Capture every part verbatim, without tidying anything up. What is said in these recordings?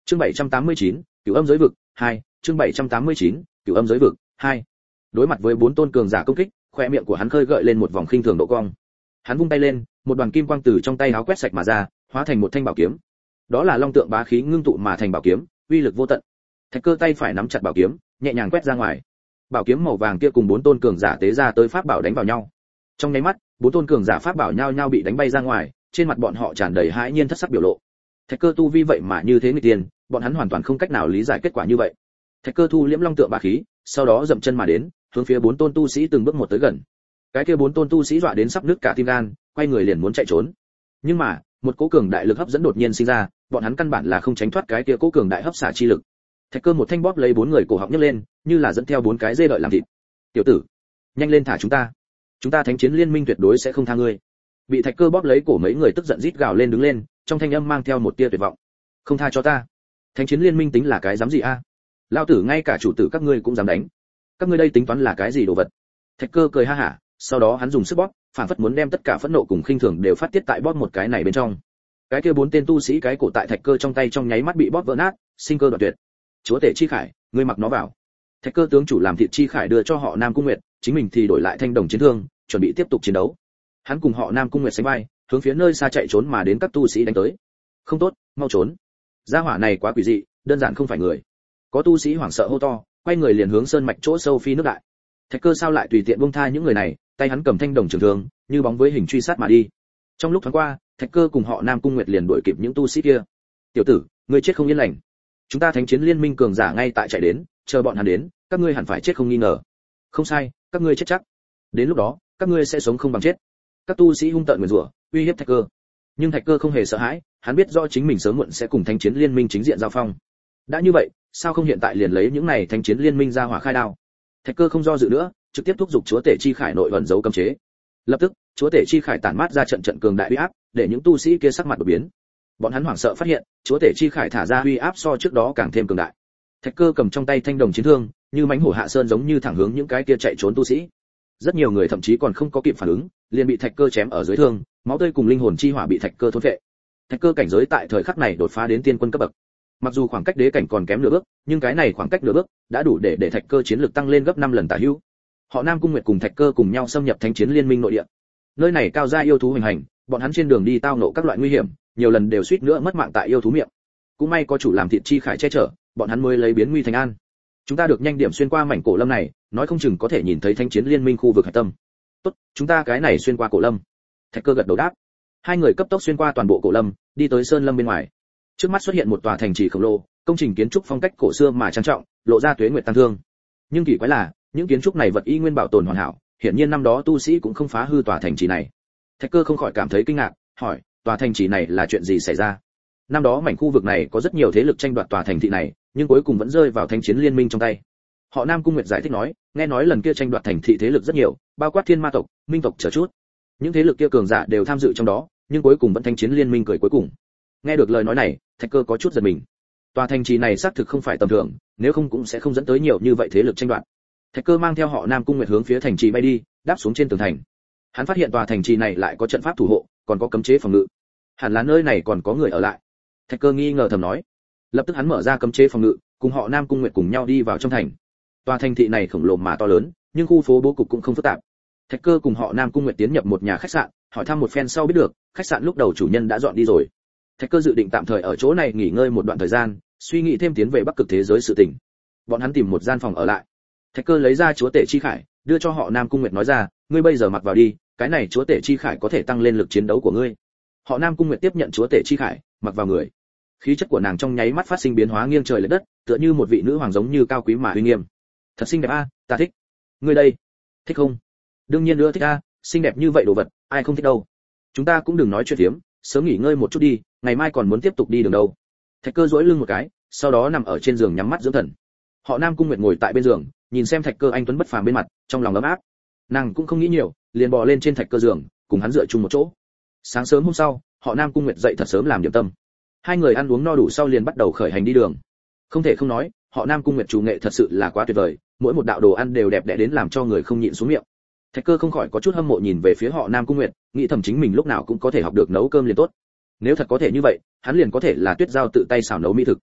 Chương bảy trăm tám mươi chín, Cửu Âm giới vực hai, chương bảy trăm tám mươi chín, Cửu Âm giới vực hai. Đối mặt với bốn tôn cường giả công kích, khóe miệng của hắn khơi gợi lên một vòng khinh thường độ cong. Hắn vung tay lên, một đoàn kim quang từ trong tay áo quét sạch mà ra, hóa thành một thanh bảo kiếm. Đó là long tượng bá khí ngưng tụ mà thành bảo kiếm, uy lực vô tận. Thạch Cơ tay phải nắm chặt bảo kiếm, nhẹ nhàng quét ra ngoài. Bảo kiếm màu vàng kia cùng bốn tôn cường giả tế ra tới pháp bảo đánh vào nhau. Trong nháy mắt, bốn tôn cường giả pháp bảo nhau nhau bị đánh bay ra ngoài, trên mặt bọn họ tràn đầy hãi nhiên thất sắc biểu lộ. Thạch Cơ tu vi vậy mà như thế nghịch tiền, bọn hắn hoàn toàn không cách nào lý giải kết quả như vậy. Thạch Cơ thu liễm long tượng bá khí, sau đó dậm chân mà đến, hướng phía bốn tôn tu sĩ từng bước một tới gần. Cái kia bốn tôn tu sĩ dọa đến sắp nứt cả tim gan, quay người liền muốn chạy trốn. Nhưng mà, một cỗ cường đại lực hấp dẫn đột nhiên sinh ra, bọn hắn căn bản là không tránh thoát cái kia cỗ cường đại hấp xả chi lực. Thạch Cơ một thanh bóp lấy bốn người cổ họng nhấc lên, như là dẫn theo bốn cái dê đợi làm thịt. "Tiểu tử, nhanh lên thả chúng ta. Chúng ta Thánh chiến liên minh tuyệt đối sẽ không tha ngươi." Bị Thạch Cơ bóp lấy cổ mấy người tức giận rít gào lên đứng lên, trong thanh âm mang theo một tia tuyệt vọng. "Không tha cho ta? Thánh chiến liên minh tính là cái dám gì a? À? Lão tử ngay cả chủ tử các ngươi cũng dám đánh. Các ngươi đây tính toán là cái gì đồ vật?" Thạch Cơ cười ha hả, sau đó hắn dùng sức bóp, phản phất muốn đem tất cả phẫn nộ cùng khinh thường đều phát tiết tại bóp một cái này bên trong. Cái kia bốn tên tu sĩ cái cổ tại Thạch Cơ trong tay trong nháy mắt bị bóp vỡ nát, sinh cơ đoạn tuyệt. "Chúa tể chi khải, ngươi mặc nó vào." Thạch Cơ tướng chủ làm thịt chi khải đưa cho họ Nam Cung Nguyệt, chính mình thì đổi lại thanh đồng chiến thương, chuẩn bị tiếp tục chiến đấu. Hắn cùng họ Nam Cung Nguyệt sánh vai, hướng phía nơi xa chạy trốn mà đến các tu sĩ đánh tới. "Không tốt, mau trốn. Gia hỏa này quá quỷ dị, đơn giản không phải người." Có tu sĩ hoảng sợ hô to, quay người liền hướng sơn mạch chỗ sâu phi nước đại. Thạch Cơ sao lại tùy tiện buông tha những người này, tay hắn cầm thanh đồng trường thương, như bóng với hình truy sát mà đi. Trong lúc thoáng qua, Thạch Cơ cùng họ Nam Cung Nguyệt liền đuổi kịp những tu sĩ kia. "Tiểu tử, ngươi chết không yên lành. Chúng ta Thánh chiến liên minh cường giả ngay tại chạy đến, chờ bọn hắn đến, các ngươi hẳn phải chết không nghi ngờ." "Không sai, các ngươi chết chắc. Đến lúc đó, các ngươi sẽ sống không bằng chết." Các tu sĩ hung tợn nguyền rủa, uy hiếp Thạch Cơ. Nhưng Thạch Cơ không hề sợ hãi, hắn biết rõ chính mình sớm muộn sẽ cùng Thánh chiến liên minh chính diện giao phong. Đã như vậy, sao không hiện tại liền lấy những này Thánh chiến liên minh ra hỏa khai đao? Thạch Cơ không do dự nữa, trực tiếp thúc giục chúa tể chi khải nội ẩn dấu cấm chế. Lập tức, chúa tể chi khải tản mát ra trận trận cường đại uy áp, để những tu sĩ kia sắc mặt đổi biến. Bọn hắn hoảng sợ phát hiện, chúa tể chi khải thả ra uy áp so trước đó càng thêm cường đại. Thạch Cơ cầm trong tay thanh đồng chiến thương, như mãnh hổ hạ sơn giống như thẳng hướng những cái kia chạy trốn tu sĩ. Rất nhiều người thậm chí còn không có kịp phản ứng, liền bị Thạch Cơ chém ở dưới thương, máu tươi cùng linh hồn chi hỏa bị Thạch Cơ thôn phệ. Thạch Cơ cảnh giới tại thời khắc này đột phá đến tiên quân cấp bậc. Mặc dù khoảng cách đế cảnh còn kém nửa bước, nhưng cái này khoảng cách nửa bước đã đủ để để Thạch Cơ chiến lực tăng lên gấp năm lần tả hữu. Họ Nam Cung Nguyệt cùng Thạch Cơ cùng nhau xâm nhập Thánh chiến liên minh nội địa. Nơi này cao gia yêu thú hoành hành, bọn hắn trên đường đi tao ngộ các loại nguy hiểm, nhiều lần đều suýt nữa mất mạng tại yêu thú miệng. Cũng may có chủ làm thịt chi khải che chở, bọn hắn mới lấy biến nguy thành an. Chúng ta được nhanh điểm xuyên qua mảnh cổ lâm này, nói không chừng có thể nhìn thấy Thánh chiến liên minh khu vực hải tâm. Tốt, chúng ta cái này xuyên qua cổ lâm. Thạch Cơ gật đầu đáp. Hai người cấp tốc xuyên qua toàn bộ cổ lâm, đi tới sơn lâm bên ngoài. Trước mắt xuất hiện một tòa thành trì khổng lồ, công trình kiến trúc phong cách cổ xưa mà trang trọng, lộ ra tuế nguyệt tăng thương. Nhưng kỳ quái là, những kiến trúc này vật y nguyên bảo tồn hoàn hảo, hiển nhiên năm đó tu sĩ cũng không phá hư tòa thành trì này. Thạch Cơ không khỏi cảm thấy kinh ngạc, hỏi, tòa thành trì này là chuyện gì xảy ra? Năm đó mảnh khu vực này có rất nhiều thế lực tranh đoạt tòa thành thị này, nhưng cuối cùng vẫn rơi vào Thánh chiến liên minh trong tay. Họ Nam Cung Nguyệt giải thích nói, nghe nói lần kia tranh đoạt thành thị thế lực rất nhiều, bao quát Thiên Ma tộc, Minh tộc chờ chút. Những thế lực kia cường giả đều tham dự trong đó, nhưng cuối cùng vẫn Thánh chiến liên minh cười cuối cùng. Nghe được lời nói này, Thạch Cơ có chút giật mình. Tòa thành trì này xác thực không phải tầm thường, nếu không cũng sẽ không dẫn tới nhiều như vậy thế lực tranh đoạt. Thạch Cơ mang theo họ Nam Cung Nguyệt hướng phía thành trì bay đi, đáp xuống trên tường thành. Hắn phát hiện tòa thành trì này lại có trận pháp thủ hộ, còn có cấm chế phòng ngự. Hẳn là nơi này còn có người ở lại. Thạch Cơ nghi ngờ thầm nói. Lập tức hắn mở ra cấm chế phòng ngự, cùng họ Nam Cung Nguyệt cùng nhau đi vào trong thành. Tòa thành thị này khổng lồ mà to lớn, nhưng khu phố bố cục cũng không phức tạp. Thạch Cơ cùng họ Nam Cung Nguyệt tiến nhập một nhà khách sạn, hỏi thăm một phen sau biết được, khách sạn lúc đầu chủ nhân đã dọn đi rồi. Thạch Cơ dự định tạm thời ở chỗ này nghỉ ngơi một đoạn thời gian, suy nghĩ thêm tiến về Bắc Cực thế giới sự tình. Bọn hắn tìm một gian phòng ở lại. Thạch Cơ lấy ra chúa tể chi khải, đưa cho họ Nam Cung Nguyệt nói ra, ngươi bây giờ mặc vào đi, cái này chúa tể chi khải có thể tăng lên lực chiến đấu của ngươi. Họ Nam Cung Nguyệt tiếp nhận chúa tể chi khải, mặc vào người. Khí chất của nàng trong nháy mắt phát sinh biến hóa nghiêng trời lệch đất, tựa như một vị nữ hoàng giống như cao quý mà uy nghiêm. Thật xinh đẹp a, ta thích. Ngươi đây, thích không? Đương nhiên nữa thích a, xinh đẹp như vậy đồ vật, ai không thích đâu. Chúng ta cũng đừng nói chuyện phiếm, sớm nghỉ ngơi một chút đi, ngày mai còn muốn tiếp tục đi đường đâu. Thạch Cơ duỗi lưng một cái, sau đó nằm ở trên giường nhắm mắt dưỡng thần. Họ Nam Cung Nguyệt ngồi tại bên giường, nhìn xem Thạch Cơ anh tuấn bất phàm bên mặt, trong lòng ấm áp. Nàng cũng không nghĩ nhiều, liền bò lên trên Thạch Cơ giường, cùng hắn dựa chung một chỗ. Sáng sớm hôm sau, họ Nam Cung Nguyệt dậy thật sớm làm điểm tâm. Hai người ăn uống no đủ sau liền bắt đầu khởi hành đi đường. Không thể không nói, họ Nam Cung Nguyệt chủ nghệ thật sự là quá tuyệt vời, mỗi một đạo đồ ăn đều đẹp đẽ đến làm cho người không nhịn xuống miệng. Thạch Cơ không khỏi có chút hâm mộ nhìn về phía họ Nam Cung Nguyệt, nghĩ thầm chính mình lúc nào cũng có thể học được nấu cơm liền tốt. Nếu thật có thể như vậy, hắn liền có thể là Tuyết Giao tự tay xào nấu mỹ thực.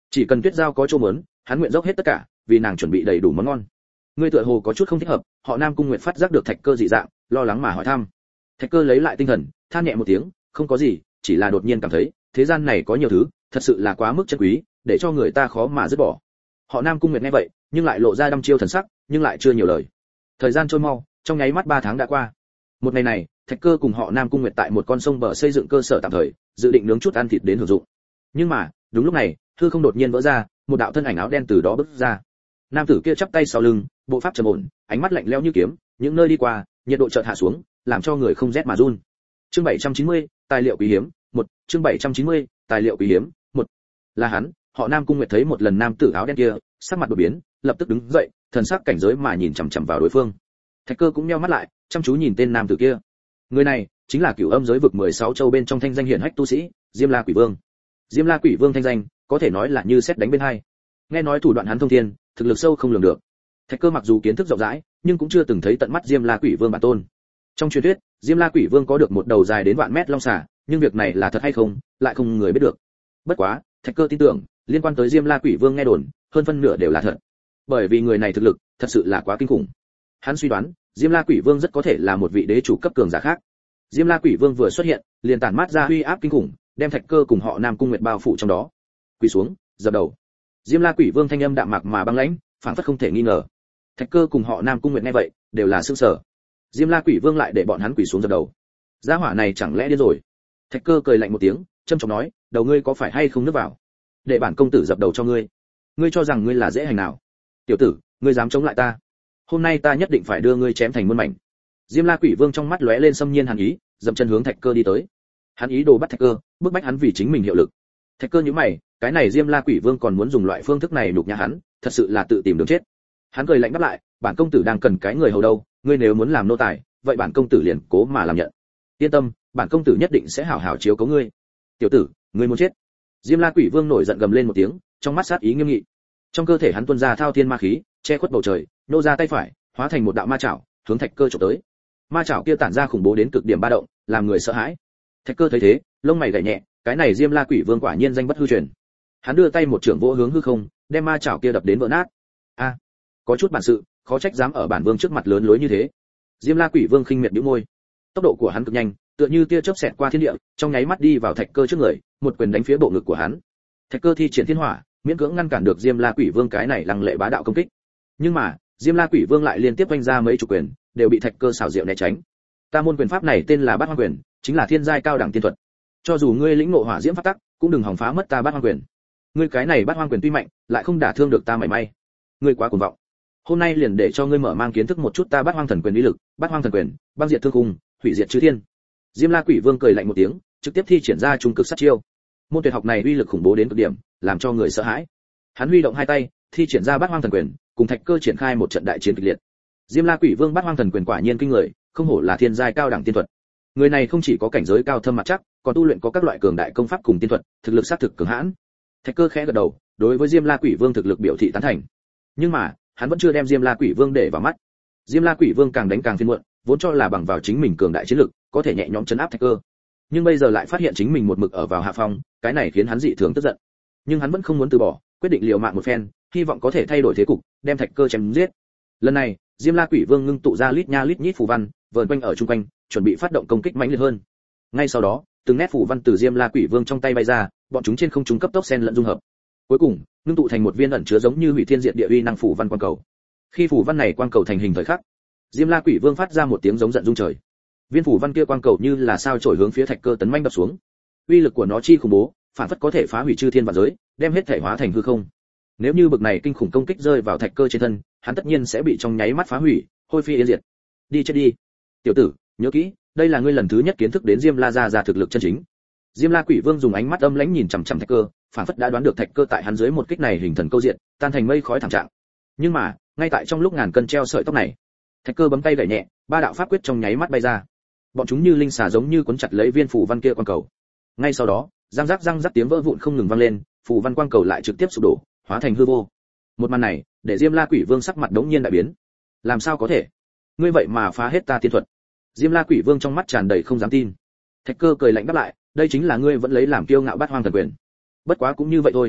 Chỉ cần Tuyết Giao có chỗ muốn, hắn nguyện dốc hết tất cả, vì nàng chuẩn bị đầy đủ món ngon. Ngươi tựa hồ có chút không thích hợp, họ Nam Cung Nguyệt phát giác được Thạch Cơ dị dạng, lo lắng mà hỏi thăm. Thạch Cơ lấy lại tinh thần, than nhẹ một tiếng, không có gì, chỉ là đột nhiên cảm thấy, thế gian này có nhiều thứ, thật sự là quá mức chân quý, để cho người ta khó mà dứt bỏ. Họ Nam Cung Nguyệt nghe vậy, nhưng lại lộ ra đăm chiêu thần sắc, nhưng lại chưa nhiều lời. Thời gian trôi mau, trong nháy mắt ba tháng đã qua. Một ngày này, Thạch Cơ cùng họ Nam Cung Nguyệt tại một con sông bờ xây dựng cơ sở tạm thời, dự định nướng chút ăn thịt đến hưởng dụng. Nhưng mà, đúng lúc này, hư không đột nhiên vỡ ra, một đạo thân ảnh áo đen từ đó bước ra. Nam tử kia chắp tay sau lưng, bộ pháp trầm ổn, ánh mắt lạnh lẽo như kiếm, những nơi đi qua, nhiệt độ chợt hạ xuống, làm cho người không rét mà run. Chương bảy trăm chín mươi, tài liệu quý hiếm, một. Chương bảy trăm chín mươi, tài liệu quý hiếm, một. Là hắn, họ Nam Cung Nguyệt thấy một lần nam tử áo đen kia, sắc mặt đổi biến, lập tức đứng dậy, thần sắc cảnh giới mà nhìn chằm chằm vào đối phương. Thạch Cơ cũng nheo mắt lại, chăm chú nhìn tên nam tử kia. Người này chính là Cửu Âm giới vực mười sáu châu bên trong thanh danh hiển hách tu sĩ, Diêm La Quỷ Vương. Diêm La Quỷ Vương thanh danh, có thể nói là như sét đánh bên hai. Nghe nói thủ đoạn hắn thông thiên, thực lực sâu không lường được. Thạch Cơ mặc dù kiến thức rộng rãi, nhưng cũng chưa từng thấy tận mắt Diêm La Quỷ Vương bản tôn. Trong truyền thuyết, Diêm La Quỷ Vương có được một đầu dài đến vạn mét long xà, nhưng việc này là thật hay không, lại không người biết được. Bất quá, Thạch Cơ tin tưởng, liên quan tới Diêm La Quỷ Vương nghe đồn, hơn phân nửa đều là thật. Bởi vì người này thực lực, thật sự là quá kinh khủng. Hắn suy đoán, Diêm La Quỷ Vương rất có thể là một vị đế chủ cấp cường giả khác. Diêm La Quỷ Vương vừa xuất hiện, liền tản mát ra uy áp kinh khủng, đem Thạch Cơ cùng họ Nam Cung Nguyệt bao phủ trong đó. Quỳ xuống, dập đầu. Diêm La Quỷ Vương thanh âm đạm mạc mà băng lãnh, phảng phất không thể nghi ngờ. Thạch Cơ cùng họ Nam Cung Nguyệt nghe vậy, đều là sửng sở. Diêm La Quỷ Vương lại để bọn hắn quỳ xuống dập đầu. Gia hỏa này chẳng lẽ điên rồi? Thạch Cơ cười lạnh một tiếng, châm chọc nói, đầu ngươi có phải hay không nước vào? Để bản công tử dập đầu cho ngươi. Ngươi cho rằng ngươi là dễ hành nào? Tiểu tử, ngươi dám chống lại ta? Hôm nay ta nhất định phải đưa ngươi chém thành muôn mảnh. Diêm La Quỷ Vương trong mắt lóe lên xâm nhiên hàn ý, dậm chân hướng Thạch Cơ đi tới. Hắn ý đồ bắt Thạch Cơ, bức bách hắn vì chính mình hiệu lực. Thạch Cơ nhíu mày, cái này Diêm La Quỷ Vương còn muốn dùng loại phương thức này nhục nhã hắn, thật sự là tự tìm đường chết. Hắn cười lạnh đáp lại, bản công tử đang cần cái người hầu đâu, ngươi nếu muốn làm nô tài, vậy bản công tử liền cố mà làm nhận. Yên tâm, bản công tử nhất định sẽ hảo hảo chiếu cố ngươi. Tiểu tử, ngươi muốn chết? Diêm La Quỷ Vương nổi giận gầm lên một tiếng, trong mắt sát ý nghiêm nghị. Trong cơ thể hắn tuôn ra thao thiên ma khí, che khuất bầu trời, nô ra tay phải, hóa thành một đạo ma chảo, hướng Thạch Cơ chụp tới. Ma chảo kia tản ra khủng bố đến cực điểm ba động, làm người sợ hãi. Thạch Cơ thấy thế, lông mày gảy nhẹ, cái này Diêm La Quỷ Vương quả nhiên danh bất hư truyền. Hắn đưa tay một chưởng vỗ hướng hư không, đem ma chảo kia đập đến vỡ nát. A, có chút bản sự, khó trách dám ở bản vương trước mặt lớn lối như thế. Diêm La Quỷ Vương khinh miệt bĩu môi. Tốc độ của hắn cực nhanh, tựa như tia chớp xẹt qua thiên địa, trong nháy mắt đi vào Thạch Cơ trước người, một quyền đánh phía bộ ngực của hắn. Thạch Cơ thi triển thiên hỏa, miễn cưỡng ngăn cản được Diêm La Quỷ Vương cái này lăng lệ bá đạo công kích. Nhưng mà, Diêm La Quỷ Vương lại liên tiếp vung ra mấy chục quyền, đều bị Thạch Cơ xảo diệu né tránh. Ta môn quyền pháp này tên là Bát Hoang Quyền, chính là thiên giai cao đẳng tiên thuật. Cho dù ngươi lĩnh ngộ hỏa diễm pháp tắc, cũng đừng hòng phá mất ta Bát Hoang Quyền. Ngươi cái này Bát Hoang Quyền tuy mạnh, lại không đả thương được ta mảy may. Ngươi quá cuồng vọng. Hôm nay liền để cho ngươi mở mang kiến thức một chút ta Bát Hoang Thần Quyền uy lực, Bát Hoang Thần Quyền, băng diệt thương khung, hủy diệt chư thiên. Diêm La Quỷ Vương cười lạnh một tiếng, trực tiếp thi triển ra trung cực sát chiêu. Môn tuyệt học này uy lực khủng bố đến cực điểm, làm cho người sợ hãi. Hắn huy động hai tay, thi triển ra Bát Hoang Thần Quyền, cùng Thạch Cơ triển khai một trận đại chiến kịch liệt. Diêm La Quỷ Vương Bát Hoang Thần Quyền quả nhiên kinh người, không hổ là thiên giai cao đẳng tiên thuật. Người này không chỉ có cảnh giới cao thâm mặt chắc, còn tu luyện có các loại cường đại công pháp cùng tiên thuật, thực lực sát thực cường hãn. Thạch Cơ khẽ gật đầu, đối với Diêm La Quỷ Vương thực lực biểu thị tán thành. Nhưng mà, hắn vẫn chưa đem Diêm La Quỷ Vương để vào mắt. Diêm La Quỷ Vương càng đánh càng phiền muộn, vốn cho là bằng vào chính mình cường đại chiến lực, có thể nhẹ nhõm trấn áp Thạch Cơ. Nhưng bây giờ lại phát hiện chính mình một mực ở vào hạ phong, cái này khiến hắn dị thường tức giận. Nhưng hắn vẫn không muốn từ bỏ, quyết định liều mạng một phen, hy vọng có thể thay đổi thế cục, đem Thạch Cơ chém giết. Lần này, Diêm La Quỷ Vương ngưng tụ ra lít nha lít nhít phù văn, vờn quanh ở trung quanh, chuẩn bị phát động công kích mãnh liệt hơn. Ngay sau đó, từng nét phù văn từ Diêm La Quỷ Vương trong tay bay ra, bọn chúng trên không trung cấp tốc xen lẫn dung hợp. Cuối cùng, ngưng tụ thành một viên ẩn chứa giống như hủy thiên diệt địa uy năng phù văn quang cầu. Khi phù văn này quang cầu thành hình thời khắc, Diêm La Quỷ Vương phát ra một tiếng giống giận rung trời. Viên phù văn kia quang cầu như là sao chổi hướng phía Thạch Cơ tấn manh đập xuống. Uy lực của nó chi khủng bố, phản phất có thể phá hủy chư thiên vạn giới, đem hết thể hóa thành hư không. Nếu như bực này kinh khủng công kích rơi vào Thạch Cơ trên thân, hắn tất nhiên sẽ bị trong nháy mắt phá hủy, hôi phi yên diệt. Đi chết đi, tiểu tử, nhớ kỹ, đây là ngươi lần thứ nhất kiến thức đến Diêm La gia gia thực lực chân chính. Diêm La Quỷ Vương dùng ánh mắt âm lãnh nhìn chằm chằm Thạch Cơ, phản phất đã đoán được Thạch Cơ tại hắn dưới một kích này hình thần câu diện, tan thành mây khói thảm trạng. Nhưng mà, ngay tại trong lúc ngàn cân treo sợi tóc này, Thạch Cơ bấm tay gảy nhẹ, ba đạo pháp quyết trong nháy mắt bay ra. Bọn chúng như linh xà giống như cuốn chặt lấy viên phù văn kia quang cầu. Ngay sau đó, răng rắc răng rắc tiếng vỡ vụn không ngừng vang lên, phù văn quang cầu lại trực tiếp sụp đổ, hóa thành hư vô. Một màn này, để Diêm La Quỷ Vương sắc mặt đống nhiên đại biến. Làm sao có thể? Ngươi vậy mà phá hết ta tiên thuật? Diêm La Quỷ Vương trong mắt tràn đầy không dám tin. Thạch Cơ cười lạnh đáp lại, đây chính là ngươi vẫn lấy làm kiêu ngạo Bát Hoang Thần Quyền. Bất quá cũng như vậy thôi.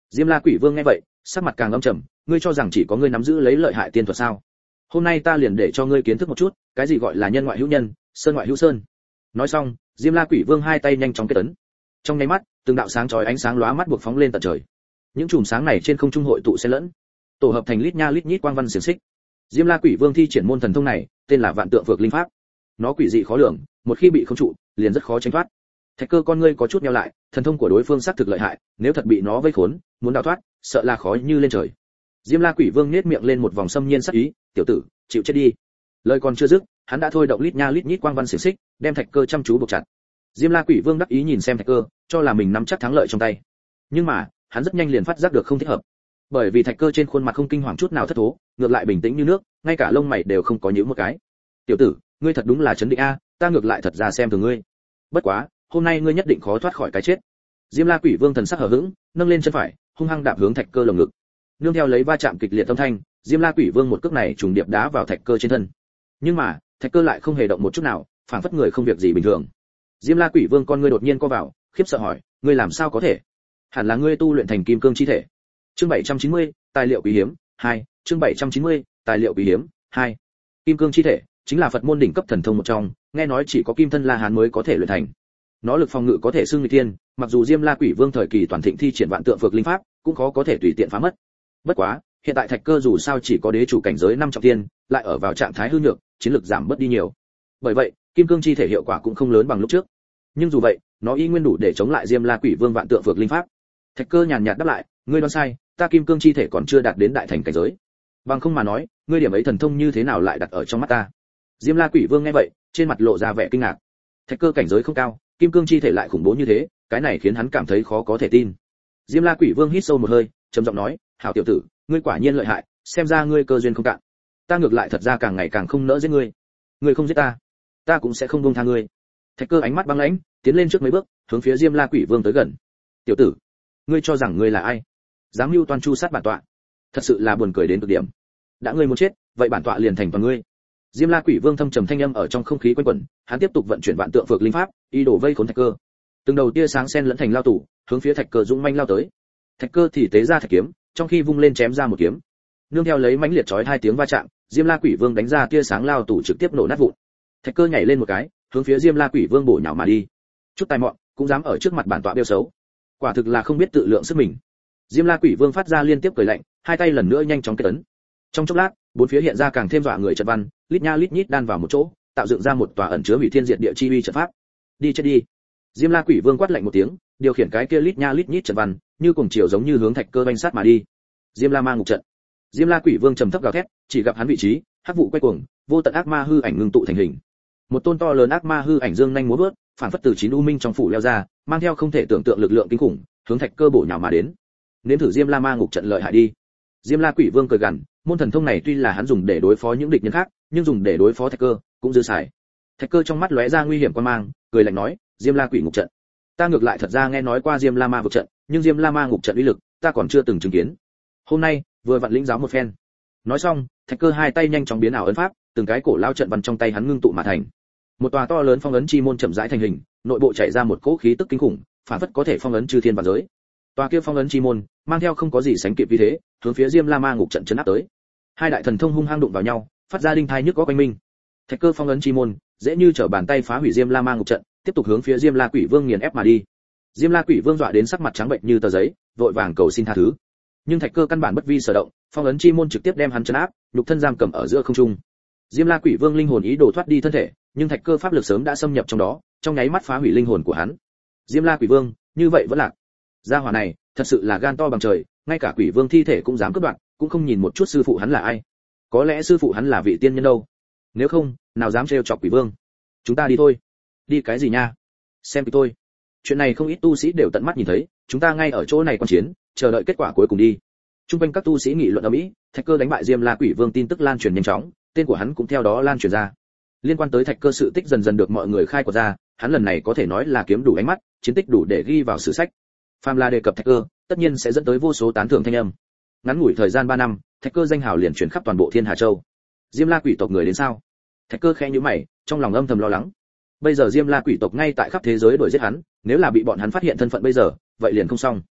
Diêm La Quỷ Vương nghe vậy, sắc mặt càng âm trầm, ngươi cho rằng chỉ có ngươi nắm giữ lấy lợi hại tiên thuật sao? Hôm nay ta liền để cho ngươi kiến thức một chút, cái gì gọi là nhân ngoại hữu nhân, sơn ngoại hữu sơn. Nói xong, Diêm La Quỷ Vương hai tay nhanh chóng kết ấn. Trong nháy mắt, từng đạo sáng chói ánh sáng lóa mắt buộc phóng lên tận trời. Những chùm sáng này trên không trung hội tụ xen lẫn, tổ hợp thành lít nha lít nhít quang văn xiển xích. Diêm La Quỷ Vương thi triển môn thần thông này, tên là Vạn Tượng Phược Linh Pháp. Nó quỷ dị khó lường, một khi bị khống trụ, liền rất khó tránh thoát. Thạch Cơ con ngươi có chút nheo lại, thần thông của đối phương xác thực lợi hại, nếu thật bị nó vây khốn, muốn đào thoát, sợ là khó như lên trời. Diêm La Quỷ Vương nhếch miệng lên một vòng xâm nhiên sắc ý, "Tiểu tử, chịu chết đi." Lời còn chưa dứt, hắn đã thôi động lít nha lít nhít quang văn xiển xích, đem Thạch Cơ chăm chú buộc chặt. Diêm La Quỷ Vương đắc ý nhìn xem Thạch Cơ, cho là mình nắm chắc thắng lợi trong tay. Nhưng mà, hắn rất nhanh liền phát giác được không thích hợp. Bởi vì Thạch Cơ trên khuôn mặt không kinh hoàng chút nào thất thố, ngược lại bình tĩnh như nước, ngay cả lông mày đều không có nhíu một cái. "Tiểu tử, ngươi thật đúng là chấn định a, ta ngược lại thật ra xem thường ngươi. Bất quá, hôm nay ngươi nhất định khó thoát khỏi cái chết." Diêm La Quỷ Vương thần sắc hờ hững, nâng lên chân phải, hung hăng đạp hướng Thạch Cơ lồng ngực. Nương theo lấy va chạm kịch liệt âm thanh, Diêm La Quỷ Vương một cước này trùng điệp đá vào Thạch Cơ trên thân. Nhưng mà, Thạch Cơ lại không hề động một chút nào, phảng phất người không việc gì bình thường. Diêm La Quỷ Vương con ngươi đột nhiên co vào, khiếp sợ hỏi, ngươi làm sao có thể? Hẳn là ngươi tu luyện thành kim cương chi thể. Chương bảy trăm chín mươi, tài liệu quý hiếm, hai, chương bảy trăm chín mươi, tài liệu quý hiếm, hai. Kim cương chi thể chính là Phật môn đỉnh cấp thần thông một trong, nghe nói chỉ có Kim Thân La Hán mới có thể luyện thành. Nó lực phòng ngự có thể xưng nghịch thiên, mặc dù Diêm La Quỷ Vương thời kỳ toàn thịnh thi triển Vạn Tượng Phược Linh Pháp, cũng khó có thể tùy tiện phá mất. Bất quá, hiện tại Thạch Cơ dù sao chỉ có đế chủ cảnh giới năm trọng thiên, lại ở vào trạng thái hư nhược, chiến lực giảm bớt đi nhiều. Bởi vậy, kim cương chi thể hiệu quả cũng không lớn bằng lúc trước. Nhưng dù vậy, nó y nguyên đủ để chống lại Diêm La Quỷ Vương Vạn Tượng Phược Linh Pháp. Thạch Cơ nhàn nhạt đáp lại, ngươi đoán sai, ta kim cương chi thể còn chưa đạt đến đại thành cảnh giới. Bằng không mà nói, ngươi điểm ấy thần thông như thế nào lại đặt ở trong mắt ta? Diêm La Quỷ Vương nghe vậy, trên mặt lộ ra vẻ kinh ngạc. Thạch Cơ cảnh giới không cao, kim cương chi thể lại khủng bố như thế, cái này khiến hắn cảm thấy khó có thể tin. Diêm La Quỷ Vương hít sâu một hơi, trầm giọng nói, hảo tiểu tử, ngươi quả nhiên lợi hại, xem ra ngươi cơ duyên không cạn. Ta ngược lại thật ra càng ngày càng không nỡ giết ngươi. Ngươi không giết ta, ta cũng sẽ không buông tha ngươi. Thạch Cơ ánh mắt băng lãnh, tiến lên trước mấy bước, hướng phía Diêm La Quỷ Vương tới gần. Tiểu tử, ngươi cho rằng ngươi là ai? Dám mưu toan chu sát bản tọa, thật sự là buồn cười đến cực điểm. Đã ngươi muốn chết, vậy bản tọa liền thành toàn ngươi. Diêm La Quỷ Vương thâm trầm thanh âm ở trong không khí quanh quẩn, hắn tiếp tục vận chuyển Vạn Tượng Phược Linh Pháp, ý đồ vây khốn Thạch Cơ. Từng đầu tia sáng xen lẫn thành lao tủ, hướng phía Thạch Cơ dũng manh lao tới. Thạch Cơ thì tế ra thạch kiếm, trong khi vung lên chém ra một kiếm. Nương theo lấy mãnh liệt chói hai tiếng va chạm, Diêm La Quỷ Vương đánh ra tia sáng lao tủ trực tiếp nổ nát vụn. Thạch Cơ nhảy lên một cái, hướng phía Diêm La Quỷ Vương bổ nhào mà đi. Chút tài mọn, cũng dám ở trước mặt bản tọa bêu xấu. Quả thực là không biết tự lượng sức mình. Diêm La Quỷ Vương phát ra liên tiếp cười lạnh, hai tay lần nữa nhanh chóng kết ấn. Trong chốc lát, bốn phía hiện ra càng thêm dọa người trận văn, lít nha lít nhít đan vào một chỗ, tạo dựng ra một tòa ẩn chứa hủy thiên diệt địa chi uy trận pháp. Đi chết đi! Diêm La Quỷ Vương quát lạnh một tiếng, điều khiển cái kia lít nha lít nhít trận văn, như cùng chiều giống như hướng Thạch Cơ banh sát mà đi. Diêm La Ma ngục trận. Diêm La Quỷ Vương trầm thấp gào thét, chỉ gặp hắn vị trí, hắc vụ quay cuồng, vô tận ác ma hư ảnh ngưng tụ thành hình. Một tôn to lớn ác ma hư ảnh dương nhanh múa vớt, phản phất từ chín u minh trong phủ leo ra, mang theo không thể tưởng tượng lực lượng kinh khủng, hướng Thạch Cơ bổ nhào mà đến. Nếm thử Diêm La Ma ngục trận lợi hại đi. Diêm La Quỷ Vương cười gằn, môn thần thông này tuy là hắn dùng để đối phó những địch nhân khác, nhưng dùng để đối phó Thạch Cơ cũng dư xài. Thạch Cơ trong mắt lóe ra nguy hiểm quan mang, cười lạnh nói, Diêm La Quỷ ngục trận. Ta ngược lại thật ra nghe nói qua Diêm La Ma vực trận, nhưng Diêm La Ma ngục trận uy lực, ta còn chưa từng chứng kiến. Hôm nay, vừa vặn lĩnh giáo một phen. Nói xong, Thạch Cơ hai tay nhanh chóng biến ảo ấn pháp, từng cái cổ lao trận văn trong tay hắn ngưng tụ mà thành. Một tòa to lớn phong ấn chi môn chậm rãi thành hình, nội bộ chảy ra một cỗ khí tức kinh khủng, phản phất có thể phong ấn chư thiên và giới. Tòa kia phong ấn chi môn, mang theo không có gì sánh kịp vì thế, hướng phía Diêm La Ma ngục trận chấn áp tới. Hai đại thần thông hung hăng đụng vào nhau, phát ra đinh thai nhức óc oanh minh. Thạch Cơ phong ấn chi môn, dễ như trở bàn tay phá hủy Diêm La Ma ngục trận, tiếp tục hướng phía Diêm La Quỷ Vương nghiền ép mà đi. Diêm La Quỷ Vương dọa đến sắc mặt trắng bệnh như tờ giấy, vội vàng cầu xin tha thứ. Nhưng Thạch Cơ căn bản bất vi sở động, phong ấn chi môn trực tiếp đem hắn trấn áp, nhục thân giam cầm ở giữa không trung. Diêm La Quỷ Vương linh hồn ý đồ thoát đi thân thể, nhưng Thạch Cơ pháp lực sớm đã xâm nhập trong đó, trong nháy mắt phá hủy linh hồn của hắn. Diêm La Quỷ Vương, như vậy vẫn lạc. Gia hỏa này, thật sự là gan to bằng trời, ngay cả Quỷ Vương thi thể cũng dám cướp đoạt, cũng không nhìn một chút sư phụ hắn là ai. Có lẽ sư phụ hắn là vị tiên nhân đâu. Nếu không, nào dám trêu chọc Quỷ Vương. Chúng ta đi thôi. Đi cái gì nha? Xem kịch tôi. Chuyện này không ít tu sĩ đều tận mắt nhìn thấy, chúng ta ngay ở chỗ này quan chiến, chờ đợi kết quả cuối cùng đi. Trung quanh các tu sĩ nghị luận ầm ĩ, Thạch Cơ đánh bại Diêm La Quỷ Vương tin tức lan truyền nhanh chóng, tên của hắn cũng theo đó lan truyền ra. Liên quan tới Thạch Cơ sự tích dần dần được mọi người khai quật ra, hắn lần này có thể nói là kiếm đủ ánh mắt, chiến tích đủ để ghi vào sử sách. Phàm là đề cập Thạch Cơ, tất nhiên sẽ dẫn tới vô số tán thưởng thanh âm. Ngắn ngủi thời gian ba năm, Thạch Cơ danh hào liền truyền khắp toàn bộ Thiên Hà Châu. Diêm La Quỷ tộc người đến sao? Thạch Cơ khẽ nhíu mày, trong lòng âm thầm lo lắng. Bây giờ Diêm La Quỷ tộc ngay tại khắp thế giới đuổi giết hắn, nếu là bị bọn hắn phát hiện thân phận bây giờ, vậy liền không xong.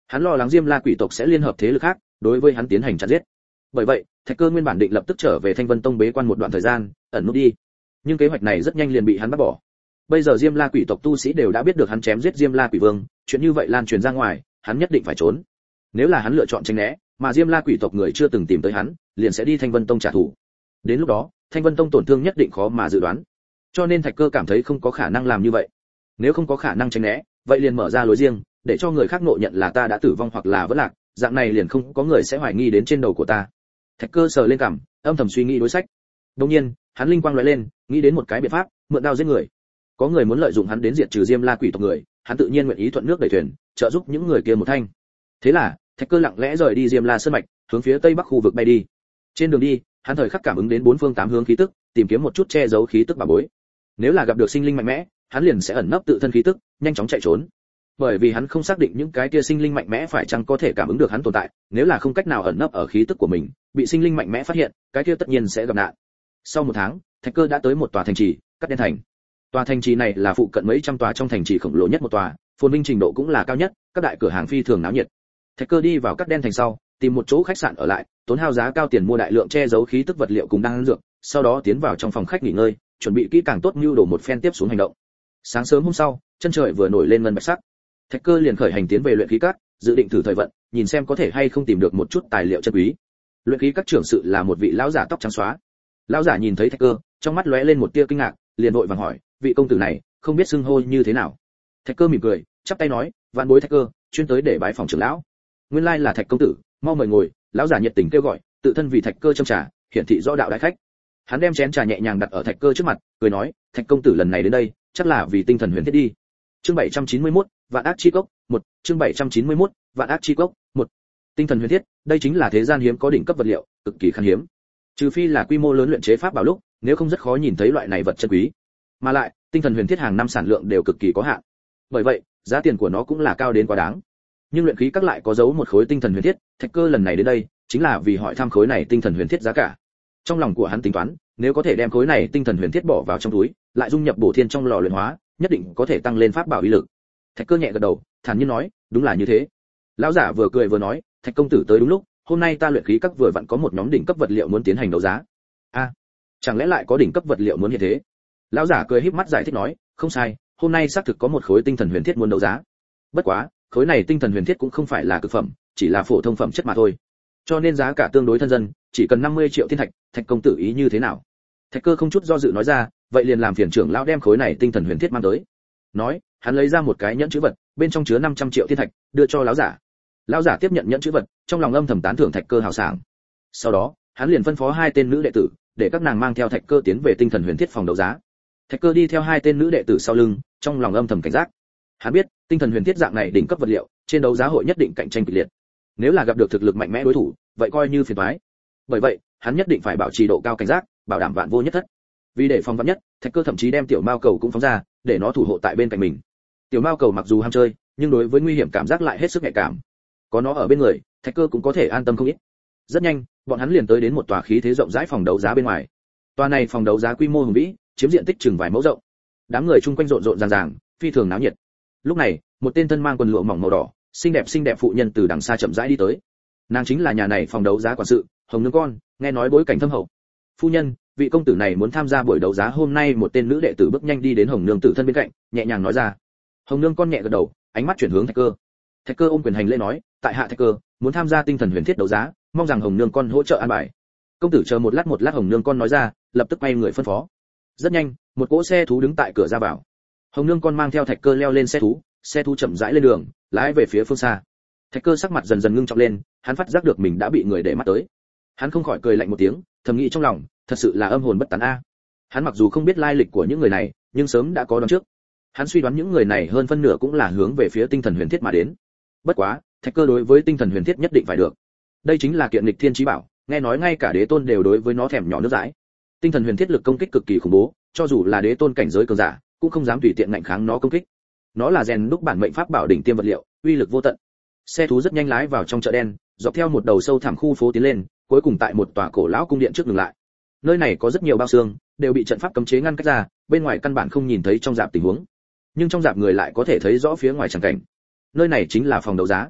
Hắn lo lắng Diêm La quỷ tộc sẽ liên hợp thế lực khác đối với hắn tiến hành chặn giết. Bởi vậy, Thạch Cơ nguyên bản định lập tức trở về Thanh Vân Tông bế quan một đoạn thời gian, ẩn nút đi. Nhưng kế hoạch này rất nhanh liền bị hắn bác bỏ. Bây giờ Diêm La quỷ tộc tu sĩ đều đã biết được hắn chém giết Diêm La quỷ vương, chuyện như vậy lan truyền ra ngoài, hắn nhất định phải trốn. Nếu là hắn lựa chọn tránh né, mà Diêm La quỷ tộc người chưa từng tìm tới hắn, liền sẽ đi Thanh Vân Tông trả thù. Đến lúc đó, Thanh Vân Tông tổn thương nhất định khó mà dự đoán. Cho nên Thạch Cơ cảm thấy không có khả năng làm như vậy. Nếu không có khả năng tránh né, vậy liền mở ra lối riêng, để cho người khác ngộ nhận là ta đã tử vong hoặc là vẫn lạc, dạng này liền không có người sẽ hoài nghi đến trên đầu của ta. Thạch Cơ sờ lên cằm, âm thầm suy nghĩ đối sách. Đột nhiên, hắn linh quang lóe lên, nghĩ đến một cái biện pháp, mượn đao giết người. Có người muốn lợi dụng hắn đến diệt trừ Diêm La quỷ tộc người, hắn tự nhiên nguyện ý thuận nước đẩy thuyền, trợ giúp những người kia một thanh. Thế là, Thạch Cơ lặng lẽ rời đi Diêm La sơn mạch, hướng phía tây bắc khu vực bay đi. Trên đường đi, hắn thời khắc cảm ứng đến bốn phương tám hướng khí tức, tìm kiếm một chút che giấu khí tức bà bối. Nếu là gặp được sinh linh mạnh mẽ, hắn liền sẽ ẩn nấp tự thân khí tức, nhanh chóng chạy trốn. Bởi vì hắn không xác định những cái kia sinh linh mạnh mẽ phải chăng có thể cảm ứng được hắn tồn tại, nếu là không cách nào ẩn nấp ở khí tức của mình, bị sinh linh mạnh mẽ phát hiện, cái kia tất nhiên sẽ gặp nạn. Sau một tháng, Thạch Cơ đã tới một tòa thành trì, Cắt Đen thành. Tòa thành trì này là phụ cận mấy trăm tòa trong thành trì khổng lồ nhất một tòa, phồn vinh trình độ cũng là cao nhất, các đại cửa hàng phi thường náo nhiệt. Thạch Cơ đi vào Cắt Đen thành sau, tìm một chỗ khách sạn ở lại, tốn hao giá cao tiền mua đại lượng che giấu khí tức vật liệu cùng đan dược, sau đó tiến vào trong phòng khách nghỉ ngơi, chuẩn bị kỹ càng tốt mưu đồ một phen tiếp xuống hành động. Sáng sớm hôm sau, chân trời vừa nổi lên ngân bạch sắc. Thạch Cơ liền khởi hành tiến về luyện khí các, dự định thử thời vận, nhìn xem có thể hay không tìm được một chút tài liệu chân quý. Luyện khí các trưởng sự là một vị lão giả tóc trắng xóa. Lão giả nhìn thấy Thạch Cơ, trong mắt lóe lên một tia kinh ngạc, liền vội vàng hỏi, vị công tử này, không biết xưng hô như thế nào? Thạch Cơ mỉm cười, chắp tay nói, vạn bối Thạch Cơ, chuyên tới để bái phòng trưởng lão. Nguyên lai là Thạch công tử, mau mời ngồi. Lão giả nhiệt tình kêu gọi, tự thân vì Thạch Cơ châm trà, hiển thị rõ đạo đại khách. Hắn đem chén trà nhẹ nhàng đặt ở Thạch Cơ trước mặt, cười nói, Thạch công tử lần này đến đây, chắc là vì tinh thần huyền thiết đi. Chương bảy trăm chín mươi mốt, Vạn Ác Chi Cốc, một, chương bảy trăm chín mươi mốt, Vạn Ác Chi Cốc, một. Tinh thần huyền thiết, đây chính là thế gian hiếm có đỉnh cấp vật liệu, cực kỳ khan hiếm. Trừ phi là quy mô lớn luyện chế pháp bảo lúc, nếu không rất khó nhìn thấy loại này vật chân quý. Mà lại, tinh thần huyền thiết hàng năm sản lượng đều cực kỳ có hạn. Bởi vậy, giá tiền của nó cũng là cao đến quá đáng. Nhưng luyện khí các lại có giấu một khối tinh thần huyền thiết, Thạch Cơ lần này đến đây, chính là vì hỏi thăm khối này tinh thần huyền thiết giá cả. Trong lòng của hắn tính toán, nếu có thể đem khối này tinh thần huyền thiết bỏ vào trong túi, lại dung nhập bổ thiên trong lò luyện hóa, nhất định có thể tăng lên pháp bảo uy lực. Thạch Cơ nhẹ gật đầu, thản nhiên nói, đúng là như thế. Lão giả vừa cười vừa nói, Thạch công tử tới đúng lúc, hôm nay ta luyện khí các vừa vặn có một nhóm đỉnh cấp vật liệu muốn tiến hành đấu giá. A, à, chẳng lẽ lại có đỉnh cấp vật liệu muốn như thế? Lão giả cười híp mắt giải thích nói, không sai, hôm nay xác thực có một khối tinh thần huyền thiết muốn đấu giá. Bất quá, khối này tinh thần huyền thiết cũng không phải là cực phẩm, chỉ là phổ thông phẩm chất mà thôi. Cho nên giá cả tương đối thân dân, chỉ cần năm mươi triệu thiên thạch, Thạch công tử ý như thế nào? Thạch Cơ không chút do dự nói ra, vậy liền làm phiền trưởng lão đem khối này tinh thần huyền thiết mang tới. Nói, hắn lấy ra một cái nhẫn chữ vật, bên trong chứa năm trăm triệu thiên thạch, đưa cho lão giả. Lão giả tiếp nhận nhẫn chữ vật, trong lòng âm thầm tán thưởng Thạch Cơ hào sảng. Sau đó, hắn liền phân phó hai tên nữ đệ tử, để các nàng mang theo Thạch Cơ tiến về tinh thần huyền thiết phòng đấu giá. Thạch Cơ đi theo hai tên nữ đệ tử sau lưng, trong lòng âm thầm cảnh giác. Hắn biết, tinh thần huyền thiết dạng này đỉnh cấp vật liệu, trên đấu giá hội nhất định cạnh tranh kịch liệt. Nếu là gặp được thực lực mạnh mẽ đối thủ, vậy coi như phiền toái. Bởi vậy, hắn nhất định phải bảo trì độ cao cảnh giác, bảo đảm vạn vô nhất thất. Vì để phòng vạn nhất, Thạch Cơ thậm chí đem tiểu mao cầu cũng phóng ra, để nó thủ hộ tại bên cạnh mình. Tiểu mao cầu mặc dù ham chơi, nhưng đối với nguy hiểm cảm giác lại hết sức nhạy cảm. Có nó ở bên người, Thạch Cơ cũng có thể an tâm không ít. Rất nhanh, bọn hắn liền tới đến một tòa khí thế rộng rãi phòng đấu giá bên ngoài. Tòa này phòng đấu giá quy mô hùng vĩ, chiếm diện tích chừng vài mẫu rộng. Đám người chung quanh rộn rộn ràng ràng, phi thường náo nhiệt. Lúc này, một tên thân mang quần lụa mỏng màu đỏ, xinh đẹp xinh đẹp phụ nhân từ đằng xa chậm rãi đi tới. Nàng chính là nhà này phòng đấu giá quản sự, Hồng Nương Con, nghe nói bối cảnh thâm hậu. Phu nhân, vị công tử này muốn tham gia buổi đấu giá hôm nay. Một tên nữ đệ tử bước nhanh đi đến Hồng Nương tử thân bên cạnh, nhẹ nhàng nói ra. Hồng Nương Con nhẹ gật đầu, ánh mắt chuyển hướng Thạch Cơ. Thạch Cơ ôm quyền hành lễ nói, tại hạ Thạch Cơ, muốn tham gia tinh thần huyền thiết đấu giá, mong rằng Hồng Nương Con hỗ trợ an bài. Công tử chờ một lát một lát. Hồng Nương Con nói ra, lập tức quay người phân phó. Rất nhanh, một cỗ xe thú đứng tại cửa ra vào. Hồng Nương Con mang theo Thạch Cơ leo lên xe thú, xe thú chậm rãi lên đường, lái về phía phương xa. Thạch Cơ sắc mặt dần dần ngưng trọng lên, hắn phát giác được mình đã bị người để mắt tới. Hắn không khỏi cười lạnh một tiếng, thầm nghĩ trong lòng, thật sự là âm hồn bất tán a. Hắn mặc dù không biết lai lịch của những người này, nhưng sớm đã có đoán trước. Hắn suy đoán những người này hơn phân nửa cũng là hướng về phía tinh thần huyền thiết mà đến. Bất quá, Thạch Cơ đối với tinh thần huyền thiết nhất định phải được. Đây chính là kiện nghịch thiên chí bảo, nghe nói ngay cả đế tôn đều đối với nó thèm nhỏ nước dãi. Tinh thần huyền thiết lực công kích cực kỳ khủng bố, cho dù là đế tôn cảnh giới cường giả, cũng không dám tùy tiện ngạnh kháng nó công kích. Nó là rèn đúc bản mệnh pháp bảo đỉnh tiêm vật liệu, uy lực vô tận. Xe thú rất nhanh lái vào trong chợ đen, dọc theo một đầu sâu thẳm khu phố tiến lên, cuối cùng tại một tòa cổ lão cung điện trước dừng lại. Nơi này có rất nhiều bao xương, đều bị trận pháp cấm chế ngăn cách ra, bên ngoài căn bản không nhìn thấy trong rạp tình huống. Nhưng trong rạp người lại có thể thấy rõ phía ngoài chẳng cảnh. Nơi này chính là phòng đấu giá.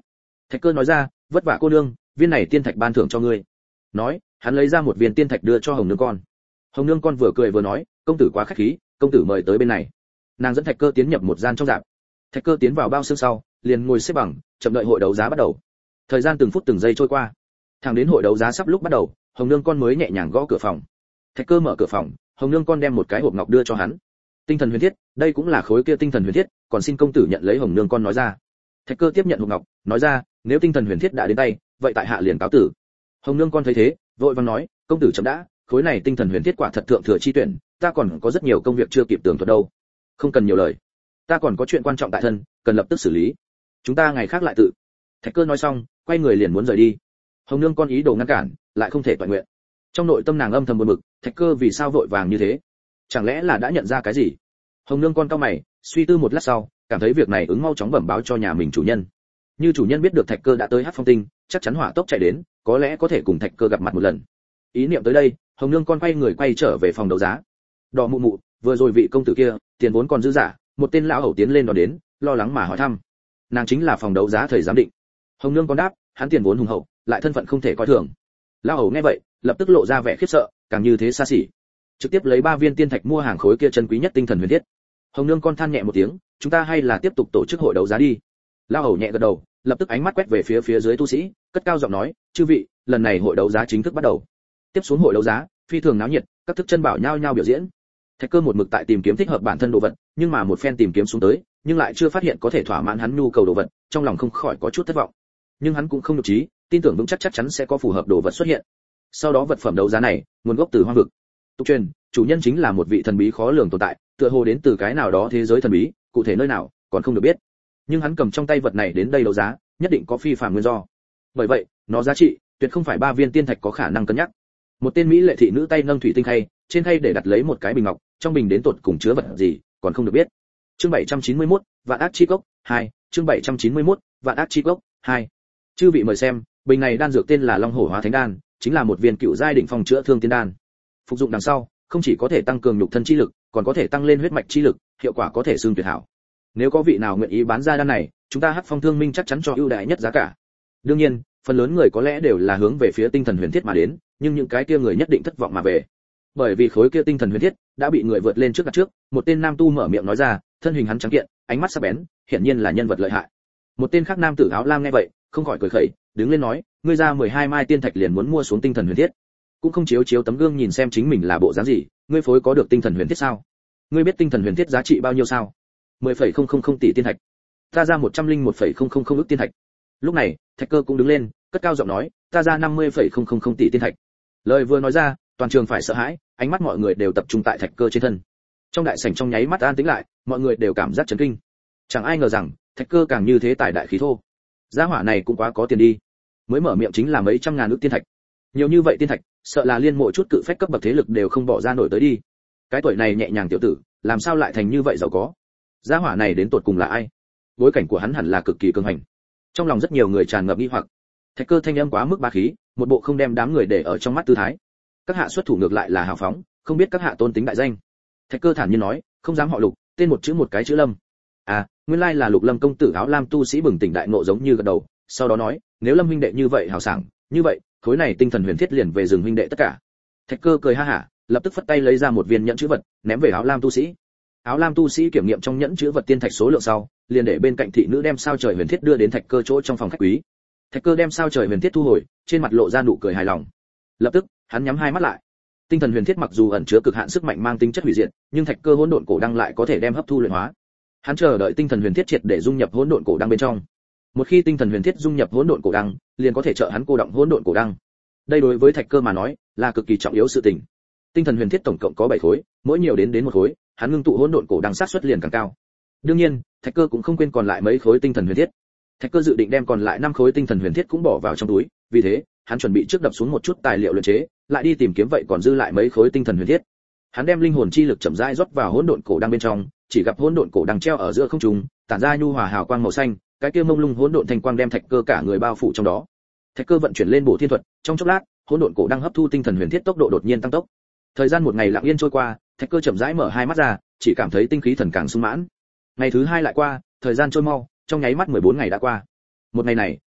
Thạch Cơ nói ra, vất vả cô nương, viên này tiên thạch ban thưởng cho ngươi. Nói, hắn lấy ra một viên tiên thạch đưa cho Hồng Nương con. Hồng Nương con vừa cười vừa nói, công tử quá khách khí, công tử mời tới bên này. Nàng dẫn Thạch Cơ tiến nhập một gian trong rạp. Thạch Cơ tiến vào bao xương sau, liền ngồi xếp bằng, chậm đợi hội đấu giá bắt đầu. Thời gian từng phút từng giây trôi qua, thẳng đến hội đấu giá sắp lúc bắt đầu, Hồng Nương con mới nhẹ nhàng gõ cửa phòng. Thạch Cơ mở cửa phòng, Hồng Nương con đem một cái hộp ngọc đưa cho hắn. Tinh thần huyền thiết, đây cũng là khối kia tinh thần huyền thiết, còn xin công tử nhận lấy. Hồng Nương con nói ra. Thạch Cơ tiếp nhận hộp ngọc, nói ra, nếu tinh thần huyền thiết đã đến tay, vậy tại hạ liền cáo tử. Hồng Nương con thấy thế, vội vàng nói, công tử chậm đã, khối này tinh thần huyền thiết quả thật thượng thừa chi tuyển, ta còn có rất nhiều công việc chưa kịp tường thuật đâu. Không cần nhiều lời, ta còn có chuyện quan trọng tại thân, cần lập tức xử lý. Chúng ta ngày khác lại tự. Thạch Cơ nói xong, quay người liền muốn rời đi. Hồng Nương con ý đồ ngăn cản, lại không thể toàn nguyện. Trong nội tâm nàng âm thầm buồn bực, Thạch Cơ vì sao vội vàng như thế? Chẳng lẽ là đã nhận ra cái gì? Hồng Nương con cau mày, suy tư một lát sau, cảm thấy việc này ứng mau chóng bẩm báo cho nhà mình chủ nhân. Như chủ nhân biết được Thạch Cơ đã tới Hắc Phong Tinh, chắc chắn hỏa tốc chạy đến, có lẽ có thể cùng Thạch Cơ gặp mặt một lần. Ý niệm tới đây, Hồng Nương con quay người quay trở về phòng đấu giá. Đỏ mụ mụ, vừa rồi vị công tử kia, tiền vốn còn dư giả, một tên lão hầu tiến lên đón đến, lo lắng mà hỏi thăm. Nàng chính là phòng đấu giá thầy giám định. Hồng Nương con đáp, hắn tiền vốn hùng hậu, lại thân phận không thể coi thường. Lão hầu nghe vậy, lập tức lộ ra vẻ khiếp sợ, càng như thế xa xỉ. Trực tiếp lấy ba viên tiên thạch mua hàng khối kia chân quý nhất tinh thần huyền thiết. Hồng Nương con than nhẹ một tiếng, chúng ta hay là tiếp tục tổ chức hội đấu giá đi. Lão hầu nhẹ gật đầu, lập tức ánh mắt quét về phía phía dưới tu sĩ, cất cao giọng nói, chư vị, lần này hội đấu giá chính thức bắt đầu. Tiếp xuống hội đấu giá, phi thường náo nhiệt, các thức chân bảo nhao nhao biểu diễn. Thạch Cơ một mực tại tìm kiếm thích hợp bản thân đồ vật, nhưng mà một phen tìm kiếm xuống tới, nhưng lại chưa phát hiện có thể thỏa mãn hắn nhu cầu đồ vật, trong lòng không khỏi có chút thất vọng. Nhưng hắn cũng không nhục trí, tin tưởng vững chắc chắc chắn sẽ có phù hợp đồ vật xuất hiện. Sau đó vật phẩm đấu giá này, nguồn gốc từ hoang vực. Tục truyền, chủ nhân chính là một vị thần bí khó lường tồn tại, tựa hồ đến từ cái nào đó thế giới thần bí, cụ thể nơi nào còn không được biết. Nhưng hắn cầm trong tay vật này đến đây đấu giá, nhất định có phi phàm nguyên do. Bởi vậy, nó giá trị tuyệt không phải ba viên tiên thạch có khả năng cân nhắc. Một tên mỹ lệ thị nữ tay nâng thủy tinh khay, trên khay để đặt lấy một cái bình ngọc, trong bình đến tột cùng chứa vật gì, còn không được biết. Chương bảy trăm chín mươi mốt, Vạn Ác Chi Cốc hai, chương bảy trăm chín mươi mốt, Vạn Ác Chi Cốc hai. Chư vị mời xem, bình này đan dược tên là Long Hổ Hóa Thánh Đan, chính là một viên cựu giai đỉnh phong chữa thương tiên đan. Phục dụng đằng sau, không chỉ có thể tăng cường nhục thân chi lực, còn có thể tăng lên huyết mạch chi lực, hiệu quả có thể xương tuyệt hảo. Nếu có vị nào nguyện ý bán ra đan này, chúng ta Hắc Phong Thương Minh chắc chắn cho ưu đãi nhất giá cả. Đương nhiên, phần lớn người có lẽ đều là hướng về phía tinh thần huyền thiết mà đến, nhưng những cái kia người nhất định thất vọng mà về. Bởi vì khối kia tinh thần huyền thiết đã bị người vượt lên trước đặt trước, một tên nam tu mở miệng nói ra, thân hình hắn trắng kiện, ánh mắt sắc bén, hiển nhiên là nhân vật lợi hại. Một tên khác nam tử áo lam nghe vậy, không khỏi cười khẩy, đứng lên nói, ngươi ra mười hai mai tiên thạch liền muốn mua xuống tinh thần huyền thiết, cũng không chiếu chiếu tấm gương nhìn xem chính mình là bộ dáng gì, ngươi phối có được tinh thần huyền thiết sao? Ngươi biết tinh thần huyền thiết giá trị bao nhiêu sao? mười phẩy không không không tỷ tiên thạch. Ta ra một trăm linh một phẩy không không không ức tiên thạch. Lúc này, Thạch Cơ cũng đứng lên, cất cao giọng nói, ta ra năm mươi phẩy không không không tỷ tiên thạch. Lời vừa nói ra, toàn trường phải sợ hãi, ánh mắt mọi người đều tập trung tại Thạch Cơ trên thân. Trong đại sảnh trong nháy mắt an tĩnh lại, mọi người đều cảm giác chấn kinh. Chẳng ai ngờ rằng, Thạch Cơ càng như thế tài đại khí thô. Gia hỏa này cũng quá có tiền đi. Mới mở miệng chính là mấy trăm ngàn ức tiên thạch. Nhiều như vậy tiên thạch, sợ là liên mộ chút cự phách cấp bậc thế lực đều không bỏ ra nổi tới đi. Cái tuổi này nhẹ nhàng tiểu tử, làm sao lại thành như vậy giàu có? Gia hỏa này đến tột cùng là ai? Bối cảnh của hắn hẳn là cực kỳ cường hành. Trong lòng rất nhiều người tràn ngập nghi hoặc. Thạch Cơ thanh âm quá mức bá khí, một bộ không đem đám người để ở trong mắt tư thái. Các hạ xuất thủ ngược lại là hào phóng, không biết các hạ tôn tính đại danh. Thạch Cơ thản nhiên nói, không dám họ Lục, tên một chữ một cái chữ Lâm. À, nguyên lai là Lục Lâm công tử áo lam tu sĩ bừng tỉnh đại ngộ giống như gật đầu, sau đó nói, nếu Lâm huynh đệ như vậy hào sảng, như vậy, khối này tinh thần huyền thiết liền về rừng huynh đệ tất cả. Thạch Cơ cười ha hả, lập tức phất tay lấy ra một viên nhẫn chữ vật, ném về áo lam tu sĩ. Áo lam tu sĩ kiểm nghiệm trong nhẫn chữ vật tiên thạch số lượng sau, liền để bên cạnh thị nữ đem sao trời huyền thiết đưa đến Thạch Cơ chỗ trong phòng khách quý. Thạch Cơ đem sao trời huyền thiết thu hồi, trên mặt lộ ra nụ cười hài lòng. Lập tức, hắn nhắm hai mắt lại. Tinh thần huyền thiết mặc dù ẩn chứa cực hạn sức mạnh mang tính chất hủy diệt, nhưng Thạch Cơ hỗn độn cổ đăng lại có thể đem hấp thu luyện hóa. Hắn chờ đợi tinh thần huyền thiết triệt để dung nhập hỗn độn cổ đăng bên trong. Một khi tinh thần huyền thiết dung nhập hỗn độn cổ đăng, liền có thể trợ hắn cô động hỗn độn cổ đăng. Đây đối với Thạch Cơ mà nói, là cực kỳ trọng yếu sự tình. Tinh thần huyền thiết tổng cộng có bảy khối, mỗi nhiều đến đến một khối, hắn ngưng tụ hỗn độn cổ đăng sát suất liền càng cao. Đương nhiên, Thạch Cơ cũng không quên còn lại mấy khối tinh thần huyền thiết. Thạch Cơ dự định đem còn lại năm khối tinh thần huyền thiết cũng bỏ vào trong túi, vì thế, hắn chuẩn bị trước đập xuống một chút tài liệu luyện chế, lại đi tìm kiếm vậy còn dư lại mấy khối tinh thần huyền thiết. Hắn đem linh hồn chi lực chậm rãi rót vào hỗn độn cổ đăng bên trong, chỉ gặp hỗn độn cổ đăng treo ở giữa không trung, tản ra nhu hòa hào quang màu xanh, cái kia mông lung hỗn độn thành quang đem Thạch Cơ cả người bao phủ trong đó. Thạch Cơ vận chuyển lên bổ thiên thuật, trong chốc lát, hỗn độn cổ đăng hấp thu tinh thần huyền thiết tốc độ đột nhiên tăng tốc. Thời gian một ngày lặng yên trôi qua, Thạch Cơ chậm rãi mở hai mắt ra, chỉ cảm thấy tinh khí thần càng sung mãn. Ngày thứ hai lại qua, thời gian trôi mau, trong nháy mắt mười bốn ngày đã qua. Một ngày này,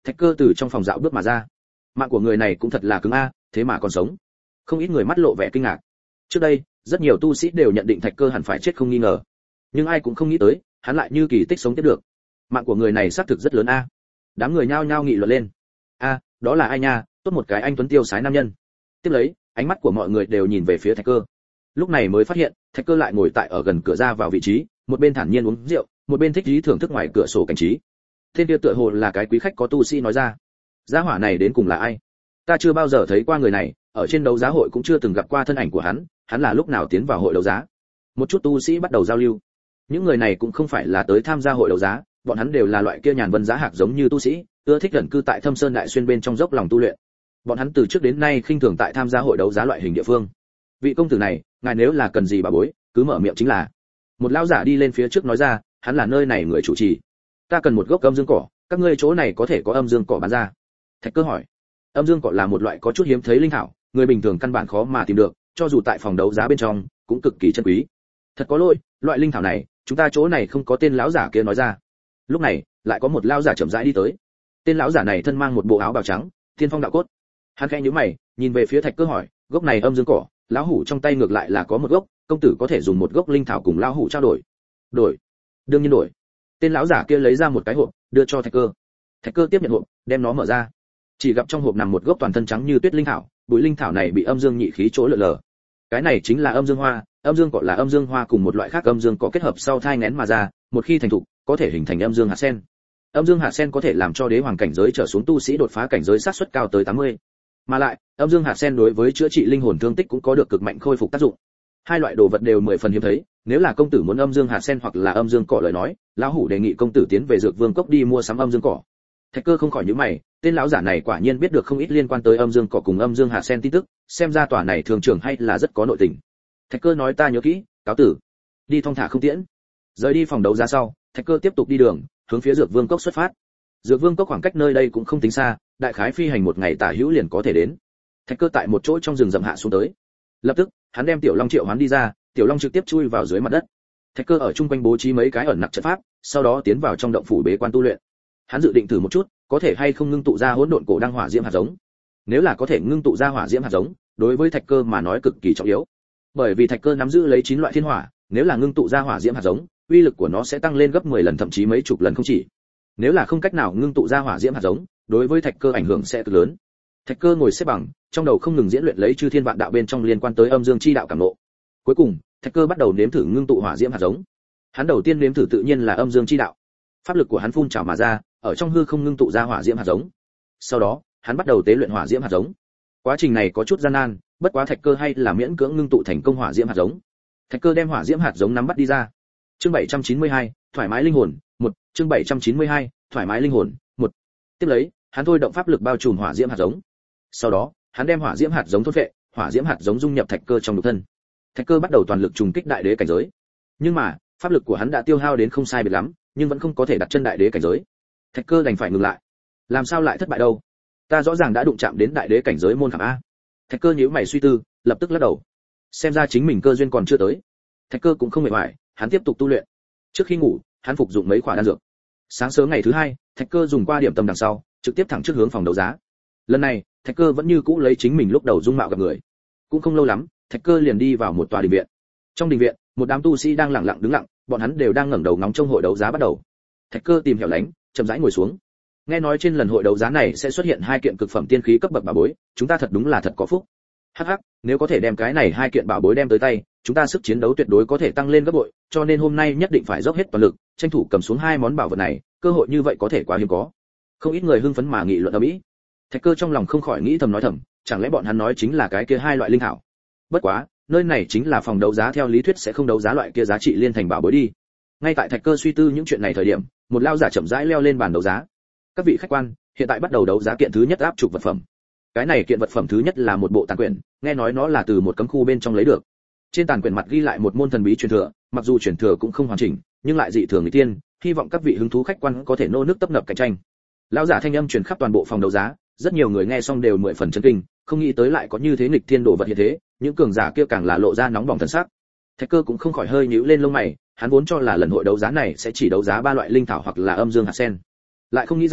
Thạch Cơ từ trong phòng dạo bước mà ra. Mạng của người này cũng thật là cứng a, thế mà còn sống. Không ít người mắt lộ vẻ kinh ngạc. Trước đây, rất nhiều tu sĩ đều nhận định Thạch Cơ hẳn phải chết không nghi ngờ, nhưng ai cũng không nghĩ tới, hắn lại như kỳ tích sống tiếp được. Mạng của người này xác thực rất lớn a. Đám người nhao nhao nghị luận lên. A, đó là ai nha, tốt một cái anh tuấn tiêu sái nam nhân. Tiếp lấy, ánh mắt của mọi người đều nhìn về phía Thạch Cơ. Lúc này mới phát hiện, Thạch Cơ lại ngồi tại ở gần cửa ra vào vị trí, một bên thản nhiên uống rượu, một bên thích ý thưởng thức ngoài cửa sổ cảnh trí. Tên kia tựa hồ là cái quý khách có tu sĩ nói ra. Gia hỏa này đến cùng là ai? Ta chưa bao giờ thấy qua người này, ở trên đấu giá hội cũng chưa từng gặp qua thân ảnh của hắn, hắn là lúc nào tiến vào hội đấu giá? Một chút tu sĩ bắt đầu giao lưu. Những người này cũng không phải là tới tham gia hội đấu giá, bọn hắn đều là loại kia nhàn vân giá hạc giống như tu sĩ, ưa thích ẩn cư tại Thâm Sơn Đại Xuyên bên trong dốc lòng tu luyện. Bọn hắn từ trước đến nay khinh thường tại tham gia hội đấu giá loại hình địa phương. Vị công tử này, ngài nếu là cần gì bà bối, cứ mở miệng chính là. Một lão giả đi lên phía trước nói ra, hắn là nơi này người chủ trì. Ta cần một gốc âm dương cỏ, các ngươi chỗ này có thể có âm dương cỏ bán ra? Thạch Cơ hỏi. Âm dương cỏ là một loại có chút hiếm thấy linh thảo, người bình thường căn bản khó mà tìm được, cho dù tại phòng đấu giá bên trong, cũng cực kỳ chân quý. Thật có lỗi, loại linh thảo này, chúng ta chỗ này không có. Tên lão giả kia nói ra. Lúc này, lại có một lão giả chậm rãi đi tới. Tên lão giả này thân mang một bộ áo bào trắng, thiên phong đạo cốt. Hắn khẽ nhíu mày, nhìn về phía Thạch Cơ hỏi, gốc này âm dương cỏ, lão hủ trong tay ngược lại là có một gốc, công tử có thể dùng một gốc linh thảo cùng lão hủ trao đổi. Đổi? Đương nhiên đổi. Tên lão giả kia lấy ra một cái hộp, đưa cho Thạch Cơ. Thạch Cơ tiếp nhận hộp, đem nó mở ra. Chỉ gặp trong hộp nằm một gốc toàn thân trắng như tuyết linh thảo, bụi linh thảo này bị âm dương nhị khí chỗ lượn lờ. Cái này chính là âm dương hoa, âm dương cỏ là âm dương hoa cùng một loại khác âm dương cỏ kết hợp sau thai nghén mà ra, một khi thành thục, có thể hình thành âm dương hạt sen. Âm dương hạt sen có thể làm cho đế hoàng cảnh giới trở xuống tu sĩ đột phá cảnh giới sát suất cao tới tám mươi. Mà lại, âm dương hạt sen đối với chữa trị linh hồn thương tích cũng có được cực mạnh khôi phục tác dụng. Hai loại đồ vật đều mười phần hiếm thấy, nếu là công tử muốn âm dương hạt sen hoặc là âm dương cỏ lời nói, lão hủ đề nghị công tử tiến về Dược Vương cốc đi mua sắm âm dương cỏ. Thạch Cơ không khỏi nhíu mày, tên lão giả này quả nhiên biết được không ít liên quan tới âm dương cỏ cùng âm dương hạt sen tin tức, xem ra tòa này thường trưởng hay là rất có nội tình. Thạch Cơ nói ta nhớ kỹ, cáo tử. Đi thong thả không tiễn. Rời đi phòng đấu giá sau, Thạch Cơ tiếp tục đi đường, hướng phía Dược Vương cốc xuất phát. Dược Vương cốc khoảng cách nơi đây cũng không tính xa, đại khái phi hành một ngày tả hữu liền có thể đến. Thạch Cơ tại một chỗ trong rừng rậm hạ xuống tới. Lập tức, hắn đem Tiểu Long triệu hoán đi ra, Tiểu Long trực tiếp chui vào dưới mặt đất. Thạch Cơ ở trung quanh bố trí mấy cái ẩn nặc trận pháp, sau đó tiến vào trong động phủ bế quan tu luyện. Hắn dự định thử một chút, có thể hay không ngưng tụ ra hỗn độn cổ đăng hỏa diễm hạt giống. Nếu là có thể ngưng tụ ra hỏa diễm hạt giống, đối với Thạch Cơ mà nói cực kỳ trọng yếu. Bởi vì Thạch Cơ nắm giữ lấy chín loại thiên hỏa, nếu là ngưng tụ ra hỏa diễm hạt giống, uy lực của nó sẽ tăng lên gấp mười lần thậm chí mấy chục lần không chỉ. Nếu là không cách nào ngưng tụ ra hỏa diễm hạt giống, đối với Thạch Cơ ảnh hưởng sẽ cực lớn. Thạch Cơ ngồi xếp bằng, trong đầu không ngừng diễn luyện lấy chư thiên vạn đạo bên trong liên quan tới âm dương chi đạo cảm ngộ. Cuối cùng, Thạch Cơ bắt đầu nếm thử ngưng tụ hỏa diễm hạt giống. Hắn đầu tiên nếm thử tự nhiên là âm dương chi đạo. Pháp lực của hắn phun trào mà ra, ở trong hư không ngưng tụ ra hỏa diễm hạt giống. Sau đó, hắn bắt đầu tế luyện hỏa diễm hạt giống. Quá trình này có chút gian nan, bất quá Thạch Cơ hay là miễn cưỡng ngưng tụ thành công hỏa diễm hạt giống. Thạch Cơ đem hỏa diễm hạt giống nắm bắt đi ra. Chương bảy trăm chín mươi hai, thoải mái linh hồn, một, chương bảy trăm chín mươi hai, thoải mái linh hồn, một. Tiếp lấy, hắn thôi động pháp lực bao trùm hỏa diễm hạt giống. Sau đó, hắn đem hỏa diễm hạt giống thôn phệ, hỏa diễm hạt giống dung nhập Thạch Cơ trong nhục thân. Thạch Cơ bắt đầu toàn lực trùng kích đại đế cảnh giới. Nhưng mà, pháp lực của hắn đã tiêu hao đến không sai biệt lắm, nhưng vẫn không có thể đặt chân đại đế cảnh giới. Thạch Cơ đành phải ngừng lại. Làm sao lại thất bại đâu? Ta rõ ràng đã đụng chạm đến đại đế cảnh giới môn khảm a. Thạch Cơ nhíu mày suy tư, lập tức lắc đầu. Xem ra chính mình cơ duyên còn chưa tới. Thạch Cơ cũng không mệt mỏi, hắn tiếp tục tu luyện. Trước khi ngủ, hắn phục dụng mấy quả đan dược. Sáng sớm ngày thứ hai, Thạch Cơ dùng qua điểm tâm đằng sau, trực tiếp thẳng trước hướng phòng đấu giá. Lần này, Thạch Cơ vẫn như cũ lấy chính mình lúc đầu dung mạo gặp người. Cũng không lâu lắm, Thạch Cơ liền đi vào một tòa đình viện. Trong đình viện, một đám tu sĩ đang lặng lặng đứng lặng, bọn hắn đều đang ngẩng đầu ngóng trông hội đấu giá bắt đầu. Thạch Cơ tìm hẻo lánh, chậm rãi ngồi xuống. Nghe nói trên lần hội đấu giá này sẽ xuất hiện hai kiện cực phẩm tiên khí cấp bậc bảo bối, chúng ta thật đúng là thật có phúc. Hắc hắc, nếu có thể đem cái này hai kiện bảo bối đem tới tay, chúng ta sức chiến đấu tuyệt đối có thể tăng lên gấp bội, cho nên hôm nay nhất định phải dốc hết toàn lực, tranh thủ cầm xuống hai món bảo vật này, cơ hội như vậy có thể quá hiếm có. Không ít người hưng phấn mà nghị luận ầm ĩ. Thạch Cơ trong lòng không khỏi nghĩ thầm nói thầm, chẳng lẽ bọn hắn nói chính là cái kia hai loại linh thảo? Bất quá, nơi này chính là phòng đấu giá, theo lý thuyết sẽ không đấu giá loại kia giá trị liên thành bảo bối đi. Ngay tại Thạch Cơ suy tư những chuyện này thời điểm, một lao giả chậm rãi leo lên bàn đấu giá. Các vị khách quan, hiện tại bắt đầu đấu giá kiện thứ nhất áp trục vật phẩm. Cái này kiện vật phẩm thứ nhất là một bộ tàn quyển, nghe nói nó là từ một cấm khu bên trong lấy được. Trên tàn quyển mặt ghi lại một môn thần bí truyền thừa, mặc dù truyền thừa cũng không hoàn chỉnh, nhưng lại dị thường người tiên, hy vọng các vị hứng thú khách quan có thể nô nước tấp nập cạnh tranh. Lão giả thanh âm truyền khắp toàn bộ phòng đấu giá, rất nhiều người nghe xong đều mười phần chấn kinh, không nghĩ tới lại có như thế nghịch thiên đồ vật hiện thế, những cường giả kia càng là lộ ra nóng bỏng thần sắc. Thạch Cơ cũng không khỏi hơi nhíu lên lông mày, hắn vốn cho là lần hội đấu giá này sẽ chỉ đấu giá ba loại linh thảo hoặc là âm dương hạt sen, lại không nghĩ rằng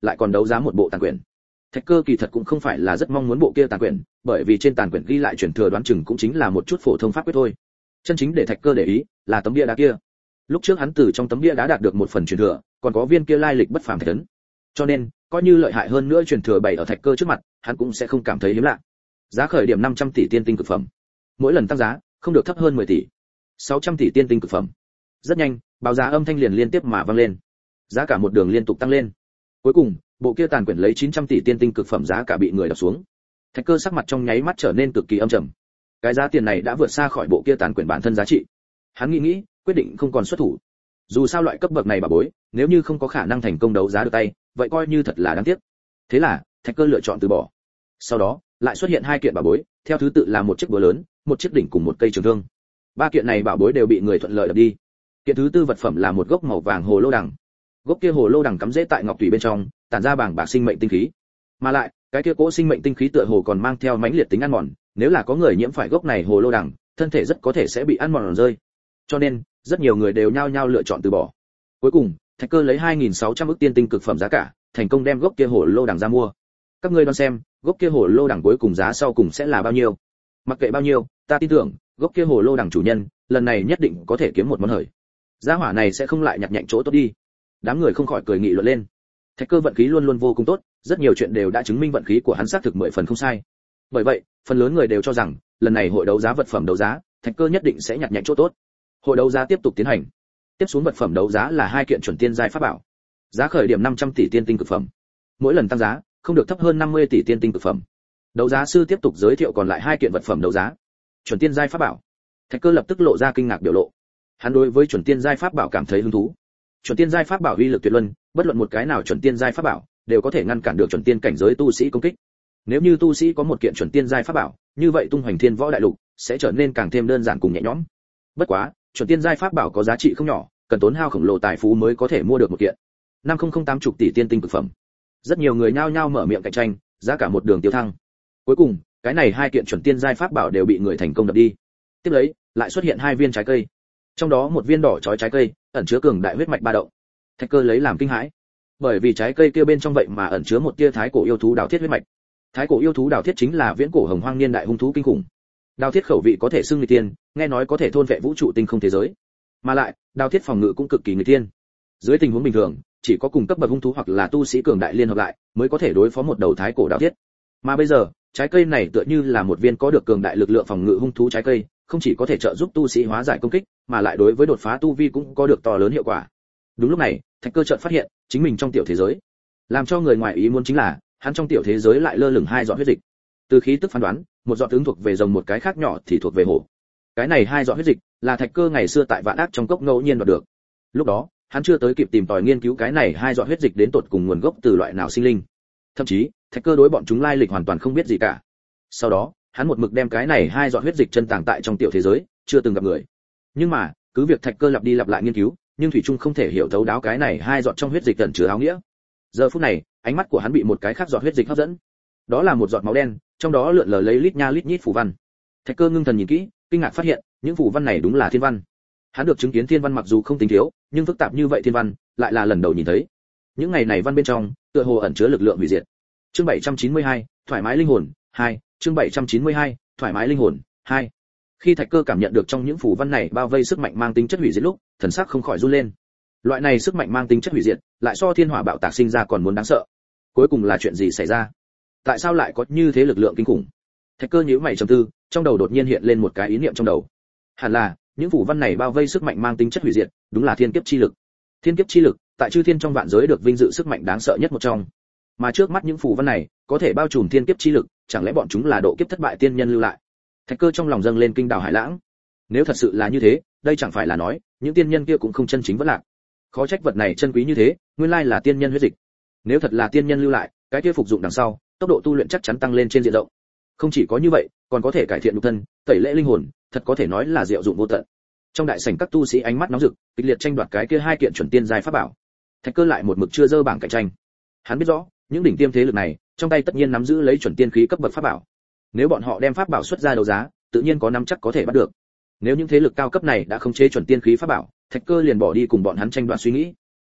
lại còn đấu giá một bộ tàn quyển. Thạch Cơ kỳ thật cũng không phải là rất mong muốn bộ kia tàn quyển, bởi vì trên tàn quyển ghi lại truyền thừa đoán chừng cũng chính là một chút phổ thông pháp quyết thôi. Chân chính để Thạch Cơ để ý là tấm bia đá kia. Lúc trước hắn từ trong tấm bia đá đạt được một phần truyền thừa, còn có viên kia lai lịch bất phàm thạch ấn. Cho nên, coi như lợi hại hơn nữa truyền thừa bày ở Thạch Cơ trước mặt, hắn cũng sẽ không cảm thấy hiếm lạ. Giá khởi điểm năm trăm tỷ tiên tinh cực phẩm. Mỗi lần tăng giá, không được thấp hơn mười tỷ. sáu trăm tỷ tiên tinh cực phẩm. Rất nhanh, báo giá âm thanh liền liên tiếp mà vang lên. Giá cả một đường liên tục tăng lên. Cuối cùng, bộ kia tàn quyển lấy chín trăm tỷ tiên tinh cực phẩm giá cả bị người đập xuống. Thạch Cơ sắc mặt trong nháy mắt trở nên cực kỳ âm trầm. Cái giá tiền này đã vượt xa khỏi bộ kia tàn quyển bản thân giá trị. Hắn nghĩ nghĩ, quyết định không còn xuất thủ. Dù sao loại cấp bậc này bà bối, nếu như không có khả năng thành công đấu giá được tay, vậy coi như thật là đáng tiếc. Thế là, Thạch Cơ lựa chọn từ bỏ. Sau đó, lại xuất hiện hai kiện bảo bối, theo thứ tự là một chiếc búa lớn, một chiếc đỉnh cùng một cây trường thương. Ba kiện này bảo bối đều bị người thuận lợi đập đi. Kiện thứ tư vật phẩm là một gốc màu vàng hồ lô đằng. Gốc kia hồ lô đằng cắm rễ tại ngọc thủy bên trong, tản ra bảng bạc sinh mệnh tinh khí. Mà lại, cái kia cỗ sinh mệnh tinh khí tựa hồ còn mang theo mãnh liệt tính ăn mòn, nếu là có người nhiễm phải gốc này hồ lô đằng, thân thể rất có thể sẽ bị ăn mòn rơi. Cho nên, rất nhiều người đều nhao nhao lựa chọn từ bỏ. Cuối cùng, Thạch Cơ lấy hai nghìn sáu trăm ức tiên tinh cực phẩm giá cả, thành công đem gốc kia hồ lô đằng ra mua. Các ngươi đoán xem, gốc kia hồ lô đằng cuối cùng giá sau cùng sẽ là bao nhiêu? Mặc kệ bao nhiêu, ta tin tưởng, gốc kia hồ lô đằng chủ nhân, lần này nhất định có thể kiếm một món hời. Giá hỏa này sẽ không lại nhặt nhạnh chỗ tốt đi. Đám người không khỏi cười nghị luận lên. Thạch Cơ vận khí luôn luôn vô cùng tốt, rất nhiều chuyện đều đã chứng minh vận khí của hắn xác thực mười phần không sai. Bởi vậy, phần lớn người đều cho rằng, lần này hội đấu giá vật phẩm đấu giá, Thạch Cơ nhất định sẽ nhặt nhạnh chỗ tốt. Hội đấu giá tiếp tục tiến hành. Tiếp xuống vật phẩm đấu giá là hai kiện chuẩn tiên giai pháp bảo. Giá khởi điểm năm trăm tỷ tiên tinh cực phẩm. Mỗi lần tăng giá, không được thấp hơn năm mươi tỷ tiên tinh cực phẩm. Đấu giá sư tiếp tục giới thiệu còn lại hai kiện vật phẩm đấu giá. Chuẩn tiên giai pháp bảo. Thạch Cơ lập tức lộ ra kinh ngạc biểu lộ. Hắn đối với chuẩn tiên giai pháp bảo cảm thấy hứng thú. Chuẩn tiên giai pháp bảo uy lực tuyệt luân, bất luận một cái nào chuẩn tiên giai pháp bảo đều có thể ngăn cản được chuẩn tiên cảnh giới tu sĩ công kích. Nếu như tu sĩ có một kiện chuẩn tiên giai pháp bảo, như vậy tung hoành thiên võ đại lục sẽ trở nên càng thêm đơn giản cùng nhẹ nhõm. Bất quá, chuẩn tiên giai pháp bảo có giá trị không nhỏ, cần tốn hao khổng lồ tài phú mới có thể mua được một kiện. năm nghìn tám mươi tỷ tiên tinh cực phẩm. Rất nhiều người nhao nhao mở miệng cạnh tranh, giá cả một đường tiêu thăng. Cuối cùng, cái này hai kiện chuẩn tiên giai pháp bảo đều bị người thành công đập đi. Tiếp lấy, lại xuất hiện hai viên trái cây. Trong đó một viên đỏ chói trái cây, ẩn chứa cường đại huyết mạch ba động. Thạch Cơ lấy làm kinh hãi, bởi vì trái cây kia bên trong vậy mà ẩn chứa một tia thái cổ yêu thú đào thiết huyết mạch. Thái cổ yêu thú đào thiết chính là viễn cổ hồng hoang niên đại hung thú kinh khủng. Đào thiết khẩu vị có thể xưng nghịch tiên, nghe nói có thể thôn vệ vũ trụ tinh không thế giới. Mà lại, đào thiết phòng ngự cũng cực kỳ nghịch tiên. Dưới tình huống bình thường, chỉ có cùng cấp bậc hung thú hoặc là tu sĩ cường đại liên hợp lại, mới có thể đối phó một đầu thái cổ đào thiết. Mà bây giờ, trái cây này tựa như là một viên có được cường đại lực lượng phòng ngự hung thú trái cây, không chỉ có thể trợ giúp tu sĩ hóa giải công kích, mà lại đối với đột phá tu vi cũng có được to lớn hiệu quả. Đúng lúc này, Thạch Cơ chợt phát hiện, chính mình trong tiểu thế giới. Làm cho người ngoài ý muốn chính là, hắn trong tiểu thế giới lại lơ lửng hai giọt huyết dịch. Từ khí tức phán đoán, một giọt ứng thuộc về rồng, một cái khác nhỏ thì thuộc về hổ. Cái này hai giọt huyết dịch là Thạch Cơ ngày xưa tại Vạn Ác trong cốc ngẫu nhiên đoạt được. Lúc đó, hắn chưa tới kịp tìm tòi nghiên cứu cái này hai giọt huyết dịch đến tột cùng nguồn gốc từ loại nào sinh linh. Thậm chí, Thạch Cơ đối bọn chúng lai lịch hoàn toàn không biết gì cả. Sau đó, hắn một mực đem cái này hai giọt huyết dịch chân tàng tại trong tiểu thế giới, chưa từng gặp người. Nhưng mà, cứ việc Thạch Cơ lặp đi lặp lại nghiên cứu, nhưng thủy trung không thể hiểu thấu đáo cái này hai giọt trong huyết dịch ẩn chứa áo nghĩa. Giờ phút này, ánh mắt của hắn bị một cái khác giọt huyết dịch hấp dẫn. Đó là một giọt máu đen, trong đó lượn lờ lấy lít nha lít nhít phù văn. Thạch Cơ ngưng thần nhìn kỹ, kinh ngạc phát hiện, những phù văn này đúng là thiên văn. Hắn được chứng kiến thiên văn mặc dù không tính thiếu, nhưng phức tạp như vậy thiên văn, lại là lần đầu nhìn thấy. Những ngày này văn bên trong, tựa hồ ẩn chứa lực lượng hủy diệt. Chương bảy trăm chín mươi hai, thoải mái linh hồn, hai, chương bảy trăm chín mươi hai, thoải mái linh hồn, hai. Khi Thạch Cơ cảm nhận được trong những phù văn này bao vây sức mạnh mang tính chất hủy diệt lúc, thần sắc không khỏi run lên. Loại này sức mạnh mang tính chất hủy diệt, lại so thiên hỏa bạo tạc sinh ra còn muốn đáng sợ. Cuối cùng là chuyện gì xảy ra? Tại sao lại có như thế lực lượng kinh khủng? Thạch Cơ nhíu mày trầm tư, trong đầu đột nhiên hiện lên một cái ý niệm trong đầu. Hẳn là, những phù văn này bao vây sức mạnh mang tính chất hủy diệt, đúng là thiên kiếp chi lực. Thiên kiếp chi lực, tại chư thiên trong vạn giới được vinh dự sức mạnh đáng sợ nhất một trong. Mà trước mắt những phù văn này, có thể bao trùm thiên kiếp chi lực, chẳng lẽ bọn chúng là độ kiếp thất bại tiên nhân lưu lại? Thạch Cơ trong lòng dâng lên kinh đào hải lãng. Nếu thật sự là như thế, đây chẳng phải là nói, những tiên nhân kia cũng không chân chính vẫn lạc. Khó trách vật này chân quý như thế, nguyên lai là tiên nhân huyết dịch. Nếu thật là tiên nhân lưu lại, cái kia phục dụng đằng sau, tốc độ tu luyện chắc chắn tăng lên trên diện rộng. Không chỉ có như vậy, còn có thể cải thiện nhục thân, tẩy lễ linh hồn, thật có thể nói là diệu dụng vô tận. Trong đại sảnh các tu sĩ ánh mắt nóng rực, kịch liệt tranh đoạt cái kia hai kiện chuẩn tiên giai pháp bảo. Thạch Cơ lại một mực chưa dơ bảng cạnh tranh. Hắn biết rõ, những đỉnh tiêm thế lực này, trong tay tất nhiên nắm giữ lấy chuẩn tiên khí cấp bậc pháp bảo. Nếu bọn họ đem pháp bảo xuất ra đấu giá, tự nhiên có nắm chắc có thể bắt được. Nếu những thế lực cao cấp này đã khống chế chuẩn tiên khí pháp bảo, Thạch Cơ liền bỏ đi cùng bọn hắn tranh đoạt suy nghĩ.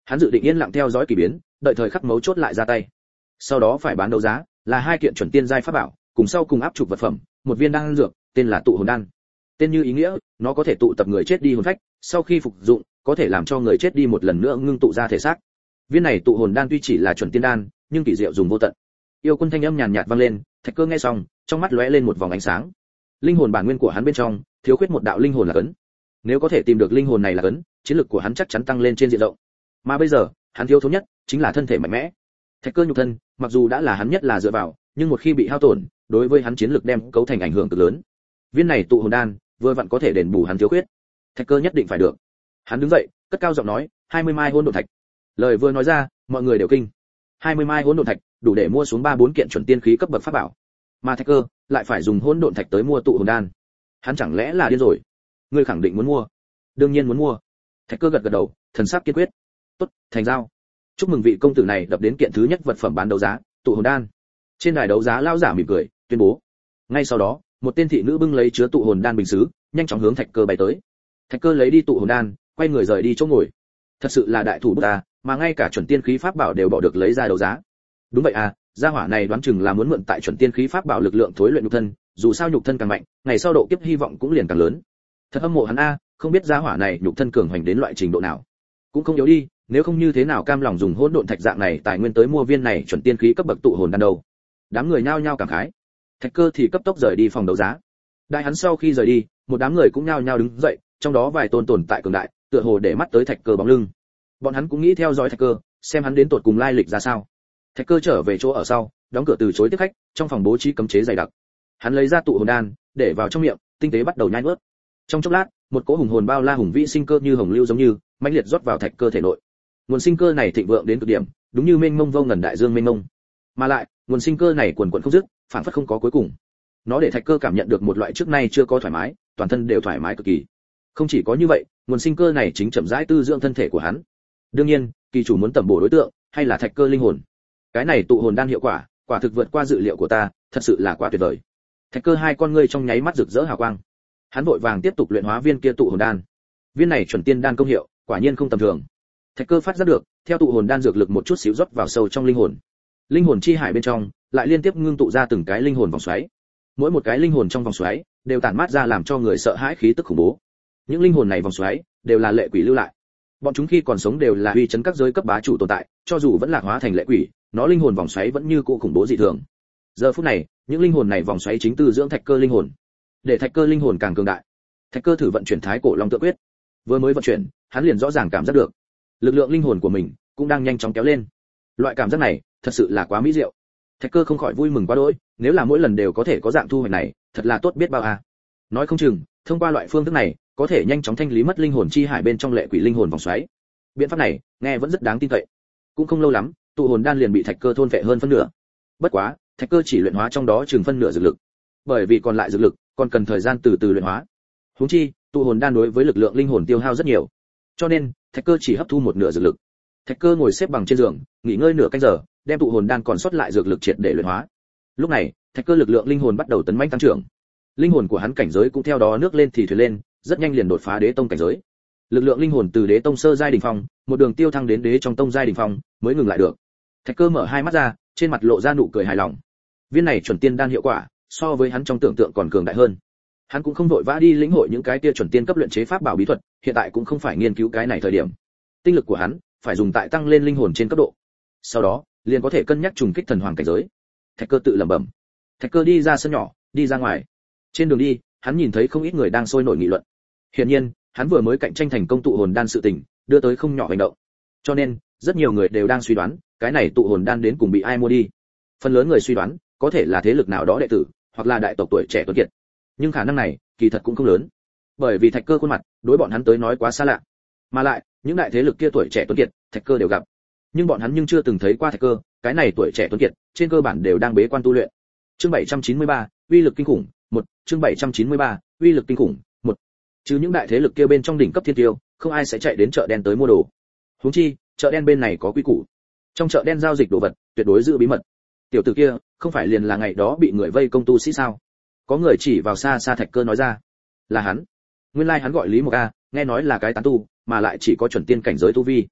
Hắn dự định yên lặng theo dõi kỳ biến, đợi thời khắc mấu chốt lại ra tay. Sau đó phải bán đấu giá là hai kiện chuẩn tiên giai pháp bảo, cùng sau cùng áp trục vật phẩm, một viên đan dược, tên là tụ hồn đan. Tên như ý nghĩa, nó có thể tụ tập người chết đi hồn phách, sau khi phục dụng, có thể làm cho người chết đi một lần nữa ngưng tụ ra thể xác. Viên này tụ hồn đan tuy chỉ là chuẩn tiên đan, nhưng kỳ diệu dùng vô tận. Yêu Quân thanh âm nhàn nhạt vang lên, Thạch Cơ nghe xong, trong mắt lóe lên một vòng ánh sáng. Linh hồn bản nguyên của hắn bên trong, thiếu khuyết một đạo linh hồn là cấn. Nếu có thể tìm được linh hồn này là cấn, chiến lực của hắn chắc chắn tăng lên trên diện rộng. Mà bây giờ, hắn thiếu thốn nhất chính là thân thể mạnh mẽ. Thạch Cơ nhục thân, mặc dù đã là hắn nhất là dựa vào, nhưng một khi bị hao tổn, đối với hắn chiến lực đem cấu thành ảnh hưởng cực lớn. Viên này tụ hồn đan, vừa vặn có thể đền bù hắn thiếu khuyết. Thạch Cơ nhất định phải được. Hắn đứng dậy, cất cao giọng nói, hai mươi mai hỗn độn thạch. Lời vừa nói ra, mọi người đều kinh. hai mươi mai hỗn độn thạch, đủ để mua xuống ba bốn kiện chuẩn tiên khí cấp bậc pháp bảo. Mà Thạch Cơ lại phải dùng hỗn độn thạch tới mua tụ hồn đan. Hắn chẳng lẽ là điên rồi? Ngươi khẳng định muốn mua? Đương nhiên muốn mua. Thạch Cơ gật gật đầu, thần sắc kiên quyết. Tốt, thành giao. Chúc mừng vị công tử này đập đến kiện thứ nhất vật phẩm bán đấu giá, tụ hồn đan. Trên đài đấu giá lão giả mỉm cười, tuyên bố. Ngay sau đó, một tên thị nữ bưng lấy chứa tụ hồn đan bình sứ, nhanh chóng hướng Thạch Cơ bay tới. Thạch Cơ lấy đi tụ hồn đan, quay người rời đi chỗ ngồi. Thật sự là đại thủ bút ta, mà ngay cả chuẩn tiên khí pháp bảo đều bỏ được lấy ra đấu giá. Đúng vậy à, gia hỏa này đoán chừng là muốn mượn tại chuẩn tiên khí pháp bảo lực lượng thối luyện nhục thân, dù sao nhục thân càng mạnh, ngày sau độ kiếp hy vọng cũng liền càng lớn. Thật hâm mộ hắn a, không biết gia hỏa này nhục thân cường hoành đến loại trình độ nào. Cũng không yếu đi, nếu không như thế nào cam lòng dùng hỗn độn thạch dạng này tài nguyên tới mua viên này chuẩn tiên khí cấp bậc tụ hồn đan đâu. Đám người nhao nhao cảm khái. Thạch Cơ thì cấp tốc rời đi phòng đấu giá. Đại hắn sau khi rời đi, một đám người cũng nhao nhao đứng dậy, trong đó vài tôn tồn tại cường đại, tựa hồ để mắt tới Thạch Cơ bóng lưng. Bọn hắn cũng nghĩ theo dõi Thạch Cơ, xem hắn đến tột cùng lai lịch ra sao. Thạch Cơ trở về chỗ ở sau, đóng cửa từ chối tiếp khách, trong phòng bố trí cấm chế dày đặc. Hắn lấy ra tụ hồn đan, để vào trong miệng, tinh tế bắt đầu nhai nuốt. Trong chốc lát, một cỗ hùng hồn bao la hùng vĩ sinh cơ như hồng lưu giống như mãnh liệt rót vào Thạch Cơ thể nội. Nguồn sinh cơ này thịnh vượng đến cực điểm, đúng như mênh mông vô ngần đại dương mênh mông. Mà lại, nguồn sinh cơ này quần quần không dứt, phản phất không có cuối cùng. Nó để Thạch Cơ cảm nhận được một loại trước nay chưa có thoải mái, toàn thân đều thoải mái cực kỳ. Không chỉ có như vậy, nguồn sinh cơ này chính chậm rãi tư dưỡng thân thể của hắn. Đương nhiên, kỳ chủ muốn tẩm bổ đối tượng, hay là Thạch Cơ linh hồn. Cái này tụ hồn đan hiệu quả, quả thực vượt qua dự liệu của ta, thật sự là quá tuyệt vời. Thạch Cơ hai con ngươi trong nháy mắt rực rỡ hào quang. Hắn vội vàng tiếp tục luyện hóa viên kia tụ hồn đan. Viên này chuẩn tiên đan công hiệu, quả nhiên không tầm thường. Thạch Cơ phát giác được, theo tụ hồn đan dược lực một chút xíu rót vào sâu trong linh hồn. Linh hồn chi hải bên trong, lại liên tiếp ngưng tụ ra từng cái linh hồn vòng xoáy. Mỗi một cái linh hồn trong vòng xoáy đều tản mát ra làm cho người sợ hãi khí tức khủng bố. Những linh hồn này vòng xoáy đều là lệ quỷ lưu lại. Bọn chúng khi còn sống đều là uy chấn các giới cấp bá chủ tồn tại, cho dù vẫn lạc hóa thành lệ quỷ, nó linh hồn vòng xoáy vẫn như cũ khủng bố dị thường. Giờ phút này, những linh hồn này vòng xoáy chính tư dưỡng Thạch Cơ linh hồn, để Thạch Cơ linh hồn càng cường đại. Thạch Cơ thử vận chuyển Thái Cổ Long Tự Quyết. Vừa mới vận chuyển, hắn liền rõ ràng cảm giác được, lực lượng linh hồn của mình cũng đang nhanh chóng kéo lên. Loại cảm giác này, thật sự là quá mỹ diệu. Thạch Cơ không khỏi vui mừng quá đỗi, nếu là mỗi lần đều có thể có dạng thu hoạch này, thật là tốt biết bao à. Nói không chừng, thông qua loại phương thức này, có thể nhanh chóng thanh lý mất linh hồn chi hải bên trong lệ quỷ linh hồn vòng xoáy. Biện pháp này, nghe vẫn rất đáng tin cậy. Cũng không lâu lắm, tụ hồn đan liền bị Thạch Cơ thôn phệ hơn phân nửa. Bất quá, Thạch Cơ chỉ luyện hóa trong đó chừng phân nửa dược lực. Bởi vì còn lại dược lực, còn cần thời gian từ từ luyện hóa. Huống chi, tụ hồn đan đối với lực lượng linh hồn tiêu hao rất nhiều. Cho nên, Thạch Cơ chỉ hấp thu một nửa dược lực. Thạch Cơ ngồi xếp bằng trên giường, nghỉ ngơi nửa canh giờ, đem tụ hồn đan còn sót lại dược lực triệt để luyện hóa. Lúc này, Thạch Cơ lực lượng linh hồn bắt đầu tấn mãnh tăng trưởng. Linh hồn của hắn cảnh giới cũng theo đó nước lên thì thuyền lên, rất nhanh liền đột phá đế tông cảnh giới. Lực lượng linh hồn từ đế tông sơ giai đỉnh phong, một đường tiêu thăng đến đế trong tông giai đỉnh phong, mới ngừng lại được. Thạch Cơ mở hai mắt ra, trên mặt lộ ra nụ cười hài lòng. Viên này chuẩn tiên đan hiệu quả, so với hắn trong tưởng tượng còn cường đại hơn. Hắn cũng không vội vã đi lĩnh hội những cái kia chuẩn tiên cấp luyện chế pháp bảo bí thuật, hiện tại cũng không phải nghiên cứu cái này thời điểm. Tinh lực của hắn phải dùng tại tăng lên linh hồn trên cấp độ. Sau đó, liền có thể cân nhắc trùng kích thần hoàng cảnh giới. Thạch Cơ tự lẩm bẩm. Thạch Cơ đi ra sân nhỏ, đi ra ngoài. Trên đường đi, hắn nhìn thấy không ít người đang sôi nổi nghị luận. Hiển nhiên, hắn vừa mới cạnh tranh thành công tụ hồn đan sự tình, đưa tới không nhỏ hành động. Cho nên, rất nhiều người đều đang suy đoán, cái này tụ hồn đan đến cùng bị ai mua đi. Phần lớn người suy đoán, có thể là thế lực nào đó đệ tử, hoặc là đại tộc tuổi trẻ tuấn kiệt. Nhưng khả năng này, kỳ thật cũng không lớn. Bởi vì Thạch Cơ khuôn mặt, đối bọn hắn tới nói quá xa lạ. Mà lại, những đại thế lực kia tuổi trẻ tuấn kiệt, Thạch Cơ đều gặp. Nhưng bọn hắn nhưng chưa từng thấy qua Thạch Cơ, cái này tuổi trẻ tuấn kiệt, trên cơ bản đều đang bế quan tu luyện. Chương bảy trăm chín mươi ba, uy lực kinh khủng, một, chương bảy trăm chín mươi ba, uy lực kinh khủng, một. Chứ những đại thế lực kia bên trong đỉnh cấp thiên tiêu, không ai sẽ chạy đến chợ đen tới mua đồ. Huống chi, chợ đen bên này có quy củ. Trong chợ đen giao dịch đồ vật, tuyệt đối giữ bí mật. Tiểu tử kia, không phải liền là ngày đó bị người vây công tu sĩ sao? Có người chỉ vào xa xa Thạch Cơ nói ra, là hắn. Nguyên lai like hắn gọi Lý Mộc A, nghe nói là cái tán tu, mà lại chỉ có chuẩn tiên cảnh giới tu vi.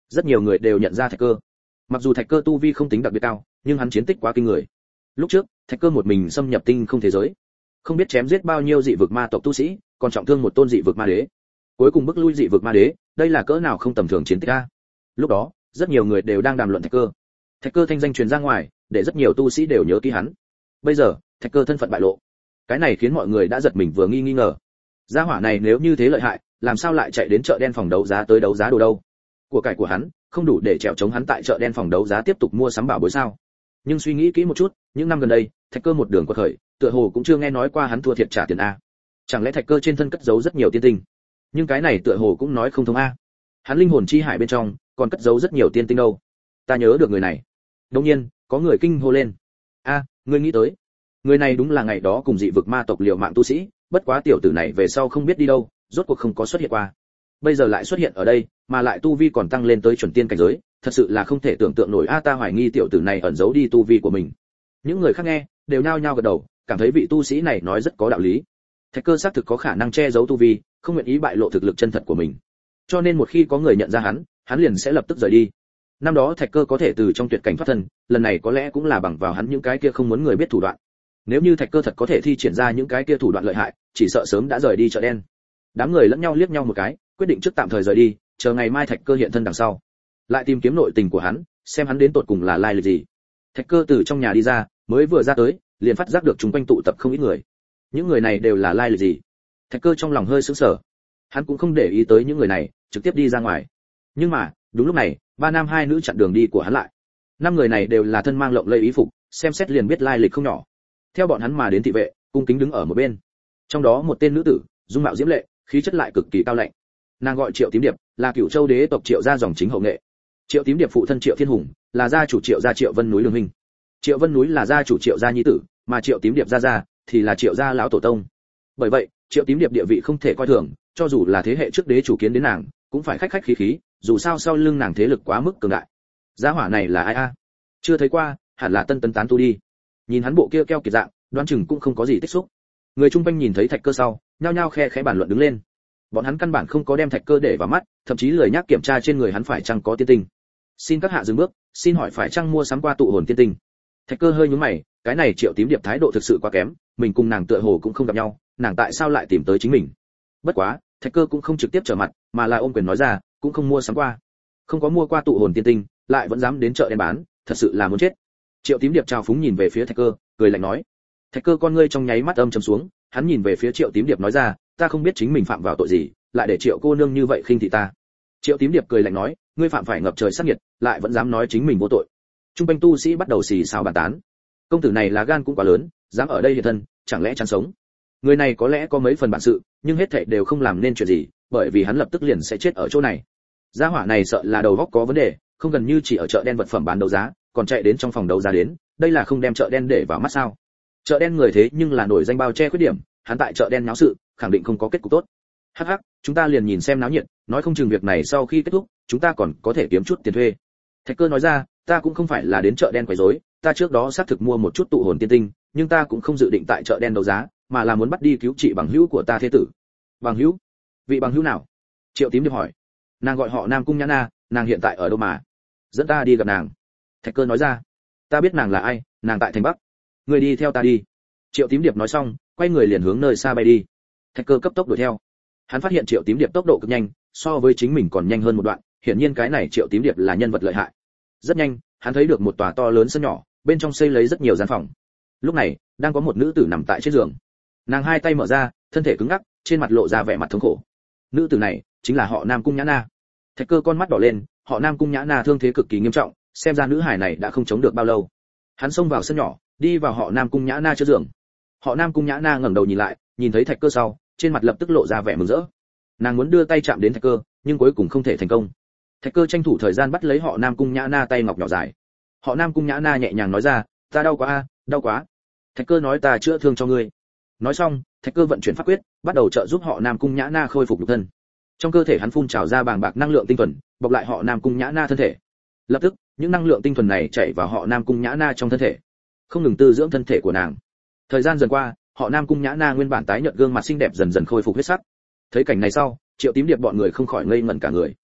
Rất nhiều người đều nhận ra Thạch Cơ. Mặc dù Thạch Cơ tu vi không tính đặc biệt cao, nhưng hắn chiến tích quá kinh người. Lúc trước, Thạch Cơ một mình xâm nhập tinh không thế giới, không biết chém giết bao nhiêu dị vực ma tộc tu sĩ, còn trọng thương một tôn dị vực ma đế. Cuối cùng bức lui dị vực ma đế, đây là cỡ nào không tầm thường chiến tích a. Lúc đó, rất nhiều người đều đang đàm luận Thạch Cơ. Thạch Cơ thanh danh truyền ra ngoài, để rất nhiều tu sĩ đều nhớ kỹ hắn. Bây giờ, Thạch Cơ thân phận bại lộ. Cái này khiến mọi người đã giật mình vừa nghi nghi ngờ. Gia hỏa này nếu như thế lợi hại, làm sao lại chạy đến chợ đen phòng đấu giá tới đấu giá đồ đâu? Của cải của hắn không đủ để trèo chống hắn tại chợ đen phòng đấu giá tiếp tục mua sắm bảo bối sao? Nhưng suy nghĩ kỹ một chút, những năm gần đây, Thạch Cơ một đường quật khởi, tựa hồ cũng chưa nghe nói qua hắn thua thiệt trả tiền a. Chẳng lẽ Thạch Cơ trên thân cất giấu rất nhiều tiên tinh? Nhưng cái này tựa hồ cũng nói không thông a. Hắn linh hồn chi hải bên trong còn cất giấu rất nhiều tiên tinh đâu. Ta nhớ được người này. Đột nhiên, có người kinh hô lên. A, ngươi nghĩ tới? Người này đúng là ngày đó cùng dị vực ma tộc liều mạng tu sĩ, bất quá tiểu tử này về sau không biết đi đâu, rốt cuộc không có xuất hiện qua. Bây giờ lại xuất hiện ở đây, mà lại tu vi còn tăng lên tới chuẩn tiên cảnh giới, thật sự là không thể tưởng tượng nổi a. Ta hoài nghi tiểu tử này ẩn giấu đi tu vi của mình. Những người khác nghe đều nhao nhao gật đầu, cảm thấy vị tu sĩ này nói rất có đạo lý. Thạch Cơ xác thực có khả năng che giấu tu vi, không nguyện ý bại lộ thực lực chân thật của mình. Cho nên một khi có người nhận ra hắn, hắn liền sẽ lập tức rời đi. Năm đó Thạch Cơ có thể từ trong tuyệt cảnh thoát thân, lần này có lẽ cũng là bằng vào hắn những cái kia không muốn người biết thủ đoạn. Nếu như Thạch Cơ thật có thể thi triển ra những cái kia thủ đoạn lợi hại, chỉ sợ sớm đã rời đi chợ đen. Đám người lẫn nhau liếc nhau một cái, quyết định trước tạm thời rời đi, chờ ngày mai Thạch Cơ hiện thân đằng sau, lại tìm kiếm nội tình của hắn, xem hắn đến tột cùng là lai lịch gì. Thạch Cơ từ trong nhà đi ra, mới vừa ra tới, liền phát giác được chúng quanh tụ tập không ít người. Những người này đều là lai lịch gì? Thạch Cơ trong lòng hơi sững sờ. Hắn cũng không để ý tới những người này, trực tiếp đi ra ngoài. Nhưng mà, đúng lúc này, ba nam hai nữ chặn đường đi của hắn lại. Năm người này đều là thân mang lộng lẫy y phục, xem xét liền biết lai lịch không nhỏ. Theo bọn hắn mà đến thị vệ, cung kính đứng ở một bên. Trong đó một tên nữ tử, dung mạo diễm lệ, khí chất lại cực kỳ cao lạnh. Nàng gọi Triệu Tím Điệp, là Cửu Châu đế tộc Triệu gia dòng chính hậu nghệ. Triệu Tím Điệp phụ thân Triệu Thiên Hùng, là gia chủ Triệu gia Triệu Vân núi Lương Minh. Triệu Vân núi là gia chủ Triệu gia nhi tử, mà Triệu Tím Điệp gia gia thì là Triệu gia lão tổ tông. Bởi vậy, Triệu Tím Điệp địa vị không thể coi thường, cho dù là thế hệ trước đế chủ kiến đến nàng, cũng phải khách khách khí khí, dù sao sau lưng nàng thế lực quá mức cường đại. Gia hỏa này là ai a? Chưa thấy qua, hẳn là Tân Tấn tán tu đi. Nhìn hắn bộ kia keo kiệt dạng, đoán chừng cũng không có gì tích xúc. Người chung quanh nhìn thấy Thạch Cơ sau, nhao nhao khe khẽ bàn luận đứng lên. Bọn hắn căn bản không có đem Thạch Cơ để vào mắt, thậm chí lười nhác kiểm tra trên người hắn phải chăng có tiên tinh. Xin các hạ dừng bước, xin hỏi phải chăng mua sắm qua tụ hồn tiên tinh? Thạch Cơ hơi nhướng mày, cái này Triệu Tím Điệp thái độ thực sự quá kém, mình cùng nàng tựa hồ cũng không gặp nhau, nàng tại sao lại tìm tới chính mình? Bất quá, Thạch Cơ cũng không trực tiếp trở mặt, mà là ôm quyền nói ra, cũng không mua sắm qua. Không có mua qua tụ hồn tiên tinh, lại vẫn dám đến chợ đen bán, thật sự là muốn chết. Triệu Tím Điệp trao phúng nhìn về phía Thạch Cơ, cười lạnh nói. Thạch Cơ con ngươi trong nháy mắt âm trầm xuống, hắn nhìn về phía Triệu Tím Điệp nói ra, ta không biết chính mình phạm vào tội gì, lại để Triệu cô nương như vậy khinh thị ta. Triệu Tím Điệp cười lạnh nói, ngươi phạm phải ngập trời sát nghiệt, lại vẫn dám nói chính mình vô tội. Trung quanh tu sĩ bắt đầu xì xào bàn tán. Công tử này lá gan cũng quá lớn, dám ở đây hiện thân, chẳng lẽ chán sống? Người này có lẽ có mấy phần bản sự, nhưng hết thảy đều không làm nên chuyện gì, bởi vì hắn lập tức liền sẽ chết ở chỗ này. Gia hỏa này sợ là đầu óc có vấn đề, không gần như chỉ ở chợ đen vật phẩm bán đấu giá, còn chạy đến trong phòng đấu giá đến, đây là không đem chợ đen để vào mắt sao? Chợ đen người thế nhưng là nổi danh bao che khuyết điểm, hắn tại chợ đen náo sự, khẳng định không có kết cục tốt. Hắc hắc, chúng ta liền nhìn xem náo nhiệt, nói không chừng việc này sau khi kết thúc, chúng ta còn có thể kiếm chút tiền thuê. Thạch Cơ nói ra, ta cũng không phải là đến chợ đen quấy rối, ta trước đó xác thực mua một chút tụ hồn tiên tinh, nhưng ta cũng không dự định tại chợ đen đấu giá, mà là muốn bắt đi cứu trị bằng hữu của ta thế tử. Bằng hữu? Vị bằng hữu nào? Triệu Tím Điệp hỏi. Nàng gọi họ Nam Cung Nhã Na, nàng hiện tại ở đâu mà? Dẫn ta đi gặp nàng. Thạch Cơ nói ra. Ta biết nàng là ai, nàng tại thành Bắc. Ngươi đi theo ta đi. Triệu Tím Điệp nói xong, quay người liền hướng nơi xa bay đi. Thạch Cơ cấp tốc đuổi theo. Hắn phát hiện Triệu Tím Điệp tốc độ cực nhanh, so với chính mình còn nhanh hơn một đoạn, hiển nhiên cái này Triệu Tím Điệp là nhân vật lợi hại. Rất nhanh, hắn thấy được một tòa to lớn sân nhỏ, bên trong xây lấy rất nhiều gian phòng. Lúc này, đang có một nữ tử nằm tại trên giường. Nàng hai tay mở ra, thân thể cứng ngắc, trên mặt lộ ra vẻ mặt thống khổ. Nữ tử này chính là họ Nam Cung Nhã Na. Thạch Cơ con mắt đỏ lên, họ Nam Cung Nhã Na thương thế cực kỳ nghiêm trọng, xem ra nữ hải này đã không chống được bao lâu. Hắn xông vào sân nhỏ, đi vào họ Nam Cung Nhã Na trước giường. Họ Nam Cung Nhã Na ngẩng đầu nhìn lại, nhìn thấy Thạch Cơ sau, trên mặt lập tức lộ ra vẻ mừng rỡ. Nàng muốn đưa tay chạm đến Thạch Cơ, nhưng cuối cùng không thể thành công. Thạch Cơ tranh thủ thời gian bắt lấy họ Nam Cung Nhã Na tay ngọc nhỏ dài. Họ Nam Cung Nhã Na nhẹ nhàng nói ra, ta đau quá a, đau quá. Thạch Cơ nói, ta chữa thương cho ngươi. Nói xong, Thạch Cơ vận chuyển pháp quyết, bắt đầu trợ giúp họ Nam Cung Nhã Na khôi phục nhục thân. Trong cơ thể hắn phun trào ra bàng bạc năng lượng tinh thuần, bọc lại họ Nam Cung Nhã Na thân thể. Lập tức, những năng lượng tinh thuần này chảy vào họ Nam Cung Nhã Na trong thân thể, không ngừng tư dưỡng thân thể của nàng. Thời gian dần qua, họ Nam Cung Nhã Na nguyên bản tái nhợt gương mặt xinh đẹp dần dần khôi phục huyết sắc. Thấy cảnh này sau, Triệu Tím Điệp bọn người không khỏi ngây ngẩn cả người.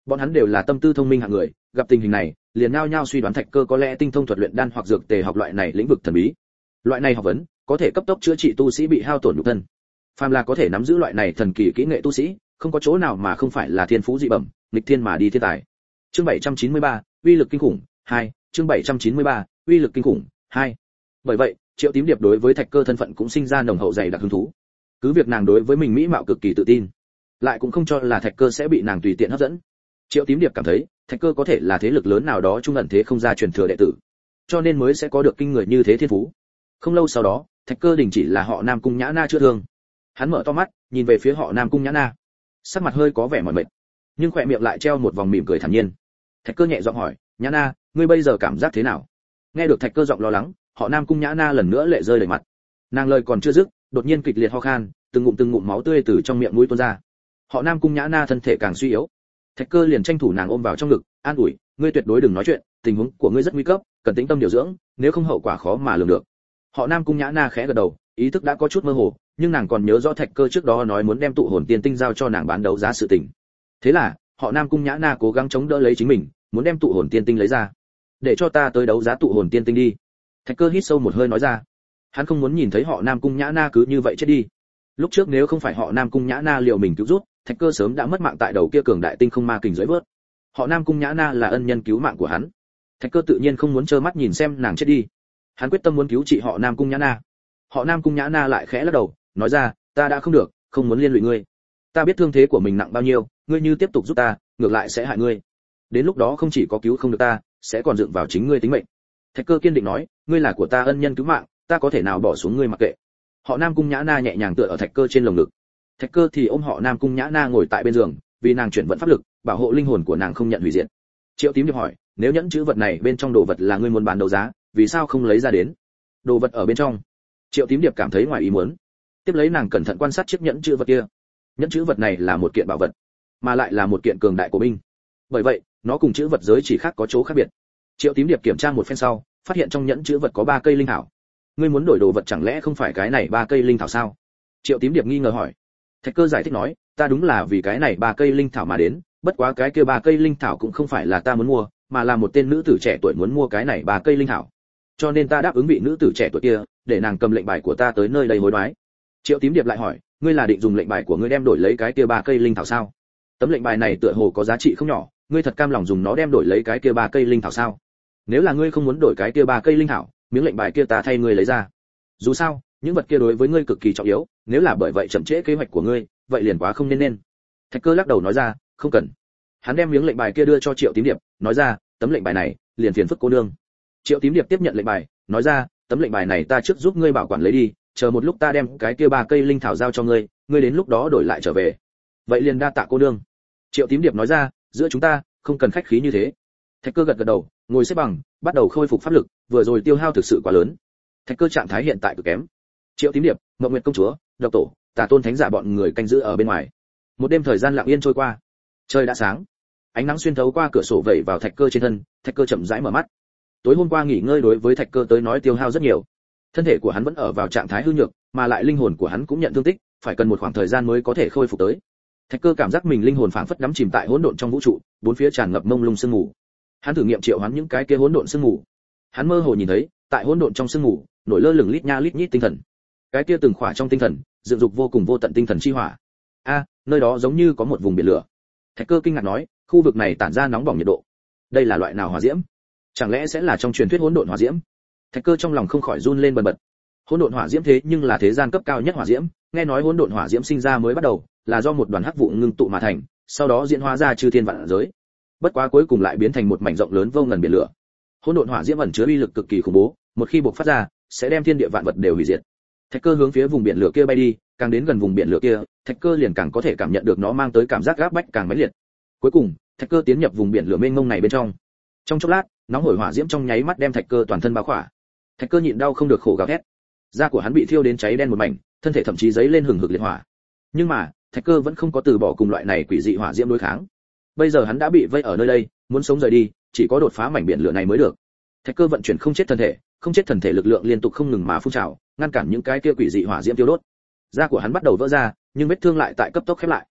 Bọn hắn đều là tâm tư thông minh hạng người, gặp tình hình này, liền nhao nhao suy đoán Thạch Cơ có lẽ tinh thông thuật luyện đan hoặc dược tề học loại này lĩnh vực thần bí. Loại này học vấn có thể cấp tốc chữa trị tu sĩ bị hao tổn nhục thân. Phàm là có thể nắm giữ loại này thần kỳ kỹ nghệ tu sĩ, không có chỗ nào mà không phải là thiên phú dị bẩm, nghịch thiên mà đi thiên tài. Chương bảy trăm chín mươi ba, uy lực kinh khủng, hai, chương bảy trăm chín mươi ba, uy lực kinh khủng, hai. Bởi vậy, Triệu Tím Điệp đối với Thạch Cơ thân phận cũng sinh ra nồng hậu dày đặc hứng thú. Cứ việc nàng đối với mình mỹ mạo cực kỳ tự tin, lại cũng không cho là Thạch Cơ sẽ bị nàng tùy tiện hấp dẫn. Triệu Tím Điệp cảm thấy, Thạch Cơ có thể là thế lực lớn nào đó trung ẩn thế không ra truyền thừa đệ tử, cho nên mới sẽ có được kinh người như thế thiên phú. Không lâu sau đó, Thạch Cơ đình chỉ là họ Nam Cung Nhã Na chữa thương. Hắn mở to mắt, nhìn về phía họ Nam Cung Nhã Na. Sắc mặt hơi có vẻ mỏi mệt, nhưng khóe miệng lại treo một vòng mỉm cười thản nhiên. Thạch Cơ nhẹ giọng hỏi, "Nhã Na, ngươi bây giờ cảm giác thế nào?" Nghe được Thạch Cơ giọng lo lắng, họ Nam Cung Nhã Na lần nữa lệ rơi đầy mặt. Nàng lời còn chưa dứt, đột nhiên kịch liệt ho khan, từng ngụm từng ngụm máu tươi từ trong miệng mũi tuôn ra. Họ Nam Cung Nhã Na thân thể càng suy yếu. Thạch Cơ liền tranh thủ nàng ôm vào trong ngực, an ủi, "Ngươi tuyệt đối đừng nói chuyện, tình huống của ngươi rất nguy cấp, cần tĩnh tâm điều dưỡng, nếu không hậu quả khó mà lường được." Họ Nam Cung Nhã Na khẽ gật đầu, ý thức đã có chút mơ hồ, nhưng nàng còn nhớ rõ Thạch Cơ trước đó nói muốn đem tụ hồn tiên tinh giao cho nàng bán đấu giá sự tình. Thế là, họ Nam Cung Nhã Na cố gắng chống đỡ lấy chính mình, muốn đem tụ hồn tiên tinh lấy ra. "Để cho ta tới đấu giá tụ hồn tiên tinh đi." Thạch Cơ hít sâu một hơi nói ra. Hắn không muốn nhìn thấy họ Nam Cung Nhã Na cứ như vậy chết đi. Lúc trước nếu không phải họ Nam Cung Nhã Na liệu mình cứu rút, Thạch Cơ sớm đã mất mạng tại đầu kia cường đại tinh không ma kình dưới vớt. Họ Nam Cung Nhã Na là ân nhân cứu mạng của hắn. Thạch Cơ tự nhiên không muốn trơ mắt nhìn xem nàng chết đi. Hắn quyết tâm muốn cứu trị họ Nam Cung Nhã Na. Họ Nam Cung Nhã Na lại khẽ lắc đầu, nói ra, "Ta đã không được, không muốn liên lụy ngươi. Ta biết thương thế của mình nặng bao nhiêu, ngươi như tiếp tục giúp ta, ngược lại sẽ hại ngươi. Đến lúc đó không chỉ có cứu không được ta, sẽ còn dựng vào chính ngươi tính mệnh." Thạch Cơ kiên định nói, "Ngươi là của ta ân nhân cứu mạng, ta có thể nào bỏ xuống ngươi mặc kệ." Họ Nam Cung Nhã Na nhẹ nhàng tựa ở Thạch Cơ trên lồng ngực. Thạch Cơ thì ôm họ Nam Cung Nhã Na ngồi tại bên giường, vì nàng chuyển vận pháp lực, bảo hộ linh hồn của nàng không nhận hủy diệt. Triệu Tím Điệp hỏi, "Nếu nhẫn chữ vật này bên trong đồ vật là ngươi muốn bán đấu giá, vì sao không lấy ra đến?" "Đồ vật ở bên trong." Triệu Tím Điệp cảm thấy ngoài ý muốn. Tiếp lấy nàng cẩn thận quan sát chiếc nhẫn chữ vật kia. Nhẫn chữ vật này là một kiện bảo vật, mà lại là một kiện cường đại của binh. Bởi vậy, nó cùng chữ vật giới chỉ khác có chỗ khác biệt. Triệu Tím Điệp kiểm tra một phen sau, phát hiện trong nhẫn chữ vật có ba cây linh thảo. "Ngươi muốn đổi đồ vật chẳng lẽ không phải cái này ba cây linh thảo sao?" Triệu Tím Điệp nghi ngờ hỏi. Thạch Cơ giải thích nói, "Ta đúng là vì cái này ba cây linh thảo mà đến, bất quá cái kia ba cây linh thảo cũng không phải là ta muốn mua, mà là một tên nữ tử trẻ tuổi muốn mua cái này ba cây linh thảo. Cho nên ta đáp ứng vị nữ tử trẻ tuổi kia, để nàng cầm lệnh bài của ta tới nơi đây hối đoái." Triệu Tím Điệp lại hỏi, "Ngươi là định dùng lệnh bài của ngươi đem đổi lấy cái kia ba cây linh thảo sao?" "Tấm lệnh bài này tựa hồ có giá trị không nhỏ, ngươi thật cam lòng dùng nó đem đổi lấy cái kia ba cây linh thảo sao?" "Nếu là ngươi không muốn đổi cái kia ba cây linh thảo, miếng lệnh bài kia ta thay ngươi lấy ra. Dù sao, những vật kia đối với ngươi cực kỳ trọng yếu, nếu là bởi vậy chậm trễ kế hoạch của ngươi, vậy liền quá không nên nên." Thạch Cơ lắc đầu nói ra, "Không cần." Hắn đem miếng lệnh bài kia đưa cho Triệu Tím Điệp, nói ra, "Tấm lệnh bài này, liền phiền phức cô nương." Triệu Tím Điệp tiếp nhận lệnh bài, nói ra, "Tấm lệnh bài này ta trước giúp ngươi bảo quản lấy đi, chờ một lúc ta đem cái kia ba cây linh thảo giao cho ngươi, ngươi đến lúc đó đổi lại trở về." "Vậy liền đa tạ cô nương." Triệu Tím Điệp nói ra, "Giữa chúng ta, không cần khách khí như thế." Thạch Cơ gật gật đầu, ngồi xếp bằng, bắt đầu khôi phục pháp lực, vừa rồi tiêu hao thực sự quá lớn. Thạch Cơ trạng thái hiện tại cực kém. Triệu Tím Điệp, Mộng Nguyệt công chúa, Độc Tổ, Tà Tôn thánh giả bọn người canh giữ ở bên ngoài. Một đêm thời gian lặng yên trôi qua. Trời đã sáng. Ánh nắng xuyên thấu qua cửa sổ vẩy vào Thạch Cơ trên thân, Thạch Cơ chậm rãi mở mắt. Tối hôm qua nghỉ ngơi đối với Thạch Cơ tới nói tiêu hao rất nhiều. Thân thể của hắn vẫn ở vào trạng thái hư nhược, mà lại linh hồn của hắn cũng nhận thương tích, phải cần một khoảng thời gian mới có thể khôi phục tới. Thạch Cơ cảm giác mình linh hồn phảng phất đắm chìm tại hỗn độn trong vũ trụ, bốn phía tràn ngập mông lung sương mù. Hắn thử nghiệm triệu hoán những cái kia hỗn độn sương mù. Hắn mơ hồ nhìn thấy, tại hỗn độn trong sương mù, nổi lơ lửng lít nha lít nhít tinh thần. Cái kia từng khỏa trong tinh thần, dựng dục vô cùng vô tận tinh thần chi hỏa. A, nơi đó giống như có một vùng biển lửa. Thạch Cơ kinh ngạc nói, khu vực này tản ra nóng bỏng nhiệt độ. Đây là loại nào hỏa diễm? Chẳng lẽ sẽ là trong truyền thuyết hỗn độn hỏa diễm? Thạch Cơ trong lòng không khỏi run lên bần bật. Hỗn độn hỏa diễm thế nhưng là thế gian cấp cao nhất hỏa diễm, nghe nói hỗn độn hỏa diễm sinh ra mới bắt đầu, là do một đoàn hắc vụ ngưng tụ mà thành, sau đó diễn hóa ra chư thiên vạn giới. Bất quá cuối cùng lại biến thành một mảnh rộng lớn vô ngần biển lửa. Hỗn độn hỏa diễm ẩn chứa uy lực cực kỳ khủng bố, một khi bộc phát ra, sẽ đem thiên địa vạn vật đều hủy diệt. Thạch Cơ hướng phía vùng biển lửa kia bay đi, càng đến gần vùng biển lửa kia, Thạch Cơ liền càng có thể cảm nhận được nó mang tới cảm giác áp bách càng mãnh liệt. Cuối cùng, Thạch Cơ tiến nhập vùng biển lửa mênh mông này bên trong. Trong chốc lát, nóng hổi hỏa diễm trong nháy mắt đem Thạch Cơ toàn thân bao khỏa. Thạch Cơ nhịn đau không được khổ gào thét. Da của hắn bị thiêu đến cháy đen một mảnh, thân thể thậm chí giấy lên hừng hực liệt hỏa. Nhưng mà, Thạch Cơ vẫn không có từ bỏ cùng loại này quỷ dị hỏa diễm đối kháng. Bây giờ hắn đã bị vây ở nơi đây, muốn sống rời đi, chỉ có đột phá mảnh biển lửa này mới được. Thạch Cơ vận chuyển không chết thân thể, không chết thần thể lực lượng liên tục không ngừng mà phun trào, ngăn cản những cái kia quỷ dị hỏa diễm tiêu đốt. Da của hắn bắt đầu vỡ ra, nhưng vết thương lại tại cấp tốc khép lại.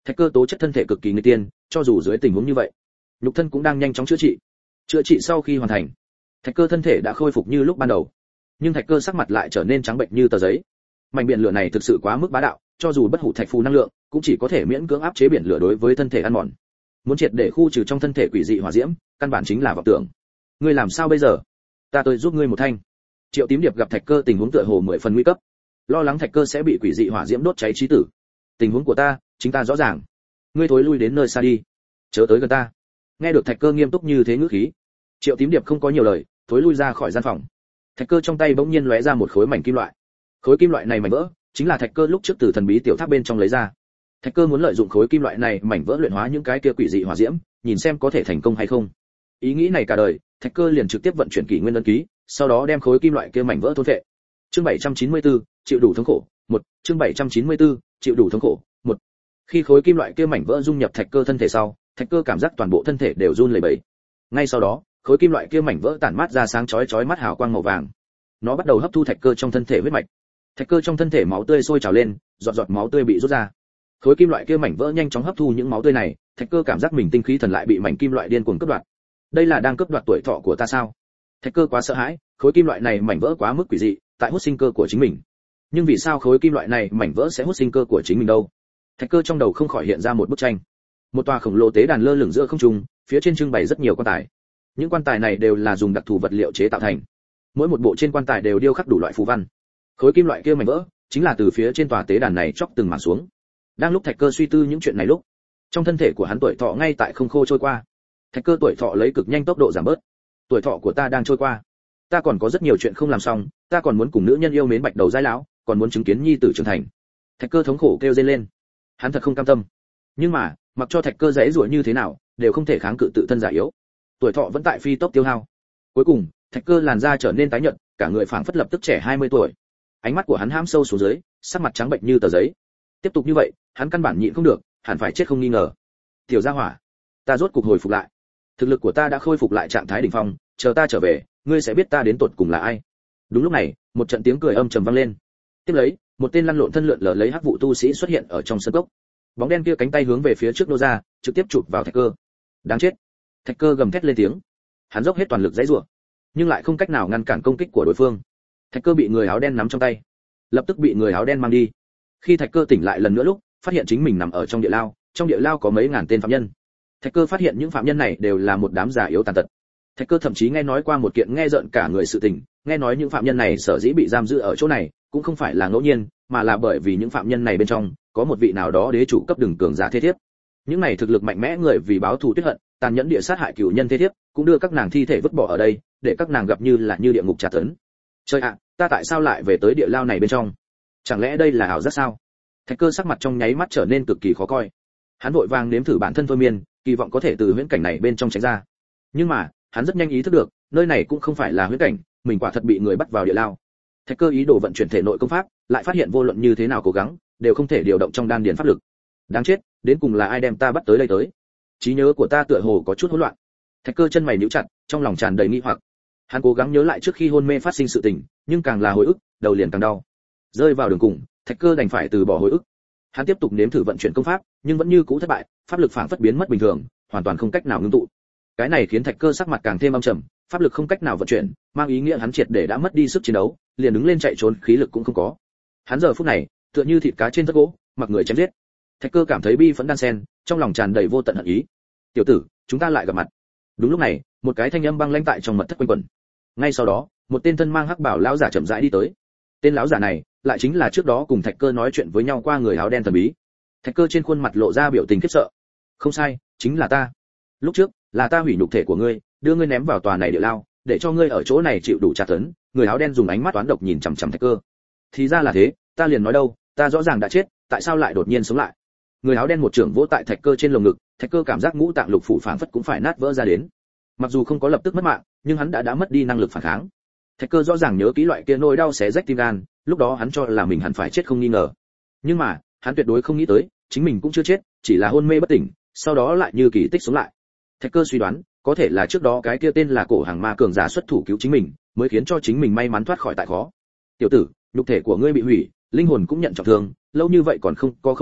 Thạch Cơ tố chất thân thể cực kỳ nguy tiên, cho dù dưới tình huống như vậy, nhục thân cũng đang nhanh chóng chữa trị. Chữa trị sau khi hoàn thành, Thạch Cơ thân thể đã khôi phục như lúc ban đầu, nhưng Thạch Cơ sắc mặt lại trở nên trắng bệnh như tờ giấy. Mảnh biển lửa này thực sự quá mức bá đạo, cho dù bất hủ thạch phù năng lượng, cũng chỉ có thể miễn cưỡng áp chế biển lửa đối với thân thể ăn mòn. Muốn triệt để khu trừ trong thân thể quỷ dị hỏa diễm, căn bản chính là vọng tưởng. Ngươi làm sao bây giờ? Ta tới giúp ngươi một thanh. Triệu Tím Điệp gặp Thạch Cơ tình huống tựa hồ mười phần nguy cấp, lo lắng Thạch Cơ sẽ bị quỷ dị hỏa diễm đốt cháy chí tử. Tình huống của ta, chính ta rõ ràng. Ngươi thối lui đến nơi xa đi, chớ tới gần ta. Nghe được Thạch Cơ nghiêm túc như thế ngữ khí, Triệu Tím Điệp không có nhiều lời, thối lui ra khỏi gian phòng. Thạch Cơ trong tay bỗng nhiên lóe ra một khối mảnh kim loại. Khối kim loại này mảnh vỡ, chính là Thạch Cơ lúc trước từ thần bí tiểu tháp bên trong lấy ra. Thạch Cơ muốn lợi dụng khối kim loại này mảnh vỡ luyện hóa những cái kia quỷ dị hỏa diễm, nhìn xem có thể thành công hay không. Ý nghĩ này cả đời, Thạch Cơ liền trực tiếp vận chuyển kỷ nguyên ấn ký, sau đó đem khối kim loại kia mảnh vỡ thôn phệ. Chương bảy trăm chín mươi tư, chịu đủ thống khổ. Một. Chương bảy trăm chín mươi tư, chịu đủ thống khổ. Một. Khi khối kim loại kia mảnh vỡ dung nhập Thạch Cơ thân thể sau, Thạch Cơ cảm giác toàn bộ thân thể đều run lẩy bẩy. Ngay sau đó, khối kim loại kia mảnh vỡ tản mát ra sáng chói chói mắt hào quang màu vàng. Nó bắt đầu hấp thu Thạch Cơ trong thân thể huyết mạch. Thạch Cơ trong thân thể máu tươi sôi trào lên, giọt giọt máu tươi bị rút ra. Khối kim loại kia mảnh vỡ nhanh chóng hấp thu những máu tươi này, Thạch Cơ cảm giác mình tinh khí thần lại bị mảnh kim loại điên cuồng cướp đoạt. Đây là đang cướp đoạt tuổi thọ của ta sao? Thạch Cơ quá sợ hãi, khối kim loại này mảnh vỡ quá mức quỷ dị, tại hút sinh cơ của chính mình. Nhưng vì sao khối kim loại này mảnh vỡ sẽ hút sinh cơ của chính mình đâu? Thạch Cơ trong đầu không khỏi hiện ra một bức tranh. Một tòa khổng lồ tế đàn lơ lửng giữa không trung, phía trên trưng bày rất nhiều quan tài. Những quan tài này đều là dùng đặc thù vật liệu chế tạo thành. Mỗi một bộ trên quan tài đều điêu khắc đủ loại phù văn. Khối kim loại kia mảnh vỡ chính là từ phía trên tòa tế đàn này chóc từng mảng xuống. Đang lúc Thạch Cơ suy tư những chuyện này lúc, trong thân thể của hắn tuổi thọ ngay tại không khô trôi qua. Thạch Cơ tuổi thọ lấy cực nhanh tốc độ giảm bớt. Tuổi thọ của ta đang trôi qua. Ta còn có rất nhiều chuyện không làm xong, ta còn muốn cùng nữ nhân yêu mến bạch đầu giai lão, còn muốn chứng kiến nhi tử trưởng thành. Thạch Cơ thống khổ kêu rên lên. Hắn thật không cam tâm. Nhưng mà, mặc cho Thạch Cơ giãy giụa như thế nào, đều không thể kháng cự tự thân già yếu. Tuổi thọ vẫn tại phi tốc tiêu hao. Cuối cùng, Thạch Cơ làn da trở nên tái nhợt, cả người phảng phất lập tức trẻ hai mươi tuổi. Ánh mắt của hắn hãm sâu xuống dưới, sắc mặt trắng bệnh như tờ giấy. Tiếp tục như vậy, hắn căn bản nhịn không được, hẳn phải chết không nghi ngờ. Tiểu gia hỏa, ta rốt cục hồi phục lại. Thực lực của ta đã khôi phục lại trạng thái đỉnh phong, chờ ta trở về, ngươi sẽ biết ta đến tột cùng là ai. Đúng lúc này, một trận tiếng cười âm trầm vang lên. Tiếp lấy, một tên lăn lộn thân lượn lờ lấy hắc vụ tu sĩ xuất hiện ở trong sân cốc. Bóng đen kia cánh tay hướng về phía trước nô ra, trực tiếp chụp vào Thạch Cơ. Đáng chết! Thạch Cơ gầm thét lên tiếng. Hắn dốc hết toàn lực giãy giụa, nhưng lại không cách nào ngăn cản công kích của đối phương. Thạch Cơ bị người áo đen nắm trong tay, lập tức bị người áo đen mang đi. Khi Thạch Cơ tỉnh lại lần nữa lúc, phát hiện chính mình nằm ở trong địa lao, trong địa lao có mấy ngàn tên phạm nhân. Thạch Cơ phát hiện những phạm nhân này đều là một đám già yếu tàn tật. Thạch Cơ thậm chí nghe nói qua một kiện nghe rợn cả người sự tình, nghe nói những phạm nhân này sở dĩ bị giam giữ ở chỗ này, cũng không phải là ngẫu nhiên, mà là bởi vì những phạm nhân này bên trong có một vị nào đó đế chủ cấp đường cường giả thế thiếp. Những này thực lực mạnh mẽ người vì báo thù tuyết hận, tàn nhẫn địa sát hại cửu nhân thế thiếp, cũng đưa các nàng thi thể vứt bỏ ở đây, để các nàng gặp như là như địa ngục tra tấn. Trời ạ, ta tại sao lại về tới địa lao này bên trong? Chẳng lẽ đây là ảo giác sao? Thạch Cơ sắc mặt trong nháy mắt trở nên cực kỳ khó coi. Hắn vội vàng nếm thử bản thân thôi miên, kỳ vọng có thể từ huyễn cảnh này bên trong tránh ra. Nhưng mà, hắn rất nhanh ý thức được, nơi này cũng không phải là huyễn cảnh, mình quả thật bị người bắt vào địa lao. Thạch Cơ ý đồ vận chuyển thể nội công pháp, lại phát hiện vô luận như thế nào cố gắng, đều không thể điều động trong đan điền pháp lực. Đáng chết, đến cùng là ai đem ta bắt tới đây tới? Trí nhớ của ta tựa hồ có chút hỗn loạn. Thạch Cơ chân mày nhíu chặt, trong lòng tràn đầy nghi hoặc. Hắn cố gắng nhớ lại trước khi hôn mê phát sinh sự tình, nhưng càng là hồi ức, đầu liền càng đau. Rơi vào đường cùng, Thạch Cơ đành phải từ bỏ hồi ức. Hắn tiếp tục nếm thử vận chuyển công pháp, nhưng vẫn như cũ thất bại, pháp lực phảng phất biến mất bình thường, hoàn toàn không cách nào ngưng tụ. Cái này khiến Thạch Cơ sắc mặt càng thêm âm trầm, pháp lực không cách nào vận chuyển, mang ý nghĩa hắn triệt để đã mất đi sức chiến đấu, liền đứng lên chạy trốn khí lực cũng không có. Hắn giờ phút này, tựa như thịt cá trên thớt gỗ, mặc người chém giết. Thạch Cơ cảm thấy bi phẫn đan sen, trong lòng tràn đầy vô tận hận ý. "Tiểu tử, chúng ta lại gặp mặt." Đúng lúc này, một cái thanh âm băng lãnh tại trong mật thất quanh quẩn. Ngay sau đó, một tên thân mang hắc bảo lão giả chậm rãi đi tới. Tên lão giả này, lại chính là trước đó cùng Thạch Cơ nói chuyện với nhau qua người áo đen thần bí. Thạch Cơ trên khuôn mặt lộ ra biểu tình khiếp sợ. "Không sai, chính là ta. Lúc trước, là ta hủy nhục thể của ngươi, đưa ngươi ném vào tòa này địa lao, để cho ngươi ở chỗ này chịu đủ tra tấn." Người áo đen dùng ánh mắt toán độc nhìn chằm chằm Thạch Cơ. "Thì ra là thế, ta liền nói đâu, ta rõ ràng đã chết, tại sao lại đột nhiên sống lại?" Người áo đen một trưởng vỗ tại Thạch Cơ trên lồng ngực, Thạch Cơ cảm giác ngũ tạng lục phủ phảng phất cũng phải nát vỡ ra đến. Mặc dù không có lập tức mất mạng, nhưng hắn đã đã mất đi năng lực phản kháng. Thạch Cơ rõ ràng nhớ kỹ loại kia nỗi đau xé rách tim gan, lúc đó hắn cho là mình hẳn phải chết không nghi ngờ. Nhưng mà, hắn tuyệt đối không nghĩ tới, chính mình cũng chưa chết, chỉ là hôn mê bất tỉnh, sau đó lại như kỳ tích sống lại. Thạch Cơ suy đoán, có thể là trước đó cái kia tên là Cổ Hàng Ma cường giả xuất thủ cứu chính mình, mới khiến cho chính mình may mắn thoát khỏi tại khó. "Tiểu tử, nhục thể của ngươi bị hủy, linh hồn cũng nhận trọng thương, lâu như vậy còn không có khôi phục,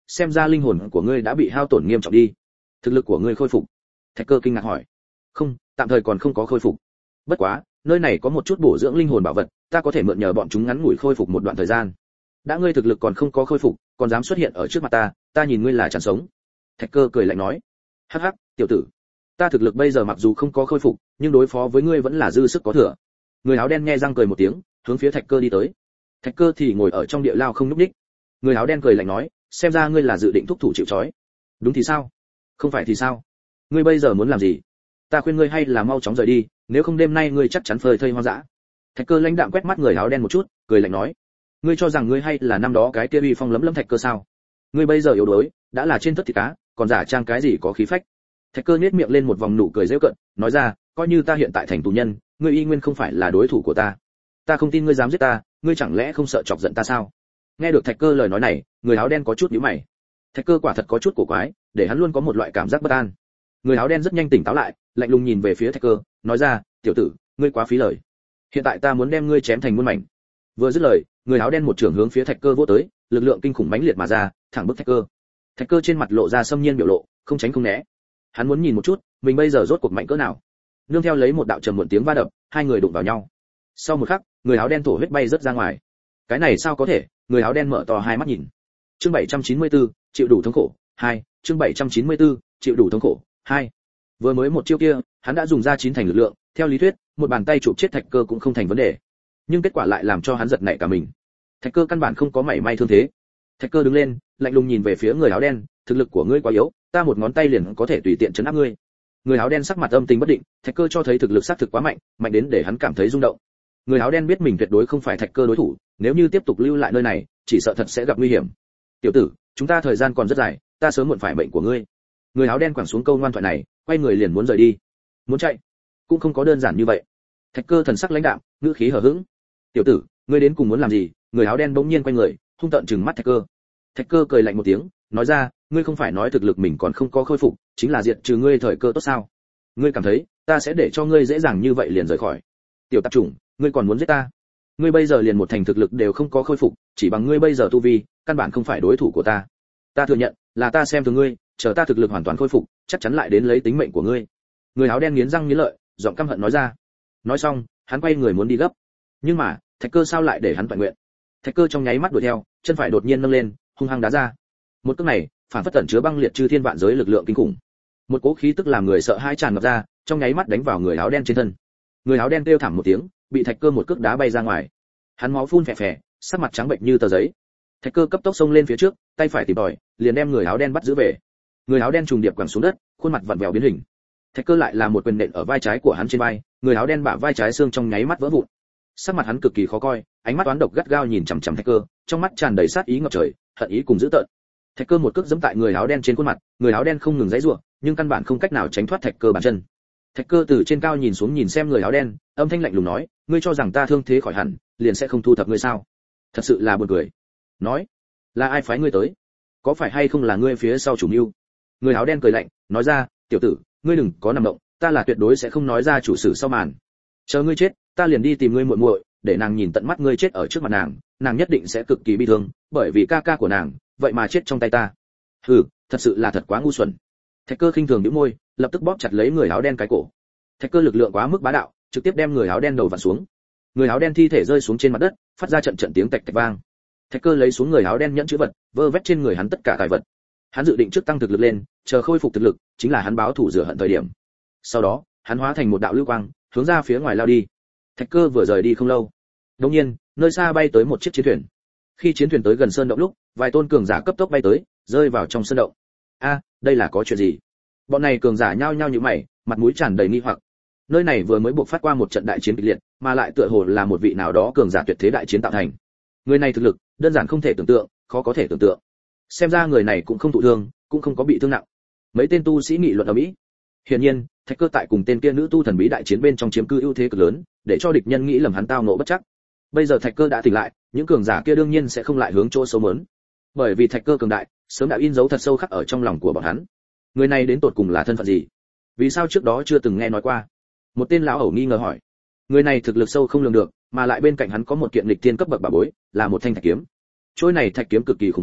xem ra linh hồn của ngươi đã bị hao tổn nghiêm trọng đi. Thực lực của ngươi khôi phục? Thạch Cơ kinh ngạc hỏi. Không, tạm thời còn không có khôi phục. Bất quá, nơi này có một chút bổ dưỡng linh hồn bảo vật, ta có thể mượn nhờ bọn chúng ngắn ngủi khôi phục một đoạn thời gian. Đã ngươi thực lực còn không có khôi phục, còn dám xuất hiện ở trước mặt ta, ta nhìn ngươi là chẳng sống. Thạch Cơ cười lạnh nói. Hắc hắc, tiểu tử, ta thực lực bây giờ mặc dù không có khôi phục, nhưng đối phó với ngươi vẫn là dư sức có thừa. Người áo đen nghe răng cười một tiếng, hướng phía Thạch Cơ đi tới. Thạch Cơ thì ngồi ở trong địa lao không nhúc nhích. Người áo đen cười lạnh nói, xem ra ngươi là dự định thúc thủ chịu trói. Đúng thì sao? Không phải thì sao? Ngươi bây giờ muốn làm gì? Ta khuyên ngươi hay là mau chóng rời đi, nếu không đêm nay ngươi chắc chắn phơi thây hoang dã. Thạch Cơ lãnh đạm quét mắt người áo đen một chút, cười lạnh nói, ngươi cho rằng ngươi hay là năm đó cái kia uy phong lấm lấm Thạch Cơ sao? Ngươi bây giờ yếu đuối, đã là trên thất thịt cá, còn giả trang cái gì có khí phách? Thạch Cơ nhếch miệng lên một vòng nụ cười giễu cợt, nói ra, coi như ta hiện tại thành tù nhân, ngươi y nguyên không phải là đối thủ của ta. Ta không tin ngươi dám giết ta, ngươi chẳng lẽ không sợ chọc giận ta sao? Nghe được Thạch Cơ lời nói này, người áo đen có chút nhíu mày. Thạch Cơ quả thật có chút cổ quái, để hắn luôn có một loại cảm giác bất an. Người áo đen rất nhanh tỉnh táo lại, lạnh lùng nhìn về phía Thạch Cơ, nói ra, tiểu tử, ngươi quá phí lời. Hiện tại ta muốn đem ngươi chém thành muôn mảnh. Vừa dứt lời, người áo đen một chưởng hướng phía Thạch Cơ vỗ tới, lực lượng kinh khủng mãnh liệt mà ra, thẳng bức Thạch Cơ. Thạch Cơ trên mặt lộ ra xâm nhiên biểu lộ, không tránh không né. Hắn muốn nhìn một chút, mình bây giờ rốt cuộc mạnh cỡ nào. Nương theo lấy một đạo trầm muộn tiếng va đập, hai người đụng vào nhau. Sau một khắc, người áo đen thổ huyết bay rất ra ngoài. Cái này sao có thể? Người áo đen mở to hai mắt nhìn. Chương bảy trăm chín mươi tư, chịu đủ thống khổ, hai. Chương bảy trăm chín mươi tư, chịu đủ thống khổ, hai. Vừa mới một chiêu kia, hắn đã dùng ra chín thành lực lượng, theo lý thuyết, một bàn tay chụp chết Thạch Cơ cũng không thành vấn đề. Nhưng kết quả lại làm cho hắn giật nảy cả mình. Thạch Cơ căn bản không có mảy may thương thế. Thạch Cơ đứng lên, lạnh lùng nhìn về phía người áo đen, thực lực của ngươi quá yếu, ta một ngón tay liền có thể tùy tiện chấn áp ngươi. Người áo đen sắc mặt âm tình bất định, Thạch Cơ cho thấy thực lực xác thực quá mạnh, mạnh đến để hắn cảm thấy rung động. Người áo đen biết mình tuyệt đối không phải Thạch Cơ đối thủ, nếu như tiếp tục lưu lại nơi này, chỉ sợ thật sẽ gặp nguy hiểm. Tiểu tử, chúng ta thời gian còn rất dài, ta sớm muộn phải mệnh của ngươi. Người áo đen quẳng xuống câu ngoan thoại này, quay người liền muốn rời đi. Muốn chạy, cũng không có đơn giản như vậy. Thạch Cơ thần sắc lãnh đạm, ngữ khí hờ hững. Tiểu tử, ngươi đến cùng muốn làm gì? Người áo đen bỗng nhiên quay người, hung tợn trừng mắt Thạch Cơ. Thạch Cơ cười lạnh một tiếng, nói ra, ngươi không phải nói thực lực mình còn không có khôi phục, chính là diệt trừ ngươi thời cơ tốt sao? Ngươi cảm thấy ta sẽ để cho ngươi dễ dàng như vậy liền rời khỏi? Tiểu tạp chủng, ngươi còn muốn giết ta? Ngươi bây giờ liền một thành thực lực đều không có khôi phục, chỉ bằng ngươi bây giờ tu vi, căn bản không phải đối thủ của ta. Ta thừa nhận, là ta xem thường ngươi, chờ ta thực lực hoàn toàn khôi phục, chắc chắn lại đến lấy tính mệnh của ngươi. Người áo đen nghiến răng nghiến lợi, giọng căm hận nói ra. Nói xong, hắn quay người muốn đi gấp. Nhưng mà, Thạch Cơ sao lại để hắn toàn nguyện? Thạch Cơ trong nháy mắt đuổi theo, chân phải đột nhiên nâng lên, hung hăng đá ra. Một cước này, phản phất tẩn chứa băng liệt chư thiên vạn giới lực lượng kinh khủng. Một cỗ khí tức làm người sợ hãi tràn ngập ra, trong nháy mắt đánh vào người áo đen trên thân. Người áo đen kêu thảm một tiếng, bị Thạch Cơ một cước đá bay ra ngoài. Hắn máu phun phè phè, sắc mặt trắng bệnh như tờ giấy. Thạch Cơ cấp tốc xông lên phía trước, tay phải tìm tòi, liền đem người áo đen bắt giữ về. Người áo đen trùng điệp quẳng xuống đất, khuôn mặt vặn vẹo biến hình. Thạch Cơ lại là một quyền nện ở vai trái của hắn trên vai, người áo đen bả vai trái xương trong nháy mắt vỡ vụn. Sắc mặt hắn cực kỳ khó coi, ánh mắt toán độc gắt gao nhìn chằm chằm Thạch Cơ, trong mắt tràn đầy sát ý ngập trời, hận ý cùng dữ tợn. Thạch Cơ một cước giẫm tại người áo đen trên khuôn mặt, người áo đen không ngừng giãy giụa, nhưng căn bản không cách nào tránh thoát Thạch Cơ bàn chân. Thạch Cơ từ trên cao nhìn xuống nhìn xem người áo đen, âm thanh lạnh lùng nói, ngươi cho rằng ta thương thế khỏi hẳn, liền sẽ không thu thập ngươi sao? Thật sự là buồn cười. Nói, là ai phái ngươi tới? Có phải hay không là ngươi phía sau chủ mưu? Người áo đen cười lạnh, nói ra, tiểu tử, ngươi đừng có nằm động, ta là tuyệt đối sẽ không nói ra chủ sử sau màn. Chờ ngươi chết, ta liền đi tìm ngươi muội muội, để nàng nhìn tận mắt ngươi chết ở trước mặt nàng, nàng nhất định sẽ cực kỳ bi thương, bởi vì ca ca của nàng, vậy mà chết trong tay ta. Hừ, thật sự là thật quá ngu xuẩn. Thạch Cơ khinh thường nhíu môi, lập tức bóp chặt lấy người áo đen cái cổ. Thạch Cơ lực lượng quá mức bá đạo, trực tiếp đem người áo đen đầu vặn xuống. Người áo đen thi thể rơi xuống trên mặt đất, phát ra trận trận tiếng tạch tạch vang. Thạch Cơ lấy xuống người áo đen nhẫn chữ vật, vơ vét trên người hắn tất cả tài vật. Hắn dự định trước tăng thực lực lên, chờ khôi phục thực lực, chính là hắn báo thủ rửa hận thời điểm. Sau đó, hắn hóa thành một đạo lưu quang, hướng ra phía ngoài lao đi. Thạch Cơ vừa rời đi không lâu, đột nhiên, nơi xa bay tới một chiếc chiến thuyền. Khi chiến thuyền tới gần sơn động lúc, vài tôn cường giả cấp tốc bay tới, rơi vào trong sơn động. A, đây là có chuyện gì? Bọn này cường giả nhao nhao như mày, mặt mũi tràn đầy nghi hoặc. Nơi này vừa mới buộc phát qua một trận đại chiến kịch liệt, mà lại tựa hồ là một vị nào đó cường giả tuyệt thế đại chiến tạo thành. Người này thực lực, đơn giản không thể tưởng tượng, khó có thể tưởng tượng. Xem ra người này cũng không thụ thương, cũng không có bị thương nặng. Mấy tên tu sĩ nghị luận ở mỹ. Hiển nhiên, Thạch Cơ tại cùng tên kia nữ tu thần bí đại chiến bên trong chiếm cư ưu thế cực lớn, để cho địch nhân nghĩ lầm hắn tao ngộ bất chắc. Bây giờ Thạch Cơ đã tỉnh lại, những cường giả kia đương nhiên sẽ không lại hướng chỗ xấu muốn. Bởi vì Thạch Cơ cường đại, sớm đã in dấu thật sâu khắc ở trong lòng của bọn hắn. Người này đến tột cùng là thân phận gì? Vì sao trước đó chưa từng nghe nói qua? Một tên lão ẩu nghi ngờ hỏi. Người này thực lực sâu không lường được, mà lại bên cạnh hắn có một kiện lịch tiên cấp bậc bảo bối, là một thanh thạch kiếm. Trôi này thạch kiếm cực kỳ khủng bố,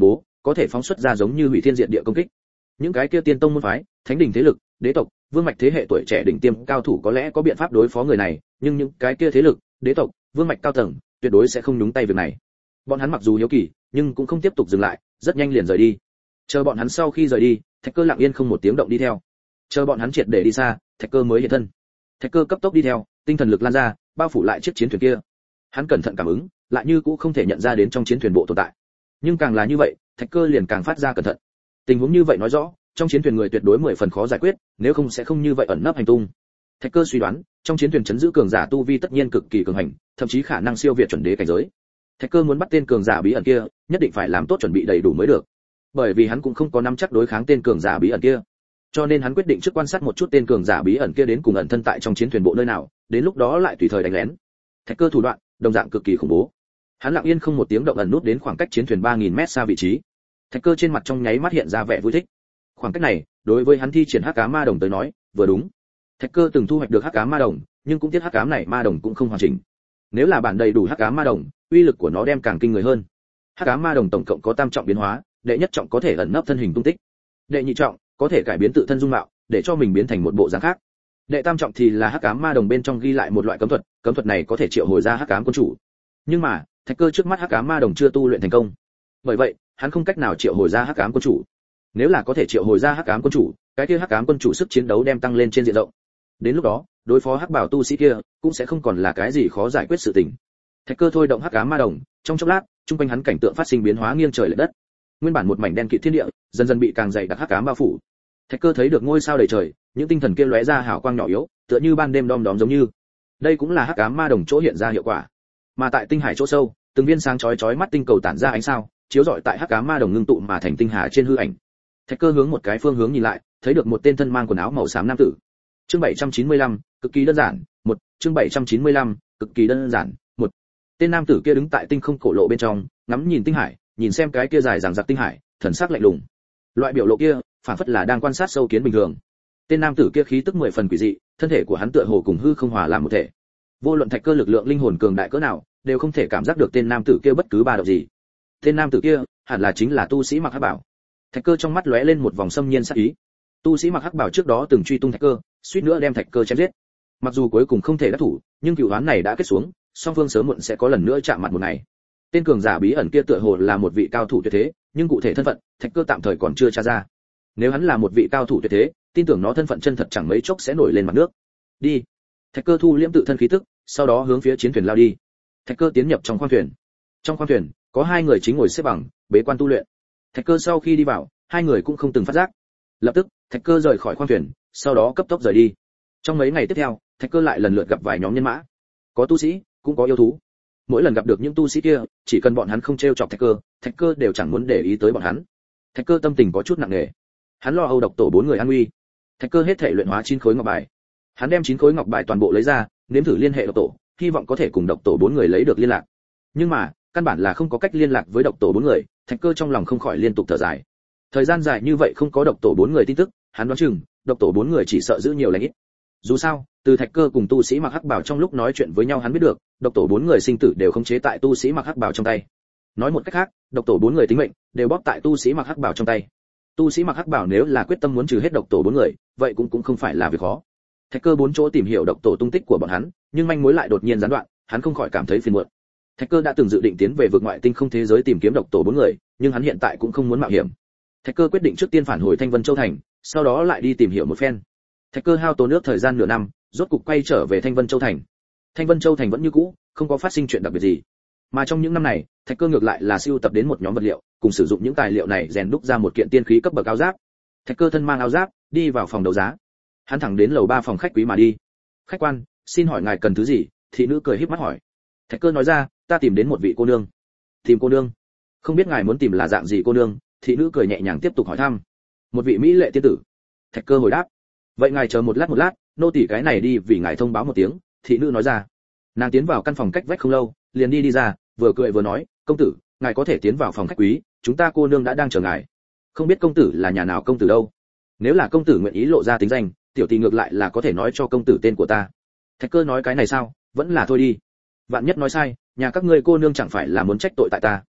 có thể phóng xuất ra giống như hủy thiên diệt địa công kích. Những cái kia tiên tông môn phái, thánh đình thế lực, đế tộc, vương mạch thế hệ tuổi trẻ đỉnh tiêm cao thủ có lẽ có biện pháp đối phó người này, nhưng những cái kia thế lực, đế tộc, vương mạch cao tầng tuyệt đối sẽ không nhúng tay việc này. Bọn hắn mặc dù hiếu kỳ, nhưng cũng không tiếp tục dừng lại, rất nhanh liền rời đi. Chờ bọn hắn sau khi rời đi, Thạch Cơ lặng yên không một tiếng động đi theo. Chờ bọn hắn triệt để đi xa, Thạch Cơ mới hiện thân. Thạch Cơ cấp tốc đi theo, tinh thần lực lan ra, bao phủ lại chiếc chiến thuyền kia. Hắn cẩn thận cảm ứng, lại như cũng không thể nhận ra đến trong chiến thuyền bộ tồn tại. Nhưng càng là như vậy, Thạch Cơ liền càng phát ra cẩn thận. Tình huống như vậy nói rõ, trong chiến thuyền người tuyệt đối mười phần khó giải quyết, nếu không sẽ không như vậy ẩn nấp hành tung. Thạch Cơ suy đoán, trong chiến thuyền chấn giữ cường giả tu vi tất nhiên cực kỳ cường hành, thậm chí khả năng siêu việt chuẩn đế cảnh giới. Thạch Cơ muốn bắt tên cường giả bí ẩn kia, nhất định phải làm tốt chuẩn bị đầy đủ mới được. Bởi vì hắn cũng không có nắm chắc đối kháng tên cường giả bí ẩn kia. Cho nên hắn quyết định trước quan sát một chút tên cường giả bí ẩn kia đến cùng ẩn thân tại trong chiến thuyền bộ nơi nào, đến lúc đó lại tùy thời đánh lén. Thạch Cơ thủ đoạn, đồng dạng cực kỳ khủng bố. Hắn lặng yên không một tiếng động ẩn nút đến khoảng cách chiến thuyền ba nghìn mét xa vị trí. Thạch Cơ trên mặt trong nháy mắt hiện ra vẻ vui thích. Khoảng cách này, đối với hắn thi triển hắc ám ma đồng tới nói, vừa đúng. Thạch Cơ từng thu hoạch được hắc ám ma đồng, nhưng cũng tiếc hắc ám này ma đồng cũng không hoàn chỉnh. Nếu là bản đầy đủ hắc ám ma đồng, uy lực của nó đem càng kinh người hơn. Hắc ám ma đồng tổng cộng có tam trọng biến hóa, đệ nhất trọng có thể ẩn nấp thân hình tung tích. Đệ nhị trọng có thể cải biến tự thân dung mạo, để cho mình biến thành một bộ dáng khác. Đệ tam trọng thì là hắc ám ma đồng bên trong ghi lại một loại cấm thuật, cấm thuật này có thể triệu hồi ra hắc ám quân chủ. Nhưng mà, Thạch Cơ trước mắt hắc ám ma đồng chưa tu luyện thành công. Bởi vậy, hắn không cách nào triệu hồi ra hắc ám quân chủ. Nếu là có thể triệu hồi ra hắc ám quân chủ, cái kia hắc ám quân chủ sức chiến đấu đem tăng lên trên diện rộng. Đến lúc đó, đối phó hắc bảo tu sĩ kia cũng sẽ không còn là cái gì khó giải quyết sự tình. Thạch Cơ thôi động hắc ám ma đồng, trong chốc lát, trung quanh hắn cảnh tượng phát sinh biến hóa nghiêng trời lệch đất. Nguyên bản một mảnh đen kịt thiên địa, dần dần bị càng dày đặc hắc ám bao phủ. Thạch Cơ thấy được ngôi sao đầy trời, những tinh thần kia lóe ra hào quang nhỏ yếu, tựa như ban đêm đom đóm giống như. Đây cũng là hắc ám ma đồng chỗ hiện ra hiệu quả. Mà tại tinh hải chỗ sâu, từng viên sáng chói chói mắt tinh cầu tản ra ánh sao, chiếu rọi tại hắc ám ma đồng ngưng tụ mà thành tinh hà trên hư ảnh. Thạch Cơ hướng một cái phương hướng nhìn lại, thấy được một tên thân mang quần áo màu xám nam tử. Chương bảy trăm chín mươi lăm, cực kỳ đơn giản, một, chương bảy trăm chín mươi lăm, cực kỳ đơn giản, một. Tên nam tử kia đứng tại tinh không cổ lộ bên trong, ngắm nhìn tinh hải, nhìn xem cái kia dài dằng dặc tinh hải, thần sắc lạnh lùng. Loại biểu lộ kia, phản phất là đang quan sát sâu kiến bình thường. Tên nam tử kia khí tức mười phần quỷ dị, thân thể của hắn tựa hồ cùng hư không hòa làm một thể. Vô luận Thạch Cơ lực lượng linh hồn cường đại cỡ nào, đều không thể cảm giác được tên nam tử kia bất cứ ba động gì. Tên nam tử kia, hẳn là chính là tu sĩ mặc hắc bảo. Thạch Cơ trong mắt lóe lên một vòng xâm nhiên sát ý. Tu sĩ mặc hắc bảo trước đó từng truy tung Thạch Cơ, suýt nữa đem Thạch Cơ chém giết. Mặc dù cuối cùng không thể đắc thủ, nhưng cửu oán này đã kết xuống, song phương sớm muộn sẽ có lần nữa chạm mặt một ngày. Tên cường giả bí ẩn kia tựa hồ là một vị cao thủ tuyệt thế, nhưng cụ thể thân phận, Thạch Cơ tạm thời còn chưa tra ra. Nếu hắn là một vị cao thủ tuyệt thế, tin tưởng nó thân phận chân thật chẳng mấy chốc sẽ nổi lên mặt nước. Đi. Thạch Cơ thu liễm tự thân khí tức, sau đó hướng phía chiến thuyền lao đi. Thạch Cơ tiến nhập trong khoang thuyền. Trong khoang thuyền, có hai người chính ngồi xếp bằng, bế quan tu luyện. Thạch Cơ sau khi đi vào, hai người cũng không từng phát giác. Lập tức, Thạch Cơ rời khỏi khoang thuyền, sau đó cấp tốc rời đi. Trong mấy ngày tiếp theo, Thạch Cơ lại lần lượt gặp vài nhóm nhân mã. Có tu sĩ, cũng có yêu thú. Mỗi lần gặp được những tu sĩ kia, chỉ cần bọn hắn không trêu chọc Thạch Cơ, Thạch Cơ đều chẳng muốn để ý tới bọn hắn. Thạch Cơ tâm tình có chút nặng nề. Hắn lo âu độc tổ bốn người an nguy. Thạch Cơ hết thể luyện hóa chín khối ngọc bài. Hắn đem chín khối ngọc bài toàn bộ lấy ra, nếm thử liên hệ độc tổ, hy vọng có thể cùng độc tổ bốn người lấy được liên lạc. Nhưng mà, căn bản là không có cách liên lạc với độc tổ bốn người, Thạch Cơ trong lòng không khỏi liên tục thở dài. Thời gian dài như vậy không có độc tổ bốn người tin tức, hắn đoán chừng, độc tổ bốn người chỉ sợ giữ nhiều lành ít. Dù sao, từ Thạch Cơ cùng tu sĩ mặc hắc bảo trong lúc nói chuyện với nhau hắn biết được, độc tổ bốn người sinh tử đều khống chế tại tu sĩ mặc hắc bảo trong tay. Nói một cách khác, độc tổ bốn người tính mệnh đều bóp tại tu sĩ mặc hắc bảo trong tay. Tu sĩ mặc hắc bảo nếu là quyết tâm muốn trừ hết độc tổ bốn người, vậy cũng cũng không phải là việc khó. Thạch Cơ bốn chỗ tìm hiểu độc tổ tung tích của bọn hắn, nhưng manh mối lại đột nhiên gián đoạn, hắn không khỏi cảm thấy phiền muộn. Thạch Cơ đã từng dự định tiến về vực ngoại tinh không thế giới tìm kiếm độc tổ bốn người, nhưng hắn hiện tại cũng không muốn mạo hiểm. Thạch Cơ quyết định trước tiên phản hồi Thanh Vân Châu thành, sau đó lại đi tìm hiểu một phen. Thạch Cơ hao tốn nước thời gian nửa năm, rốt cục quay trở về Thanh Vân Châu thành. Thanh Vân Châu thành vẫn như cũ, không có phát sinh chuyện đặc biệt gì. Mà trong những năm này, Thạch Cơ ngược lại là sưu tập đến một nhóm vật liệu, cùng sử dụng những tài liệu này rèn đúc ra một kiện tiên khí cấp bậc áo giáp. Thạch Cơ thân mang áo giáp, đi vào phòng đấu giá. Hắn thẳng đến lầu ba phòng khách quý mà đi. "Khách quan, xin hỏi ngài cần thứ gì?" Thị nữ cười híp mắt hỏi. Thạch Cơ nói ra, "Ta tìm đến một vị cô nương." "Tìm cô nương? Không biết ngài muốn tìm là dạng gì cô nương?" Thị nữ cười nhẹ nhàng tiếp tục hỏi thăm. "Một vị mỹ lệ tiên tử." Thạch Cơ hồi đáp. "Vậy ngài chờ một lát một lát, nô tỳ cái này đi vì ngài thông báo một tiếng." Thị nữ nói ra. Nàng tiến vào căn phòng cách vách không lâu, liền đi đi ra, vừa cười vừa nói, "Công tử, ngài có thể tiến vào phòng khách quý, chúng ta cô nương đã đang chờ ngài. Không biết công tử là nhà nào công tử đâu? Nếu là công tử nguyện ý lộ ra tính danh, tiểu tỷ ngược lại là có thể nói cho công tử tên của ta." Thạch Cơ nói, "Cái này sao, vẫn là thôi đi. Vạn nhất nói sai, nhà các ngươi cô nương chẳng phải là muốn trách tội tại ta."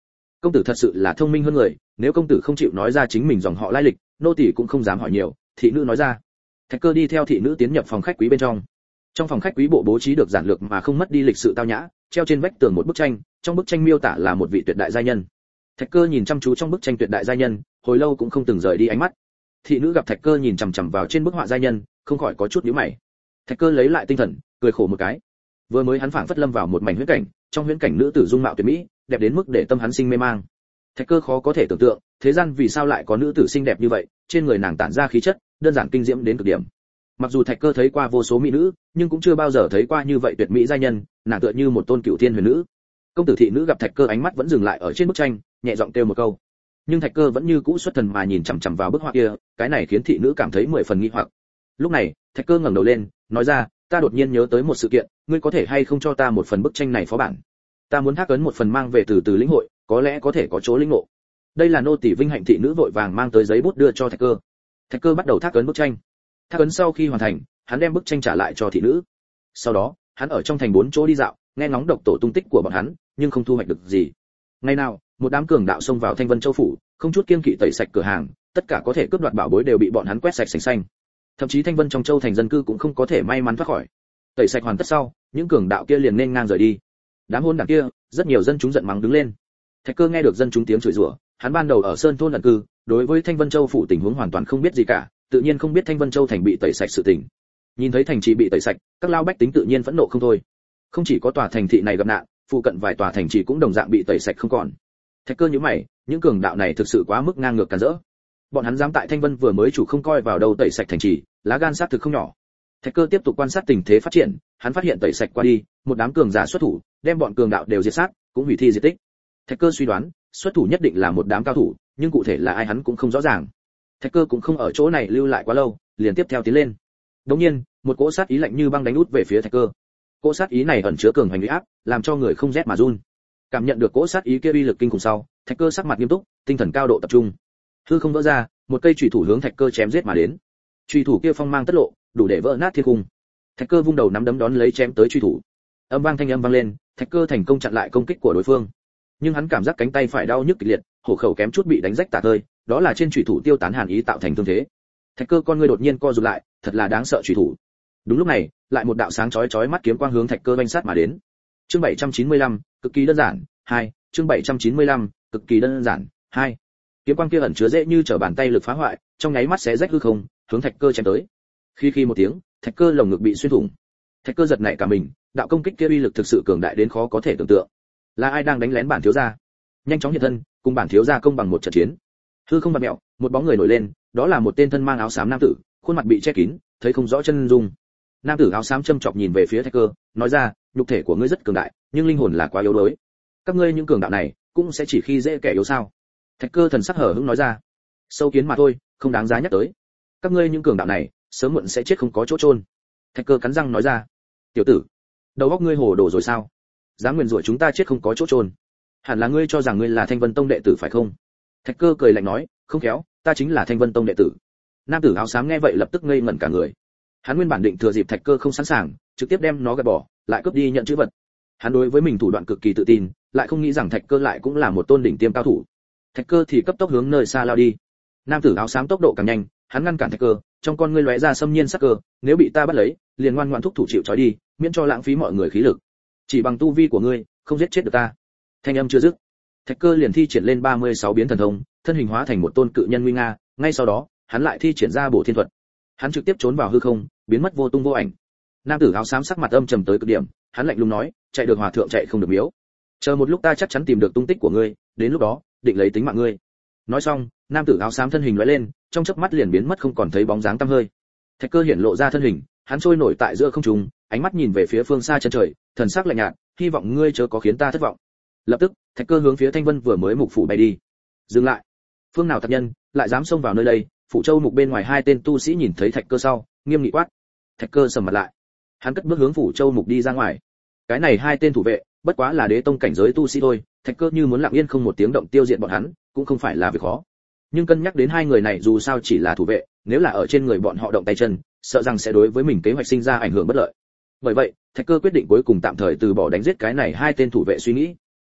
Công tử thật sự là thông minh hơn người, nếu công tử không chịu nói ra chính mình dòng họ lai lịch, nô tỳ cũng không dám hỏi nhiều. Thị nữ nói ra. Thạch Cơ đi theo thị nữ tiến nhập phòng khách quý bên trong. Trong phòng khách quý bộ bố trí được giản lược mà không mất đi lịch sự tao nhã, treo trên vách tường một bức tranh, trong bức tranh miêu tả là một vị tuyệt đại giai nhân. Thạch Cơ nhìn chăm chú trong bức tranh tuyệt đại giai nhân, hồi lâu cũng không từng rời đi ánh mắt. Thị nữ gặp Thạch Cơ nhìn chằm chằm vào trên bức họa giai nhân, không khỏi có chút nhíu mày. Thạch Cơ lấy lại tinh thần, cười khổ một cái. Vừa mới hắn phảng phất lâm vào một mảnh huyễn cảnh, trong huyễn cảnh nữ tử dung mạo tuyệt mỹ, đẹp đến mức để tâm hắn sinh mê mang. Thạch Cơ khó có thể tưởng tượng, thế gian vì sao lại có nữ tử xinh đẹp như vậy, trên người nàng tản ra khí chất, đơn giản kinh diễm đến cực điểm. Mặc dù Thạch Cơ thấy qua vô số mỹ nữ, nhưng cũng chưa bao giờ thấy qua như vậy tuyệt mỹ giai nhân, nàng tựa như một tôn cửu thiên huyền nữ. Công tử thị nữ gặp Thạch Cơ ánh mắt vẫn dừng lại ở trên bức tranh, nhẹ giọng kêu một câu. Nhưng Thạch Cơ vẫn như cũ xuất thần mà nhìn chằm chằm vào bức họa kia, cái này khiến thị nữ cảm thấy mười phần nghi hoặc. Lúc này, Thạch Cơ ngẩng đầu lên, nói ra, ta đột nhiên nhớ tới một sự kiện, ngươi có thể hay không cho ta một phần bức tranh này phó bản? Ta muốn thác ấn một phần mang về từ từ lĩnh hội, có lẽ có thể có chỗ lĩnh ngộ. Đây là nô tỳ vinh hạnh. Thị nữ vội vàng mang tới giấy bút đưa cho Thạch Cơ. Thạch Cơ bắt đầu thác ấn bức tranh. Thác ấn sau khi hoàn thành, hắn đem bức tranh trả lại cho thị nữ. Sau đó, hắn ở trong thành bốn chỗ đi dạo, nghe ngóng độc tổ tung tích của bọn hắn, nhưng không thu hoạch được gì. Ngày nào, một đám cường đạo xông vào Thanh Vân Châu phủ, không chút kiêng kỵ tẩy sạch cửa hàng, tất cả có thể cướp đoạt bảo bối đều bị bọn hắn quét sạch sành xanh. Thậm chí Thanh Vân trong châu thành dân cư cũng không có thể may mắn thoát khỏi. Tẩy sạch hoàn tất sau, những cường đạo kia liền nên ngang rời đi. Đám hôn đảng kia, rất nhiều dân chúng giận mắng đứng lên. Thạch Cơ nghe được dân chúng tiếng chửi rủa, hắn ban đầu ở sơn thôn ẩn cư, đối với Thanh Vân Châu phủ tình huống hoàn toàn không biết gì cả, tự nhiên không biết Thanh Vân Châu thành bị tẩy sạch sự tình. Nhìn thấy thành trì bị tẩy sạch, các lao bách tính tự nhiên phẫn nộ không thôi. Không chỉ có tòa thành thị này gặp nạn, phụ cận vài tòa thành trì cũng đồng dạng bị tẩy sạch không còn. Thạch Cơ nhíu mày, những cường đạo này thực sự quá mức ngang ngược càn rỡ. Bọn hắn dám tại Thanh Vân vừa mới chủ không coi vào đâu tẩy sạch thành trì, lá gan sát thực không nhỏ. Thạch Cơ tiếp tục quan sát tình thế phát triển, hắn phát hiện tẩy sạch qua đi, một đám cường giả xuất thủ, đem bọn cường đạo đều diệt sát, cũng hủy thi diệt tích. Thạch Cơ suy đoán, xuất thủ nhất định là một đám cao thủ, nhưng cụ thể là ai hắn cũng không rõ ràng. Thạch Cơ cũng không ở chỗ này lưu lại quá lâu, liền tiếp theo tiến lên. Đống nhiên, một cỗ sát ý lạnh như băng đánh út về phía Thạch Cơ. Cỗ sát ý này ẩn chứa cường hành uy áp, làm cho người không rét mà run. Cảm nhận được cỗ sát ý kia uy lực kinh khủng sau, Thạch Cơ sắc mặt nghiêm túc, tinh thần cao độ tập trung. Hư không vỡ ra, một cây chủy thủ hướng Thạch Cơ chém giết mà đến. Chủy thủ kia phong mang tất lộ, đủ để vỡ nát thiên cung. Thạch Cơ vung đầu nắm đấm đón lấy chém tới chủy thủ. Âm vang thanh âm vang lên, Thạch Cơ thành công chặn lại công kích của đối phương. Nhưng hắn cảm giác cánh tay phải đau nhức kịch liệt, hổ khẩu kém chút bị đánh rách tả tơi, đó là trên chủy thủ tiêu tán hàn ý tạo thành thương thế. Thạch Cơ con ngươi đột nhiên co rụt lại, thật là đáng sợ chủy thủ. Đúng lúc này, lại một đạo sáng chói chói mắt kiếm quang hướng Thạch Cơ vành sát mà đến. Chương bảy trăm chín mươi lăm, cực kỳ đơn giản, hai, chương bảy trăm chín mươi lăm, cực kỳ đơn giản, hai. Kiếm quang kia ẩn chứa dễ như trở bàn tay lực phá hoại, trong nháy mắt xé rách hư không, hướng Thạch Cơ chém tới. Khi khi một tiếng, Thạch Cơ lồng ngực bị xuyên thủng. Thạch Cơ giật nảy cả mình, đạo công kích kia uy lực thực sự cường đại đến khó có thể tưởng tượng. Là ai đang đánh lén bản thiếu gia? Nhanh chóng hiện thân, cùng bản thiếu gia công bằng một trận chiến. Hư không vặn mèo, một bóng người nổi lên, đó là một tên thân mang áo xám nam tử, khuôn mặt bị che kín, thấy không rõ chân dung. Nam tử áo xám châm chọc nhìn về phía Thạch Cơ, nói ra, nhục thể của ngươi rất cường đại, nhưng linh hồn là quá yếu đuối. Các ngươi những cường đạo này, cũng sẽ chỉ khi dễ kẻ yếu sao? Thạch Cơ thần sắc hở hững nói ra, sâu kiến mà thôi, không đáng giá nhắc tới. Các ngươi những cường đạo này, sớm muộn sẽ chết không có chỗ chôn. Thạch Cơ cắn răng nói ra, tiểu tử, đầu óc ngươi hồ đồ rồi sao? Dám nguyền rủa chúng ta chết không có chỗ chôn? Hẳn là ngươi cho rằng ngươi là Thanh Vân Tông đệ tử phải không? Thạch Cơ cười lạnh nói, không khéo, ta chính là Thanh Vân Tông đệ tử. Nam tử áo xám nghe vậy lập tức ngây ngẩn cả người. Hắn nguyên bản định thừa dịp Thạch Cơ không sẵn sàng, trực tiếp đem nó gạt bỏ, lại cướp đi nhận chữ vật. Hắn đối với mình thủ đoạn cực kỳ tự tin, lại không nghĩ rằng Thạch Cơ lại cũng là một tôn đỉnh tiêm cao thủ. Thạch Cơ thì cấp tốc hướng nơi xa lao đi. Nam tử áo xám tốc độ càng nhanh, hắn ngăn cản Thạch Cơ, trong con ngươi lóe ra xâm nhiên sắc cơ, nếu bị ta bắt lấy, liền ngoan ngoãn thúc thủ chịu trói đi, miễn cho lãng phí mọi người khí lực. Chỉ bằng tu vi của ngươi, không giết chết được ta. Thanh âm chưa dứt, Thạch Cơ liền thi triển lên ba mươi sáu biến thần thông, thân hình hóa thành một tôn cự nhân nguy nga, ngay sau đó, hắn lại thi triển ra bổ thiên thuật. Hắn trực tiếp trốn vào hư không, biến mất vô tung vô ảnh. Nam tử áo xám sắc mặt âm trầm tới cực điểm, hắn lạnh lùng nói, chạy được hòa thượng chạy không được miếu. Chờ một lúc ta chắc chắn tìm được tung tích của ngươi, đến lúc đó, định lấy tính mạng ngươi. Nói xong, nam tử áo xám thân hình lóe lên, trong chớp mắt liền biến mất không còn thấy bóng dáng tăm hơi. Thạch Cơ hiển lộ ra thân hình, hắn trôi nổi tại giữa không trung, ánh mắt nhìn về phía phương xa chân trời, thần sắc lạnh nhạt, hy vọng ngươi chớ có khiến ta thất vọng. Lập tức, Thạch Cơ hướng phía Thanh Vân vừa mới mục phủ bay đi. Dừng lại! Phương nào tặc nhân, lại dám xông vào nơi đây? Phủ Châu mục bên ngoài hai tên tu sĩ nhìn thấy Thạch Cơ sau, nghiêm nghị quát. Thạch Cơ sầm mặt lại, hắn cất bước hướng Phủ Châu mục đi ra ngoài. Cái này hai tên thủ vệ, bất quá là đế tông cảnh giới tu sĩ thôi, Thạch Cơ như muốn lặng yên không một tiếng động tiêu diệt bọn hắn, cũng không phải là việc khó. Nhưng cân nhắc đến hai người này dù sao chỉ là thủ vệ, nếu là ở trên người bọn họ động tay chân, sợ rằng sẽ đối với mình kế hoạch sinh ra ảnh hưởng bất lợi. Bởi vậy, Thạch Cơ quyết định cuối cùng tạm thời từ bỏ đánh giết cái này hai tên thủ vệ suy nghĩ.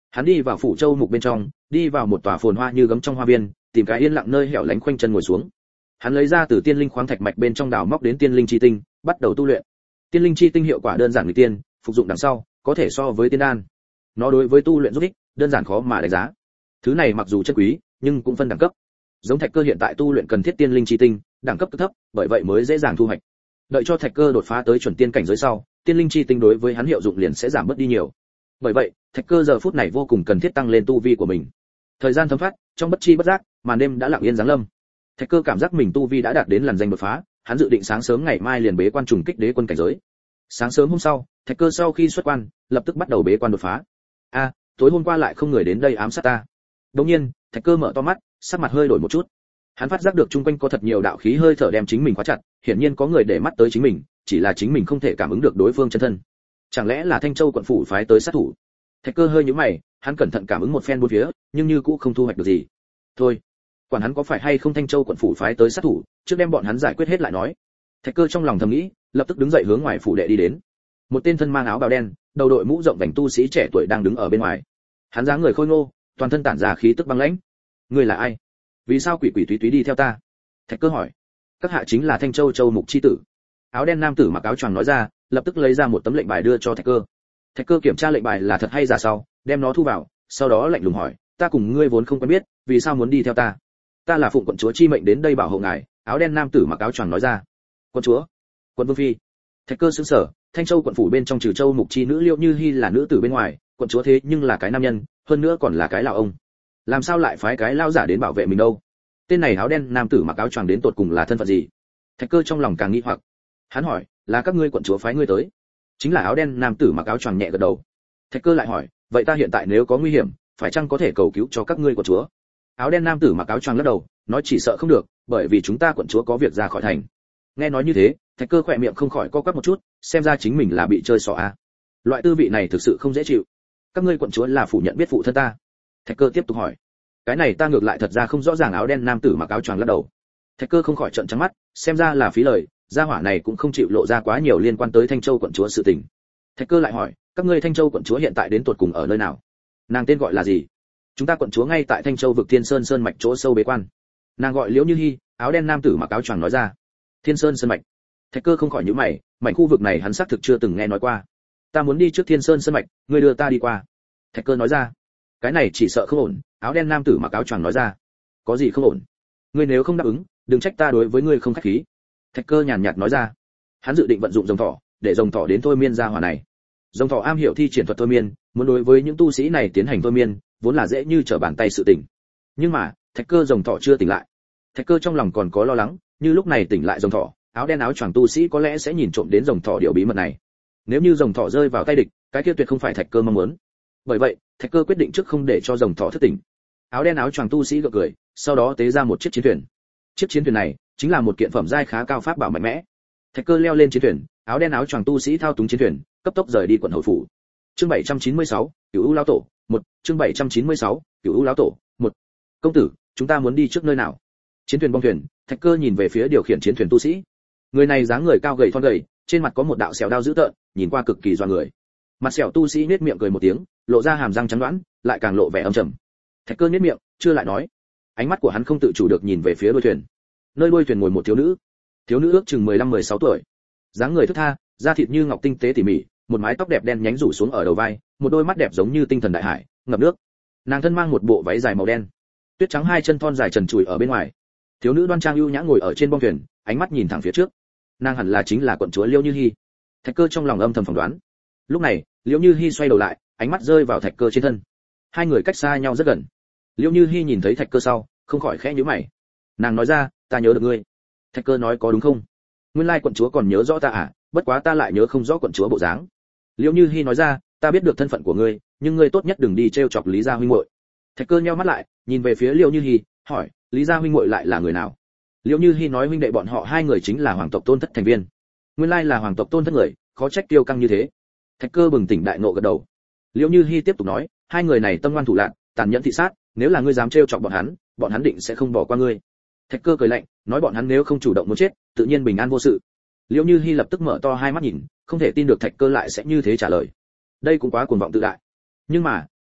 Hắn đi vào phủ châu mục bên trong, đi vào một tòa phồn hoa như gấm trong hoa viên, tìm cái yên lặng nơi hẻo lánh khoanh chân ngồi xuống. Hắn lấy ra từ tiên linh khoáng thạch mạch bên trong đào móc đến tiên linh chi tinh, bắt đầu tu luyện. Tiên linh chi tinh hiệu quả đơn giản người tiên, phục dụng đằng sau, có thể so với tiên đan. Nó đối với tu luyện giúp ích, đơn giản khó mà đánh giá. Thứ này mặc dù chân quý, nhưng cũng phân đẳng cấp. Giống Thạch Cơ hiện tại tu luyện cần thiết tiên linh chi tinh, đẳng cấp thấp, bởi vậy mới dễ dàng thu hoạch. Đợi cho Thạch Cơ đột phá tới chuẩn tiên cảnh giới sau, tiên linh chi tinh đối với hắn hiệu dụng liền sẽ giảm bớt đi nhiều. Bởi vậy, Thạch Cơ giờ phút này vô cùng cần thiết tăng lên tu vi của mình. Thời gian thấm thoát, trong bất chi bất giác, màn đêm đã lặng yên giáng lâm. Thạch Cơ cảm giác mình tu vi đã đạt đến làn danh đột phá, hắn dự định sáng sớm ngày mai liền bế quan trùng kích đế quân cảnh giới. Sáng sớm hôm sau, Thạch Cơ sau khi xuất quan, lập tức bắt đầu bế quan đột phá. A, tối hôm qua lại không người đến đây ám sát ta. Đột nhiên, Thạch Cơ mở to mắt, sắc mặt hơi đổi một chút. Hắn phát giác được chung quanh có thật nhiều đạo khí hơi thở đem chính mình khóa chặt, hiển nhiên có người để mắt tới chính mình, chỉ là chính mình không thể cảm ứng được đối phương chân thân. Chẳng lẽ là Thanh Châu quận phủ phái tới sát thủ? Thạch Cơ hơi nhíu mày, hắn cẩn thận cảm ứng một phen bốn phía, nhưng như cũ không thu hoạch được gì. Thôi, quản hắn có phải hay không Thanh Châu quận phủ phái tới sát thủ, trước đem bọn hắn giải quyết hết lại nói. Thạch Cơ trong lòng thầm nghĩ, lập tức đứng dậy hướng ngoài phủ đệ đi đến. Một tên thân mang áo bào đen, đầu đội mũ rộng vành tu sĩ trẻ tuổi đang đứng ở bên ngoài. Hắn dáng người khôi ngô, toàn thân tản ra khí tức băng lãnh. Ngươi là ai? Vì sao quỷ quỷ túy túy đi theo ta? Thạch Cơ hỏi. Các hạ chính là Thanh Châu Châu mục chi tử. Áo đen nam tử mặc áo choàng nói ra, lập tức lấy ra một tấm lệnh bài đưa cho Thạch Cơ. Thạch Cơ kiểm tra lệnh bài là thật hay giả sau, đem nó thu vào, sau đó lạnh lùng hỏi, ta cùng ngươi vốn không quen biết, vì sao muốn đi theo ta? Ta là phụng quận chúa chi mệnh đến đây bảo hộ ngài. Áo đen nam tử mặc áo choàng nói ra. Quận chúa? Quận vương phi? Thạch Cơ sững sờ, Thanh Châu quận phủ bên trong trừ Châu mục chi nữ Liễu Như Hi là nữ tử bên ngoài, quận chúa thế nhưng là cái nam nhân, hơn nữa còn là cái lão ông. Làm sao lại phái cái lão giả đến bảo vệ mình đâu? Tên này áo đen nam tử mặc áo choàng đến tột cùng là thân phận gì? Thạch Cơ trong lòng càng nghi hoặc. Hắn hỏi, là các ngươi quận chúa phái ngươi tới? Chính là áo đen nam tử mặc áo choàng nhẹ gật đầu. Thạch Cơ lại hỏi, vậy ta hiện tại nếu có nguy hiểm, phải chăng có thể cầu cứu cho các ngươi quận chúa? Áo đen nam tử mặc áo choàng lắc đầu, nói chỉ sợ không được, bởi vì chúng ta quận chúa có việc ra khỏi thành. Nghe nói như thế, Thạch Cơ khỏe miệng không khỏi co quắp một chút, xem ra chính mình là bị chơi xỏ a. Loại tư vị này thực sự không dễ chịu. Các ngươi quận chúa là phủ nhận biết phụ thân ta? Thạch Cơ tiếp tục hỏi. Cái này ta ngược lại thật ra không rõ ràng. Áo đen nam tử mặc áo choàng lắc đầu. Thạch Cơ không khỏi trợn trắng mắt, xem ra là phí lời, gia hỏa này cũng không chịu lộ ra quá nhiều liên quan tới Thanh Châu quận chúa sự tình. Thạch Cơ lại hỏi, các ngươi Thanh Châu quận chúa hiện tại đến tột cùng ở nơi nào? Nàng tên gọi là gì? Chúng ta quận chúa ngay tại Thanh Châu vực Thiên Sơn sơn mạch chỗ sâu bế quan. Nàng gọi Liễu Như Hi. Áo đen nam tử mặc áo choàng nói ra. Thiên Sơn sơn mạch. Thạch Cơ không khỏi nhíu mày, mảnh khu vực này hắn xác thực chưa từng nghe nói qua. Ta muốn đi trước Thiên Sơn sơn mạch, ngươi đưa ta đi qua. Thạch Cơ nói ra. Cái này chỉ sợ không ổn. Áo đen nam tử mặc áo choàng nói ra. Có gì không ổn? Ngươi nếu không đáp ứng, đừng trách ta đối với ngươi không khách khí. Thạch Cơ nhàn nhạt nói ra. Hắn dự định vận dụng rồng thỏ, để rồng thỏ đến thôi miên gia hỏa này. Rồng thỏ am hiểu thi triển thuật thôi miên, muốn đối với những tu sĩ này tiến hành thôi miên, vốn là dễ như trở bàn tay sự tình. Nhưng mà, Thạch Cơ rồng thỏ chưa tỉnh lại. Thạch Cơ trong lòng còn có lo lắng, như lúc này tỉnh lại rồng thỏ, áo đen áo choàng tu sĩ có lẽ sẽ nhìn trộm đến rồng thỏ điều bí mật này. Nếu như rồng thỏ rơi vào tay địch, cái kia tuyệt không phải Thạch Cơ mong muốn. Bởi vậy, Thạch Cơ quyết định trước không để cho rồng thỏ thức tỉnh. Áo đen áo choàng tu sĩ gượng cười, sau đó tế ra một chiếc chiến thuyền. Chiếc chiến thuyền này chính là một kiện phẩm giai khá cao pháp bảo mạnh mẽ. Thạch Cơ leo lên chiến thuyền, áo đen áo choàng tu sĩ thao túng chiến thuyền, cấp tốc rời đi quận hầu phủ. Chương bảy trăm chín mươi sáu, Cửu U lão tổ, một. Chương bảy trăm chín mươi sáu, Cửu U lão tổ, một. Công tử, chúng ta muốn đi trước nơi nào? Chiến thuyền bong thuyền, Thạch Cơ nhìn về phía điều khiển chiến thuyền tu sĩ. Người này dáng người cao gầy thon gầy, trên mặt có một đạo sẹo đao dữ tợn, nhìn qua cực kỳ doa người. Mặt sẹo tu sĩ nhếch miệng cười một tiếng, lộ ra hàm răng trắng đoán, lại càng lộ vẻ âm trầm. Thạch Cơ nhếch miệng, chưa lại nói. Ánh mắt của hắn không tự chủ được nhìn về phía đuôi thuyền. Nơi đuôi thuyền ngồi một thiếu nữ. Thiếu nữ ước chừng mười lăm mười sáu tuổi. Dáng người thướt tha, da thịt như ngọc tinh tế tỉ mỉ, một mái tóc đẹp đen nhánh rủ xuống ở đầu vai, một đôi mắt đẹp giống như tinh thần đại hải, ngập nước. Nàng thân mang một bộ váy dài màu đen, tuyết trắng hai chân thon dài trần trụi ở bên ngoài. Thiếu nữ đoan trang ưu nhã ngồi ở trên bong thuyền, ánh mắt nhìn thẳng phía trước. Nàng hẳn là chính là quận chúa Liễu Như Hi. Thạch Cơ trong lòng âm thầm phỏng đoán. Lúc này, Liễu Như Hi xoay đầu lại, ánh mắt rơi vào Thạch Cơ trên thân. Hai người cách xa nhau rất gần. Liễu Như Hi nhìn thấy Thạch Cơ sau, không khỏi khẽ nhíu mày. Nàng nói ra, ta nhớ được ngươi. Thạch Cơ nói, có đúng không? Nguyên lai quận chúa còn nhớ rõ ta à, bất quá ta lại nhớ không rõ quận chúa bộ dáng. Liễu Như Hi nói ra, ta biết được thân phận của ngươi, nhưng ngươi tốt nhất đừng đi trêu chọc Lý gia huynh muội. Thạch Cơ nheo mắt lại, nhìn về phía Liễu Như Hi, hỏi, Lý gia huynh muội lại là người nào? Liễu Như Hi nói, huynh đệ bọn họ hai người chính là hoàng tộc Tôn Thất thành viên. Nguyên lai là hoàng tộc Tôn Thất người, khó trách tiêu căng như thế. Thạch Cơ bừng tỉnh đại ngộ gật đầu. Liễu Như Hi tiếp tục nói, hai người này tâm ngoan thủ lạn, tàn nhẫn thị sát, nếu là ngươi dám trêu chọc bọn hắn, bọn hắn định sẽ không bỏ qua ngươi. Thạch Cơ cười lạnh, nói bọn hắn nếu không chủ động muốn chết, tự nhiên bình an vô sự. Liễu Như Hi lập tức mở to hai mắt nhìn, không thể tin được Thạch Cơ lại sẽ như thế trả lời. Đây cũng quá cuồng vọng tự đại. Nhưng mà,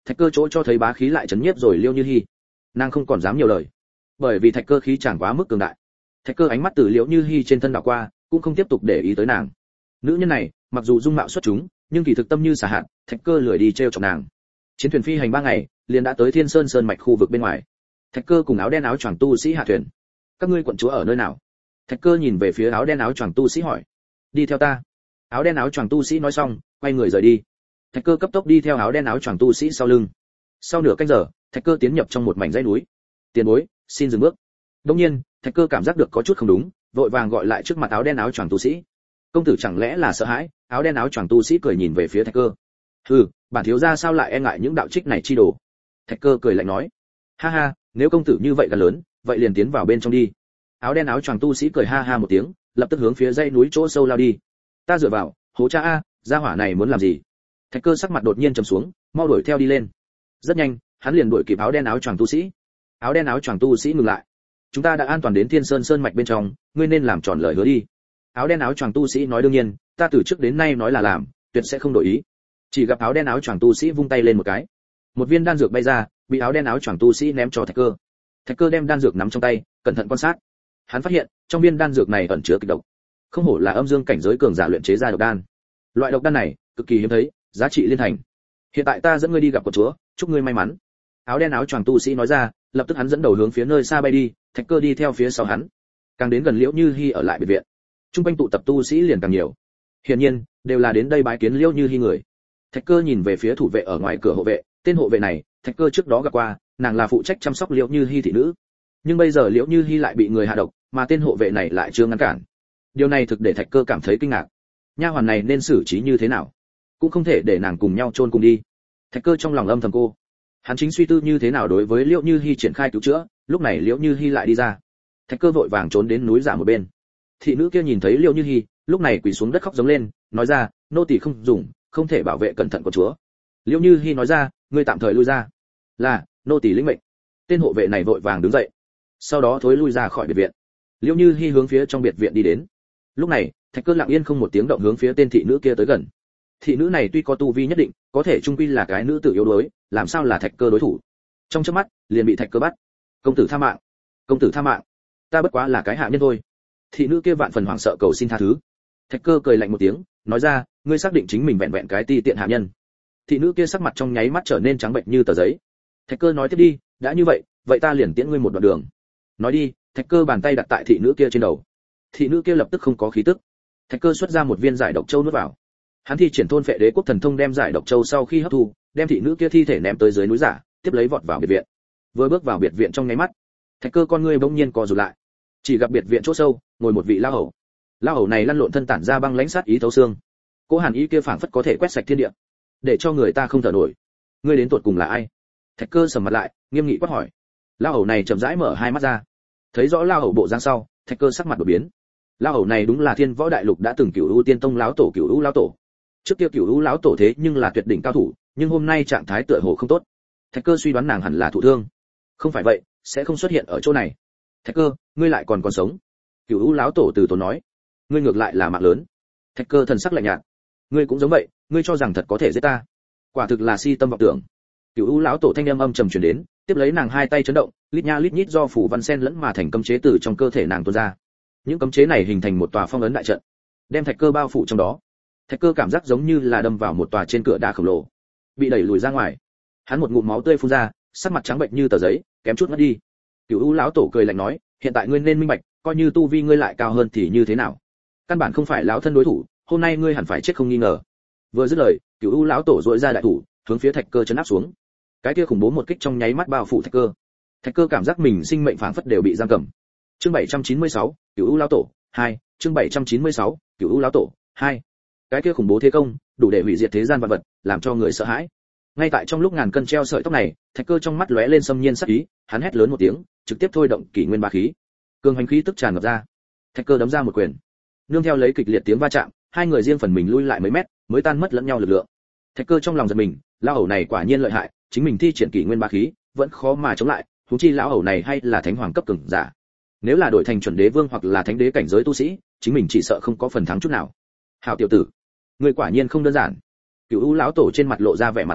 thạch cơ chỗ cho thấy bá khí lại chấn nhiếp rồi Liễu Như Hi. Nàng không còn dám nhiều lời, bởi vì thạch cơ khí chẳng quá mức cường đại. Thạch cơ ánh mắt từ Liễu Như Hi trên thân đảo qua, cũng không tiếp tục để ý tới nàng. Nữ nhân này, mặc dù dung mạo xuất chúng, nhưng kỳ thực tâm như xà hạt, thạch cơ lười đi trêu chọc nàng. Chiến thuyền phi hành ba ngày, liền đã tới Thiên Sơn Sơn mạch khu vực bên ngoài. Thạch cơ cùng áo đen áo choàng tu sĩ hạ thuyền. Các ngươi quận chúa ở nơi nào? Thạch cơ nhìn về phía áo đen áo choàng tu sĩ hỏi. Đi theo ta. Áo đen áo choàng tu sĩ nói xong, quay người rời đi. Thạch cơ cấp tốc đi theo áo đen áo choàng tu sĩ sau lưng. Sau nửa canh giờ, thạch cơ tiến nhập trong một mảnh dãy núi. Tiền bối, xin dừng bước. Đương nhiên, thạch cơ cảm giác được có chút không đúng, vội vàng gọi lại trước mặt áo đen áo choàng tu sĩ. Công tử chẳng lẽ là sợ hãi? Áo đen áo choàng tu sĩ cười nhìn về phía thạch cơ. Hừ, bản thiếu gia sao lại e ngại những đạo trích này chi đồ? Thạch cơ cười lạnh nói. Ha ha, nếu công tử như vậy gan lớn, vậy liền tiến vào bên trong đi. Áo đen áo choàng tu sĩ cười ha ha một tiếng, lập tức hướng phía dãy núi chỗ sâu lao đi. Ta dựa vào, hố cha a, gia hỏa này muốn làm gì? Thạch cơ sắc mặt đột nhiên trầm xuống, mau đuổi theo đi lên. Rất nhanh, hắn liền đuổi kịp áo đen áo choàng tu sĩ. Áo đen áo choàng tu sĩ ngừng lại. Chúng ta đã an toàn đến Thiên Sơn Sơn mạch bên trong, ngươi nên làm tròn lời hứa đi. Áo đen áo choàng tu sĩ nói đương nhiên, ta từ trước đến nay nói là làm, tuyệt sẽ không đổi ý. Chỉ gặp áo đen áo choàng tu sĩ vung tay lên một cái, một viên đan dược bay ra, bị áo đen áo choàng tu sĩ ném cho thạch cơ. Thạch cơ đem đan dược nắm trong tay, cẩn thận quan sát. Hắn phát hiện, trong viên đan dược này ẩn chứa kịch độc. Không hổ là âm dương cảnh giới cường giả luyện chế ra độc đan. Loại độc đan này cực kỳ hiếm thấy, giá trị liên thành. Hiện tại ta dẫn ngươi đi gặp quận chúa, chúc ngươi may mắn. Áo đen áo choàng tu sĩ nói ra, lập tức hắn dẫn đầu hướng phía nơi xa bay đi, thạch cơ đi theo phía sau hắn. Càng đến gần Liễu Như Hi ở lại biệt viện, trung quanh tụ tập tu sĩ liền càng nhiều. Hiển nhiên, đều là đến đây bái kiến Liễu Như Hi người. Thạch cơ nhìn về phía thủ vệ ở ngoài cửa hộ vệ, tên hộ vệ này, thạch cơ trước đó gặp qua, nàng là phụ trách chăm sóc Liễu Như Hi thị nữ. Nhưng bây giờ Liễu Như Hi lại bị người hạ độc, mà tên hộ vệ này lại chưa ngăn cản. Điều này thực để thạch cơ cảm thấy kinh ngạc. Nha hoàn này nên xử trí như thế nào? Cũng không thể để nàng cùng nhau chôn cùng đi. Thạch cơ trong lòng âm thầm cô. Hắn chính suy tư như thế nào đối với Liễu Như Hi triển khai cứu chữa, lúc này Liễu Như Hi lại đi ra. Thạch cơ vội vàng trốn đến núi giả một bên. Thị nữ kia nhìn thấy Liễu Như Hi, lúc này quỳ xuống đất khóc giống lên, nói ra, nô tỳ không dùng, không thể bảo vệ cẩn thận của chúa. Liễu Như Hi nói ra, ngươi tạm thời lui ra. Là, nô tỳ lĩnh mệnh. Tên hộ vệ này vội vàng đứng dậy, sau đó thối lui ra khỏi biệt viện. Liễu Như Hi hướng phía trong biệt viện đi đến. Lúc này, thạch cơ lặng yên không một tiếng động hướng phía tên thị nữ kia tới gần. Thị nữ này tuy có tu vi nhất định, có thể trung quy là cái nữ tử yếu đuối, làm sao là thạch cơ đối thủ? Trong chớp mắt, liền bị thạch cơ bắt. Công tử tha mạng, công tử tha mạng, ta bất quá là cái hạ nhân thôi. Thị nữ kia vạn phần hoảng sợ cầu xin tha thứ. Thạch cơ cười lạnh một tiếng, nói ra, ngươi xác định chính mình vẹn vẹn cái ti tiện hạ nhân? Thị nữ kia sắc mặt trong nháy mắt trở nên trắng bệch như tờ giấy. Thạch cơ nói tiếp đi, đã như vậy, vậy ta liền tiễn ngươi một đoạn đường. Nói đi, thạch cơ bàn tay đặt tại thị nữ kia trên đầu. Thị nữ kia lập tức không có khí tức. Thạch cơ xuất ra một viên giải độc châu nuốt vào. Hắn thi triển thôn phệ đế quốc thần thông đem giải độc châu sau khi hấp thu, đem thị nữ kia thi thể ném tới dưới núi giả, tiếp lấy vọt vào biệt viện. Vừa bước vào biệt viện trong nháy mắt, thạch cơ con ngươi bỗng nhiên co rụt lại. Chỉ gặp biệt viện chỗ sâu, ngồi một vị lao hầu. Lao hầu này lăn lộn thân tản ra băng lãnh sát ý thấu xương. Cỗ hàn ý kia phảng phất có thể quét sạch thiên địa, để cho người ta không thở nổi. Ngươi đến tuột cùng là ai? Thạch cơ sầm mặt lại, nghiêm nghị quát hỏi. Lao hầu này chậm rãi mở hai mắt ra, thấy rõ lao hầu bộ dáng sau, thạch cơ sắc mặt đổi biến. Lao hầu này đúng là Thiên Võ Đại Lục đã từng Cửu U Tiên Tông lão tổ Cửu U lão tổ. Trước kia Cửu U lão tổ thế nhưng là tuyệt đỉnh cao thủ, nhưng hôm nay trạng thái tựa hồ không tốt. Thạch cơ suy đoán nàng hẳn là thụ thương. Không phải vậy, sẽ không xuất hiện ở chỗ này. Thạch cơ, ngươi lại còn còn sống. Cửu U lão tổ từ tốn nói. Ngươi ngược lại là mạng lớn. Thạch cơ thần sắc lạnh nhạt. Ngươi cũng giống vậy, ngươi cho rằng thật có thể giết ta? Quả thực là si tâm vọng tưởng. Cửu U lão tổ thanh âm âm trầm truyền đến, tiếp lấy nàng hai tay chấn động, lít nha lít nhít do phủ văn sen lẫn mà thành cấm chế từ trong cơ thể nàng tuôn ra. Những cấm chế này hình thành một tòa phong ấn đại trận, đem thạch cơ bao phủ trong đó. Thạch cơ cảm giác giống như là đâm vào một tòa trên cửa đá khổng lồ, bị đẩy lùi ra ngoài. Hắn một ngụm máu tươi phun ra, sắc mặt trắng bệch như tờ giấy, kém chút ngất đi. Cửu U lão tổ cười lạnh nói, hiện tại ngươi nên minh bạch, coi như tu vi ngươi lại cao hơn thì như thế nào? Căn bản không phải lão thân đối thủ, hôm nay ngươi hẳn phải chết không nghi ngờ. Vừa dứt lời, Cửu U lão tổ duỗi ra đại thủ, hướng phía thạch cơ chấn áp xuống. Cái kia khủng bố một kích trong nháy mắt bao phủ thạch cơ. Thạch cơ cảm giác mình sinh mệnh phảng phất đều bị giam cầm. Chương bảy trăm chín mươi sáu, Cửu U lão tổ hai, chương bảy trăm chín mươi sáu, Cửu U lão tổ hai. Cái kia khủng bố thế công, đủ để hủy diệt thế gian vạn vật, làm cho người sợ hãi. Ngay tại trong lúc ngàn cân treo sợi tóc này, thạch cơ trong mắt lóe lên xâm nhiên sắc ý, hắn hét lớn một tiếng, trực tiếp thôi động kỷ nguyên ba khí. Cường hành khí tức tràn ngập ra. Thạch cơ đấm ra một quyền. Nương theo lấy kịch liệt tiếng va chạm, hai người riêng phần mình lui lại mấy mét, mới tan mất lẫn nhau lực lượng. Thạch cơ trong lòng giật mình, lão hầu này quả nhiên lợi hại, chính mình thi triển kỷ nguyên ba khí, vẫn khó mà chống lại, huống chi lão hầu này hay là thánh hoàng cấp cường giả. Nếu là đổi thành chuẩn đế vương hoặc là thánh đế cảnh giới tu sĩ, chính mình chỉ sợ không có phần thắng chút nào. Hảo tiểu tử, ngươi quả nhiên không đơn giản. Cửu U lão tổ trên mặt lộ ra vẻ mặt nghiêm trọng,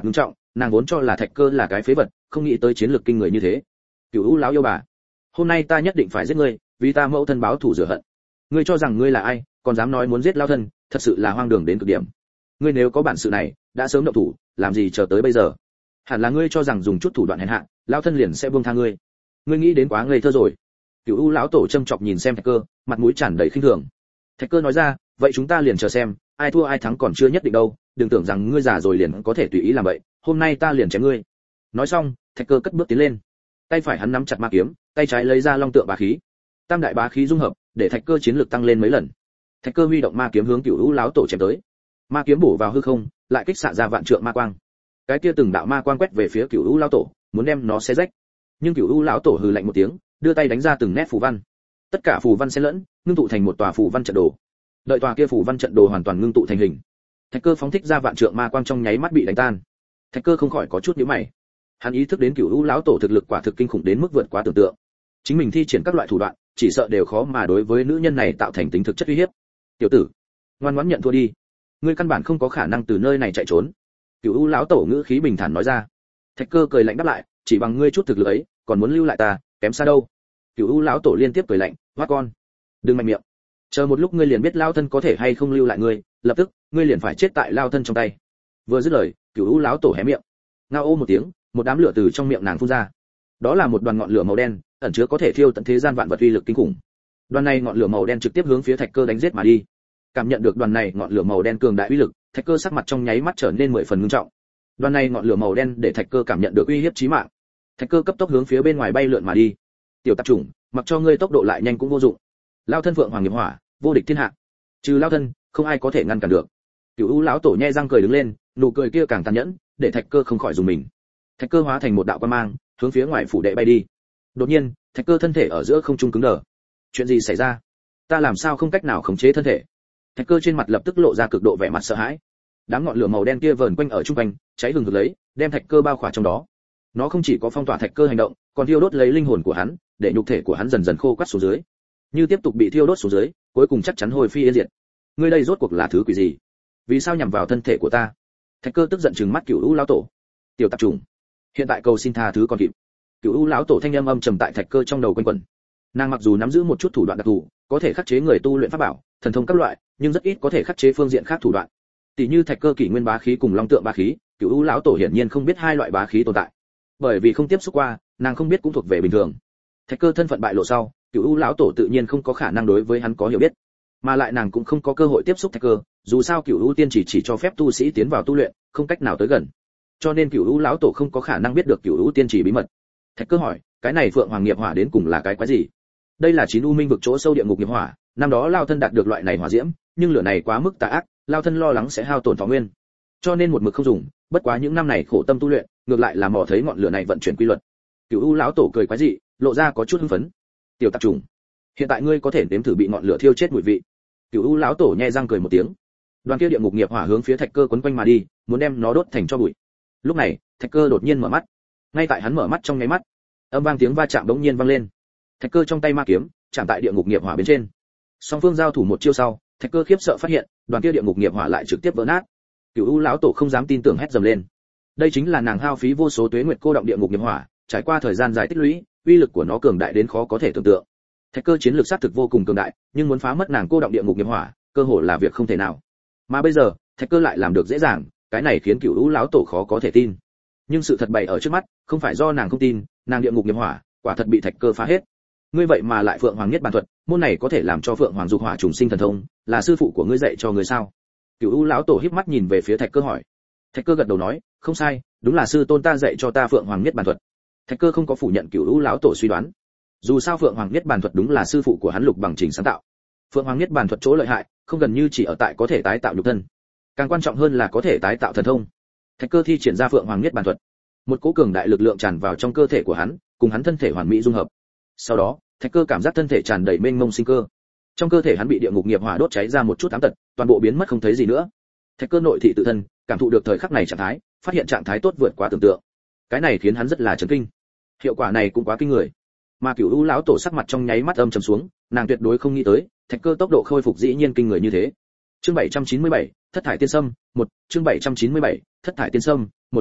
nàng vốn cho là Thạch Cơ là cái phế vật, không nghĩ tới chiến lược kinh người như thế. Cửu U lão yêu bà, hôm nay ta nhất định phải giết ngươi, vì ta mẫu thân báo thù rửa hận. Ngươi cho rằng ngươi là ai, còn dám nói muốn giết lao thân, thật sự là hoang đường đến cực điểm. Ngươi nếu có bản sự này, đã sớm động thủ, làm gì chờ tới bây giờ? Hẳn là ngươi cho rằng dùng chút thủ đoạn hèn hạ, lao thân liền sẽ buông tha ngươi. Ngươi nghĩ đến quá ngây thơ rồi. Cửu U lão tổ châm chọc nhìn xem Thạch Cơ, mặt mũi tràn đầy khinh thường. Thạch Cơ nói ra, vậy chúng ta liền chờ xem, ai thua ai thắng còn chưa nhất định đâu, đừng tưởng rằng ngươi già rồi liền có thể tùy ý làm vậy, hôm nay ta liền chém ngươi. Nói xong, Thạch Cơ cất bước tiến lên, tay phải hắn nắm chặt ma kiếm, tay trái lấy ra long tượng bá khí. Tam đại bá khí dung hợp, để Thạch Cơ chiến lực tăng lên mấy lần. Thạch Cơ huy động ma kiếm hướng Cửu U lão tổ chém tới. Ma kiếm bổ vào hư không, lại kích xạ ra vạn trượng ma quang. Cái kia từng đạo ma quang quét về phía Cửu U lão tổ, muốn đem nó xé rách. Nhưng Cửu U lão tổ hừ lạnh một tiếng, đưa tay đánh ra từng nét phù văn. Tất cả phù văn xen lẫn, ngưng tụ thành một tòa phù văn trận đồ. Đợi tòa kia phù văn trận đồ hoàn toàn ngưng tụ thành hình, Thạch Cơ phóng thích ra vạn trượng ma quang trong nháy mắt bị đánh tan. Thạch Cơ không khỏi có chút nhíu mày. Hắn ý thức đến Cửu U lão tổ thực lực quả thực kinh khủng đến mức vượt quá tưởng tượng. Chính mình thi triển các loại thủ đoạn, chỉ sợ đều khó mà đối với nữ nhân này tạo thành tính thực chất uy hiếp. Tiểu tử, ngoan ngoãn nhận thua đi, ngươi căn bản không có khả năng từ nơi này chạy trốn. Cửu U lão tổ ngữ khí bình thản nói ra. Thạch Cơ cười lạnh đáp lại, chỉ bằng ngươi chút thực lực ấy, còn muốn lưu lại ta, kém xa đâu. Cửu U lão tổ liên tiếp cười lạnh, hoa con, đừng mạnh miệng, chờ một lúc ngươi liền biết lao thân có thể hay không lưu lại ngươi, lập tức ngươi liền phải chết tại lao thân trong tay. Vừa dứt lời, Cửu U lão tổ hé miệng, ngao ô một tiếng, một đám lửa từ trong miệng nàng phun ra. Đó là một đoàn ngọn lửa màu đen, ẩn chứa có thể thiêu tận thế gian vạn vật uy lực kinh khủng. Đoàn này ngọn lửa màu đen trực tiếp hướng phía Thạch Cơ đánh giết mà đi. Cảm nhận được đoàn này ngọn lửa màu đen cường đại uy lực, Thạch Cơ sắc mặt trong nháy mắt trở nên mười phần nghiêm trọng. Đoàn này ngọn lửa màu đen để Thạch Cơ cảm nhận được uy hiếp chí mạng. Thạch Cơ cấp tốc hướng phía bên ngoài bay lượn mà đi. Tiểu tạp chủng, mặc cho ngươi tốc độ lại nhanh cũng vô dụng. Lao thân Phượng Hoàng nghiệp hỏa, vô địch thiên hạ. Trừ lao thân, không ai có thể ngăn cản được. Cửu U lão tổ nhe răng cười đứng lên, nụ cười kia càng tàn nhẫn, để Thạch Cơ không khỏi dùng mình. Thạch Cơ hóa thành một đạo quang mang, hướng phía ngoài phủ đệ bay đi. Đột nhiên, Thạch Cơ thân thể ở giữa không trung cứng đờ. Chuyện gì xảy ra? Ta làm sao không cách nào khống chế thân thể? Thạch Cơ trên mặt lập tức lộ ra cực độ vẻ mặt sợ hãi. Đám ngọn lửa màu đen kia vờn quanh ở trung quanh, cháy hừng hực lấy, đem Thạch Cơ bao khỏa trong đó. Nó không chỉ có phong tỏa Thạch Cơ hành động, còn thiêu đốt lấy linh hồn của hắn, để nhục thể của hắn dần dần khô quắt xuống dưới. Như tiếp tục bị thiêu đốt xuống dưới, cuối cùng chắc chắn hồi phi yên diệt. Ngươi đây rốt cuộc là thứ quỷ gì? Vì sao nhằm vào thân thể của ta? Thạch Cơ tức giận trừng mắt Cửu U lão tổ. Tiểu tạp chủng, hiện tại cầu xin tha thứ còn kịp. Cửu U lão tổ thanh âm âm trầm tại Thạch Cơ trong đầu quanh quẩn. Nàng mặc dù nắm giữ một chút thủ đoạn đặc thù, có thể khắc chế người tu luyện pháp bảo, thần thông các loại, nhưng rất ít có thể khắc chế phương diện khác thủ đoạn. Tỷ như Thạch Cơ kỷ nguyên bá khí cùng long tượng bá khí, Cửu U lão tổ hiển nhiên không biết hai loại bá khí tồn tại. Bởi vì không tiếp xúc qua, nàng không biết cũng thuộc về bình thường. Thạch Cơ thân phận bại lộ sau, Cửu U lão tổ tự nhiên không có khả năng đối với hắn có hiểu biết, mà lại nàng cũng không có cơ hội tiếp xúc Thạch Cơ, dù sao Cửu U tiên chỉ chỉ cho phép tu sĩ tiến vào tu luyện, không cách nào tới gần. Cho nên Cửu U lão tổ không có khả năng biết được Cửu U tiên chỉ bí mật. Thạch Cơ hỏi, cái này Phượng Hoàng nghiệp hỏa đến cùng là cái quái gì? Đây là chín u minh vực chỗ sâu địa ngục nghiệp hỏa, năm đó lao thân đạt được loại này hỏa diễm, nhưng lửa này quá mức tà ác, lao thân lo lắng sẽ hao tổn thọ nguyên, cho nên một mực không dùng. Bất quá những năm này khổ tâm tu luyện, ngược lại là mò thấy ngọn lửa này vận chuyển quy luật. Cửu U lão tổ cười quái dị, lộ ra có chút hưng phấn. Tiểu tạp trùng, hiện tại ngươi có thể nếm thử bị ngọn lửa thiêu chết mùi vị. Cửu U lão tổ nhe răng cười một tiếng. Đoàn kia địa ngục nghiệp hỏa hướng phía Thạch Cơ quấn quanh mà đi, muốn đem nó đốt thành tro bụi. Lúc này, Thạch Cơ đột nhiên mở mắt. Ngay tại hắn mở mắt trong nháy mắt, âm vang tiếng va chạm bỗng nhiên vang lên. Thạch Cơ trong tay ma kiếm chạm tại địa ngục nghiệp hỏa bên trên. Song phương giao thủ một chiêu sau, Thạch Cơ khiếp sợ phát hiện, đoàn kia địa ngục nghiệp hỏa lại trực tiếp vỡ nát. Cửu U lão tổ không dám tin tưởng hét dầm lên. Đây chính là nàng hao phí vô số tuế nguyệt cô động địa ngục nghiệp hỏa, trải qua thời gian dài tích lũy, uy lực của nó cường đại đến khó có thể tưởng tượng. Thạch Cơ chiến lược sát thực vô cùng cường đại, nhưng muốn phá mất nàng cô động địa ngục nghiệp hỏa, cơ hội là việc không thể nào. Mà bây giờ, Thạch Cơ lại làm được dễ dàng, cái này khiến Cửu U lão tổ khó có thể tin. Nhưng sự thật bày ở trước mắt, không phải do nàng không tin, nàng địa ngục nghiệp hỏa, quả thật bị Thạch Cơ phá hết. Ngươi vậy mà lại Phượng Hoàng Niết Bàn thuật, môn này có thể làm cho Phượng Hoàng dục hỏa trùng sinh thần thông, là sư phụ của ngươi dạy cho ngươi sao? Cửu U lão tổ híp mắt nhìn về phía Thạch Cơ hỏi. Thạch Cơ gật đầu nói, không sai, đúng là sư tôn ta dạy cho ta Phượng Hoàng Niết Bàn thuật. Thạch Cơ không có phủ nhận Cửu U lão tổ suy đoán. Dù sao Phượng Hoàng Niết Bàn thuật đúng là sư phụ của hắn Lục Bằng Trình sáng tạo. Phượng Hoàng Niết Bàn thuật chỗ lợi hại, không gần như chỉ ở tại có thể tái tạo nhục thân, càng quan trọng hơn là có thể tái tạo thần thông. Thạch Cơ thi triển ra Phượng Hoàng Niết Bàn thuật, một cỗ cường đại lực lượng tràn vào trong cơ thể của hắn, cùng hắn thân thể hoàn mỹ dung hợp. Sau đó, Thạch Cơ cảm giác thân thể tràn đầy mênh mông sinh cơ. Trong cơ thể hắn bị địa ngục nghiệp hỏa đốt cháy ra một chút ám tật, toàn bộ biến mất không thấy gì nữa. Thạch Cơ nội thị tự thân, cảm thụ được thời khắc này trạng thái, phát hiện trạng thái tốt vượt quá tưởng tượng. Cái này khiến hắn rất là chấn kinh. Hiệu quả này cũng quá kinh người. Mà Cửu U lão tổ sắc mặt trong nháy mắt âm trầm xuống, nàng tuyệt đối không nghĩ tới, Thạch Cơ tốc độ khôi phục dĩ nhiên kinh người như thế. Chương bảy trăm chín mươi bảy, Thất thải tiên sâm, một, chương bảy trăm chín mươi bảy, Thất thải tiên sâm, một.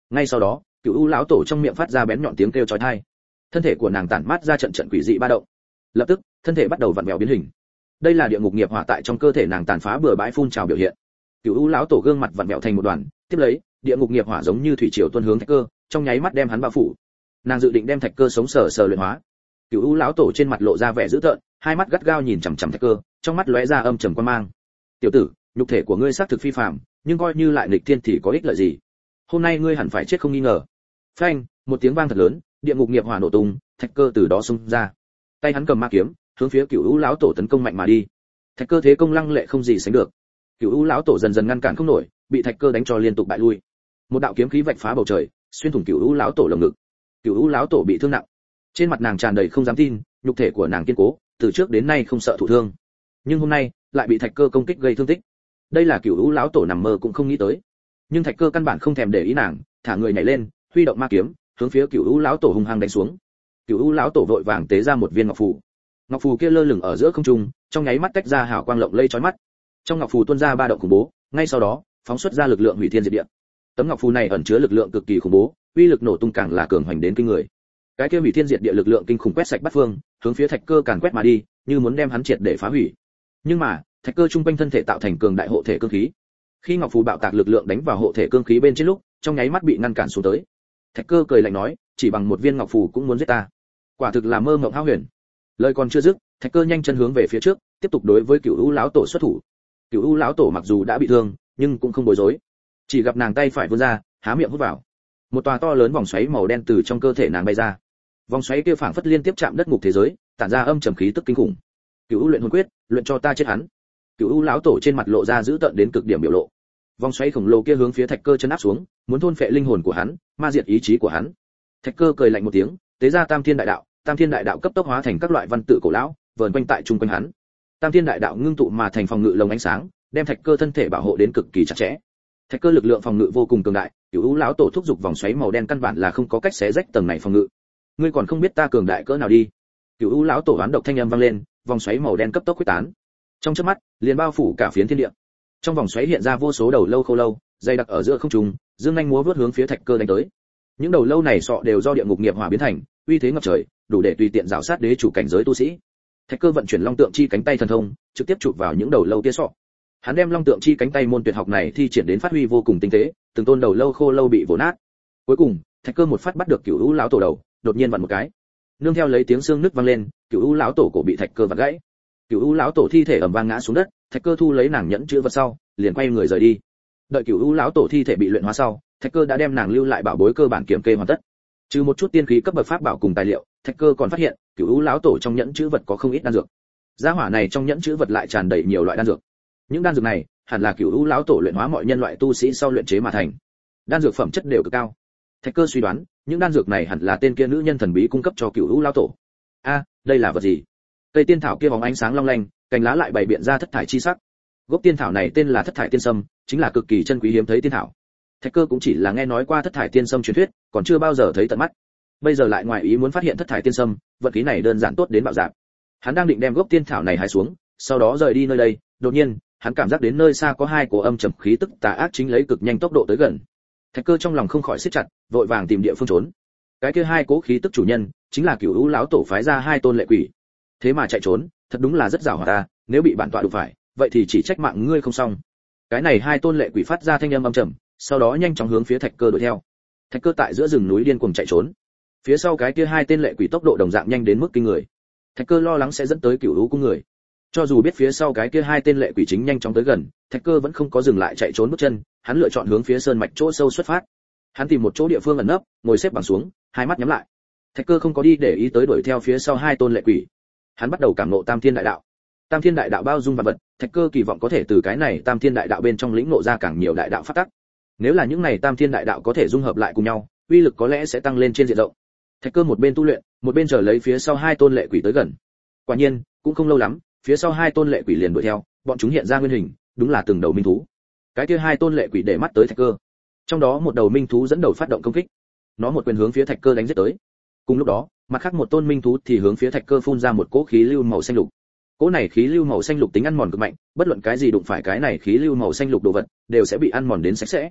Ngay sau đó, Cửu U lão tổ trong miệng phát ra bén nhọn tiếng kêu chói tai. Thân thể của nàng tản mát ra trận trận quỷ dị ba động. Lập tức, thân thể bắt đầu vặn vẹo biến hình. Đây là địa ngục nghiệp hỏa tại trong cơ thể nàng tàn phá bừa bãi phun trào biểu hiện. Cửu U lão tổ gương mặt vặn vẹo thành một đoàn, tiếp lấy, địa ngục nghiệp hỏa giống như thủy triều tuôn hướng Thạch Cơ, trong nháy mắt đem hắn bao phủ. Nàng dự định đem Thạch Cơ sống sờ sờ luyện hóa. Cửu U lão tổ trên mặt lộ ra vẻ dữ tợn, hai mắt gắt gao nhìn chằm chằm Thạch Cơ, trong mắt lóe ra âm trầm quan mang. "Tiểu tử, nhục thể của ngươi xác thực phi phàm, nhưng coi như lại nghịch thiên thì có ích lợi gì? Hôm nay ngươi hẳn phải chết không nghi ngờ." Phanh, một tiếng vang thật lớn, địa ngục nghiệp hỏa nổ tung, Thạch Cơ từ đó xông ra. Tay hắn cầm ma kiếm, hướng phía Cửu U lão tổ tấn công mạnh mà đi. Thạch Cơ thế công lăng lệ không gì sánh được. Cửu U lão tổ dần dần ngăn cản không nổi, bị Thạch Cơ đánh cho liên tục bại lui. Một đạo kiếm khí vạch phá bầu trời, xuyên thủng Cửu U lão tổ lồng ngực. Cửu U lão tổ bị thương nặng. Trên mặt nàng tràn đầy không dám tin, nhục thể của nàng kiên cố, từ trước đến nay không sợ thụ thương. Nhưng hôm nay, lại bị Thạch Cơ công kích gây thương tích. Đây là Cửu U lão tổ nằm mơ cũng không nghĩ tới. Nhưng Thạch Cơ căn bản không thèm để ý nàng, thả người nhảy lên, huy động ma kiếm, hướng phía Cửu U lão tổ hung hăng đánh xuống. Cửu U lão tổ vội vàng tế ra một viên ngọc phù. Ngọc phù kia lơ lửng ở giữa không trung, trong nháy mắt tách ra hào quang lộng lẫy chói mắt. Trong ngọc phù tuôn ra ba động khủng bố, ngay sau đó, phóng xuất ra lực lượng hủy thiên diệt địa. Tấm ngọc phù này ẩn chứa lực lượng cực kỳ khủng bố, uy lực nổ tung càng là cường hoành đến kinh người. Cái kia hủy thiên diệt địa lực lượng kinh khủng quét sạch bát phương, hướng phía Thạch Cơ càn quét mà đi, như muốn đem hắn triệt để phá hủy. Nhưng mà, Thạch Cơ trung quanh thân thể tạo thành cường đại hộ thể cương khí. Khi ngọc phù bạo tạc lực lượng đánh vào hộ thể cương khí bên trên lúc, trong nháy mắt bị ngăn cản xuống tới. Thạch Cơ cười lạnh nói, chỉ bằng một viên ngọc phù cũng muốn giết ta, quả thực là mơ mộng hão huyền. Lời còn chưa dứt, Thạch Cơ nhanh chân hướng về phía trước, tiếp tục đối với Cửu U lão tổ xuất thủ. Cửu U lão tổ mặc dù đã bị thương, nhưng cũng không bối rối. Chỉ gặp nàng tay phải vươn ra, há miệng hút vào. Một tòa to lớn vòng xoáy màu đen từ trong cơ thể nàng bay ra. Vòng xoáy kia phảng phất liên tiếp chạm đất ngục thế giới, tản ra âm trầm khí tức kinh khủng. Cửu U luyện hồn quyết, luyện cho ta chết hắn. Cửu U lão tổ trên mặt lộ ra dữ tợn đến cực điểm biểu lộ. Vòng xoáy khổng lồ kia hướng phía Thạch Cơ chân áp xuống, muốn thôn phệ linh hồn của hắn, ma diệt ý chí của hắn. Thạch Cơ cười lạnh một tiếng, tế ra Tam Thiên Đại Đạo, Tam Thiên Đại Đạo cấp tốc hóa thành các loại văn tự cổ lão, vờn quanh tại trung quanh hắn. Tam Thiên Đại Đạo ngưng tụ mà thành phòng ngự lồng ánh sáng, đem Thạch Cơ thân thể bảo hộ đến cực kỳ chặt chẽ. Thạch Cơ lực lượng phòng ngự vô cùng cường đại, Cửu U lão tổ thúc giục vòng xoáy màu đen căn bản là không có cách xé rách tầng này phòng ngự. Ngươi còn không biết ta cường đại cỡ nào đi. Cửu U lão tổ oán độc thanh âm vang lên, vòng xoáy màu đen cấp tốc khuếch tán. Trong chớp mắt, liền bao phủ cả phiến thiên địa. Trong vòng xoáy hiện ra vô số đầu lâu khô lâu, dày đặc ở giữa không trung, dương nhanh múa vút hướng phía Thạch Cơ đánh tới. Những đầu lâu này sọ đều do địa ngục nghiệp hỏa biến thành, uy thế ngập trời, đủ để tùy tiện rào sát đế chủ cảnh giới tu sĩ. Thạch Cơ vận chuyển long tượng chi cánh tay thần thông, trực tiếp chụp vào những đầu lâu kia sọ. Hắn đem long tượng chi cánh tay môn tuyệt học này thi triển đến phát huy vô cùng tinh tế, từng tôn đầu lâu khô lâu bị vồ nát. Cuối cùng, Thạch Cơ một phát bắt được Cửu U lão tổ đầu, đột nhiên vặn một cái. Nương theo lấy tiếng xương nứt vang lên, Cửu U lão tổ cổ bị Thạch Cơ vặn gãy. Cửu U lão tổ thi thể ầm vang ngã xuống đất, Thạch Cơ thu lấy nàng nhẫn chữ vật sau, liền quay người rời đi. Đợi Cửu U lão tổ thi thể bị luyện hóa sau, Thạch Cơ đã đem nàng lưu lại bảo bối cơ bản kiểm kê hoàn tất. Trừ một chút tiên khí cấp bậc pháp bảo cùng tài liệu, Thạch Cơ còn phát hiện, Cửu U lão tổ trong nhẫn chữ vật có không ít đan dược. Gia hỏa này trong nhẫn chữ vật lại tràn đầy nhiều loại đan dược. Những đan dược này, hẳn là Cửu U lão tổ luyện hóa mọi nhân loại tu sĩ sau luyện chế mà thành. Đan dược phẩm chất đều cực cao. Thạch Cơ suy đoán, những đan dược này hẳn là tên kia nữ nhân thần bí cung cấp cho Cửu U lão tổ. A, đây là vật gì? Cây tiên thảo kia bóng ánh sáng long lanh, cành lá lại bày biện ra thất thải chi sắc. Gốc tiên thảo này tên là thất thải tiên sâm, chính là cực kỳ chân quý hiếm thấy tiên thảo. Thạch Cơ cũng chỉ là nghe nói qua thất thải tiên sâm truyền thuyết, còn chưa bao giờ thấy tận mắt. Bây giờ lại ngoài ý muốn phát hiện thất thải tiên sâm, vật khí này đơn giản tốt đến bạo dạn. Hắn đang định đem gốc tiên thảo này hái xuống, sau đó rời đi nơi đây, đột nhiên, hắn cảm giác đến nơi xa có hai cổ âm trầm khí tức tà ác chính lấy cực nhanh tốc độ tới gần. Thạch Cơ trong lòng không khỏi siết chặt, vội vàng tìm địa phương trốn. Cái kia hai cố khí tức chủ nhân, chính là Cửu U lão tổ phái ra hai tôn lệ quỷ. Thế mà chạy trốn, thật đúng là rất giàu hoạt ta, nếu bị bản tọa đụng phải, vậy thì chỉ trách mạng ngươi không xong. Cái này hai tôn lệ quỷ phát ra thanh âm âm trầm, sau đó nhanh chóng hướng phía Thạch Cơ đuổi theo. Thạch Cơ tại giữa rừng núi điên cuồng chạy trốn. Phía sau cái kia hai tên lệ quỷ tốc độ đồng dạng nhanh đến mức kinh người. Thạch Cơ lo lắng sẽ dẫn tới Cửu U cung người. Cho dù biết phía sau cái kia hai tên lệ quỷ chính nhanh chóng tới gần, Thạch Cơ vẫn không có dừng lại chạy trốn bước chân, hắn lựa chọn hướng phía sơn mạch chỗ sâu xuất phát. Hắn tìm một chỗ địa phương ẩn nấp, ngồi xếp bằng xuống, hai mắt nhắm lại. Thạch Cơ không có đi để ý tới đuổi theo phía sau hai tôn lệ quỷ. Hắn bắt đầu cảm ngộ Tam Thiên Đại Đạo. Tam Thiên Đại Đạo bao dung vạn vật, Thạch Cơ kỳ vọng có thể từ cái này Tam Thiên Đại Đạo bên trong lĩnh ngộ ra càng nhiều đại đạo pháp tắc. Nếu là những này Tam Thiên Đại Đạo có thể dung hợp lại cùng nhau, uy lực có lẽ sẽ tăng lên trên diện rộng. Thạch Cơ một bên tu luyện, một bên chờ lấy phía sau hai tôn lệ quỷ tới gần. Quả nhiên, cũng không lâu lắm, phía sau hai tôn lệ quỷ liền đuổi theo, bọn chúng hiện ra nguyên hình, đúng là từng đầu minh thú. Cái kia hai tôn lệ quỷ để mắt tới Thạch Cơ. Trong đó một đầu minh thú dẫn đầu phát động công kích. Nó một quyền hướng phía Thạch Cơ đánh giết tới. Cùng lúc đó, mặt khác một tôn minh thú thì hướng phía Thạch Cơ phun ra một cỗ khí lưu màu xanh lục. Cỗ này khí lưu màu xanh lục tính ăn mòn cực mạnh, bất luận cái gì đụng phải cái này khí lưu màu xanh lục đồ vật, đều sẽ bị ăn mòn đến sạch sẽ.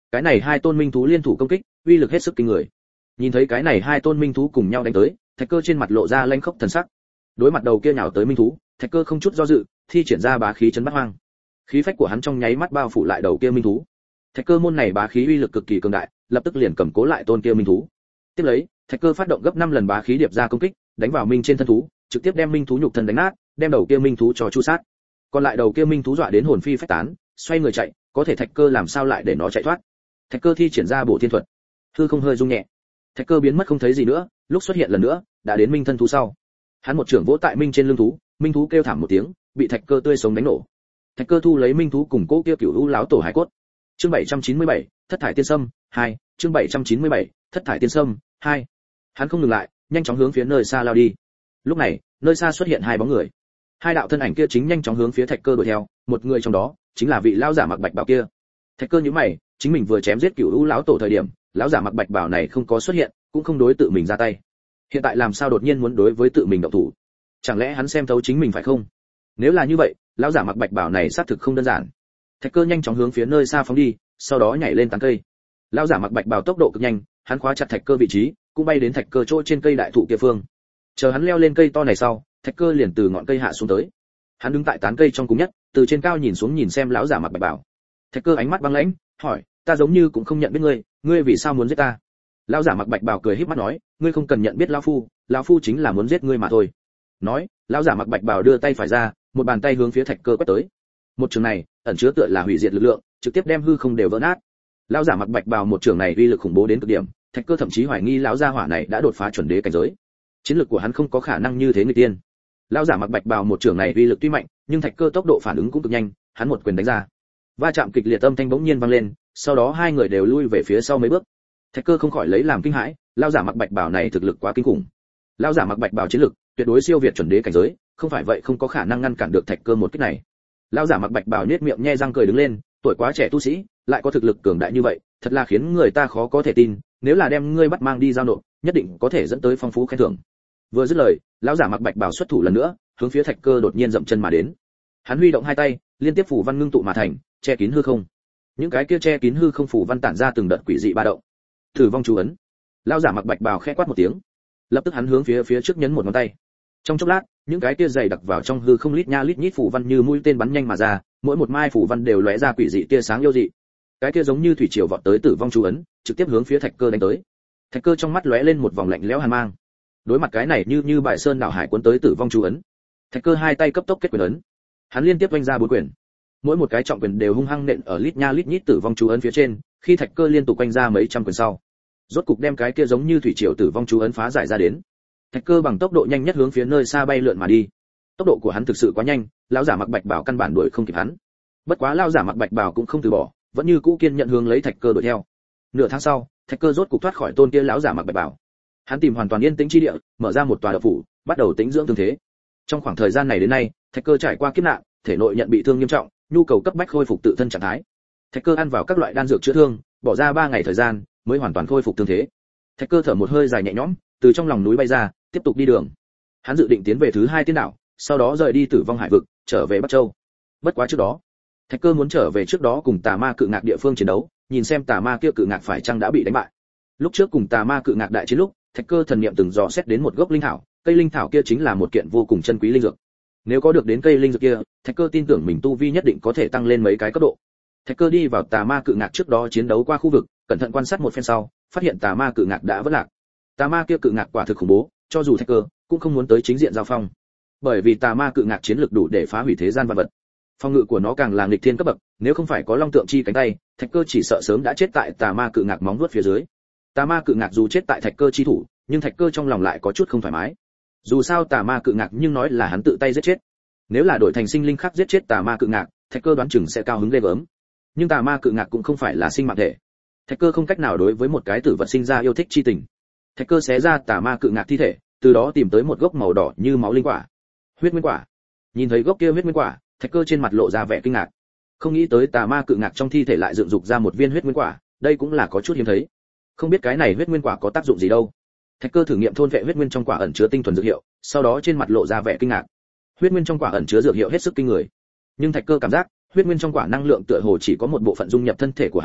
cái này hai tôn minh thú liên thủ công kích, uy lực hết sức kinh người. Nhìn thấy cái này hai tôn minh thú cùng nhau đánh tới, Thạch Cơ trên mặt lộ ra lanh khốc thần sắc. Đối mặt đầu kia nhào tới minh thú, Thạch Cơ không chút do dự, thi triển ra bá khí chấn bát hoang. Khí phách của hắn trong nháy mắt bao phủ lại đầu kia minh thú. Thạch Cơ môn này bá khí uy lực cực kỳ cường đại, lập tức liền cầm cố lại tôn kia minh thú. Tiếp lấy, Thạch Cơ phát động gấp năm lần bá khí điệp ra công kích, đánh vào minh trên thân thú, trực tiếp đem minh thú nhục thân đánh nát, đem đầu kia minh thú cho chu sát. Còn lại đầu kia minh thú dọa đến hồn phi phách tán, xoay người chạy, có thể Thạch Cơ làm sao lại để nó chạy thoát. Thạch Cơ thi triển ra Bổ Thiên thuật, hư không hơi rung nhẹ. Thạch Cơ biến mất không thấy gì nữa, lúc xuất hiện lần nữa, đã đến minh thân thú sau. Hắn một trưởng vỗ tại minh trên lưng thú, minh thú kêu thảm một tiếng, bị Thạch Cơ tươi sống đánh nổ. Thạch Cơ thu lấy minh thú cùng cố kia cửu u láo tổ hải cốt. Chương bảy trăm chín mươi bảy, Thất thải tiên sâm, hai, chương bảy trăm chín mươi bảy, Thất thải tiên sâm, hai. Hắn không ngừng lại, nhanh chóng hướng phía nơi xa lao đi. Lúc này, nơi xa xuất hiện hai bóng người. Hai đạo thân ảnh kia chính nhanh chóng hướng phía Thạch Cơ đuổi theo, một người trong đó chính là vị lão giả mặc bạch bào kia. Thạch Cơ nhíu mày, chính mình vừa chém giết cửu u lão tổ thời điểm, lão giả mặc bạch bào này không có xuất hiện, cũng không đối tự mình ra tay. Hiện tại làm sao đột nhiên muốn đối với tự mình động thủ? Chẳng lẽ hắn xem thấu chính mình phải không? Nếu là như vậy, lão giả mặc bạch bào này xác thực không đơn giản. Thạch Cơ nhanh chóng hướng phía nơi xa phóng đi, sau đó nhảy lên tán cây. Lão giả mặc bạch bào tốc độ cực nhanh, hắn khóa chặt Thạch Cơ vị trí, cũng bay đến Thạch Cơ chỗ trên cây đại thụ kia phương. Chờ hắn leo lên cây to này sau, Thạch Cơ liền từ ngọn cây hạ xuống tới. Hắn đứng tại tán cây trong cùng nhất, từ trên cao nhìn xuống nhìn xem lão giả mặc bạch bào. Thạch Cơ ánh mắt băng lãnh, hỏi: "Ta giống như cũng không nhận biết ngươi, ngươi vì sao muốn giết ta?" Lão giả mặc bạch bào cười híp mắt nói: "Ngươi không cần nhận biết lão phu, lão phu chính là muốn giết ngươi mà thôi." Nói, lão giả mặc bạch bào đưa tay phải ra, một bàn tay hướng phía Thạch Cơ quét tới. Một trường này, ẩn chứa tựa là hủy diệt lực lượng, trực tiếp đem hư không đều vỡ nát. Lão giả mặc bạch bào một trường này uy lực khủng bố đến cực điểm, Thạch Cơ thậm chí hoài nghi lão gia hỏa này đã đột phá chuẩn đế cảnh giới. Chiến lược của hắn không có khả năng như thế người tiên. Lão giả mặc bạch bào một trường này uy lực tuy mạnh, nhưng Thạch Cơ tốc độ phản ứng cũng cực nhanh, hắn một quyền đánh ra. Va chạm kịch liệt âm thanh bỗng nhiên vang lên, sau đó hai người đều lui về phía sau mấy bước. Thạch Cơ không khỏi lấy làm kinh hãi, lão giả mặc bạch bào này thực lực quá kinh khủng. Lão giả mặc bạch bào chiến lực tuyệt đối siêu việt chuẩn đế cảnh giới, không phải vậy không có khả năng ngăn cản được Thạch Cơ một kích này. Lão giả mặc bạch bào nhếch miệng nhe răng cười đứng lên, tuổi quá trẻ tu sĩ, lại có thực lực cường đại như vậy, thật là khiến người ta khó có thể tin, nếu là đem ngươi bắt mang đi giao nộp, nhất định có thể dẫn tới phong phú khen thưởng. Vừa dứt lời, lão giả mặc bạch bào xuất thủ lần nữa, hướng phía Thạch Cơ đột nhiên dậm chân mà đến. Hắn huy động hai tay, liên tiếp phủ văn ngưng tụ mà thành, che kín hư không. Những cái kia che kín hư không phủ văn tản ra từng đợt quỷ dị ba động. Thử vong chú ấn. Lão giả mặc bạch bào khẽ quát một tiếng, lập tức hắn hướng phía phía trước nhấn một ngón tay. Trong chốc lát, những cái kia dày đặc vào trong hư không lít nha lít nhít phủ văn như mũi tên bắn nhanh mà ra, mỗi một mai phủ văn đều lóe ra quỷ dị tia sáng yêu dị. Cái kia giống như thủy triều vọt tới tử vong chú ấn, trực tiếp hướng phía Thạch Cơ đánh tới. Thạch Cơ trong mắt lóe lên một vòng lạnh lẽo hàn mang. Đối mặt cái này như như bại sơn đảo hải cuốn tới tử vong chú ấn, Thạch Cơ hai tay cấp tốc kết quyền ấn. Hắn liên tiếp vung ra bốn quyền. Mỗi một cái trọng quyền đều hung hăng nện ở lít nha lít nhít tử vong chú ấn phía trên, khi Thạch Cơ liên tục quanh ra mấy trăm quyền sau, rốt cục đem cái kia giống như thủy triều tử vong chú ấn phá giải ra đến. Thạch Cơ bằng tốc độ nhanh nhất hướng phía nơi xa bay lượn mà đi. Tốc độ của hắn thực sự quá nhanh, lão giả mặc bạch bào căn bản đuổi không kịp hắn. Bất quá lão giả mặc bạch bào cũng không từ bỏ, vẫn như cũ kiên nhận hướng lấy Thạch Cơ đuổi theo. Nửa tháng sau, Thạch Cơ rốt cục thoát khỏi tôn kia lão giả mặc bạch bào. Hắn tìm hoàn toàn yên tĩnh chi địa, mở ra một tòa động phủ, bắt đầu tĩnh dưỡng thương thế. Trong khoảng thời gian này đến nay, Thạch Cơ trải qua kiếp nạn, thể nội nhận bị thương nghiêm trọng, nhu cầu cấp bách khôi phục tự thân trạng thái. Thạch Cơ ăn vào các loại đan dược chữa thương, bỏ ra ba ngày thời gian mới hoàn toàn khôi phục thương thế. Thạch Cơ thở một hơi dài nhẹ nhõm, từ trong lòng núi bay ra, tiếp tục đi đường. Hắn dự định tiến về thứ hai tiên đảo, sau đó rời đi Tử vong hải vực, trở về Bắc Châu. Bất quá trước đó, Thạch Cơ muốn trở về trước đó cùng Tà Ma Cự Ngạc địa phương chiến đấu, nhìn xem Tà Ma kia Cự Ngạc phải chăng đã bị đánh bại. Lúc trước cùng Tà Ma Cự Ngạc đại chiến lúc, Thạch Cơ thần niệm từng dò xét đến một gốc linh thảo, cây linh thảo kia chính là một kiện vô cùng chân quý linh dược. Nếu có được đến cây linh dược kia, Thạch Cơ tin tưởng mình tu vi nhất định có thể tăng lên mấy cái cấp độ. Thạch Cơ đi vào Tà Ma Cự Ngạc trước đó chiến đấu qua khu vực, cẩn thận quan sát một phen sau, phát hiện Tà Ma Cự Ngạc đã vỡ lạc. Tà Ma kia Cự Ngạc quả thực khủng bố, cho dù Thạch Cơ cũng không muốn tới chính diện giao phong. Bởi vì Tà Ma Cự Ngạc chiến lực đủ để phá hủy thế gian vạn vật. Phong ngự của nó càng là nghịch thiên cấp bậc, nếu không phải có Long Tượng Chi cánh tay, Thạch Cơ chỉ sợ sớm đã chết tại Tà Ma Cự Ngạc móng vuốt phía dưới. Tà Ma Cự Ngạc dù chết tại Thạch Cơ chi thủ, nhưng Thạch Cơ trong lòng lại có chút không thoải mái. Dù sao Tà Ma Cự Ngạc nhưng nói là hắn tự tay giết chết. Nếu là đổi thành sinh linh khác giết chết Tà Ma Cự Ngạc, Thạch Cơ đoán chừng sẽ cao hứng ghê gớm. Nhưng Tà Ma Cự Ngạc cũng không phải là sinh mạng thể. Thạch Cơ không cách nào đối với một cái tử vật sinh ra yêu thích chi tình. Thạch Cơ xé ra Tà Ma Cự Ngạc thi thể, từ đó tìm tới một gốc màu đỏ như máu linh quả, huyết nguyên quả. Nhìn thấy gốc kia huyết nguyên quả, Thạch Cơ trên mặt lộ ra vẻ kinh ngạc. Không nghĩ tới Tà Ma Cự Ngạc trong thi thể lại dựng dục ra một viên huyết nguyên quả, đây cũng là có chút hiếm thấy. Không biết cái này huyết nguyên quả có tác dụng gì đâu. Thạch Cơ thử nghiệm thôn vệ huyết nguyên trong quả ẩn chứa tinh thuần dược hiệu, sau đó trên mặt lộ ra vẻ kinh ngạc. Huyết nguyên trong quả ẩn chứa dược hiệu hết sức kinh người, nhưng Thạch Cơ cảm giác huyết nguyên trong quả năng lượng tựa hồ chỉ có một bộ phận dung nhập thân thể của hắn,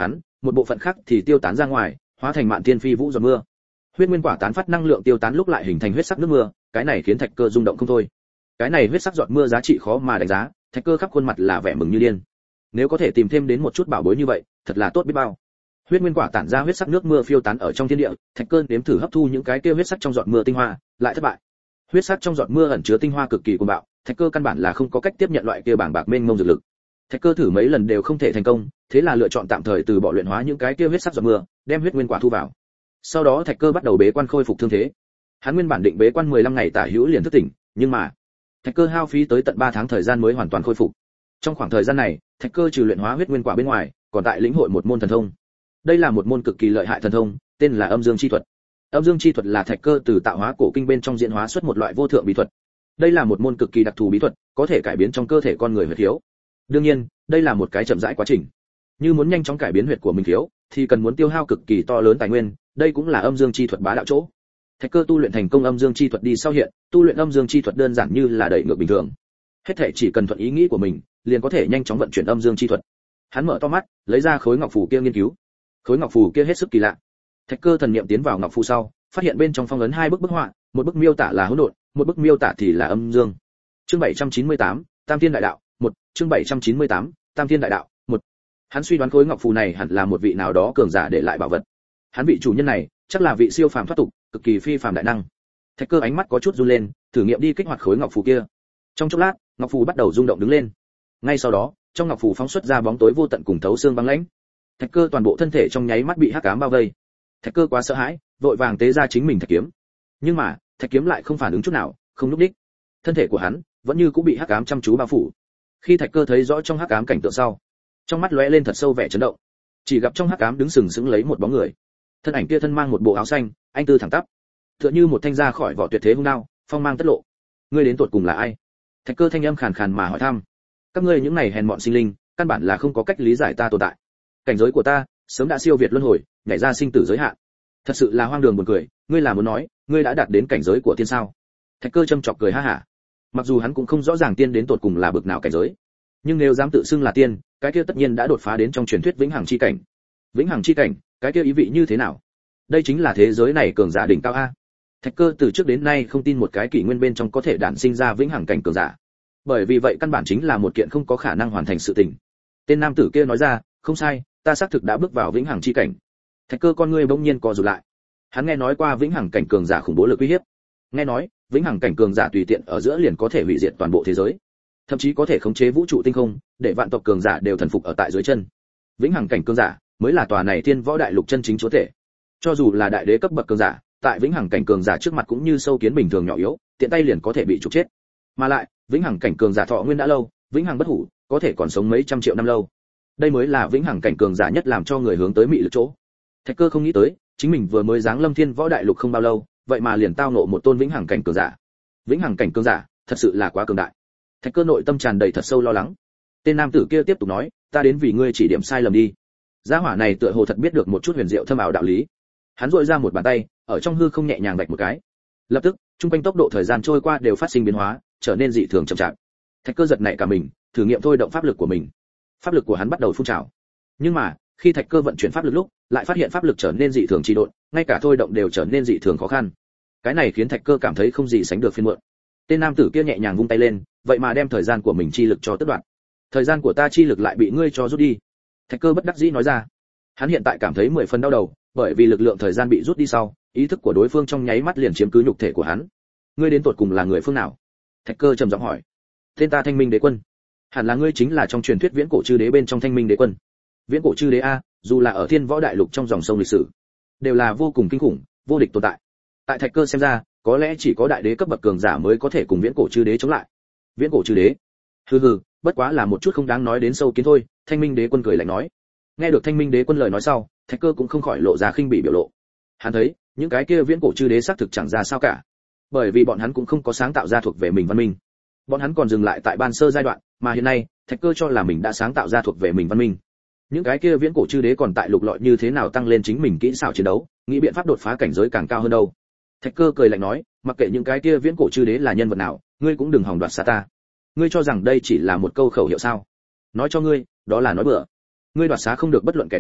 một bộ phận khác thì tiêu tán ra ngoài, hóa thành mạn thiên phi vũ giọt mưa. Huyết nguyên quả tán phát năng lượng tiêu tán lúc lại hình thành huyết sắc nước mưa, cái này khiến Thạch Cơ rung động không thôi. Cái này huyết sắc giọt mưa giá trị khó mà đánh giá, Thạch Cơ khắp khuôn mặt là vẻ mừng như điên. Nếu có thể tìm thêm đến một chút bảo bối như vậy, thật là tốt biết bao. Huyết nguyên quả tản ra huyết sắc nước mưa phiêu tán ở trong thiên địa, Thạch Cơ nếm thử hấp thu những cái kia huyết sắc trong giọt mưa tinh hoa, lại thất bại. Huyết sắc trong giọt mưa ẩn chứa tinh hoa cực kỳ cuồng bạo, Thạch Cơ căn bản là không có cách tiếp nhận loại kia bảng bạc mênh mông dược lực. Thạch Cơ thử mấy lần đều không thể thành công, thế là lựa chọn tạm thời từ bỏ luyện hóa những cái kia huyết sắc giọt mưa, đem huyết nguyên quả thu vào. Sau đó Thạch Cơ bắt đầu bế quan khôi phục thương thế. Hắn nguyên bản định bế quan mười lăm ngày tả hữu liền thức tỉnh, nhưng mà Thạch Cơ hao phí tới tận ba tháng thời gian mới hoàn toàn khôi phục. Trong khoảng thời gian này, Thạch Cơ trừ luyện hóa huyết nguyên quả bên ngoài, còn tại lĩnh hội một môn thần thông. Đây là một môn cực kỳ lợi hại thần thông, tên là Âm Dương chi thuật. Âm Dương chi thuật là Thạch Cơ từ tạo hóa cổ kinh bên trong diễn hóa xuất một loại vô thượng bí thuật. Đây là một môn cực kỳ đặc thù bí thuật, có thể cải biến trong cơ thể con người huyết khiếu. Đương nhiên, đây là một cái chậm rãi quá trình. Như muốn nhanh chóng cải biến huyết của mình khiếu, thì cần muốn tiêu hao cực kỳ to lớn tài nguyên, đây cũng là Âm Dương chi thuật bá đạo chỗ. Thạch Cơ tu luyện thành công Âm Dương chi thuật đi sau hiện, tu luyện Âm Dương chi thuật đơn giản như là đẩy ngược bình thường. Hết thảy chỉ cần thuận ý nghĩ của mình, liền có thể nhanh chóng vận chuyển Âm Dương chi thuật. Hắn mở to mắt, lấy ra khối ngọc phù kia nghiên cứu. Khối ngọc phù kia hết sức kỳ lạ. Thạch Cơ thần niệm tiến vào ngọc phù sau, phát hiện bên trong phong ấn hai bức bức họa, một bức miêu tả là hỗn độn, một bức miêu tả thì là âm dương. Chương bảy trăm chín mươi tám, Tam Thiên Đại Đạo, một, chương bảy trăm chín mươi tám, Tam Thiên Đại Đạo, một. Hắn suy đoán khối ngọc phù này hẳn là một vị nào đó cường giả để lại bảo vật. Hắn vị chủ nhân này, chắc là vị siêu phàm thoát tục, cực kỳ phi phàm đại năng. Thạch Cơ ánh mắt có chút run lên, thử nghiệm đi kích hoạt khối ngọc phù kia. Trong chốc lát, ngọc phù bắt đầu rung động đứng lên. Ngay sau đó, trong ngọc phù phóng xuất ra bóng tối vô tận cùng thấu xương băng lãnh. Thạch Cơ toàn bộ thân thể trong nháy mắt bị hắc ám bao vây. Thạch Cơ quá sợ hãi, vội vàng tế ra chính mình thạch kiếm. Nhưng mà, thạch kiếm lại không phản ứng chút nào, không lúc đích. Thân thể của hắn vẫn như cũng bị hắc ám chăm chú bao phủ. Khi Thạch Cơ thấy rõ trong hắc ám cảnh tượng sau, trong mắt lóe lên thật sâu vẻ chấn động. Chỉ gặp trong hắc ám đứng sừng sững lấy một bóng người. Thân ảnh kia thân mang một bộ áo xanh, anh tư thẳng tắp, tựa như một thanh ra khỏi vỏ tuyệt thế hung đao, phong mang tất lộ. Ngươi đến tột cùng là ai? Thạch Cơ thanh âm khàn khàn mà hỏi thăm. Các ngươi những này hèn mọn sinh linh, căn bản là không có cách lý giải ta tồn tại. Cảnh giới của ta sớm đã siêu việt luân hồi, nhảy ra sinh tử giới hạn. Thật sự là hoang đường buồn cười, ngươi là muốn nói, ngươi đã đạt đến cảnh giới của tiên sao? Thạch Cơ châm chọc cười ha hả. Mặc dù hắn cũng không rõ ràng tiên đến tột cùng là bậc nào cảnh giới, nhưng nếu dám tự xưng là tiên, cái kia tất nhiên đã đột phá đến trong truyền thuyết vĩnh hằng chi cảnh. Vĩnh hằng chi cảnh, cái kia ý vị như thế nào? Đây chính là thế giới này cường giả đỉnh cao a. Thạch Cơ từ trước đến nay không tin một cái kỷ nguyên bên trong có thể đản sinh ra vĩnh hằng cảnh cường giả. Bởi vì vậy căn bản chính là một kiện không có khả năng hoàn thành sự tình. Tên nam tử kia nói ra, không sai, ta xác thực đã bước vào vĩnh hằng chi cảnh. Thạch Cơ con ngươi bỗng nhiên co rụt lại. Hắn nghe nói qua vĩnh hằng cảnh cường giả khủng bố lực uy hiếp. Nghe nói, vĩnh hằng cảnh cường giả tùy tiện ở giữa liền có thể hủy diệt toàn bộ thế giới, thậm chí có thể khống chế vũ trụ tinh không, để vạn tộc cường giả đều thần phục ở tại dưới chân. Vĩnh hằng cảnh cường giả mới là tòa này thiên võ đại lục chân chính chúa tể. Cho dù là đại đế cấp bậc cường giả, tại vĩnh hằng cảnh cường giả trước mặt cũng như sâu kiến bình thường nhỏ yếu, tiện tay liền có thể bị trục chết. Mà lại, vĩnh hằng cảnh cường giả thọ nguyên đã lâu, vĩnh hằng bất hủ, có thể còn sống mấy trăm triệu năm lâu. Đây mới là vĩnh hằng cảnh cường giả nhất làm cho người hướng tới mị lực chỗ. Thạch Cơ không nghĩ tới, chính mình vừa mới giáng lâm thiên võ đại lục không bao lâu, vậy mà liền tao ngộ một tôn vĩnh hằng cảnh cường giả. Vĩnh hằng cảnh cường giả, thật sự là quá cường đại. Thạch Cơ nội tâm tràn đầy thật sâu lo lắng. Tên nam tử kia tiếp tục nói, ta đến vì ngươi chỉ điểm sai lầm đi. Gia hỏa này tựa hồ thật biết được một chút huyền diệu thâm ảo đạo lý. Hắn duỗi ra một bàn tay, ở trong hư không nhẹ nhàng vạch một cái. Lập tức, trung quanh tốc độ thời gian trôi qua đều phát sinh biến hóa, trở nên dị thường chậm chạp. Thạch Cơ giật nảy cả mình, thử nghiệm thôi động pháp lực của mình. Pháp lực của hắn bắt đầu phun trào. Nhưng mà, khi Thạch Cơ vận chuyển pháp lực lúc, lại phát hiện pháp lực trở nên dị thường trì độn, ngay cả thôi động đều trở nên dị thường khó khăn. Cái này khiến Thạch Cơ cảm thấy không gì sánh được phiền muộn. Tên nam tử kia nhẹ nhàng vung tay lên, vậy mà đem thời gian của mình chi lực cho tất đoạn. Thời gian của ta chi lực lại bị ngươi cho rút đi. Thạch Cơ bất đắc dĩ nói ra. Hắn hiện tại cảm thấy mười phần đau đầu, bởi vì lực lượng thời gian bị rút đi sau, ý thức của đối phương trong nháy mắt liền chiếm cứ nhục thể của hắn. Ngươi đến tột cùng là người phương nào? Thạch Cơ trầm giọng hỏi. Tên ta Thanh Minh Đế Quân. Hẳn là ngươi chính là trong truyền thuyết viễn cổ chư đế bên trong Thanh Minh Đế Quân. Viễn cổ chư đế a, dù là ở thiên võ đại lục trong dòng sông lịch sử, đều là vô cùng kinh khủng, vô địch tồn tại. Tại Thạch Cơ xem ra, có lẽ chỉ có đại đế cấp bậc cường giả mới có thể cùng viễn cổ chư đế chống lại. Viễn cổ chư đế? Hừ hừ, bất quá là một chút không đáng nói đến sâu kiến thôi. Thanh Minh Đế Quân cười lạnh nói. Nghe được Thanh Minh Đế Quân lời nói sau, Thạch Cơ cũng không khỏi lộ ra khinh bỉ biểu lộ. Hắn thấy, những cái kia viễn cổ chư đế xác thực chẳng ra sao cả, bởi vì bọn hắn cũng không có sáng tạo ra thuộc về mình văn minh. Bọn hắn còn dừng lại tại ban sơ giai đoạn, mà hiện nay, Thạch Cơ cho là mình đã sáng tạo ra thuộc về mình văn minh. Những cái kia viễn cổ chư đế còn tại lục lọi như thế nào tăng lên chính mình kỹ xảo chiến đấu, nghĩ biện pháp đột phá cảnh giới càng cao hơn đâu. Thạch Cơ cười lạnh nói, mặc kệ những cái kia viễn cổ chư đế là nhân vật nào, ngươi cũng đừng hòng đoạt xa ta. Ngươi cho rằng đây chỉ là một câu khẩu hiệu sao? Nói cho ngươi, đó là nói bừa. Ngươi đoạt xá không được bất luận kẻ nào,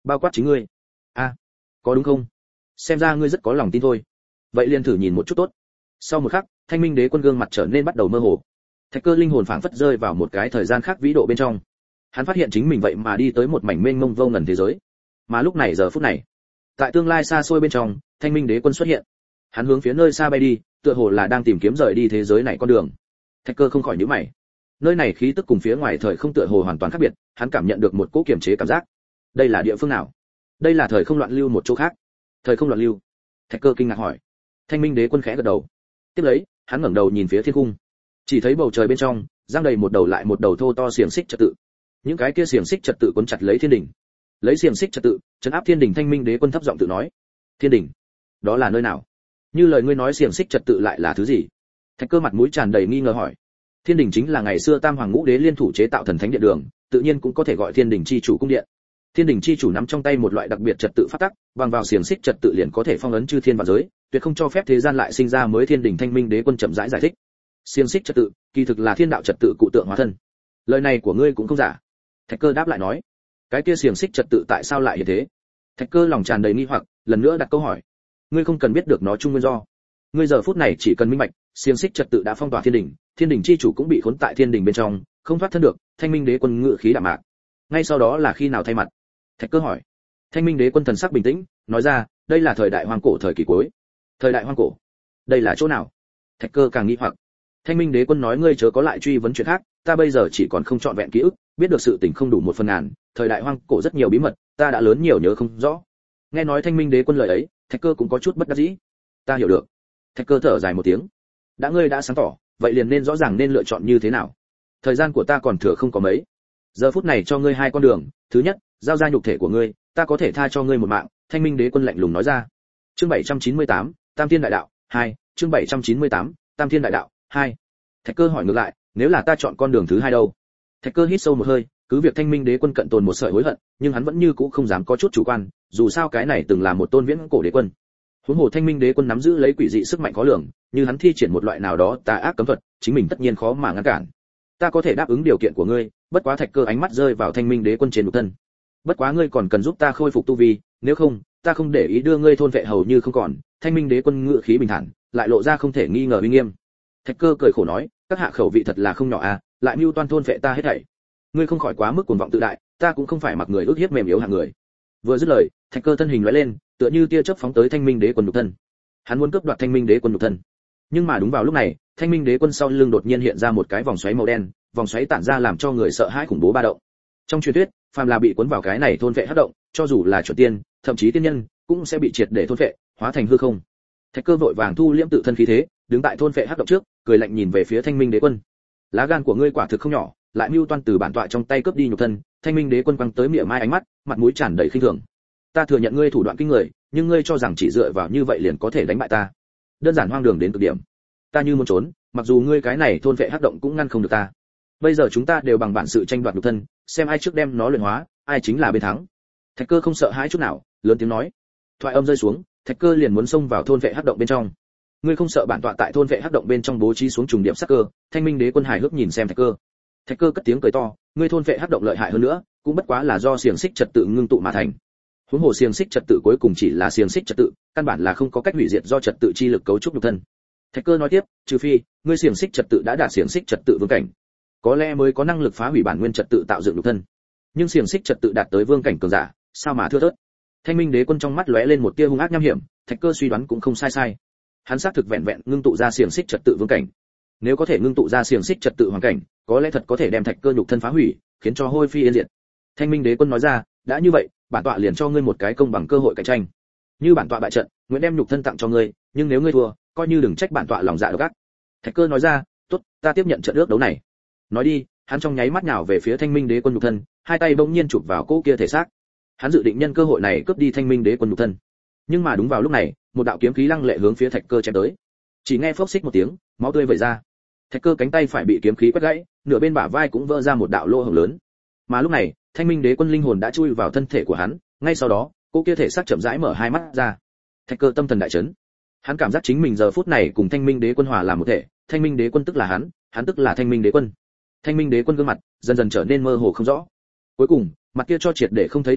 bao quát chính ngươi. A, à, có đúng không? Xem ra ngươi rất có lòng tin thôi. Vậy liền thử nhìn một chút tốt. Sau một khắc, Thanh Minh Đế quân gương mặt trở nên bắt đầu mơ hồ. Thạch Cơ linh hồn phảng phất rơi vào một cái thời gian khác vĩ độ bên trong. Hắn phát hiện chính mình vậy mà đi tới một mảnh mênh mông vô ngần thế giới. Mà lúc này giờ phút này, tại tương lai xa xôi bên trong, Thanh Minh Đế quân xuất hiện. Hắn hướng phía nơi xa bay đi, tựa hồ là đang tìm kiếm rời đi thế giới này con đường. Thạch Cơ không khỏi nhíu mày. Nơi này khí tức cùng phía ngoài thời không tựa hồ hoàn toàn khác biệt, hắn cảm nhận được một cỗ kiềm chế cảm giác. Đây là địa phương nào? Đây là thời không loạn lưu một chỗ khác. Thời không loạn lưu? Thạch Cơ kinh ngạc hỏi. Thanh Minh Đế quân khẽ gật đầu. Tiếp lấy, hắn ngẩng đầu nhìn phía thiên cung. Chỉ thấy bầu trời bên trong, giăng đầy một đầu lại một đầu thô to xiềng xích trật tự. Những cái kia xiềng xích trật tự cuốn chặt lấy thiên đỉnh. Lấy xiềng xích trật tự, trấn áp thiên đỉnh. Thanh Minh Đế quân thấp giọng tự nói. Thiên đỉnh? Đó là nơi nào? Như lời ngươi nói xiềng xích trật tự lại là thứ gì? Thạch Cơ mặt mũi tràn đầy nghi ngờ hỏi. Thiên đỉnh chính là ngày xưa Tam Hoàng Ngũ Đế liên thủ chế tạo thần thánh điện đường, tự nhiên cũng có thể gọi Thiên đỉnh chi chủ cung điện. Thiên đỉnh chi chủ nắm trong tay một loại đặc biệt trật tự pháp tắc, bằng vào xiềng xích trật tự liền có thể phong ấn chư thiên và giới, tuyệt không cho phép thế gian lại sinh ra mới thiên đỉnh. Thanh Minh Đế quân chậm rãi giải, giải thích. Xiềng xích trật tự, kỳ thực là thiên đạo trật tự cụ tượng hóa thân. Lời này của ngươi cũng không giả. Thạch Cơ đáp lại nói. Cái kia xiềng xích trật tự tại sao lại như thế? Thạch Cơ lòng tràn đầy nghi hoặc, lần nữa đặt câu hỏi. Ngươi không cần biết được nó chung nguyên do. Ngươi giờ phút này chỉ cần minh bạch, xiềng xích trật tự đã phong tỏa thiên đỉnh, thiên đỉnh chi chủ cũng bị khốn tại thiên đỉnh bên trong, không thoát thân được. Thanh Minh Đế quân ngự khí đạm mạc. Ngay sau đó là khi nào thay mặt? Thạch Cơ hỏi. Thanh Minh Đế quân thần sắc bình tĩnh, nói ra, đây là thời đại hoang cổ thời kỳ cuối. Thời đại hoang cổ? Đây là chỗ nào? Thạch Cơ càng nghi hoặc. Thanh Minh Đế quân nói ngươi chớ có lại truy vấn chuyện khác, ta bây giờ chỉ còn không trọn vẹn ký ức, biết được sự tình không đủ một phần ngàn, thời đại hoang cổ rất nhiều bí mật, ta đã lớn nhiều nhớ không rõ. Nghe nói Thanh Minh Đế quân lời ấy, Thạch Cơ cũng có chút bất đắc dĩ. Ta hiểu được. Thạch Cơ thở dài một tiếng. Đã ngươi đã sáng tỏ, vậy liền nên rõ ràng nên lựa chọn như thế nào. Thời gian của ta còn thừa không có mấy. Giờ phút này cho ngươi hai con đường, thứ nhất, giao ra nhục thể của ngươi, ta có thể tha cho ngươi một mạng. Thanh Minh Đế quân lạnh lùng nói ra. Chương bảy trăm chín mươi tám, Tam Thiên Đại Đạo hai. Chương bảy trăm chín mươi tám, Tam Thiên Đại Đạo hai. Thạch Cơ hỏi ngược lại, nếu là ta chọn con đường thứ hai đâu? Thạch Cơ hít sâu một hơi, cứ việc Thanh Minh Đế quân cận tồn một sợi hối hận, nhưng hắn vẫn như cũ không dám có chút chủ quan, dù sao cái này từng là một tôn viễn cổ đế quân. Huống hồ Thanh Minh Đế quân nắm giữ lấy quỷ dị sức mạnh khó lường, như hắn thi triển một loại nào đó tà ác cấm thuật, chính mình tất nhiên khó mà ngăn cản. Ta có thể đáp ứng điều kiện của ngươi, bất quá Thạch Cơ ánh mắt rơi vào Thanh Minh Đế quân trên nhục thân. Bất quá ngươi còn cần giúp ta khôi phục tu vi, nếu không, ta không để ý đưa ngươi thôn vệ hầu như không còn. Thanh Minh Đế quân ngự khí bình thản, lại lộ ra không thể nghi ngờ uy nghiêm. Thạch Cơ cười khổ nói, các hạ khẩu vị thật là không nhỏ à, lại mưu toan thôn vệ ta hết thảy. Ngươi không khỏi quá mức cuồng vọng tự đại, ta cũng không phải mặc người ước hiếp mềm yếu hạng người. Vừa dứt lời, Thạch Cơ thân hình lóe lên, tựa như tia chớp phóng tới Thanh Minh Đế quân nhục thân. Hắn muốn cướp đoạt Thanh Minh Đế quân nhục thân. Nhưng mà đúng vào lúc này, Thanh Minh Đế quân sau lưng đột nhiên hiện ra một cái vòng xoáy màu đen, vòng xoáy tản ra làm cho người sợ hãi khủng bố ba động. Trong truyền thuyết, phàm là bị cuốn vào cái này thôn vệ hắc động, cho dù là chuẩn tiên, thậm chí tiên nhân, cũng sẽ bị triệt để thôn vệ, hóa thành hư không. Thạch Cơ vội vàng thu liễm tự thân khí thế, đứng tại thôn vệ hắc động trước, cười lạnh nhìn về phía Thanh Minh Đế quân. Lá gan của ngươi quả thực không nhỏ, lại mưu toan từ bản tọa trong tay cướp đi nhục thân. Thanh Minh Đế quân quăng tới miệng mai ánh mắt, mặt mũi tràn đầy khinh thường. Ta thừa nhận ngươi thủ đoạn kinh người, nhưng ngươi cho rằng chỉ dựa vào như vậy liền có thể đánh bại ta? Đơn giản hoang đường đến cực điểm. Ta như muốn trốn, mặc dù ngươi cái này thôn vệ hắc động cũng ngăn không được ta. Bây giờ chúng ta đều bằng bản sự tranh đoạt nhục thân, xem ai trước đem nó luyện hóa, ai chính là bên thắng. Thạch Cơ không sợ hãi chút nào, lớn tiếng nói. Thoại âm rơi xuống, Thạch Cơ liền muốn xông vào thôn vệ hắc động bên trong. Ngươi không sợ bản tọa tại thôn vệ hắc động bên trong bố trí xuống trùng điểm sắc cơ? Thanh Minh Đế quân hài hước nhìn xem Thạch Cơ. Thạch Cơ cất tiếng cười to, ngươi thôn vệ hắc động lợi hại hơn nữa, cũng bất quá là do xiềng xích trật tự ngưng tụ mà thành. Huống hồ xiềng xích trật tự cuối cùng chỉ là xiềng xích trật tự, căn bản là không có cách hủy diệt do trật tự chi lực cấu trúc nhục thân. Thạch Cơ nói tiếp, trừ phi ngươi xiềng xích trật tự đã đạt xiềng xích trật tự vương cảnh, có lẽ mới có năng lực phá hủy bản nguyên trật tự tạo dựng nhục thân. Nhưng xiềng xích trật tự đạt tới vương cảnh cường giả, sao mà thưa thớt. Thanh Minh Đế quân trong mắt lóe lên một tia hung ác nham hiểm, Thạch Cơ suy đoán cũng không sai sai. Hắn xác thực vẹn vẹn ngưng tụ ra xiềng xích trật tự vương cảnh. Nếu có thể ngưng tụ ra xiềng xích trật tự hoàn cảnh, có lẽ thật có thể đem Thạch Cơ nhục thân phá hủy, khiến cho hôi phi yên diệt. Thanh Minh Đế quân nói ra, đã như vậy, bản tọa liền cho ngươi một cái công bằng cơ hội cạnh tranh. Như bản tọa bại trận, nguyện đem nhục thân tặng cho ngươi, nhưng nếu ngươi thua, coi như đừng trách bản tọa lòng dạ độc ác. Thạch Cơ nói ra, tốt, ta tiếp nhận trận ước đấu này. Nói đi, hắn trong nháy mắt nhào về phía Thanh Minh Đế quân nhục thân, hai tay bỗng nhiên chụp vào cỗ kia thể xác. Hắn dự định nhân cơ hội này cướp đi Thanh Minh Đế quân nhục thân. Nhưng mà đúng vào lúc này, một đạo kiếm khí lăng lệ hướng phía Thạch Cơ chém tới. Chỉ nghe phốc xích một tiếng, máu tươi vẩy ra. Thạch Cơ cánh tay phải bị kiếm khí quét gãy, nửa bên bả vai cũng vỡ ra một đạo lỗ hổng lớn. Mà lúc này, Thanh Minh Đế quân linh hồn đã chui vào thân thể của hắn, ngay sau đó, cô kia thể xác chậm rãi mở hai mắt ra. Thạch Cơ tâm thần đại chấn. Hắn cảm giác chính mình giờ phút này cùng Thanh Minh Đế quân hòa làm một thể, Thanh Minh Đế quân tức là hắn, hắn tức là Thanh Minh Đế quân. Thanh Minh Đế quân gương mặt dần dần trở nên mơ hồ không rõ. Cuối cùng, mặt kia cho triệt để không thấy tung tích,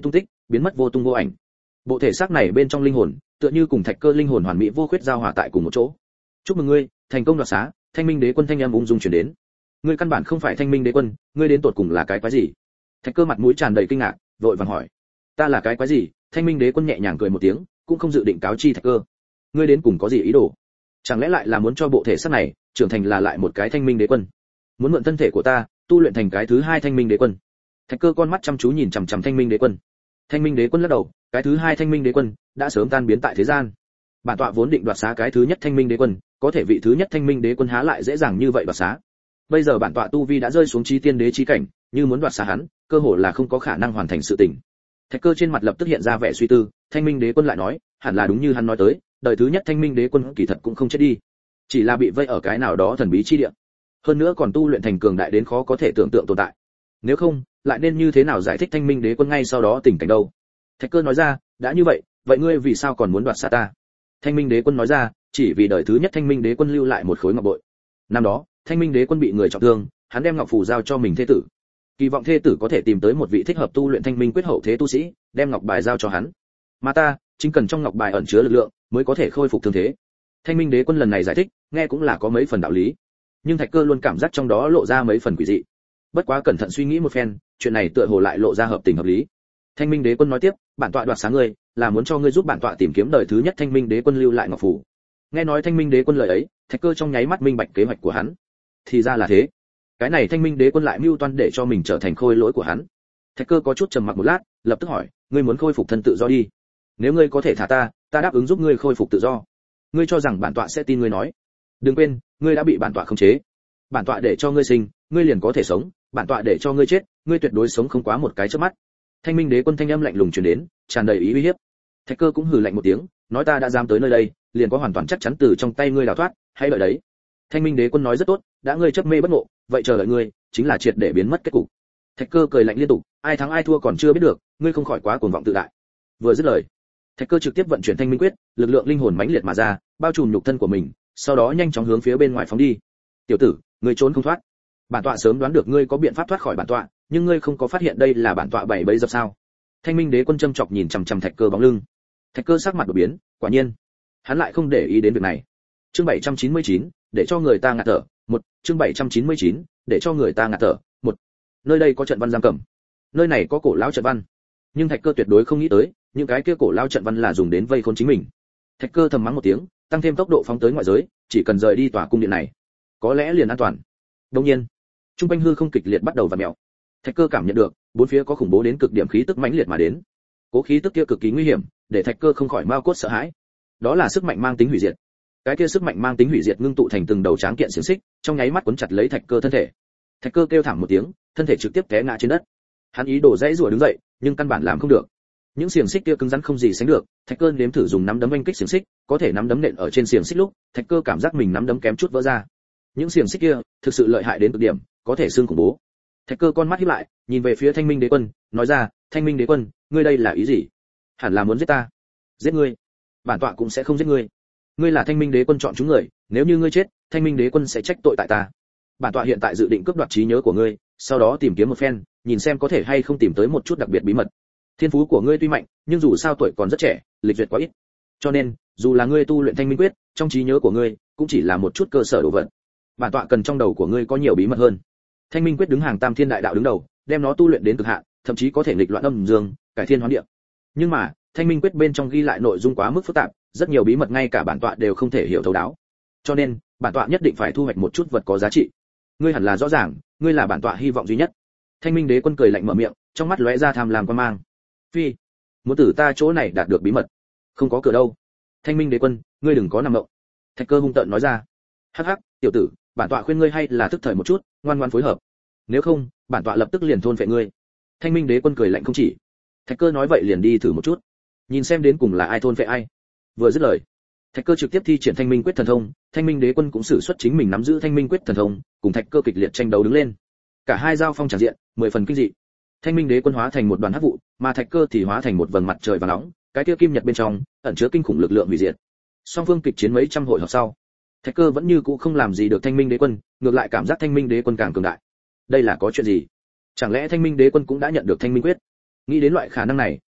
biến mất vô tung vô ảnh. Bộ thể xác này bên trong linh hồn, tựa như cùng thạch cơ linh hồn hoàn mỹ vô khuyết giao hòa tại cùng một chỗ. Chúc mừng ngươi, thành công đoạt xá. Thanh Minh Đế Quân thanh âm ung dung truyền đến. Ngươi căn bản không phải Thanh Minh Đế Quân, ngươi đến tột cùng là cái quái gì? Thạch cơ mặt mũi tràn đầy kinh ngạc, vội vàng hỏi. Ta là cái quái gì? Thanh Minh Đế Quân nhẹ nhàng cười một tiếng, cũng không dự định cáo chi thạch cơ. Ngươi đến cùng có gì ý đồ? Chẳng lẽ lại là muốn cho bộ thể xác này trưởng thành là lại một cái Thanh Minh Đế Quân? Muốn mượn thân thể của ta, tu luyện thành cái thứ hai Thanh Minh Đế Quân? Thạch cơ con mắt chăm chú nhìn chằm chằm Thanh Minh Đế Quân. Thanh Minh Đế Quân lắc đầu, cái thứ hai Thanh Minh Đế Quân đã sớm tan biến tại thế gian. Bản tọa vốn định đoạt xá cái thứ nhất Thanh Minh Đế Quân, có thể vị thứ nhất Thanh Minh Đế Quân há lại dễ dàng như vậy đoạt xá. Bây giờ bản tọa tu vi đã rơi xuống chí tiên đế chí cảnh, như muốn đoạt xá hắn, cơ hội là không có khả năng hoàn thành sự tình. Thạch cơ trên mặt lập tức hiện ra vẻ suy tư, Thanh Minh Đế Quân lại nói, hẳn là đúng như hắn nói tới, đời thứ nhất Thanh Minh Đế Quân kỳ thật cũng không chết đi, chỉ là bị vây ở cái nào đó thần bí chi địa. Hơn nữa còn tu luyện thành cường đại đến khó có thể tưởng tượng tồn tại. Nếu không, lại nên như thế nào giải thích Thanh Minh Đế Quân ngay sau đó tình cảnh đâu? Thạch cơ nói ra, đã như vậy, vậy ngươi vì sao còn muốn đoạt xá ta? Thanh Minh Đế Quân nói ra, chỉ vì đời thứ nhất Thanh Minh Đế Quân lưu lại một khối ngọc bội. Năm đó, Thanh Minh Đế Quân bị người trọng thương, hắn đem ngọc phù giao cho mình thê tử, kỳ vọng thê tử có thể tìm tới một vị thích hợp tu luyện Thanh Minh quyết hậu thế tu sĩ, đem ngọc bài giao cho hắn. Mà ta, chính cần trong ngọc bài ẩn chứa lực lượng, mới có thể khôi phục thương thế. Thanh Minh Đế Quân lần này giải thích, nghe cũng là có mấy phần đạo lý, nhưng Thạch cơ luôn cảm giác trong đó lộ ra mấy phần quỷ dị. Bất quá cẩn thận suy nghĩ một phen, chuyện này tựa hồ lại lộ ra hợp tình hợp lý. Thanh Minh Đế Quân nói tiếp, bản tọa đoạt xá ngươi, là muốn cho ngươi giúp bản tọa tìm kiếm đời thứ nhất Thanh Minh Đế Quân lưu lại ngọc phù. Nghe nói Thanh Minh Đế Quân lời ấy, Thạch cơ trong nháy mắt minh bạch kế hoạch của hắn. Thì ra là thế. Cái này Thanh Minh Đế Quân lại mưu toan để cho mình trở thành khôi lỗi của hắn. Thạch cơ có chút trầm mặc một lát, lập tức hỏi, ngươi muốn khôi phục thân tự do đi. Nếu ngươi có thể thả ta, ta đáp ứng giúp ngươi khôi phục tự do. Ngươi cho rằng bản tọa sẽ tin ngươi nói? Đừng quên, ngươi đã bị bản tọa khống chế. Bản tọa để cho ngươi sinh, ngươi liền có thể sống, bản tọa để cho ngươi chết, ngươi tuyệt đối sống không quá một cái chớp mắt. Thanh Minh Đế Quân thanh âm lạnh lùng truyền đến, tràn đầy ý uy hiếp. Thạch cơ cũng hừ lạnh một tiếng, nói ta đã dám tới nơi đây, liền có hoàn toàn chắc chắn từ trong tay ngươi đào thoát, hãy đợi đấy. Thanh Minh Đế Quân nói rất tốt, đã ngươi chấp mê bất ngộ, vậy chờ đợi ngươi chính là triệt để biến mất kết cục. Thạch cơ cười lạnh liên tục, ai thắng ai thua còn chưa biết được, ngươi không khỏi quá cuồng vọng tự đại. Vừa dứt lời, Thạch cơ trực tiếp vận chuyển Thanh Minh quyết, lực lượng linh hồn mãnh liệt mà ra, bao trùm nhục thân của mình, sau đó nhanh chóng hướng phía bên ngoài phóng đi. Tiểu tử, ngươi trốn không thoát. Bản tọa sớm đoán được ngươi có biện pháp thoát khỏi bản tọa, nhưng ngươi không có phát hiện đây là bản tọa bảy bẫy dập sao? Thanh Minh Đế Quân châm chọc nhìn chằm chằm Thạch cơ bóng lưng. Thạch cơ sắc mặt đổi biến, quả nhiên, hắn lại không để ý đến việc này. Chương bảy trăm chín mươi chín, để cho người ta ngạt thở. Một, chương bảy trăm chín mươi chín, để cho người ta ngạt thở. Một. Nơi đây có trận văn giam cầm. Nơi này có cổ lão trận văn. Nhưng Thạch cơ tuyệt đối không nghĩ tới, những cái kia cổ lão trận văn là dùng đến vây khốn chính mình. Thạch cơ thầm mắng một tiếng, tăng thêm tốc độ phóng tới ngoại giới, chỉ cần rời đi tòa cung điện này, có lẽ liền an toàn. Đương nhiên, trung quanh hư không kịch liệt bắt đầu vặn mèo. Thạch cơ cảm nhận được, bốn phía có khủng bố đến cực điểm khí tức mãnh liệt mà đến. Cố khí tức kia cực kỳ nguy hiểm, để Thạch cơ không khỏi mao cốt sợ hãi. Đó là sức mạnh mang tính hủy diệt. Cái kia sức mạnh mang tính hủy diệt ngưng tụ thành từng đầu tráng kiện xiềng xích, trong nháy mắt cuốn chặt lấy Thạch cơ thân thể. Thạch cơ kêu thảm một tiếng, thân thể trực tiếp té ngã trên đất. Hắn ý đồ dãy rủa đứng dậy, nhưng căn bản làm không được. Những xiềng xích kia cứng rắn không gì sánh được, Thạch cơ nếm thử dùng nắm đấm oanh kích xiềng xích, có thể nắm đấm nện ở trên xiềng xích lúc, Thạch cơ cảm giác mình nắm đấm kém chút vỡ ra. Những xiềng xích kia thực sự lợi hại đến cực điểm, có thể xương khủng bố. Thạch cơ con mắt híp lại, nhìn về phía Thanh Minh Đế Quân, nói ra, Thanh Minh Đế Quân, ngươi đây là ý gì? Hẳn là muốn giết ta. Giết ngươi? Bản tọa cũng sẽ không giết ngươi. Ngươi là Thanh Minh Đế Quân chọn chúng người, nếu như ngươi chết, Thanh Minh Đế Quân sẽ trách tội tại ta. Bản tọa hiện tại dự định cướp đoạt trí nhớ của ngươi, sau đó tìm kiếm một phen, nhìn xem có thể hay không tìm tới một chút đặc biệt bí mật. Thiên phú của ngươi tuy mạnh, nhưng dù sao tuổi còn rất trẻ, lịch duyệt quá ít. Cho nên, dù là ngươi tu luyện Thanh Minh quyết, trong trí nhớ của ngươi cũng chỉ là một chút cơ sở đồ vật. Bản tọa cần trong đầu của ngươi có nhiều bí mật hơn. Thanh Minh quyết đứng hàng Tam Thiên Đại Đạo đứng đầu, đem nó tu luyện đến cực hạn, thậm chí có thể nghịch loạn âm dương, cải thiên hóa địa. Nhưng mà, Thanh Minh quyết bên trong ghi lại nội dung quá mức phức tạp, rất nhiều bí mật ngay cả bản tọa đều không thể hiểu thấu đáo. Cho nên, bản tọa nhất định phải thu hoạch một chút vật có giá trị. Ngươi hẳn là rõ ràng, ngươi là bản tọa hy vọng duy nhất. Thanh Minh Đế Quân cười lạnh mở miệng, trong mắt lóe ra tham lam quan mang. Phi, muốn từ ta chỗ này đạt được bí mật, không có cửa đâu. Thanh Minh Đế Quân, ngươi đừng có nằm mộng. Thạch cơ hung tợn nói ra. Hắc hắc, tiểu tử, bản tọa khuyên ngươi hay là thức thời một chút, ngoan ngoãn phối hợp. Nếu không, bản tọa lập tức liền thôn phệ ngươi. Thanh Minh Đế Quân cười lạnh không chỉ. Thạch cơ nói vậy liền đi thử một chút, nhìn xem đến cùng là ai thôn phệ ai. Vừa dứt lời, Thạch cơ trực tiếp thi triển Thanh Minh quyết thần thông, Thanh Minh Đế Quân cũng sử xuất chính mình nắm giữ Thanh Minh quyết thần thông, cùng Thạch cơ kịch liệt tranh đấu đứng lên. Cả hai giao phong tràn diện, mười phần kinh dị. Thanh Minh Đế Quân hóa thành một đoàn hắc vụ, mà Thạch cơ thì hóa thành một vầng mặt trời vàng nóng, cái kia kim nhật bên trong ẩn chứa kinh khủng lực lượng hủy diệt. Song phương kịch chiến mấy trăm hồi hợp sau, Thạch cơ vẫn như cũ không làm gì được Thanh Minh Đế Quân, ngược lại cảm giác Thanh Minh Đế Quân càng cường đại. Đây là có chuyện gì? Chẳng lẽ Thanh Minh Đế Quân cũng đã nhận được Thanh Minh quyết? Nghĩ đến loại khả năng này,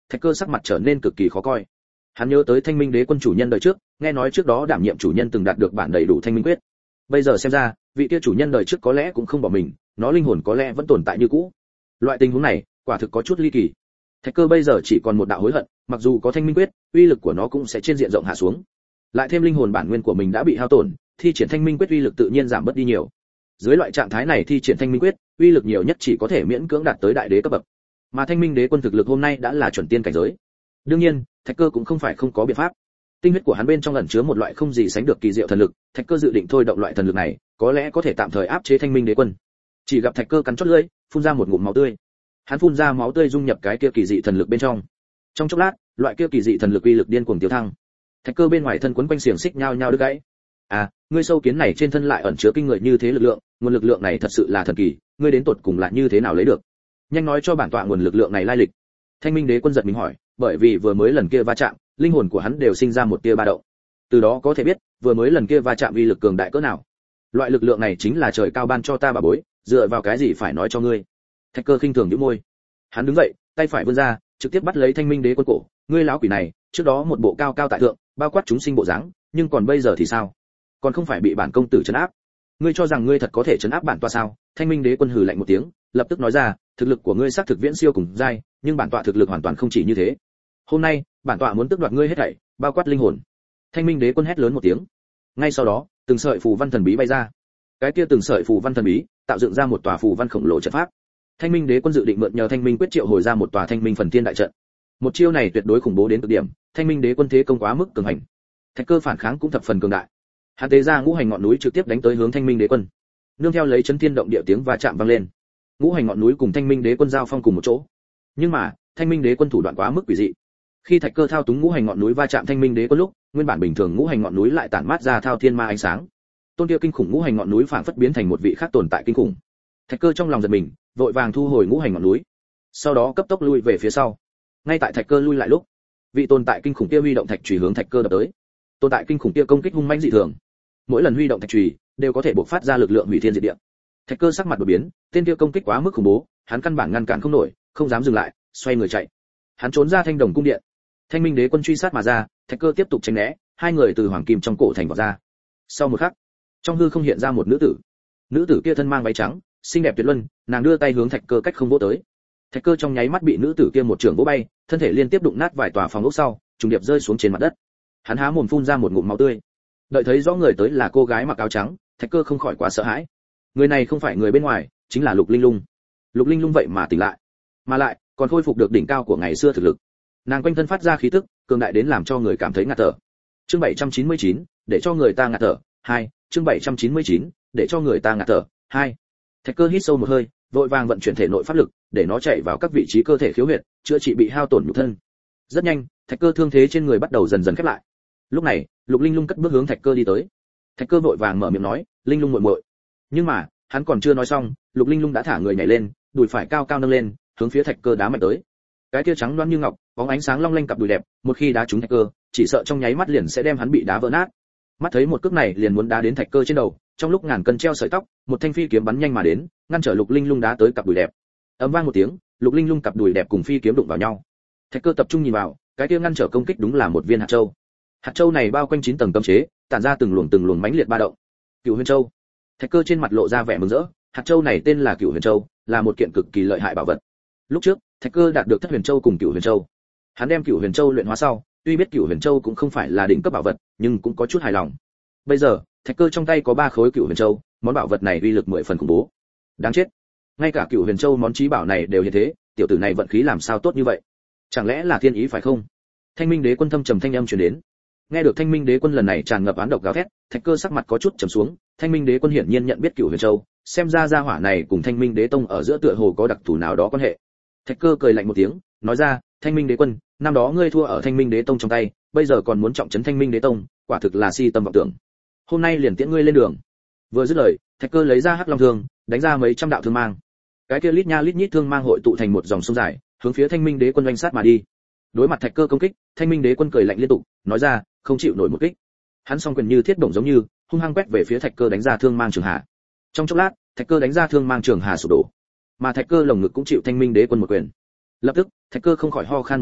Thạch Cơ sắc mặt trở nên cực kỳ khó coi. Hắn nhớ tới Thanh Minh Đế quân chủ nhân đời trước, nghe nói trước đó đảm nhiệm chủ nhân từng đạt được bản đầy đủ Thanh Minh quyết. Bây giờ xem ra, vị kia chủ nhân đời trước có lẽ cũng không bỏ mình, nó linh hồn có lẽ vẫn tồn tại như cũ. Loại tình huống này, quả thực có chút ly kỳ. Thạch Cơ bây giờ chỉ còn một đạo hối hận, mặc dù có Thanh Minh quyết, uy lực của nó cũng sẽ trên diện rộng hạ xuống. Lại thêm linh hồn bản nguyên của mình đã bị hao tổn, thi triển Thanh Minh quyết uy lực tự nhiên giảm bớt đi nhiều. Dưới loại trạng thái này thi triển Thanh Minh quyết, uy lực nhiều nhất chỉ có thể miễn cưỡng đạt tới đại đế cấp bậc. Mà Thanh Minh Đế quân thực lực hôm nay đã là chuẩn tiên cảnh giới. Đương nhiên, Thạch Cơ cũng không phải không có biện pháp. Tinh huyết của hắn bên trong ẩn chứa một loại không gì sánh được kỳ diệu thần lực, Thạch Cơ dự định thôi động loại thần lực này, có lẽ có thể tạm thời áp chế Thanh Minh Đế quân. Chỉ gặp Thạch Cơ cắn chót lưỡi, phun ra một ngụm máu tươi. Hắn phun ra máu tươi dung nhập cái kia kỳ dị thần lực bên trong. Trong chốc lát, loại kia kỳ dị thần lực uy lực điên cuồng tiêu thăng. Thạch Cơ bên ngoài thân quấn quanh xiềng xích nhao nhao đứt gãy. À, ngươi sâu kiến này trên thân lại ẩn chứa kinh người như thế lực lượng, nguồn lực lượng này thật sự là thần kỳ, ngươi đến tột cùng là như thế nào lấy được? Nhanh nói cho bản tọa nguồn lực lượng này lai lịch. Thanh Minh Đế quân giật mình hỏi, bởi vì vừa mới lần kia va chạm, linh hồn của hắn đều sinh ra một tia ba động. Từ đó có thể biết, vừa mới lần kia va chạm uy lực cường đại cỡ nào. Loại lực lượng này chính là trời cao ban cho ta bà bối, dựa vào cái gì phải nói cho ngươi? Thạch Cơ khinh thường nhếch môi. Hắn đứng dậy, tay phải vươn ra, trực tiếp bắt lấy Thanh Minh Đế quân cổ, ngươi lão quỷ này, trước đó một bộ cao cao tại thượng, bao quát chúng sinh bộ dáng, nhưng còn bây giờ thì sao? Còn không phải bị bản công tử trấn áp? Ngươi cho rằng ngươi thật có thể trấn áp bản tọa sao? Thanh Minh Đế quân hừ lạnh một tiếng, lập tức nói ra, thực lực của ngươi xác thực viễn siêu cùng giai, nhưng bản tọa thực lực hoàn toàn không chỉ như thế. Hôm nay, bản tọa muốn tước đoạt ngươi hết thảy, bao quát linh hồn. Thanh Minh Đế quân hét lớn một tiếng. Ngay sau đó, từng sợi phù văn thần bí bay ra. Cái kia từng sợi phù văn thần bí, tạo dựng ra một tòa phù văn khổng lồ trận pháp. Thanh Minh Đế quân dự định mượn nhờ Thanh Minh quyết triệu hồi ra một tòa Thanh Minh phần thiên đại trận. Một chiêu này tuyệt đối khủng bố đến cực điểm, Thanh Minh Đế quân thế công quá mức cường hành. Thạch Cơ phản kháng cũng thập phần cường đại. Hắn tế ra ngũ hành ngọn núi trực tiếp đánh tới hướng Thanh Minh Đế quân. Nương theo lấy chấn thiên động địa tiếng va chạm vang lên, ngũ hành ngọn núi cùng Thanh Minh Đế quân giao phong cùng một chỗ. Nhưng mà, Thanh Minh Đế quân thủ đoạn quá mức quỷ dị. Khi Thạch Cơ thao túng ngũ hành ngọn núi va chạm Thanh Minh Đế quân lúc, nguyên bản bình thường ngũ hành ngọn núi lại tản mát ra thao thiên ma ánh sáng. Tôn kia kinh khủng ngũ hành ngọn núi phảng phất biến thành một vị khác tồn tại kinh khủng. Thạch Cơ trong lòng giật mình, vội vàng thu hồi ngũ hành ngọn núi, sau đó cấp tốc lui về phía sau. Ngay tại Thạch Cơ lui lại lúc, vị tồn tại kinh khủng kia huy động thạch chùy hướng Thạch Cơ đập tới. Tồn tại kinh khủng kia công kích hung mãnh dị thường, mỗi lần huy động thạch chùy đều có thể bộc phát ra lực lượng hủy thiên diệt địa. Thạch Cơ sắc mặt đổi biến, tên kia công kích quá mức khủng bố, hắn căn bản ngăn cản không nổi, không dám dừng lại, xoay người chạy. Hắn trốn ra Thanh Đồng cung điện. Thanh Minh Đế quân truy sát mà ra, Thạch Cơ tiếp tục tránh né, hai người từ hoàng kim trong cổ thành vọt ra. Sau một khắc, trong hư không hiện ra một nữ tử. Nữ tử kia thân mang váy trắng, xinh đẹp tuyệt luân, nàng đưa tay hướng Thạch Cơ cách không vỗ tới. Thạch Cơ trong nháy mắt bị nữ tử kia một trường vỗ bay, thân thể liên tiếp đụng nát vài tòa phòng ốc sau, trùng điệp rơi xuống trên mặt đất. Hắn há mồm phun ra một ngụm máu tươi. Đợi thấy rõ người tới là cô gái mặc áo trắng, Thạch Cơ không khỏi quá sợ hãi. Người này không phải người bên ngoài, chính là Lục Linh Lung. Lục Linh Lung vậy mà tỉnh lại, mà lại còn khôi phục được đỉnh cao của ngày xưa thực lực. Nàng quanh thân phát ra khí tức cường đại đến làm cho người cảm thấy ngạt thở. Chương bảy trăm chín mươi chín, để cho người ta ngạt thở. hai. Chương bảy trăm chín mươi chín, để cho người ta ngạt thở. hai. Thạch Cơ hít sâu một hơi, vội vàng vận chuyển thể nội pháp lực, để nó chạy vào các vị trí cơ thể khiếu huyệt, chữa trị bị hao tổn nhục thân. Rất nhanh, Thạch Cơ thương thế trên người bắt đầu dần dần khép lại. Lúc này, Lục Linh Lung cất bước hướng Thạch Cơ đi tới. Thạch Cơ vội vàng mở miệng nói, "Linh Lung muội muội." Nhưng mà, hắn còn chưa nói xong, Lục Linh Lung đã thả người nhảy lên, đùi phải cao cao nâng lên, hướng phía Thạch Cơ đá mạnh tới. Cái kia trắng loáng như ngọc, bóng ánh sáng long lanh cặp đùi đẹp, một khi đá trúng Thạch Cơ, chỉ sợ trong nháy mắt liền sẽ đem hắn bị đá vỡ nát. Mắt thấy một cước này liền muốn đá đến Thạch Cơ trên đầu, trong lúc ngàn cân treo sợi tóc, một thanh phi kiếm bắn nhanh mà đến, ngăn trở Lục Linh Lung đá tới cặp đùi đẹp. Ầm vang một tiếng, Lục Linh Lung cặp đùi đẹp cùng phi kiếm đụng vào nhau. Thạch Cơ tập trung nhìn vào, cái kia ngăn trở công kích đúng là một viên hạt châu. Hạt châu này bao quanh chín tầng cấm chế, tản ra từng luồng từng luồng mãnh liệt ba động. Cửu Huyền Châu. Thạch Cơ trên mặt lộ ra vẻ mừng rỡ, hạt châu này tên là Cửu Huyền Châu, là một kiện cực kỳ lợi hại bảo vật. Lúc trước, Thạch Cơ đạt được Thất Huyền Châu cùng Cửu Huyền Châu. Hắn đem Cửu Huyền Châu luyện hóa sau, tuy biết Cửu Huyền Châu cũng không phải là đỉnh cấp bảo vật, nhưng cũng có chút hài lòng. Bây giờ, Thạch Cơ trong tay có ba khối Cửu Huyền Châu, món bảo vật này uy lực mười phần khủng bố. Đáng chết, ngay cả Cửu Huyền Châu món chí bảo này đều như thế, tiểu tử này vận khí làm sao tốt như vậy? Chẳng lẽ là thiên ý phải không? Thanh Minh Đế quân thâm trầm thanh âm truyền đến. Nghe được Thanh Minh Đế quân lần này tràn ngập oán độc gào thét, Thạch Cơ sắc mặt có chút trầm xuống. Thanh Minh Đế quân hiển nhiên nhận biết Cửu Huyền Châu, xem ra gia hỏa này cùng Thanh Minh Đế tông ở giữa tựa hồ có đặc thù nào đó quan hệ. Thạch Cơ cười lạnh một tiếng, nói ra, Thanh Minh Đế quân, năm đó ngươi thua ở Thanh Minh Đế tông trong tay, bây giờ còn muốn trọng trấn Thanh Minh Đế tông, quả thực là si tâm vọng tưởng. Hôm nay liền tiễn ngươi lên đường. Vừa dứt lời, Thạch Cơ lấy ra Hắc Long thương, đánh ra mấy trăm đạo thương mang. Cái kia lít nha lít nhít thương mang hội tụ thành một dòng sông dài, hướng phía Thanh Minh Đế quân oanh sát mà đi. Đối mặt Thạch Cơ công kích, Thanh Minh Đế quân cười lạnh liên tục, nói ra, không chịu nổi một kích. Hắn song quyền như thiết bổng giống như, hung hăng quét về phía Thạch Cơ đánh ra thương mang trường hà. Trong chốc lát, Thạch Cơ đánh ra thương mang trường hà sụp đổ, mà Thạch Cơ lồng ngực cũng chịu Thanh Minh Đế quân một quyền. Lập tức, Thạch Cơ không khỏi ho khan một cái,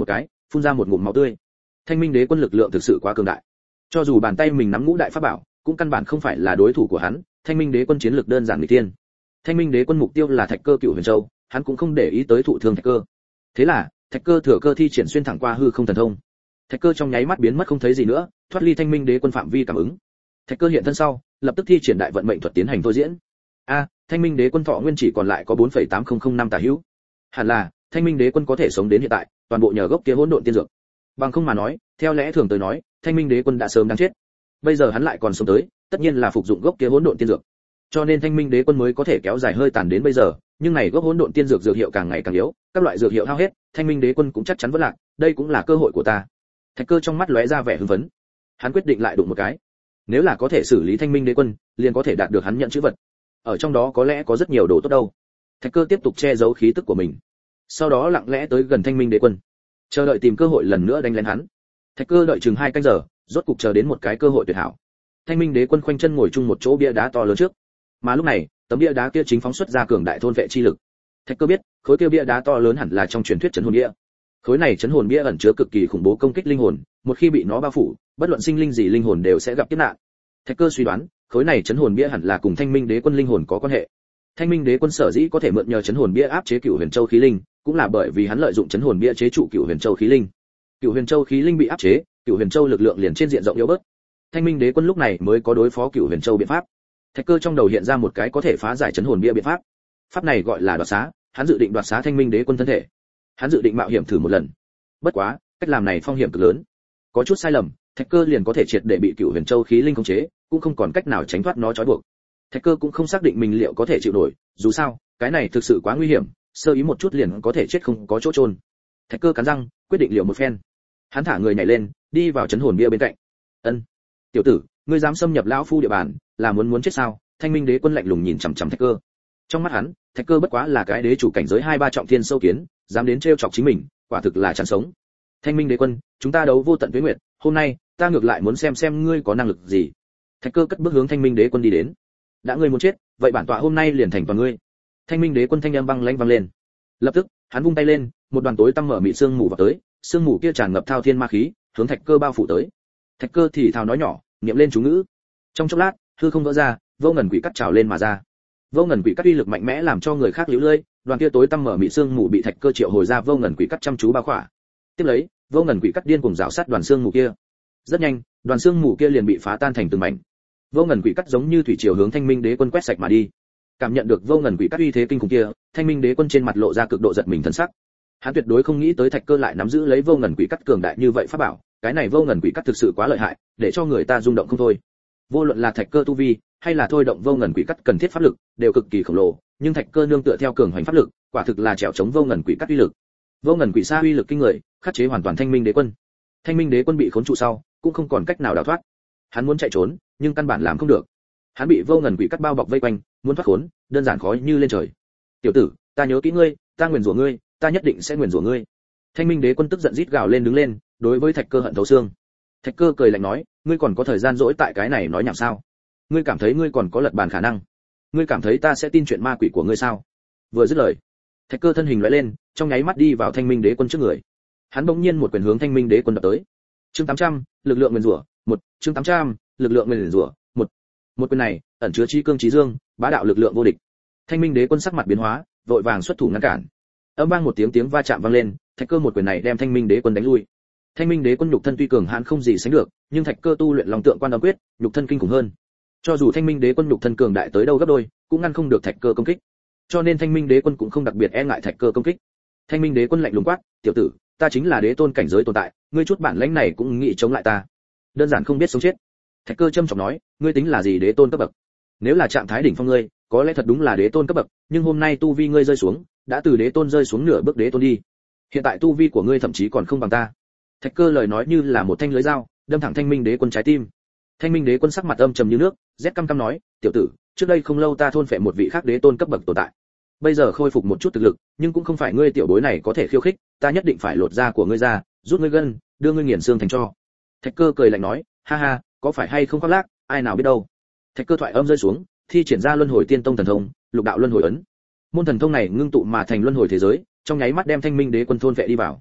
phun ra một ngụm máu tươi. Thanh Minh Đế quân lực lượng thực sự quá cường đại, cho dù bàn tay mình nắm ngũ đại pháp bảo cũng căn bản không phải là đối thủ của hắn. Thanh Minh Đế quân chiến lược đơn giản nghịch thiên. Thanh Minh Đế quân mục tiêu là Thạch Cơ Cửu Huyền Châu, hắn cũng không để ý tới thụ thương Thạch Cơ. Thế là Thạch Cơ thừa cơ thi triển xuyên thẳng qua hư không thần thông. Thạch Cơ trong nháy mắt biến mất không thấy gì nữa, thoát ly Thanh Minh Đế quân phạm vi cảm ứng. Thạch Cơ hiện thân sau, lập tức thi triển đại vận mệnh thuật tiến hành thôi diễn. A, Thanh Minh Đế quân thọ nguyên chỉ còn lại có bốn phẩy tám không không năm tà hữu. Hẳn là Thanh Minh Đế quân có thể sống đến hiện tại, toàn bộ nhờ gốc kia hỗn độn tiên dược. Bằng không mà nói, theo lẽ thường tới nói, Thanh Minh Đế quân đã sớm đang chết. Bây giờ hắn lại còn sống tới, tất nhiên là phục dụng gốc kia hỗn độn tiên dược. Cho nên Thanh Minh Đế quân mới có thể kéo dài hơi tàn đến bây giờ, nhưng này gốc hỗn độn tiên dược dược hiệu càng ngày càng yếu, các loại dược hiệu hao hết, Thanh Minh Đế quân cũng chắc chắn vẫn lạc, đây cũng là cơ hội của ta. Thạch Cơ trong mắt lóe ra vẻ hưng phấn. Hắn quyết định lại đụng một cái. Nếu là có thể xử lý Thanh Minh Đế quân, liền có thể đạt được hắn nhận chữ vật. Ở trong đó có lẽ có rất nhiều đồ tốt đâu. Thạch Cơ tiếp tục che giấu khí tức của mình, sau đó lặng lẽ tới gần Thanh Minh Đế quân, chờ đợi tìm cơ hội lần nữa đánh lén hắn. Thạch Cơ đợi chừng hai canh giờ, rốt cục chờ đến một cái cơ hội tuyệt hảo. Thanh Minh Đế quân khoanh chân ngồi chung một chỗ bia đá to lớn trước, mà lúc này tấm bia đá kia chính phóng xuất ra cường đại thôn vệ chi lực. Thạch Cơ biết, khối kia bia đá to lớn hẳn là trong truyền thuyết chấn hồn bia. Khối này chấn hồn bia ẩn chứa cực kỳ khủng bố công kích linh hồn, một khi bị nó bao phủ, bất luận sinh linh gì linh hồn đều sẽ gặp kiếp nạn. Thạch Cơ suy đoán, khối này chấn hồn bia hẳn là cùng Thanh Minh Đế quân linh hồn có quan hệ. Thanh Minh Đế quân sở dĩ có thể mượn nhờ chấn hồn bia áp chế Cửu Huyền Châu khí linh, cũng là bởi vì hắn lợi dụng chấn hồn bia chế trụ Cửu Huyền Châu khí linh. Cửu Huyền Châu khí linh bị áp chế, Cửu Huyền Châu lực lượng liền trên diện rộng yếu bớt. Thanh Minh Đế quân lúc này mới có đối phó Cửu Huyền Châu biện pháp. Thạch Cơ trong đầu hiện ra một cái có thể phá giải chấn hồn bia biện pháp. Pháp này gọi là đoạt xá, hắn dự định đoạt xá Thanh Minh Đế quân thân thể. Hắn dự định mạo hiểm thử một lần. Bất quá, cách làm này phong hiểm cực lớn. Có chút sai lầm, Thạch Cơ liền có thể triệt để bị Cửu Huyền Châu khí linh khống chế, cũng không còn cách nào tránh thoát nó trói buộc. Thạch Cơ cũng không xác định mình liệu có thể chịu nổi, dù sao, cái này thực sự quá nguy hiểm, sơ ý một chút liền có thể chết không có chỗ chôn. Thạch Cơ cắn răng, quyết định liều một phen. Hắn thả người nhảy lên, đi vào chấn hồn bia bên cạnh. "Ân, tiểu tử, ngươi dám xâm nhập lão phu địa bàn, là muốn muốn chết sao?" Thanh Minh Đế quân lạnh lùng nhìn chằm chằm Thạch Cơ. Trong mắt hắn, Thạch Cơ bất quá là cái đế chủ cảnh giới hai ba trọng thiên sâu kiến, dám đến trêu chọc chính mình, quả thực là chán sống. "Thanh Minh Đế quân, chúng ta đấu vô tận tuế nguyệt, hôm nay, ta ngược lại muốn xem xem ngươi có năng lực gì." Thạch Cơ cất bước hướng Thanh Minh Đế quân đi đến. "Đã ngươi muốn chết, vậy bản tọa hôm nay liền thành toàn ngươi." Thanh Minh Đế quân thanh âm băng lãnh vang lên. Lập tức, hắn vung tay lên, một đoàn tối tăm mở mịt sương mù vào tới, sương mù kia tràn ngập thao thiên ma khí, hướng Thạch Cơ bao phủ tới. Thạch Cơ thì thào nói nhỏ, niệm lên chú ngữ. Trong chốc lát, hư không vỡ ra, vô ngần quỷ cắt trào lên mà ra. Vô ngần quỷ cắt uy lực mạnh mẽ làm cho người khác liễu lơi, đoàn kia tối tăm mở mịt sương mù bị Thạch Cơ triệu hồi ra vô ngần quỷ cắt chăm chú bao khỏa. Tiếp lấy, vô ngần quỷ cắt điên cuồng rào sát đoàn sương mù kia. Rất nhanh, đoàn sương mù kia liền bị phá tan thành từng mảnh. Vô ngần quỷ cắt giống như thủy triều hướng Thanh Minh Đế quân quét sạch mà đi. Cảm nhận được vô ngần quỷ cắt uy thế kinh khủng kia, Thanh Minh Đế quân trên mặt lộ ra cực độ giật mình thần sắc. Hắn tuyệt đối không nghĩ tới Thạch Cơ lại nắm giữ lấy vô ngần quỷ cắt cường đại như vậy pháp bảo, cái này vô ngần quỷ cắt thực sự quá lợi hại, để cho người ta rung động không thôi. Vô luận là Thạch Cơ tu vi, hay là thôi động vô ngần quỷ cắt cần thiết pháp lực, đều cực kỳ khổng lồ, nhưng Thạch Cơ nương tựa theo cường hoành pháp lực, quả thực là trèo chống vô ngần quỷ cắt uy lực. Vô ngần quỷ sa uy lực kinh người, khắc chế hoàn toàn Thanh Minh Đế quân. Thanh Minh Đế quân bị khốn trụ sau, cũng không còn cách nào đào thoát. Hắn muốn chạy trốn, nhưng căn bản làm không được. Hắn bị vô ngần quỷ cắt bao bọc vây quanh, muốn thoát khốn, đơn giản khó như lên trời. "Tiểu tử, ta nhớ kỹ ngươi, ta nguyền rủa ngươi, ta nhất định sẽ nguyền rủa ngươi." Thanh Minh Đế quân tức giận rít gào lên đứng lên, đối với Thạch Cơ hận thấu xương. Thạch Cơ cười lạnh nói, "Ngươi còn có thời gian dỗi tại cái này nói nhảm sao? Ngươi cảm thấy ngươi còn có lật bàn khả năng? Ngươi cảm thấy ta sẽ tin chuyện ma quỷ của ngươi sao?" Vừa dứt lời, Thạch Cơ thân hình lóe lên, trong nháy mắt đi vào Thanh Minh Đế quân trước người. Hắn bỗng nhiên một quyền hướng Thanh Minh Đế quân đập tới. Chương tám trăm, lực lượng nguyền rủa, một, chương tám trăm, lực lượng nguyền rủa, một. Một quyền này, ẩn chứa chí cương chí dương, bá đạo lực lượng vô địch. Thanh Minh Đế quân sắc mặt biến hóa, vội vàng xuất thủ ngăn cản. Âm vang một tiếng tiếng va chạm vang lên, Thạch Cơ một quyền này đem Thanh Minh Đế quân đánh lui. Thanh Minh Đế quân nhục thân tuy cường hãn không gì sánh được, nhưng Thạch Cơ tu luyện Long Tượng Quan Âm Quyết, nhục thân kinh khủng hơn. Cho dù Thanh Minh Đế quân nhục thân cường đại tới đâu gấp đôi, cũng ngăn không được Thạch Cơ công kích. Cho nên Thanh Minh Đế quân cũng không đặc biệt e ngại Thạch Cơ công kích. Thanh Minh Đế quân lạnh lùng quát, "Tiểu tử, ta chính là đế tôn cảnh giới tồn tại, ngươi chút bản lãnh này cũng nghĩ chống lại ta? Đơn giản không biết sống chết." Thạch Cơ trầm trọng nói, "Ngươi tính là gì đế tôn cấp bậc? Nếu là trạng thái đỉnh phong ngươi, có lẽ thật đúng là đế tôn cấp bậc, nhưng hôm nay tu vi ngươi rơi xuống, đã từ đế tôn rơi xuống nửa bước đế tôn đi. Hiện tại tu vi của ngươi thậm chí còn không bằng ta." Thạch Cơ lời nói như là một thanh lưới dao, đâm thẳng Thanh Minh Đế quân trái tim. Thanh Minh Đế quân sắc mặt âm trầm như nước, rét căm căm nói, "Tiểu tử, trước đây không lâu ta thôn phệ một vị khác đế tôn cấp bậc tồn tại. Bây giờ khôi phục một chút thực lực, nhưng cũng không phải ngươi tiểu bối này có thể khiêu khích, ta nhất định phải lột da của ngươi ra, rút ngươi gân, đưa ngươi nghiền xương thành tro." Thạch Cơ cười lạnh nói, "Ha ha, có phải hay không khoác lác, ai nào biết đâu." Thạch Cơ thoại âm rơi xuống, thi triển ra Luân Hồi Tiên Tông thần thông, Lục Đạo Luân Hồi ấn. Môn thần thông này ngưng tụ mà thành luân hồi thế giới, trong nháy mắt đem Thanh Minh Đế quân thôn vệ đi vào.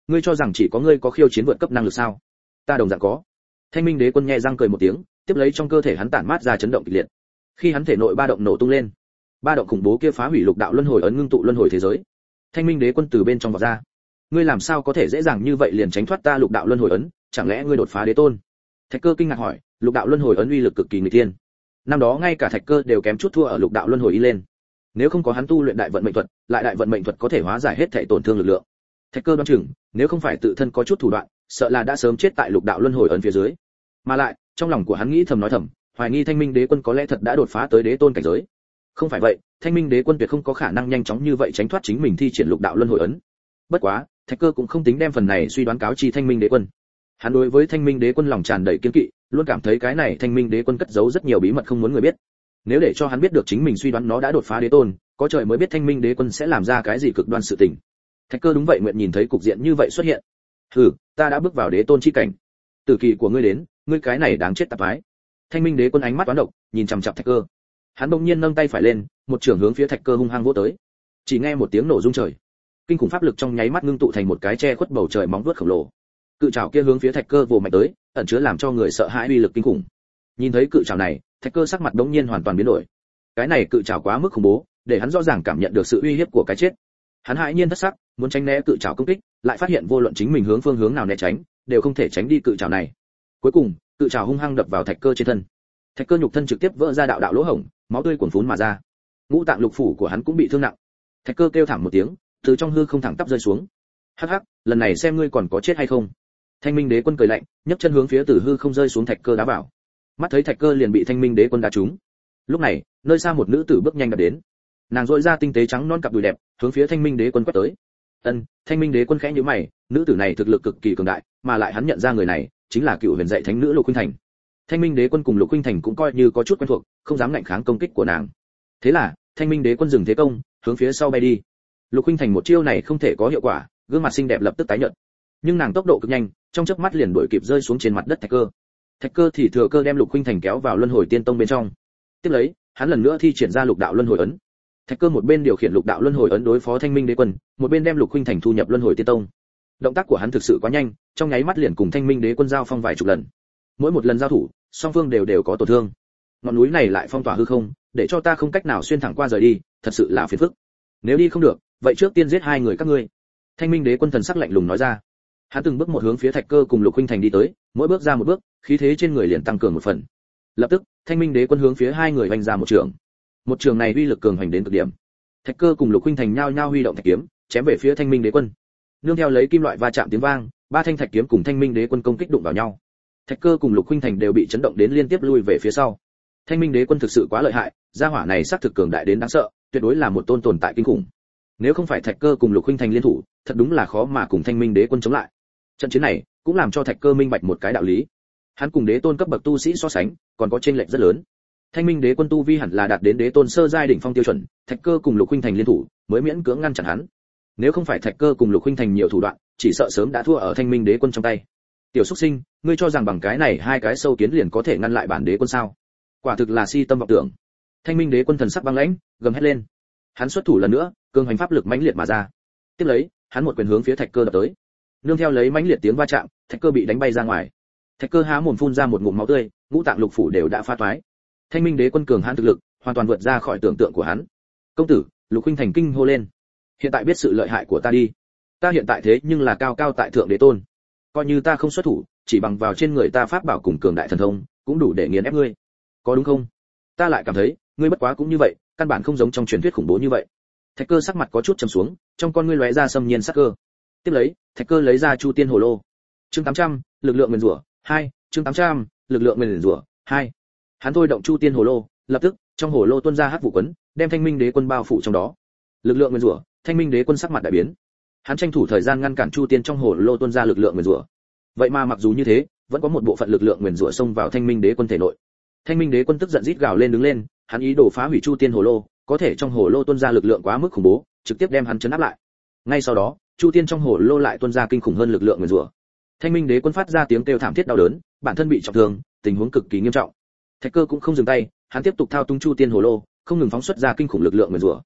ngươi cho rằng chỉ có ngươi có khiêu chiến vượt cấp năng lực sao? Ta đồng dạng có. Thanh Minh Đế Quân nhẹ răng cười một tiếng, tiếp lấy trong cơ thể hắn tản mát ra chấn động kịch liệt. Khi hắn thể nội ba động nổ tung lên, ba động khủng bố kia phá hủy lục đạo luân hồi ấn, ngưng tụ luân hồi thế giới. Thanh Minh Đế Quân từ bên trong vọt ra. Ngươi làm sao có thể dễ dàng như vậy liền tránh thoát ta lục đạo luân hồi ấn, chẳng lẽ ngươi đột phá đế tôn? Thạch Cơ kinh ngạc hỏi, lục đạo luân hồi ấn uy lực cực kỳ nghịch thiên. Năm đó ngay cả Thạch Cơ đều kém chút thua ở lục đạo luân hồi y lên. Nếu không có hắn tu luyện đại vận mệnh thuật, lại đại vận mệnh thuật có thể hóa giải hết thảy tổn thương lực lượng. Thạch Cơ đoán chừng, nếu không phải tự thân có chút thủ đoạn, sợ là đã sớm chết tại lục đạo luân hồi ấn phía dưới. Mà lại, trong lòng của hắn nghĩ thầm nói thầm, hoài nghi Thanh Minh Đế Quân có lẽ thật đã đột phá tới đế tôn cảnh giới. Không phải vậy, Thanh Minh Đế Quân tuyệt không có khả năng nhanh chóng như vậy tránh thoát chính mình thi triển lục đạo luân hồi ấn. Bất quá, Thạch Cơ cũng không tính đem phần này suy đoán cáo chi Thanh Minh Đế Quân. Hắn đối với Thanh Minh Đế Quân lòng tràn đầy kiên kỵ, luôn cảm thấy cái này Thanh Minh Đế Quân cất giấu rất nhiều bí mật không muốn người biết. Nếu để cho hắn biết được chính mình suy đoán nó đã đột phá đế tôn, có trời mới biết Thanh Minh Đế Quân sẽ làm ra cái gì cực đoan sự tình. Thạch Cơ đúng vậy nguyện nhìn thấy cục diện như vậy xuất hiện. Hừ, ta đã bước vào đế tôn chi cảnh. Tử kỳ của ngươi đến, ngươi cái này đáng chết tạp ái. Thanh Minh Đế Quân ánh mắt toán độc, nhìn chằm chằm Thạch Cơ. Hắn bỗng nhiên nâng tay phải lên, một chưởng hướng phía Thạch Cơ hung hăng vỗ tới. Chỉ nghe một tiếng nổ rung trời, kinh khủng pháp lực trong nháy mắt ngưng tụ thành một cái che khuất bầu trời móng vuốt khổng lồ. Cự trảo kia hướng phía Thạch Cơ vồ mạnh tới, ẩn chứa làm cho người sợ hãi uy lực kinh khủng. Nhìn thấy cự trảo này, Thạch Cơ sắc mặt bỗng nhiên hoàn toàn biến đổi. Cái này cự trảo quá mức khủng bố, để hắn rõ ràng cảm nhận được sự uy hiếp của cái chết. Hắn hãi nhiên thất sắc, muốn tránh né cự trảo công kích, lại phát hiện vô luận chính mình hướng phương hướng nào né tránh, đều không thể tránh đi cự trảo này. Cuối cùng, cự trảo hung hăng đập vào Thạch Cơ trên thân. Thạch Cơ nhục thân trực tiếp vỡ ra đạo đạo lỗ hổng, máu tươi cuồn phún mà ra. Ngũ tạng lục phủ của hắn cũng bị thương nặng. Thạch Cơ kêu thảm một tiếng, từ trong hư không thẳng tắp rơi xuống. Hắc hắc, lần này xem ngươi còn có chết hay không. Thanh Minh Đế Quân cười lạnh, nhấc chân hướng phía từ hư không rơi xuống Thạch Cơ đá vào. Mắt thấy Thạch Cơ liền bị Thanh Minh Đế Quân đá trúng. Lúc này, nơi xa một nữ tử bước nhanh đạp đến. Nàng rỗi ra tinh tế trắng non cặp đùi đẹp, hướng phía Thanh Minh Đế Quân quét tới. Ân, Thanh Minh Đế Quân khẽ nhíu mày, nữ tử này thực lực cực kỳ cường đại, mà lại hắn nhận ra người này chính là cựu huyền dạy thánh nữ Lục Khuynh Thành. Thanh Minh Đế Quân cùng Lục Khuynh Thành cũng coi như có chút quen thuộc, không dám ngạnh kháng công kích của nàng. Thế là, Thanh Minh Đế Quân dừng thế công, hướng phía sau bay đi. Lục Khuynh Thành một chiêu này không thể có hiệu quả, gương mặt xinh đẹp lập tức tái nhợt. Nhưng nàng tốc độ cực nhanh, trong chớp mắt liền đuổi kịp rơi xuống trên mặt đất Thạch Cơ. Thạch Cơ thì thừa cơ đem Lục Khuynh Thành kéo vào Luân Hồi Tiên Tông bên trong. Tiếp lấy, hắn lần nữa thi triển ra Lục Đạo Luân Hồi ấn. Thạch Cơ một bên điều khiển Lục Đạo Luân Hồi ấn đối phó Thanh Minh Đế Quân, một bên đem Lục Khuynh Thành thu nhập Luân Hồi Tiên Tông. Động tác của hắn thực sự quá nhanh, trong nháy mắt liền cùng Thanh Minh Đế Quân giao phong vài chục lần. Mỗi một lần giao thủ, song phương đều đều có tổn thương. Ngọn núi này lại phong tỏa hư không, để cho ta không cách nào xuyên thẳng qua rời đi, thật sự là phiền phức. Nếu đi không được, vậy trước tiên giết hai người các ngươi. Thanh Minh Đế Quân thần sắc lạnh lùng nói ra. Hắn từng bước một hướng phía Thạch Cơ cùng Lục Khuynh Thành đi tới, mỗi bước ra một bước, khí thế trên người liền tăng cường một phần. Lập tức, Thanh Minh Đế Quân hướng phía hai người vung ra một trường. Một trường này uy lực cường hành đến cực điểm. Thạch Cơ cùng Lục Khuynh Thành nhao nhao huy động thạch kiếm, chém về phía Thanh Minh Đế Quân. Nương theo lấy kim loại va chạm tiếng vang, ba thanh thạch kiếm cùng Thanh Minh Đế Quân công kích đụng vào nhau. Thạch Cơ cùng Lục Khuynh Thành đều bị chấn động đến liên tiếp lui về phía sau. Thanh Minh Đế Quân thực sự quá lợi hại, gia hỏa này xác thực cường đại đến đáng sợ, tuyệt đối là một tôn tồn tại kinh khủng. Nếu không phải Thạch Cơ cùng Lục Khuynh Thành liên thủ, thật đúng là khó mà cùng Thanh Minh Đế Quân chống lại. Trận chiến này cũng làm cho Thạch Cơ minh bạch một cái đạo lý. Hắn cùng đế tôn cấp bậc tu sĩ so sánh, còn có chênh lệch rất lớn. Thanh Minh Đế Quân tu vi hẳn là đạt đến đế tôn sơ giai đỉnh phong tiêu chuẩn, Thạch Cơ cùng Lục Khuynh Thành liên thủ, mới miễn cưỡng ngăn chặn hắn. Nếu không phải Thạch Cơ cùng Lục Khuynh Thành nhiều thủ đoạn, chỉ sợ sớm đã thua ở Thanh Minh Đế Quân trong tay. Tiểu Súc Sinh, ngươi cho rằng bằng cái này hai cái sâu kiến liền có thể ngăn lại bản đế quân sao? Quả thực là si tâm vọng tưởng. Thanh Minh Đế Quân thần sắc băng lãnh, gầm hét lên. Hắn xuất thủ lần nữa, cường hành pháp lực mãnh liệt mà ra. Tiếp lấy, hắn một quyền hướng phía Thạch Cơ đập tới. Nương theo lấy mãnh liệt tiếng va chạm, Thạch Cơ bị đánh bay ra ngoài. Thạch Cơ há mồm phun ra một ngụm máu tươi, ngũ tạng lục phủ đều đã phá toái. Thanh Minh Đế Quân cường hãn thực lực, hoàn toàn vượt ra khỏi tưởng tượng của hắn. Công tử, Lục Khuynh Thành kinh hô lên. Hiện tại biết sự lợi hại của ta đi. Ta hiện tại thế nhưng là cao cao tại thượng đế tôn. Coi như ta không xuất thủ, chỉ bằng vào trên người ta pháp bảo cùng cường đại thần thông, cũng đủ để nghiền ép ngươi. Có đúng không? Ta lại cảm thấy, ngươi bất quá cũng như vậy, căn bản không giống trong truyền thuyết khủng bố như vậy. Thạch Cơ sắc mặt có chút trầm xuống, trong con ngươi lóe ra xâm nhiên sắc cơ. Tiếp lấy, Thạch Cơ lấy ra Chu Tiên Hồ Lô. Chương tám trăm, lực lượng nguyên rủa, hai, chương tám trăm, lực lượng nguyên rủa, hai. Hắn thôi động Chu Tiên Hồ Lô, lập tức, trong hồ lô tuôn ra hắc vụ quấn, đem Thanh Minh Đế Quân bao phủ trong đó. Lực lượng nguyên rủa, Thanh Minh Đế Quân sắc mặt đại biến. Hắn tranh thủ thời gian ngăn cản Chu Tiên trong hồ lô tuôn ra lực lượng nguyên rủa. Vậy mà mặc dù như thế, vẫn có một bộ phận lực lượng nguyên rủa xông vào Thanh Minh Đế Quân thể nội. Thanh Minh Đế Quân tức giận rít gào lên đứng lên, hắn ý đồ phá hủy Chu Tiên hồ lô, có thể trong hồ lô tuôn ra lực lượng quá mức khủng bố, trực tiếp đem hắn chấn áp lại. Ngay sau đó, Chu Tiên trong hồ lô lại tuôn ra kinh khủng hơn lực lượng nguyên rủa. Thanh Minh Đế Quân phát ra tiếng kêu thảm thiết đau đớn, bản thân bị trọng thương, tình huống cực kỳ nghiêm trọng. Thạch Cơ cũng không dừng tay, hắn tiếp tục thao túng Chu Tiên hồ lô, không ngừng phóng xuất ra kinh khủng lực lượng nguyên rủa.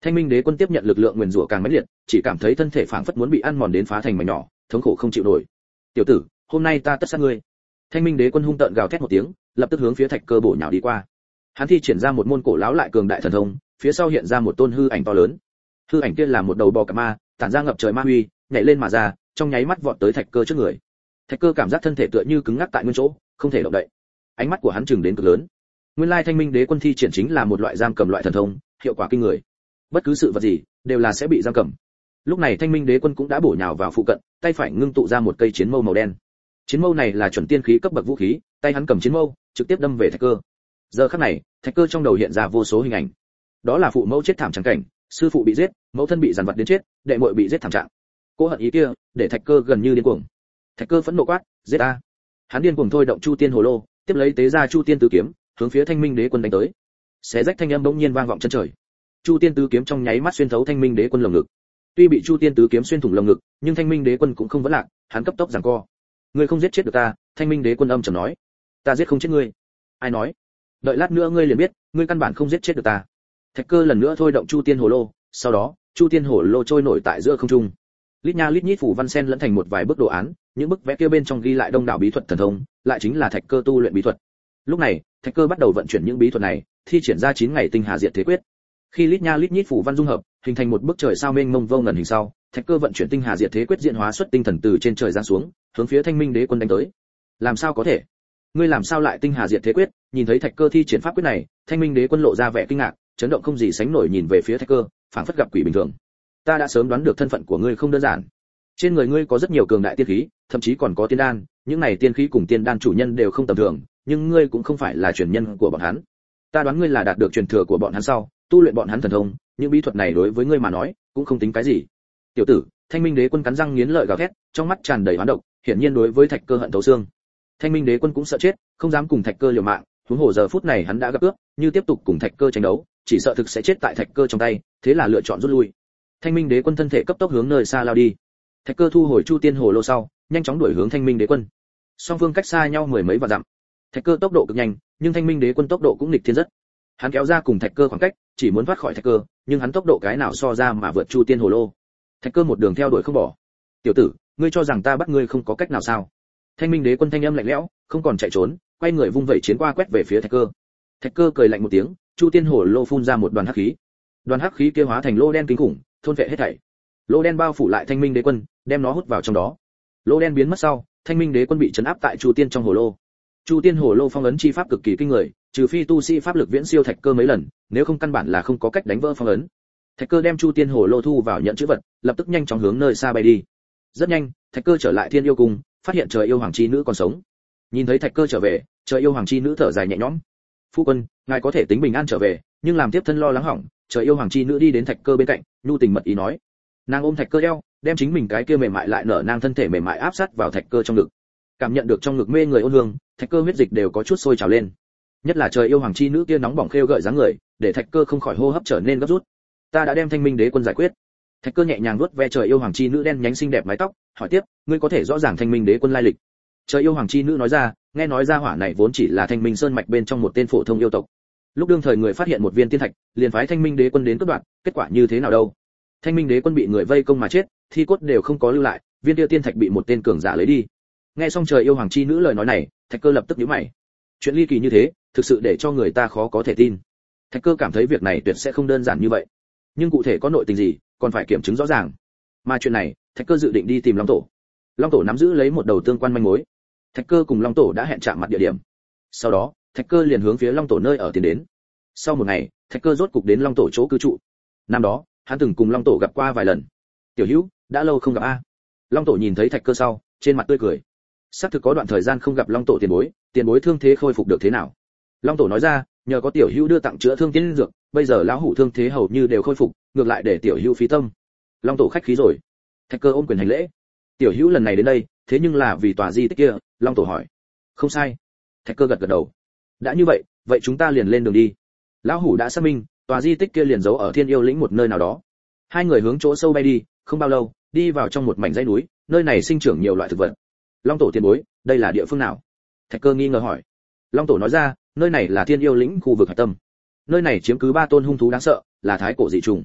Thanh Minh Đế Quân tiếp nhận lực lượng nguyền rủa càng mãnh liệt, chỉ cảm thấy thân thể phảng phất muốn bị ăn mòn đến phá thành mảnh nhỏ, thống khổ không chịu nổi. "Tiểu tử, hôm nay ta tất sát ngươi." Thanh Minh Đế Quân hung tợn gào thét một tiếng, lập tức hướng phía Thạch Cơ bổ nhào đi qua. Hắn thi triển ra một môn cổ lão lại cường đại thần thông, phía sau hiện ra một tôn hư ảnh to lớn. Hư ảnh kia là một đầu bò cạp ma, tản ra ngập trời ma huy, nhảy lên mà ra, trong nháy mắt vọt tới Thạch Cơ trước người. Thạch Cơ cảm giác thân thể tựa như cứng ngắc tại nguyên chỗ, không thể động đậy. Ánh mắt của hắn trừng đến cực lớn. Nguyên lai Thanh Minh Đế Quân thi triển chính là một loại giam cầm loại thần thông, hiệu quả kinh người. Bất cứ sự vật gì đều là sẽ bị giam cầm. Lúc này Thanh Minh Đế Quân cũng đã bổ nhào vào phụ cận, tay phải ngưng tụ ra một cây chiến mâu màu đen. Chiến mâu này là chuẩn tiên khí cấp bậc vũ khí, tay hắn cầm chiến mâu, trực tiếp đâm về Thạch Cơ. Giờ khắc này, Thạch Cơ trong đầu hiện ra vô số hình ảnh. Đó là phụ mẫu chết thảm chẳng cảnh, sư phụ bị giết, mẫu thân bị giàn vật đến chết, đệ muội bị giết thảm trạng. Cô hận ý kia, để Thạch Cơ gần như điên cuồng. Thạch Cơ phẫn nộ quát, "Giết a!" Hắn điên cuồng thôi động Chu Tiên Hồ Lô, tiếp lấy tế ra Chu Tiên Tứ Kiếm, hướng phía Thanh Minh Đế Quân đánh tới. Xé rách thanh âm bỗng nhiên vang vọng chân trời. Chu Tiên Tứ Kiếm trong nháy mắt xuyên thấu Thanh Minh Đế Quân lồng ngực. Tuy bị Chu Tiên Tứ Kiếm xuyên thủng lồng ngực, nhưng Thanh Minh Đế Quân cũng không vấn lạc, hắn cấp tốc giằng co. "Ngươi không giết chết được ta." Thanh Minh Đế Quân âm trầm nói. "Ta giết không chết ngươi." "Ai nói? Đợi lát nữa ngươi liền biết, ngươi căn bản không giết chết được ta." Thạch Cơ lần nữa thôi động Chu Tiên Hồ Lô, sau đó, Chu Tiên Hồ Lô trôi nổi tại giữa không trung. Lít nha lít nhít phủ văn sen lẫn thành một vài bức đồ án, những bức vẽ kia bên trong ghi lại đông đảo bí thuật thần thông, lại chính là Thạch Cơ tu luyện bí thuật. Lúc này, Thạch Cơ bắt đầu vận chuyển những bí thuật này, thi triển ra chín ngày tinh hà diệt thế quyết. Khi lít nha lít nhít phủ văn dung hợp, hình thành một bức trời sao mênh mông vô ngần hình sau, Thạch Cơ vận chuyển tinh hà diệt thế quyết diễn hóa xuất tinh thần từ trên trời giáng xuống, hướng phía Thanh Minh Đế Quân đánh tới. "Làm sao có thể? Ngươi làm sao lại tinh hà diệt thế quyết?" Nhìn thấy Thạch Cơ thi triển pháp quyết này, Thanh Minh Đế Quân lộ ra vẻ kinh ngạc, chấn động không gì sánh nổi nhìn về phía Thạch Cơ, phảng phất gặp quỷ bình thường. "Ta đã sớm đoán được thân phận của ngươi không đơn giản. Trên người ngươi có rất nhiều cường đại tiên khí, thậm chí còn có tiên đan, những này tiên khí cùng tiên đan chủ nhân đều không tầm thường, nhưng ngươi cũng không phải là truyền nhân của bọn hắn. Ta đoán ngươi là đạt được truyền thừa của bọn hắn sau, tu luyện bọn hắn thần thông, những bí thuật này đối với ngươi mà nói, cũng không tính cái gì." "Tiểu tử!" Thanh Minh Đế Quân cắn răng nghiến lợi gào thét, trong mắt tràn đầy oán độc, hiển nhiên đối với Thạch Cơ hận thấu xương. Thanh Minh Đế Quân cũng sợ chết, không dám cùng Thạch Cơ liều mạng, huống hồ giờ phút này hắn đã gặp ước, như tiếp tục cùng Thạch Cơ tranh đấu, chỉ sợ thực sẽ chết tại Thạch Cơ trong tay, thế là lựa chọn rút lui. Thanh Minh Đế Quân thân thể cấp tốc hướng nơi xa lao đi. Thạch Cơ thu hồi Chu Tiên Hồ Lô sau, nhanh chóng đuổi hướng Thanh Minh Đế Quân. Song phương cách xa nhau mười mấy vạn dặm. Thạch Cơ tốc độ cực nhanh, nhưng Thanh Minh Đế Quân tốc độ cũng nghịch thiên rất. Hắn kéo ra cùng Thạch Cơ khoảng cách, chỉ muốn thoát khỏi Thạch Cơ, nhưng hắn tốc độ cái nào so ra mà vượt Chu Tiên Hồ Lô. Thạch Cơ một đường theo đuổi không bỏ. "Tiểu tử, ngươi cho rằng ta bắt ngươi không có cách nào sao?" Thanh Minh Đế Quân thanh âm lạnh lẽo, không còn chạy trốn, quay người vung vẩy chiến qua quét về phía Thạch Cơ. Thạch Cơ cười lạnh một tiếng, Chu Tiên Hồ Lô phun ra một đoàn hắc khí. Đoàn hắc khí kia hóa thành lô đen kinh khủng, thôn vệ hết thảy. Lô đen bao phủ lại Thanh Minh Đế Quân, đem nó hút vào trong đó. Lô đen biến mất sau, Thanh Minh Đế Quân bị trấn áp tại Chu Tiên trong hồ lô. Chu Tiên hồ lô phong ấn chi pháp cực kỳ kinh người, trừ phi tu sĩ pháp lực viễn siêu Thạch Cơ mấy lần, nếu không căn bản là không có cách đánh vỡ phong ấn. Thạch Cơ đem Chu Tiên hồ lô thu vào nhận chữ vật, lập tức nhanh chóng hướng nơi xa bay đi. Rất nhanh, Thạch Cơ trở lại Thiên Yêu Cung, phát hiện Trời Yêu Hoàng chi nữ còn sống. Nhìn thấy Thạch Cơ trở về, Trời Yêu Hoàng chi nữ thở dài nhẹ nhõm. "Phu quân, ngài có thể tính bình an trở về, nhưng làm tiếp thân lo lắng hỏng." Trời Yêu Hoàng chi nữ đi đến Thạch Cơ bên cạnh, nhu tình mật ý nói. Nàng ôm Thạch Cơ eo, đem chính mình cái kia mềm mại lại nở nang thân thể mềm mại áp sát vào Thạch Cơ trong ngực. Cảm nhận được trong ngực mê người ôn hương, Thạch Cơ huyết dịch đều có chút sôi trào lên. Nhất là Trời Yêu Hoàng chi nữ kia nóng bỏng khêu gợi dáng người, để Thạch Cơ không khỏi hô hấp trở nên gấp rút. "Ta đã đem Thanh Minh Đế Quân giải quyết." Thạch Cơ nhẹ nhàng vuốt ve Trời Yêu Hoàng chi nữ đen nhánh xinh đẹp mái tóc, hỏi tiếp, "Ngươi có thể rõ ràng Thanh Minh Đế Quân lai lịch?" Trời Yêu Hoàng chi nữ nói ra, nghe nói ra hỏa này vốn chỉ là Thanh Minh Sơn mạch bên trong một tên phổ thông yêu tộc. Lúc đương thời người phát hiện một viên tiên thạch, liền phái Thanh Minh Đế Quân đến cướp đoạt, kết quả như thế nào đâu? Thanh Minh Đế Quân bị người vây công mà chết, thi cốt đều không có lưu lại, viên kia tiên thạch bị một tên cường giả lấy đi. Nghe xong Trời Yêu Hoàng chi nữ lời nói này, Thạch Cơ lập tức nhíu mày. Chuyện ly kỳ như thế, thực sự để cho người ta khó có thể tin. Thạch Cơ cảm thấy việc này tuyệt sẽ không đơn giản như vậy, nhưng cụ thể có nội tình gì, còn phải kiểm chứng rõ ràng. Mà chuyện này, Thạch Cơ dự định đi tìm Long Tổ. Long Tổ nắm giữ lấy một đầu tương quan manh mối. Thạch Cơ cùng Long Tổ đã hẹn chạm mặt địa điểm. Sau đó, Thạch Cơ liền hướng phía Long Tổ nơi ở tiến đến. Sau một ngày, Thạch Cơ rốt cục đến Long Tổ chỗ cư trụ. Năm đó, hắn từng cùng Long Tổ gặp qua vài lần. "Tiểu Hữu, đã lâu không gặp a." Long Tổ nhìn thấy Thạch Cơ sau, trên mặt tươi cười. Sắp thực có đoạn thời gian không gặp Long Tổ tiền bối, tiền bối thương thế khôi phục được thế nào? Long Tổ nói ra, nhờ có Tiểu Hữu đưa tặng chữa thương tiên dược, bây giờ lão hủ thương thế hầu như đều khôi phục, ngược lại để Tiểu Hữu phí tâm. Long Tổ khách khí rồi. Thạch Cơ ôm quyền hành lễ. "Tiểu Hữu lần này đến đây, thế nhưng là vì tòa di tích kia?" Long Tổ hỏi. "Không sai." Thạch Cơ gật gật đầu. "Đã như vậy, vậy chúng ta liền lên đường đi." Lão hủ đã xác minh, tòa di tích kia liền giấu ở Thiên Yêu lĩnh một nơi nào đó. Hai người hướng chỗ sâu bay đi, không bao lâu, đi vào trong một mảnh dãy núi, nơi này sinh trưởng nhiều loại thực vật. Long Tổ tiền bối, đây là địa phương nào? Thạch Cơ nghi ngờ hỏi. Long Tổ nói ra, nơi này là Thiên Yêu lĩnh khu vực hạch tâm. Nơi này chiếm cứ ba tôn hung thú đáng sợ, là thái cổ dị trùng.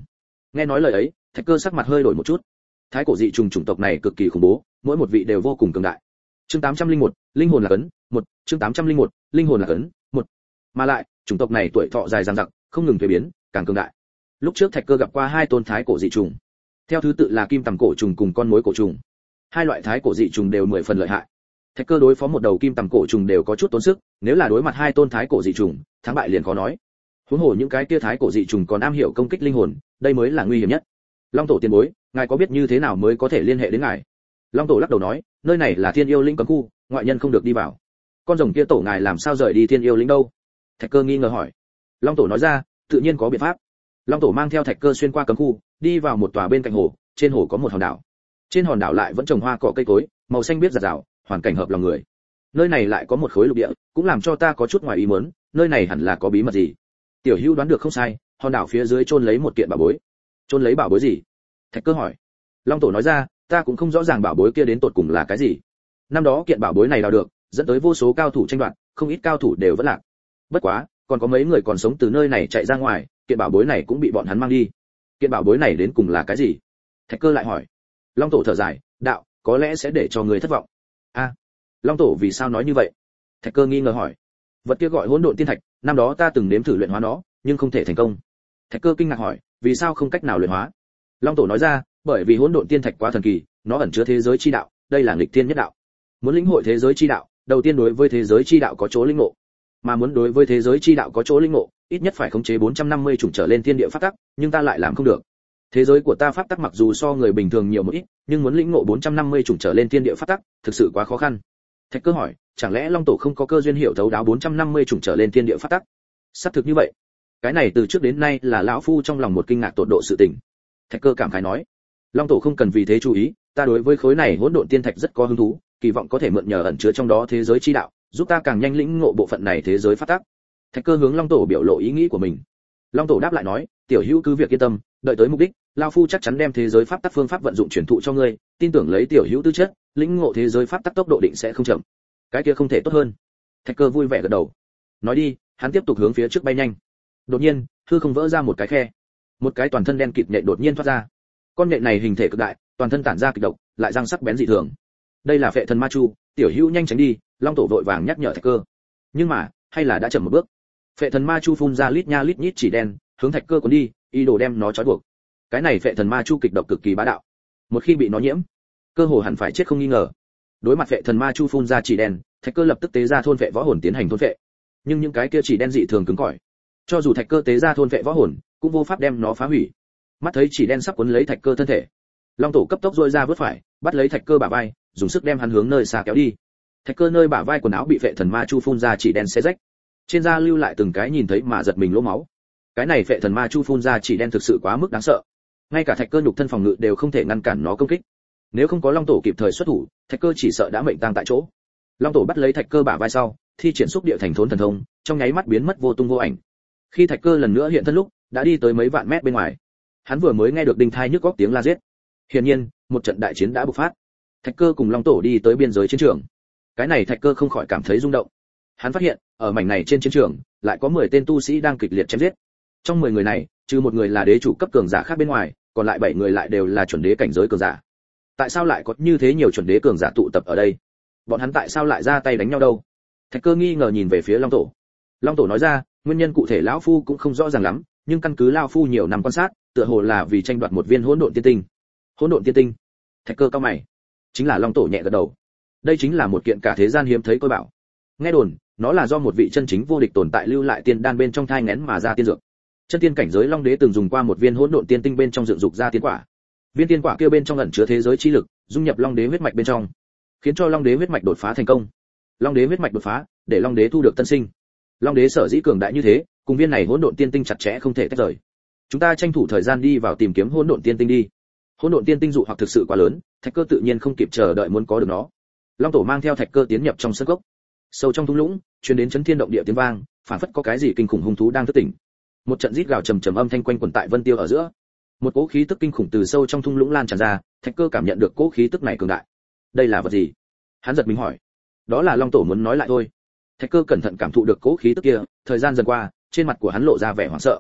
Nghe nói lời ấy, Thạch Cơ sắc mặt hơi đổi một chút. Thái cổ dị trùng chủng tộc này cực kỳ khủng bố, mỗi một vị đều vô cùng cường đại. Chương tám trăm lẻ một, linh hồn là cấn, một, chương tám trăm lẻ một, linh hồn là cấn, một. Mà lại, chủng tộc này tuổi thọ dài dằng dặc, không ngừng thay biến, càng cường đại. Lúc trước Thạch Cơ gặp qua hai tôn thái cổ dị trùng, theo thứ tự là kim tằm cổ trùng cùng con muỗi cổ trùng. Hai loại thái cổ dị trùng đều mười phần lợi hại. Thạch Cơ đối phó một đầu kim tằm cổ trùng đều có chút tốn sức, nếu là đối mặt hai tôn thái cổ dị trùng, thắng bại liền khó nói. Huống hồ những cái kia thái cổ dị trùng còn am hiểu công kích linh hồn, đây mới là nguy hiểm nhất. Long tổ tiền bối, ngài có biết như thế nào mới có thể liên hệ đến ngài? Long tổ lắc đầu nói, nơi này là Thiên Yêu Lĩnh cấm khu, ngoại nhân không được đi vào. Con rồng kia tổ ngài làm sao rời đi Thiên Yêu Lĩnh đâu? Thạch Cơ nghi ngờ hỏi. Long tổ nói ra, tự nhiên có biện pháp. Long tổ mang theo Thạch Cơ xuyên qua cấm khu, đi vào một tòa bên cạnh hồ, trên hồ có một hòn đảo. Trên hòn đảo lại vẫn trồng hoa cỏ cây cối, màu xanh biếc rạt rào, hoàn cảnh hợp lòng người. Nơi này lại có một khối lục địa, cũng làm cho ta có chút ngoài ý muốn, nơi này hẳn là có bí mật gì. Tiểu Hữu đoán được không sai, hòn đảo phía dưới chôn lấy một kiện bảo bối. Chôn lấy bảo bối gì? Thạch Cơ hỏi. Long tổ nói ra, ta cũng không rõ ràng bảo bối kia đến tột cùng là cái gì. Năm đó kiện bảo bối này đào được, dẫn tới vô số cao thủ tranh đoạt, không ít cao thủ đều vẫn lạc. Bất quá, còn có mấy người còn sống từ nơi này chạy ra ngoài, kiện bảo bối này cũng bị bọn hắn mang đi. Kiện bảo bối này đến cùng là cái gì? Thạch Cơ lại hỏi. Long tổ thở dài, đạo, có lẽ sẽ để cho người thất vọng. A, Long tổ vì sao nói như vậy? Thạch Cơ nghi ngờ hỏi. Vật kia gọi hỗn độn tiên thạch, năm đó ta từng nếm thử luyện hóa nó, nhưng không thể thành công. Thạch Cơ kinh ngạc hỏi, vì sao không cách nào luyện hóa? Long tổ nói ra, bởi vì hỗn độn tiên thạch quá thần kỳ, nó ẩn chứa thế giới chi đạo, đây là nghịch thiên nhất đạo. Muốn lĩnh hội thế giới chi đạo, đầu tiên đối với thế giới chi đạo có chỗ lĩnh ngộ, mà muốn đối với thế giới chi đạo có chỗ lĩnh ngộ, ít nhất phải khống chế bốn trăm năm mươi chủng trở lên thiên địa pháp tắc, nhưng ta lại làm không được. Thế giới của ta pháp tắc mặc dù so người bình thường nhiều một ít, nhưng muốn lĩnh ngộ bốn trăm năm mươi chủng trở lên thiên địa pháp tắc, thực sự quá khó khăn. Thạch Cơ hỏi, chẳng lẽ Long tổ không có cơ duyên hiểu thấu đáo bốn trăm năm mươi chủng trở lên thiên địa pháp tắc? Xác thực như vậy. Cái này từ trước đến nay là lão phu trong lòng một kinh ngạc tột độ sự tình. Thạch Cơ cảm khái nói, Long tổ không cần vì thế chú ý, ta đối với khối này hỗn độn tiên thạch rất có hứng thú, kỳ vọng có thể mượn nhờ ẩn chứa trong đó thế giới chi đạo, giúp ta càng nhanh lĩnh ngộ bộ phận này thế giới pháp tắc. Thạch Cơ hướng Long tổ biểu lộ ý nghĩ của mình. Long tổ đáp lại nói, tiểu hữu cứ việc yên tâm, đợi tới mục đích, lão phu chắc chắn đem thế giới pháp tắc phương pháp vận dụng truyền thụ cho ngươi, tin tưởng lấy tiểu hữu tư chất, lĩnh ngộ thế giới pháp tắc tốc độ định sẽ không chậm. Cái kia không thể tốt hơn. Thạch Cơ vui vẻ gật đầu. Nói đi, hắn tiếp tục hướng phía trước bay nhanh. Đột nhiên, hư không vỡ ra một cái khe, một cái toàn thân đen kịt nhện đột nhiên thoát ra. Con nhện này hình thể cực đại, toàn thân tản ra kịch độc, lại răng sắc bén dị thường. Đây là phệ thần ma chu, tiểu hữu nhanh tránh đi. Long tổ vội vàng nhắc nhở Thạch Cơ. Nhưng mà, hay là đã chậm một bước. Phệ thần ma chu phun ra lít nha lít nhít chỉ đen, hướng Thạch Cơ cuốn đi, ý đồ đem nó trói buộc. Cái này phệ thần ma chu kịch độc cực kỳ bá đạo, một khi bị nó nhiễm, cơ hồ hẳn phải chết không nghi ngờ. Đối mặt phệ thần ma chu phun ra chỉ đen, Thạch Cơ lập tức tế ra thôn phệ võ hồn tiến hành thôn phệ. Nhưng những cái kia chỉ đen dị thường cứng cỏi, cho dù Thạch Cơ tế ra thôn phệ võ hồn, cũng vô pháp đem nó phá hủy. Mắt thấy chỉ đen sắp cuốn lấy Thạch Cơ thân thể, Long tổ cấp tốc duỗi ra vớt phải, bắt lấy Thạch Cơ bả vai, dùng sức đem hắn hướng nơi xa kéo đi. Thạch Cơ nơi bả vai quần áo bị phệ thần ma chu phun ra chỉ đen xé rách, trên da lưu lại từng cái nhìn thấy mà giật mình lỗ máu. Cái này phệ thần ma chu phun ra chỉ đen thực sự quá mức đáng sợ, ngay cả Thạch Cơ nhục thân phòng ngự đều không thể ngăn cản nó công kích. Nếu không có Long tổ kịp thời xuất thủ, Thạch Cơ chỉ sợ đã mệnh tang tại chỗ. Long tổ bắt lấy Thạch Cơ bả vai sau, thi triển xúc địa thành thốn thần thông, trong nháy mắt biến mất vô tung vô ảnh. Khi Thạch Cơ lần nữa hiện thân lúc, đã đi tới mấy vạn mét bên ngoài. Hắn vừa mới nghe được đinh thai nhức góc tiếng la giết. Hiển nhiên, một trận đại chiến đã bộc phát. Thạch Cơ cùng Long tổ đi tới biên giới chiến trường. Cái này Thạch Cơ không khỏi cảm thấy rung động. Hắn phát hiện, ở mảnh này trên chiến trường, lại có mười tên tu sĩ đang kịch liệt chém giết. Trong mười người này, trừ một người là đế chủ cấp cường giả khác bên ngoài, còn lại bảy người lại đều là chuẩn đế cảnh giới cường giả. Tại sao lại có như thế nhiều chuẩn đế cường giả tụ tập ở đây? Bọn hắn tại sao lại ra tay đánh nhau đâu? Thạch Cơ nghi ngờ nhìn về phía Long tổ. Long tổ nói ra, nguyên nhân cụ thể lão phu cũng không rõ ràng lắm, nhưng căn cứ lão phu nhiều năm quan sát, tựa hồ là vì tranh đoạt một viên hỗn độn tiên tinh. Hỗn độn tiên tinh? Thạch Cơ cao mày. Chính là Long tổ nhẹ gật đầu. Đây chính là một kiện cả thế gian hiếm thấy tôi bảo. Nghe đồn, nó là do một vị chân chính vô địch tồn tại lưu lại tiên đan bên trong thai nghén mà ra tiên dược. Chân tiên cảnh giới Long đế từng dùng qua một viên hỗn độn tiên tinh bên trong dựng dục ra tiên quả. Viên tiên quả kia bên trong ẩn chứa thế giới chi lực, dung nhập Long đế huyết mạch bên trong, khiến cho Long đế huyết mạch đột phá thành công. Long đế huyết mạch đột phá, để Long đế thu được tân sinh. Long đế sở dĩ cường đại như thế, cùng viên này hỗn độn tiên tinh chặt chẽ không thể tách rời. Chúng ta tranh thủ thời gian đi vào tìm kiếm hỗn độn tiên tinh đi. Hỗn độn tiên tinh dụ hoặc thực sự quá lớn, Thạch Cơ tự nhiên không kịp chờ đợi muốn có được nó. Long tổ mang theo Thạch Cơ tiến nhập trong sân cốc. Sâu trong thung lũng, truyền đến chấn thiên động địa tiếng vang, phản phất có cái gì kinh khủng hung thú đang thức tỉnh. Một trận rít gào trầm trầm âm thanh quanh quẩn tại vân tiêu ở giữa. Một cỗ khí tức kinh khủng từ sâu trong thung lũng lan tràn ra, Thạch Cơ cảm nhận được cỗ khí tức này cường đại. Đây là vật gì? Hắn giật mình hỏi. Đó là Long tổ muốn nói lại thôi. Thạch Cơ cẩn thận cảm thụ được cỗ khí tức kia, thời gian dần qua, trên mặt của hắn lộ ra vẻ hoảng sợ.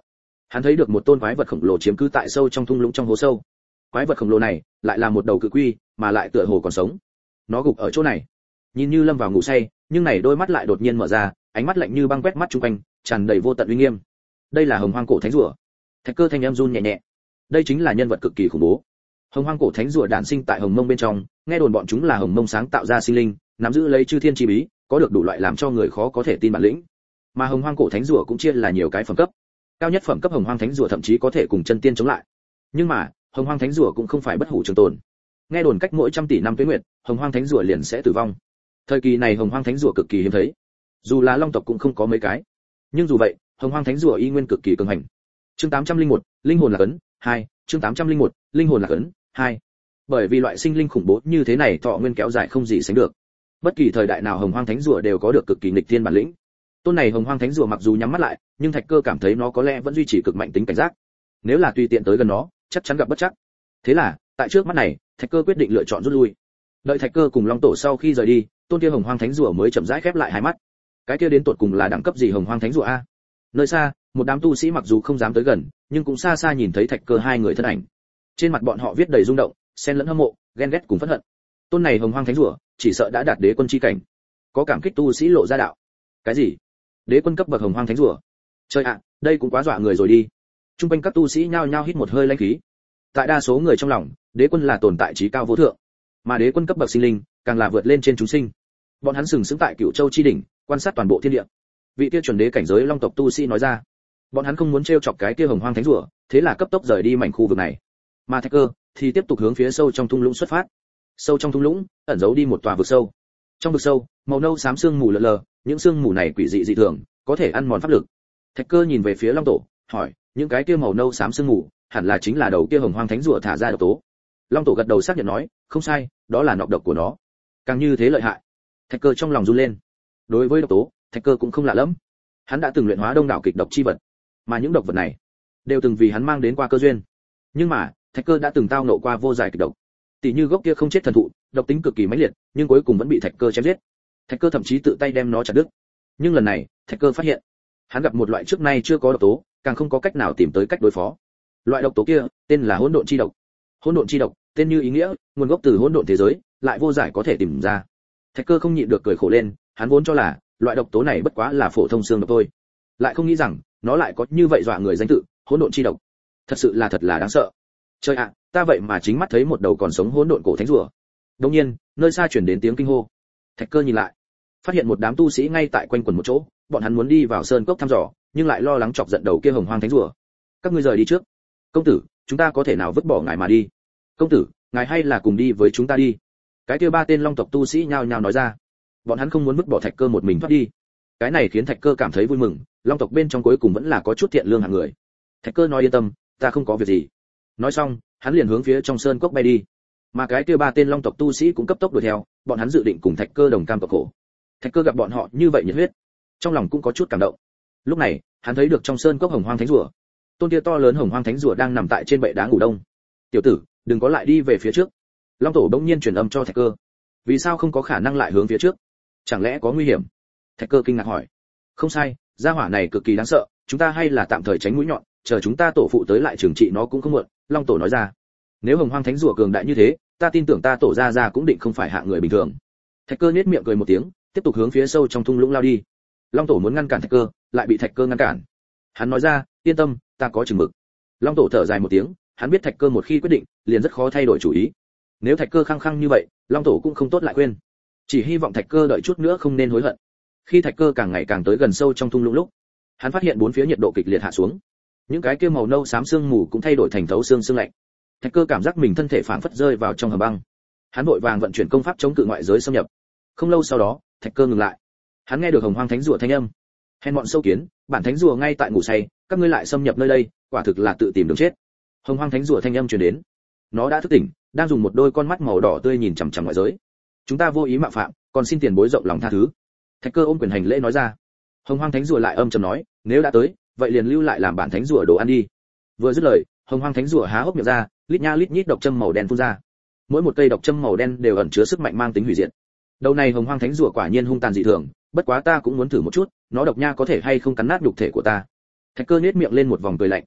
Hắn thấy được một tôn quái vật khổng lồ chiếm cứ tại sâu trong thung lũng trong hố sâu. Quái vật khổng lồ này lại là một đầu cự quy, mà lại tựa hồ còn sống. Nó gục ở chỗ này, nhìn như lâm vào ngủ say, nhưng này đôi mắt lại đột nhiên mở ra, ánh mắt lạnh như băng quét mắt chung quanh, tràn đầy vô tận uy nghiêm. Đây là Hồng Hoang cổ thánh rùa. Thạch Cơ thanh âm run nhẹ nhẹ. Đây chính là nhân vật cực kỳ khủng bố. Hồng Hoang cổ thánh rùa đản sinh tại Hồng Mông bên trong, nghe đồn bọn chúng là Hồng Mông sáng tạo ra sinh linh, nắm giữ lấy chư thiên chi bí, có được đủ loại làm cho người khó có thể tin bản lĩnh. Mà Hồng Hoang cổ thánh rùa cũng chia là nhiều cái phẩm cấp. Cao nhất phẩm cấp Hồng Hoang thánh rùa thậm chí có thể cùng chân tiên chống lại. Nhưng mà, Hồng Hoang thánh rùa cũng không phải bất hủ trường tồn. Nghe đồn cách mỗi trăm tỷ năm tuế nguyệt, Hồng Hoang thánh rùa liền sẽ tử vong. Thời kỳ này Hồng Hoang thánh rùa cực kỳ hiếm thấy. Dù là long tộc cũng không có mấy cái. Nhưng dù vậy, Hồng Hoang thánh rùa y nguyên cực kỳ cường hành. Chương tám trăm linh một, linh hồn lạc ấn, hai, chương tám trăm linh một, linh hồn lạc ấn, hai. Bởi vì loại sinh linh khủng bố như thế này thọ nguyên kéo dài không gì sánh được. Bất kỳ thời đại nào Hồng Hoang thánh rùa đều có được cực kỳ nghịch thiên bản lĩnh. Tôn này Hồng Hoang thánh rùa mặc dù nhắm mắt lại, nhưng Thạch Cơ cảm thấy nó có lẽ vẫn duy trì cực mạnh tính cảnh giác. Nếu là tùy tiện tới gần nó, chắc chắn gặp bất trắc. Thế là, tại trước mắt này, Thạch Cơ quyết định lựa chọn rút lui. Đợi Thạch Cơ cùng Long Tổ sau khi rời đi, tôn kia Hồng Hoang thánh rùa mới chậm rãi khép lại hai mắt. Cái kia đến tột cùng là đẳng cấp gì Hồng Hoang thánh rùa a? Nơi xa, một đám tu sĩ mặc dù không dám tới gần, nhưng cũng xa xa nhìn thấy Thạch Cơ hai người thân ảnh. Trên mặt bọn họ viết đầy rung động, xen lẫn hâm mộ, ghen ghét cùng phẫn hận. Tôn này Hồng Hoang thánh rùa, chỉ sợ đã đạt đế quân chi cảnh. Có cảm kích tu sĩ lộ ra đạo. Cái gì? Đế quân cấp bậc Hồng Hoang thánh rùa? Trời ạ, đây cũng quá dọa người rồi đi. Trung quanh các tu sĩ nhao nhao hít một hơi lãnh khí. Tại đa số người trong lòng, đế quân là tồn tại trí cao vô thượng, mà đế quân cấp bậc sinh linh càng là vượt lên trên chúng sinh. Bọn hắn sừng sững tại Cửu Châu chi đỉnh, quan sát toàn bộ thiên địa. Vị kia chuẩn đế cảnh giới long tộc tu sĩ nói ra, bọn hắn không muốn trêu chọc cái kia Hồng Hoang thánh rùa, thế là cấp tốc rời đi mảnh khu vực này. Mà Thạch Cơ thì tiếp tục hướng phía sâu trong thung lũng xuất phát. Sâu trong thung lũng, ẩn giấu đi một tòa vực sâu. Trong vực sâu, màu nâu xám sương mù lờ lờ, những sương mù này quỷ dị dị thường, có thể ăn mòn pháp lực. Thạch Cơ nhìn về phía Long Tổ, hỏi, những cái kia màu nâu xám sương mù, hẳn là chính là đầu kia Hồng Hoang thánh rùa thả ra độc tố. Long Tổ gật đầu xác nhận nói, không sai, đó là nọc độc của nó. Càng như thế lợi hại. Thạch Cơ trong lòng run lên. Đối với độc tố, Thạch Cơ cũng không lạ lắm. Hắn đã từng luyện hóa đông đảo kịch độc chi vật, mà những độc vật này đều từng vì hắn mang đến qua cơ duyên. Nhưng mà, Thạch Cơ đã từng tao nộ qua vô giải kịch độc. Tỷ như gốc kia không chết thần thụ, độc tính cực kỳ mãnh liệt, nhưng cuối cùng vẫn bị Thạch Cơ chém giết. Thạch Cơ thậm chí tự tay đem nó chặt đứt. Nhưng lần này, Thạch Cơ phát hiện, hắn gặp một loại trước nay chưa có độc tố, càng không có cách nào tìm tới cách đối phó. Loại độc tố kia, tên là hỗn độn chi độc. Hỗn độn chi độc, tên như ý nghĩa, nguồn gốc từ hỗn độn thế giới, lại vô giải có thể tìm ra. Thạch Cơ không nhịn được cười khổ lên, hắn vốn cho là loại độc tố này bất quá là phổ thông xương độc thôi, lại không nghĩ rằng nó lại có như vậy dọa người danh tự, hỗn độn chi độc. Thật sự là thật là đáng sợ. Trời ạ, ta vậy mà chính mắt thấy một đầu còn sống hỗn độn cổ thánh rùa. Đột nhiên, nơi xa truyền đến tiếng kinh hô. Thạch Cơ nhìn lại, phát hiện một đám tu sĩ ngay tại quanh quần một chỗ, bọn hắn muốn đi vào sơn cốc thăm dò, nhưng lại lo lắng chọc giận đầu kia Hồng Hoang thánh rùa. Các ngươi rời đi trước. Công tử, chúng ta có thể nào vứt bỏ ngài mà đi? Công tử, ngài hay là cùng đi với chúng ta đi. Cái kia ba tên long tộc tu sĩ nhao nhao nói ra. Bọn hắn không muốn vứt bỏ Thạch Cơ một mình thoát đi. Cái này khiến Thạch Cơ cảm thấy vui mừng, long tộc bên trong cuối cùng vẫn là có chút thiện lương hạng người. Thạch Cơ nói yên tâm, ta không có việc gì. Nói xong, hắn liền hướng phía trong sơn cốc bay đi. Mà cái kia ba tên long tộc tu sĩ cũng cấp tốc đuổi theo, bọn hắn dự định cùng Thạch Cơ đồng cam cộng khổ. Thạch Cơ gặp bọn họ như vậy nhiệt huyết, trong lòng cũng có chút cảm động. Lúc này, hắn thấy được trong sơn cốc Hồng Hoang thánh rùa. Tôn kia to lớn Hồng Hoang thánh rùa đang nằm tại trên bệ đá ngủ đông. Tiểu tử, đừng có lại đi về phía trước. Long Tổ bỗng nhiên truyền âm cho Thạch Cơ. Vì sao không có khả năng lại hướng phía trước? Chẳng lẽ có nguy hiểm? Thạch Cơ kinh ngạc hỏi. Không sai, gia hỏa này cực kỳ đáng sợ, chúng ta hay là tạm thời tránh mũi nhọn, chờ chúng ta tổ phụ tới lại trừng trị nó cũng không muộn. Long Tổ nói ra. Nếu Hồng Hoang thánh rùa cường đại như thế, ta tin tưởng ta tổ gia gia cũng định không phải hạng người bình thường. Thạch Cơ nhếch miệng cười một tiếng, tiếp tục hướng phía sâu trong thung lũng lao đi. Long Tổ muốn ngăn cản Thạch Cơ, lại bị Thạch Cơ ngăn cản. Hắn nói ra, yên tâm, ta có chừng mực. Long Tổ thở dài một tiếng, hắn biết Thạch Cơ một khi quyết định, liền rất khó thay đổi chủ ý. Nếu Thạch Cơ khăng khăng như vậy, Long Tổ cũng không tốt lại khuyên. Chỉ hy vọng Thạch Cơ đợi chút nữa không nên hối hận. Khi Thạch Cơ càng ngày càng tới gần sâu trong thung lũng lúc, hắn phát hiện bốn phía nhiệt độ kịch liệt hạ xuống. Những cái kia màu nâu xám sương mù cũng thay đổi thành thấu xương sương lạnh. Thạch Cơ cảm giác mình thân thể phảng phất rơi vào trong hầm băng. Hắn vội vàng vận chuyển công pháp chống cự ngoại giới xâm nhập. Không lâu sau đó, Thạch Cơ ngừng lại. Hắn nghe được Hồng Hoang thánh rùa thanh âm. Hèn bọn sâu kiến, bản thánh rùa ngay tại ngủ say, các ngươi lại xâm nhập nơi đây, quả thực là tự tìm đường chết. Hồng Hoang thánh rùa thanh âm truyền đến. Nó đã thức tỉnh, đang dùng một đôi con mắt màu đỏ tươi nhìn chằm chằm ngoại giới. Chúng ta vô ý mạo phạm, còn xin tiền bối rộng lòng tha thứ. Thạch Cơ ôm quyền hành lễ nói ra. Hồng Hoang thánh rùa lại âm trầm nói, nếu đã tới, vậy liền lưu lại làm bản thánh rùa đồ ăn đi. Vừa dứt lời, Hồng Hoang thánh rùa há hốc miệng ra, lít nha lít nhít độc châm màu đen phun ra. Mỗi một cây độc châm màu đen đều ẩn chứa sức mạnh mang tính hủy diệt. Đầu này Hồng Hoang thánh rùa quả nhiên hung tàn dị thường, bất quá ta cũng muốn thử một chút, nó độc nha có thể hay không cắn nát nhục thể của ta. Thạch Cơ nhếch miệng lên một vòng cười lạnh.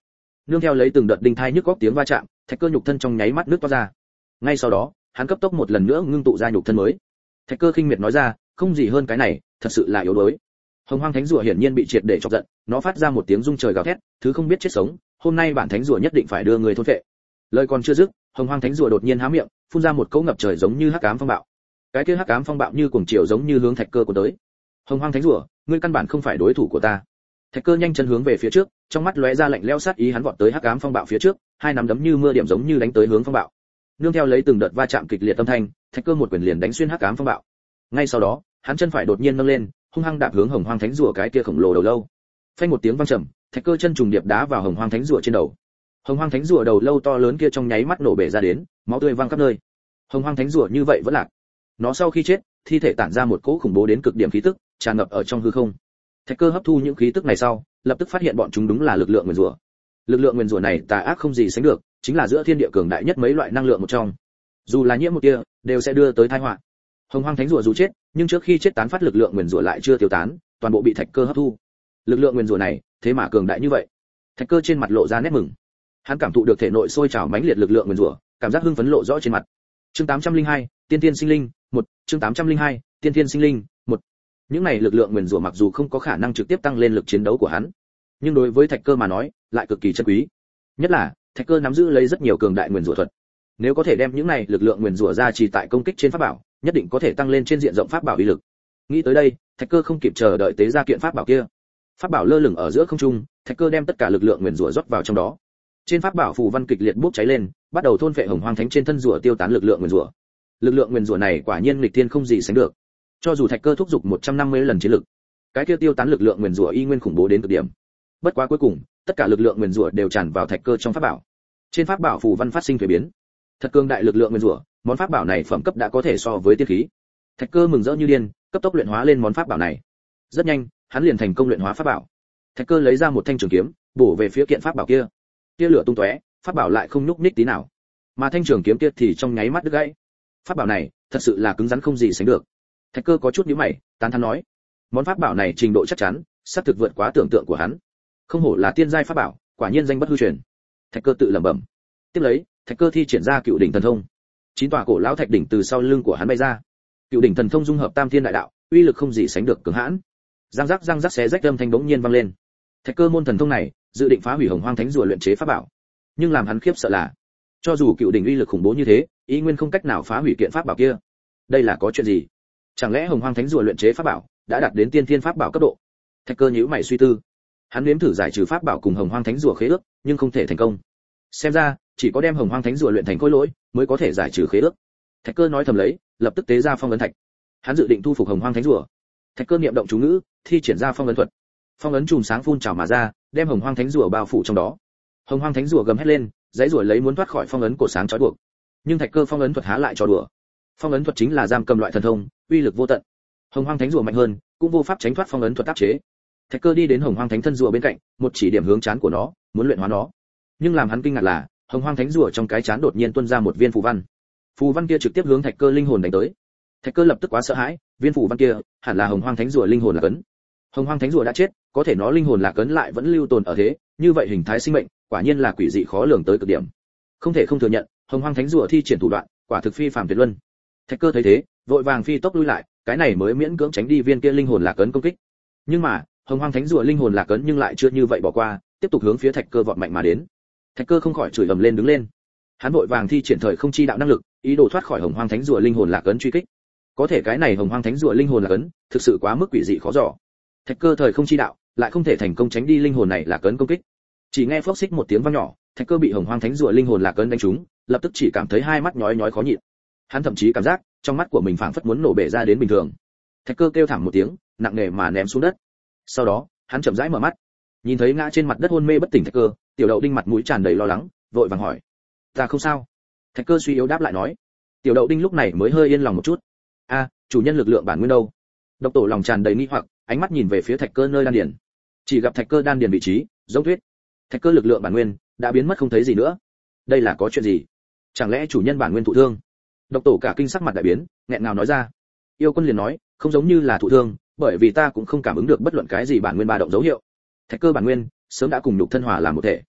nương theo lấy từng đợt đinh thai nhức góc tiếng va chạm, thạch cơ nhục thân trong nháy mắt nước toát ra. Ngay sau đó, hắn cấp tốc một lần nữa ngưng tụ ra nhục thân mới. Thạch cơ khinh miệt nói ra, không gì hơn cái này, thật sự là yếu đuối. Hồng Hoang Thánh rùa hiển nhiên bị triệt để chọc giận, nó phát ra một tiếng rung trời gào thét, thứ không biết chết sống, hôm nay bản thánh rùa nhất định phải đưa người thôn phệ. Lời còn chưa dứt, Hồng Hoang Thánh rùa đột nhiên há miệng, phun ra một cỗ ngập trời giống như hắc ám phong bạo. Cái kia hắc ám phong bạo như cuồng triều giống như hướng thạch cơ của tới. Hồng Hoang Thánh rùa, ngươi căn bản không phải đối thủ của ta. Thạch cơ nhanh chân hướng về phía trước, trong mắt lóe ra lạnh lẽo sát ý, hắn vọt tới hắc ám phong bạo phía trước, hai nắm đấm như mưa điểm giống như đánh tới hướng phong bạo. Nương theo lấy từng đợt va chạm kịch liệt âm thanh, thạch cơ một quyền liền đánh xuyên hắc ám phong bạo. Ngay sau đó, hắn chân phải đột nhiên nâng lên, hung hăng đạp hướng Hồng Hoang Thánh rùa cái kia khổng lồ đầu lâu. Phanh một tiếng vang trầm, thạch cơ chân trùng điệp đá vào Hồng Hoang Thánh rùa trên đầu. Hồng Hoang Thánh rùa đầu lâu to lớn kia trong nháy mắt nổ bể ra đến, máu tươi văng khắp nơi. Hồng Hoang Thánh rùa như vậy vẫn lạc. Nó sau khi chết, thi thể tản ra một cỗ khủng bố đến cực điểm khí tức, tràn ngập ở trong hư không. Thạch cơ hấp thu những khí tức này sau, lập tức phát hiện bọn chúng đúng là lực lượng nguyên rùa. Lực lượng nguyên rùa này tà ác không gì sánh được, chính là giữa thiên địa cường đại nhất mấy loại năng lượng một trong. Dù là nhiễm một tia, đều sẽ đưa tới tai họa. Hồng Hoang Thánh rùa dù chết, nhưng trước khi chết tán phát lực lượng nguyên rùa lại chưa tiêu tán, toàn bộ bị thạch cơ hấp thu. Lực lượng nguyên rùa này, thế mà cường đại như vậy. Thạch cơ trên mặt lộ ra nét mừng. Hắn cảm thụ được thể nội sôi trào mãnh liệt lực lượng nguyên rùa, cảm giác hưng phấn lộ rõ trên mặt. Chương tám trăm lẻ hai, Tiên Tiên Sinh Linh, một, chương tám trăm lẻ hai, Tiên Tiên Sinh Linh, một. Những này lực lượng nguyên rùa mặc dù không có khả năng trực tiếp tăng lên lực chiến đấu của hắn, nhưng đối với thạch cơ mà nói, lại cực kỳ chân quý. Nhất là, thạch cơ nắm giữ lấy rất nhiều cường đại nguyên rùa thuật. Nếu có thể đem những này lực lượng nguyên rùa ra chỉ tại công kích trên pháp bảo, nhất định có thể tăng lên trên diện rộng pháp bảo uy lực. Nghĩ tới đây, thạch cơ không kịp chờ đợi tế ra kiện pháp bảo kia. Pháp bảo lơ lửng ở giữa không trung, thạch cơ đem tất cả lực lượng nguyên rùa rót vào trong đó. Trên pháp bảo phù văn kịch liệt bốc cháy lên, bắt đầu thôn phệ Hồng Hoang Thánh trên thân rùa tiêu tán lực lượng nguyên rùa. Lực lượng nguyên rùa này quả nhiên nghịch thiên không gì sánh được. Cho dù thạch cơ thúc giục một trăm năm mươi lần chiến lực, cái kia tiêu tán lực lượng nguyên rùa y nguyên khủng bố đến cực điểm. Bất quá cuối cùng, tất cả lực lượng nguyên rùa đều tràn vào thạch cơ trong pháp bảo. Trên pháp bảo phù văn phát sinh thay biến. Thật cường đại lực lượng nguyên rùa, món pháp bảo này phẩm cấp đã có thể so với tiên khí. Thạch cơ mừng rỡ như điên, cấp tốc luyện hóa lên món pháp bảo này. Rất nhanh, hắn liền thành công luyện hóa pháp bảo. Thạch cơ lấy ra một thanh trường kiếm, bổ về phía kiện pháp bảo kia. Tia lửa tung tóe, pháp bảo lại không nhúc nhích tí nào. Mà thanh trường kiếm kia thì trong nháy mắt đứt gãy. Pháp bảo này, thật sự là cứng rắn không gì sánh được. Thạch cơ có chút nhíu mày, tán thán nói: món pháp bảo này trình độ chắc chắn, sắp thực vượt quá tưởng tượng của hắn. Không hổ là tiên giai pháp bảo, quả nhiên danh bất hư truyền. Thạch cơ tự lẩm bẩm. Tiếp lấy, thạch cơ thi triển ra cựu đỉnh thần thông. Chín tòa cổ lão thạch đỉnh từ sau lưng của hắn bay ra. Cựu đỉnh thần thông dung hợp tam thiên đại đạo, uy lực không gì sánh được cường hãn. Răng rắc răng rắc xé rách âm thanh bỗng nhiên vang lên. Thạch cơ môn thần thông này, dự định phá hủy Hồng Hoang Thánh rùa luyện chế pháp bảo. Nhưng làm hắn khiếp sợ là, cho dù cựu đỉnh uy lực khủng bố như thế, ý nguyên không cách nào phá hủy kiện pháp bảo kia. Đây là có chuyện gì? Chẳng lẽ Hồng Hoang Thánh rùa luyện chế pháp bảo đã đạt đến tiên thiên pháp bảo cấp độ? Thạch cơ nhíu mày suy tư. Hắn nếm thử giải trừ pháp bảo cùng Hồng Hoang Thánh rùa khế ước, nhưng không thể thành công. Xem ra, chỉ có đem Hồng Hoang Thánh rùa luyện thành khối lỗi, mới có thể giải trừ khế ước. Thạch cơ nói thầm lấy, lập tức tế ra phong ấn thạch. Hắn dự định thu phục Hồng Hoang Thánh rùa. Thạch cơ niệm động chú ngữ, thi triển ra phong ấn thuật. Phong ấn chùm sáng phun trào mà ra, đem Hồng Hoang Thánh rùa bao phủ trong đó. Hồng Hoang Thánh rùa gầm hét lên, dãy rùa lấy muốn thoát khỏi phong ấn cổ sáng trói buộc. Nhưng thạch cơ phong ấn thuật há lại trò đùa. Phong ấn thuật chính là giam cầm loại thần thông, uy lực vô tận. Hồng Hoang Thánh rùa mạnh hơn, cũng vô pháp tránh thoát phong ấn thuật áp chế. Thạch cơ đi đến Hồng Hoang Thánh thân rùa bên cạnh, một chỉ điểm hướng trán của nó, muốn luyện hóa nó. Nhưng làm hắn kinh ngạc là, Hồng Hoang Thánh rùa trong cái trán đột nhiên tuôn ra một viên phù văn. Phù văn kia trực tiếp hướng thạch cơ linh hồn đánh tới. Thạch cơ lập tức quá sợ hãi, viên phù văn kia hẳn là Hồng Hoang Thánh rùa linh hồn lạc ấn. Hồng Hoang Thánh rùa đã chết, có thể nó linh hồn lạc ấn lại vẫn lưu tồn ở thế, như vậy hình thái sinh mệnh, quả nhiên là quỷ dị khó lường tới cực điểm. Không thể không thừa nhận, Hồng Hoang Thánh rùa thi triển thủ đoạn, quả thực phi phàm tuyệt luân. Thạch cơ thấy thế, vội vàng phi tốc lui lại, cái này mới miễn cưỡng tránh đi viên kia linh hồn lạc ấn công kích. Nhưng mà, Hồng Hoang Thánh rùa linh hồn lạc ấn nhưng lại chưa như vậy bỏ qua, tiếp tục hướng phía thạch cơ vọt mạnh mà đến. Thạch cơ không khỏi chửi ầm lên đứng lên. Hắn vội vàng thi triển thời không chi đạo năng lực, ý đồ thoát khỏi Hồng Hoang Thánh rùa linh hồn lạc ấn truy kích. Có thể cái này Hồng Hoang Thánh rùa linh hồn lạc ấn, thực sự quá mức quỷ dị khó dò. Thạch cơ thời không chi đạo, lại không thể thành công tránh đi linh hồn này lạc ấn công kích. Chỉ nghe phốc xích một tiếng vang nhỏ, thạch cơ bị Hồng Hoang Thánh rùa linh hồn lạc ấn đánh trúng, lập tức chỉ cảm thấy hai mắt nhói nhói khó nhịn. Hắn thậm chí cảm giác, trong mắt của mình phảng phất muốn nổ bể ra đến bình thường. Thạch cơ kêu thảm một tiếng, nặng nề mà ném xuống đất. Sau đó, hắn chậm rãi mở mắt, nhìn thấy ngã trên mặt đất hôn mê bất tỉnh thạch cơ, tiểu đậu đinh mặt mũi tràn đầy lo lắng, vội vàng hỏi: ta không sao? Thạch cơ suy yếu đáp lại nói. Tiểu đậu đinh lúc này mới hơi yên lòng một chút. A, chủ nhân lực lượng bản nguyên đâu? Độc tổ lòng tràn đầy nghi hoặc, ánh mắt nhìn về phía thạch cơ nơi đan điền. Chỉ gặp thạch cơ đan điền vị trí, giống tuyết. Thạch cơ lực lượng bản nguyên đã biến mất không thấy gì nữa. Đây là có chuyện gì? Chẳng lẽ chủ nhân bản nguyên thụ thương? Độc tổ cả kinh sắc mặt đại biến, nghẹn ngào nói ra. Yêu Quân liền nói, không giống như là thụ thương, bởi vì ta cũng không cảm ứng được bất luận cái gì bản nguyên ba động dấu hiệu. Thạch cơ bản nguyên sớm đã cùng nhục thân hòa làm một thể.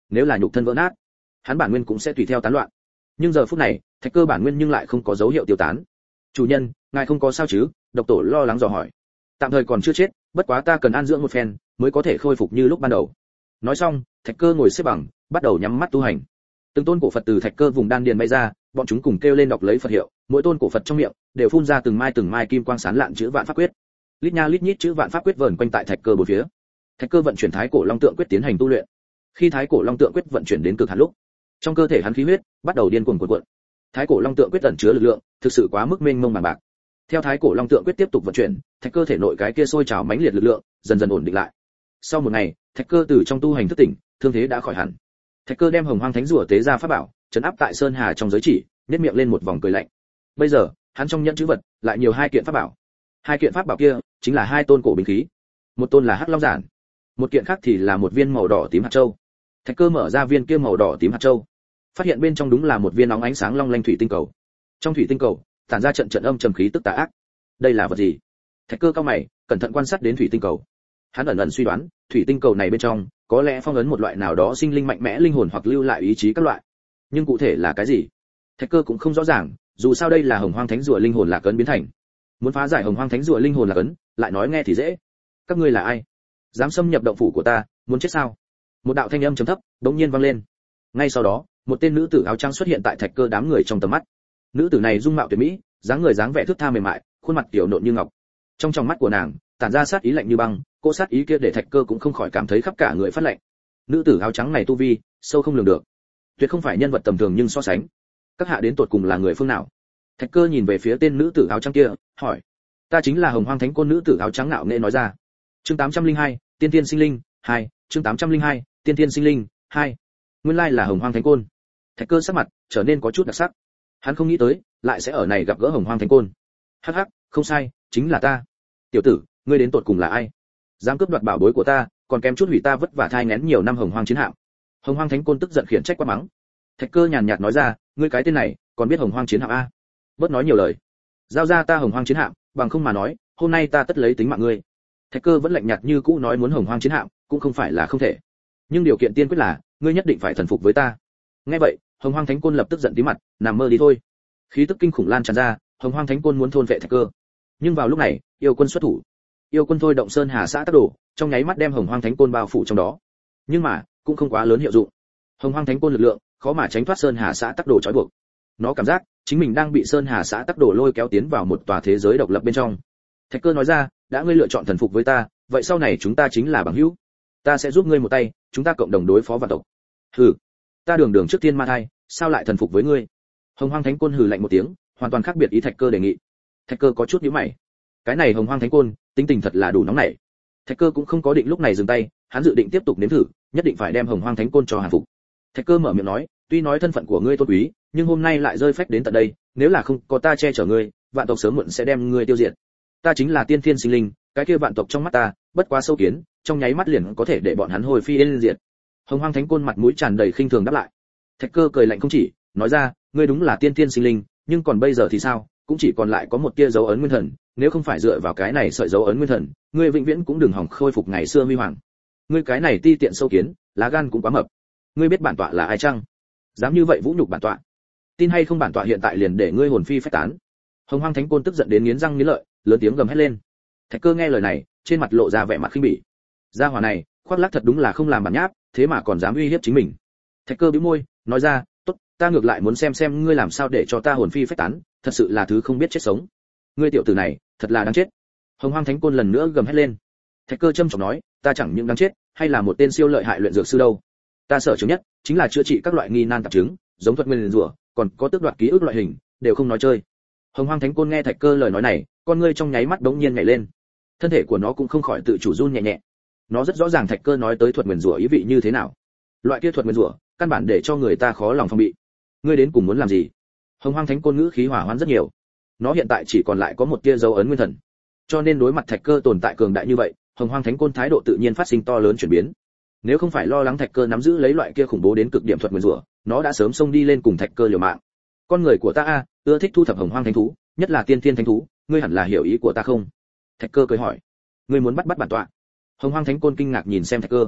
nếu là nhục thân vỡ nát, hắn bản nguyên cũng sẽ tùy theo tán loạn. Nhưng giờ phút này, thạch cơ bản nguyên nhưng lại không có dấu hiệu tiêu tán. Chủ nhân, ngài không có sao chứ? Độc tổ lo lắng dò hỏi. Tạm thời còn chưa chết, bất quá ta cần an dưỡng một phen mới có thể khôi phục như lúc ban đầu. Nói xong, thạch cơ ngồi xếp bằng, bắt đầu nhắm mắt tu hành. Từng tôn cổ Phật từ thạch cơ vùng đan điền bay ra, bọn chúng cùng kêu lên đọc lấy Phật hiệu, mỗi tôn cổ Phật trong miệng đều phun ra từng mai từng mai kim quang sáng lạn chữ vạn pháp quyết. Lít nha lít nhít chữ vạn pháp quyết vờn quanh tại thạch cơ bốn phía. Thạch cơ vận chuyển thái cổ long tượng quyết tiến hành tu luyện. Khi thái cổ long tượng quyết vận chuyển đến cực hạn lúc, trong cơ thể hắn khí huyết bắt đầu điên cuồng cuộn cuộn. Thái cổ long tượng quyết ẩn chứa lực lượng, thực sự quá mức mênh mông bằng bạc. Theo thái cổ long tượng quyết tiếp tục vận chuyển, thạch cơ thể nội cái kia sôi trào mãnh liệt lực lượng dần dần ổn định lại. Sau một ngày, thạch cơ từ trong tu hành thức tỉnh, thương thế đã khỏi hẳn. Thạch cơ đem hồng hoang thánh rùa tế ra pháp bảo, trấn áp tại sơn hà trong giới chỉ, nhếch miệng lên một vòng cười lạnh. Bây giờ, hắn trong nhẫn chữ vật lại nhiều hai kiện pháp bảo. Hai kiện pháp bảo kia chính là hai tôn cổ binh khí. Một tôn là hắc long giản, một kiện khác thì là một viên màu đỏ tím hạt châu. Thạch cơ mở ra viên kia màu đỏ tím hạt châu, phát hiện bên trong đúng là một viên nóng ánh sáng long lanh thủy tinh cầu. Trong thủy tinh cầu tản ra trận trận âm trầm khí tức tà ác. Đây là vật gì? Thạch cơ cao mày, cẩn thận quan sát đến thủy tinh cầu. Hắn ẩn ẩn suy đoán, thủy tinh cầu này bên trong có lẽ phong ấn một loại nào đó sinh linh mạnh mẽ linh hồn hoặc lưu lại ý chí các loại. Nhưng cụ thể là cái gì? Thạch cơ cũng không rõ ràng, dù sao đây là hồng hoang thánh rùa linh hồn lạc ấn biến thành. Muốn phá giải hồng hoang thánh rùa linh hồn lạc ấn, lại nói nghe thì dễ. Các ngươi là ai? Dám xâm nhập động phủ của ta, muốn chết sao? Một đạo thanh âm trầm thấp đột nhiên vang lên. Ngay sau đó, một tên nữ tử áo trắng xuất hiện tại thạch cơ đám người trong tầm mắt. Nữ tử này dung mạo tuyệt mỹ, dáng người dáng vẻ thướt tha mềm mại, khuôn mặt tiểu nộn như ngọc. Trong trong mắt của nàng tản ra sát ý lạnh như băng, cô sát ý kia để thạch cơ cũng không khỏi cảm thấy khắp cả người phát lạnh. Nữ tử áo trắng này tu vi sâu không lường được, tuyệt không phải nhân vật tầm thường, nhưng so sánh, các hạ đến tột cùng là người phương nào? Thạch cơ nhìn về phía tên nữ tử áo trắng kia, hỏi. Ta chính là hồng hoang thánh côn. Nữ tử áo trắng ngạo nghễ nói ra. Chương tám trăm linh hai, tiên tiên sinh linh hai. Chương tám trăm linh hai, tiên tiên sinh linh hai. Nguyên lai là hồng hoang thánh côn. Thạch cơ sắc mặt trở nên có chút đặc sắc. Hắn không nghĩ tới lại sẽ ở này gặp gỡ hồng hoang thánh côn. Hắc hắc, không sai, chính là ta. Tiểu tử, ngươi đến tột cùng là ai? Dám cướp đoạt bảo bối của ta, còn kém chút hủy ta vất vả thai nghén nhiều năm hồng hoang chiến hạm. Hồng hoang thánh côn tức giận khiển trách quát mắng. Thạch cơ nhàn nhạt nói ra, ngươi cái tên này còn biết hồng hoang chiến hạm a? Bớt nói nhiều lời, giao ra ta hồng hoang chiến hạm, bằng không mà nói hôm nay ta tất lấy tính mạng ngươi. Thạch cơ vẫn lạnh nhạt như cũ nói muốn hồng hoang chiến hạm cũng không phải là không thể, nhưng điều kiện tiên quyết là ngươi nhất định phải thần phục với ta. Nghe vậy, hồng hoang thánh côn lập tức giận tí mặt, nằm mơ đi thôi. Khí tức kinh khủng lan tràn ra, hồng hoang thánh côn muốn thôn vệ thạch cơ. Nhưng vào lúc này, yêu quân xuất thủ. Yêu quân thôi động sơn hà xã tắc đồ, trong nháy mắt đem hồng hoang thánh côn bao phủ trong đó. Nhưng mà cũng không quá lớn hiệu dụng. Hồng hoang thánh côn lực lượng khó mà tránh thoát sơn hà xã tắc đồ trói buộc. Nó cảm giác chính mình đang bị sơn hà xã tắc đồ lôi kéo tiến vào một tòa thế giới độc lập bên trong. Thạch cơ nói ra, đã ngươi lựa chọn thần phục với ta, vậy sau này chúng ta chính là bằng hữu. Ta sẽ giúp ngươi một tay, chúng ta cộng đồng đối phó vạn tộc. Hừ, ta đường đường trước tiên ma thai, sao lại thần phục với ngươi? Hồng hoang thánh côn hừ lạnh một tiếng, hoàn toàn khác biệt ý thạch cơ đề nghị. Thạch cơ có chút nhíu mày. Cái này hồng hoang thánh côn tính tình thật là đủ nóng nảy. Thạch cơ cũng không có định lúc này dừng tay, hắn dự định tiếp tục nếm thử, nhất định phải đem hồng hoang thánh côn cho hàng phục. Thạch cơ mở miệng nói, tuy nói thân phận của ngươi tôn quý, nhưng hôm nay lại rơi phách đến tận đây, nếu là không có ta che chở ngươi, vạn tộc sớm muộn sẽ đem ngươi tiêu diệt. Ta chính là tiên thiên sinh linh, cái kia vạn tộc trong mắt ta bất quá sâu kiến, trong nháy mắt liền có thể để bọn hắn hồi phi yên diệt. Hồng hoang thánh côn mặt mũi tràn đầy khinh thường đáp lại. Thạch cơ cười lạnh không chỉ, nói ra, ngươi đúng là tiên thiên sinh linh, nhưng còn bây giờ thì sao? Cũng chỉ còn lại có một tia dấu ấn nguyên thần, nếu không phải dựa vào cái này sợi dấu ấn nguyên thần, ngươi vĩnh viễn cũng đừng hòng khôi phục ngày xưa huy hoàng. Ngươi cái này ti tiện sâu kiến, lá gan cũng quá mập. Ngươi biết bản tọa là ai chăng? Dám như vậy vũ nhục bản tọa? Tin hay không bản tọa hiện tại liền để ngươi hồn phi phách tán. Hồng hoang thánh côn tức giận đến nghiến răng nghiến lợi, lớn tiếng gầm hét lên. Thạch cơ nghe lời này, trên mặt lộ ra vẻ mặt khinh bỉ. Gia hỏa này, khoác lác thật đúng là không làm bản nháp, thế mà còn dám uy hiếp chính mình. Thạch cơ bĩu môi, nói ra, tốt, ta ngược lại muốn xem xem ngươi làm sao để cho ta hồn phi phách tán, thật sự là thứ không biết chết sống. Ngươi tiểu tử này, thật là đáng chết. Hồng hoang thánh côn lần nữa gầm hét lên. Thạch cơ châm chọc nói, ta chẳng những đáng chết, hay là một tên siêu lợi hại luyện dược sư đâu. Ta sợ chứng nhất chính là chữa trị các loại nghi nan tạp chứng, giống thuật nguyên rủa, còn có tước đoạt ký ức loại hình, đều không nói chơi. Hồng hoang thánh côn nghe thạch cơ lời nói này, con ngươi trong nháy mắt đống nhiên nhảy lên, thân thể của nó cũng không khỏi tự chủ run nhẹ nhẹ. Nó rất rõ ràng thạch cơ nói tới thuật nguyên rủa ý vị như thế nào. Loại kia thuật nguyên rủa, căn bản để cho người ta khó lòng phòng bị. Ngươi đến cùng muốn làm gì? Hồng hoang thánh côn ngữ khí hỏa hoãn rất nhiều. Nó hiện tại chỉ còn lại có một tia dấu ấn nguyên thần, cho nên đối mặt thạch cơ tồn tại cường đại như vậy, hồng hoang thánh côn thái độ tự nhiên phát sinh to lớn chuyển biến. Nếu không phải lo lắng thạch cơ nắm giữ lấy loại kia khủng bố đến cực điểm thuật nguyên rủa, nó đã sớm xông đi lên cùng thạch cơ liều mạng. Con người của ta a, ưa thích thu thập hồng hoang thánh thú, nhất là tiên thiên thánh thú, ngươi hẳn là hiểu ý của ta không? Thạch cơ cười hỏi. Ngươi muốn bắt bắt bản tọa? Hồng hoang thánh côn kinh ngạc nhìn xem thạch cơ.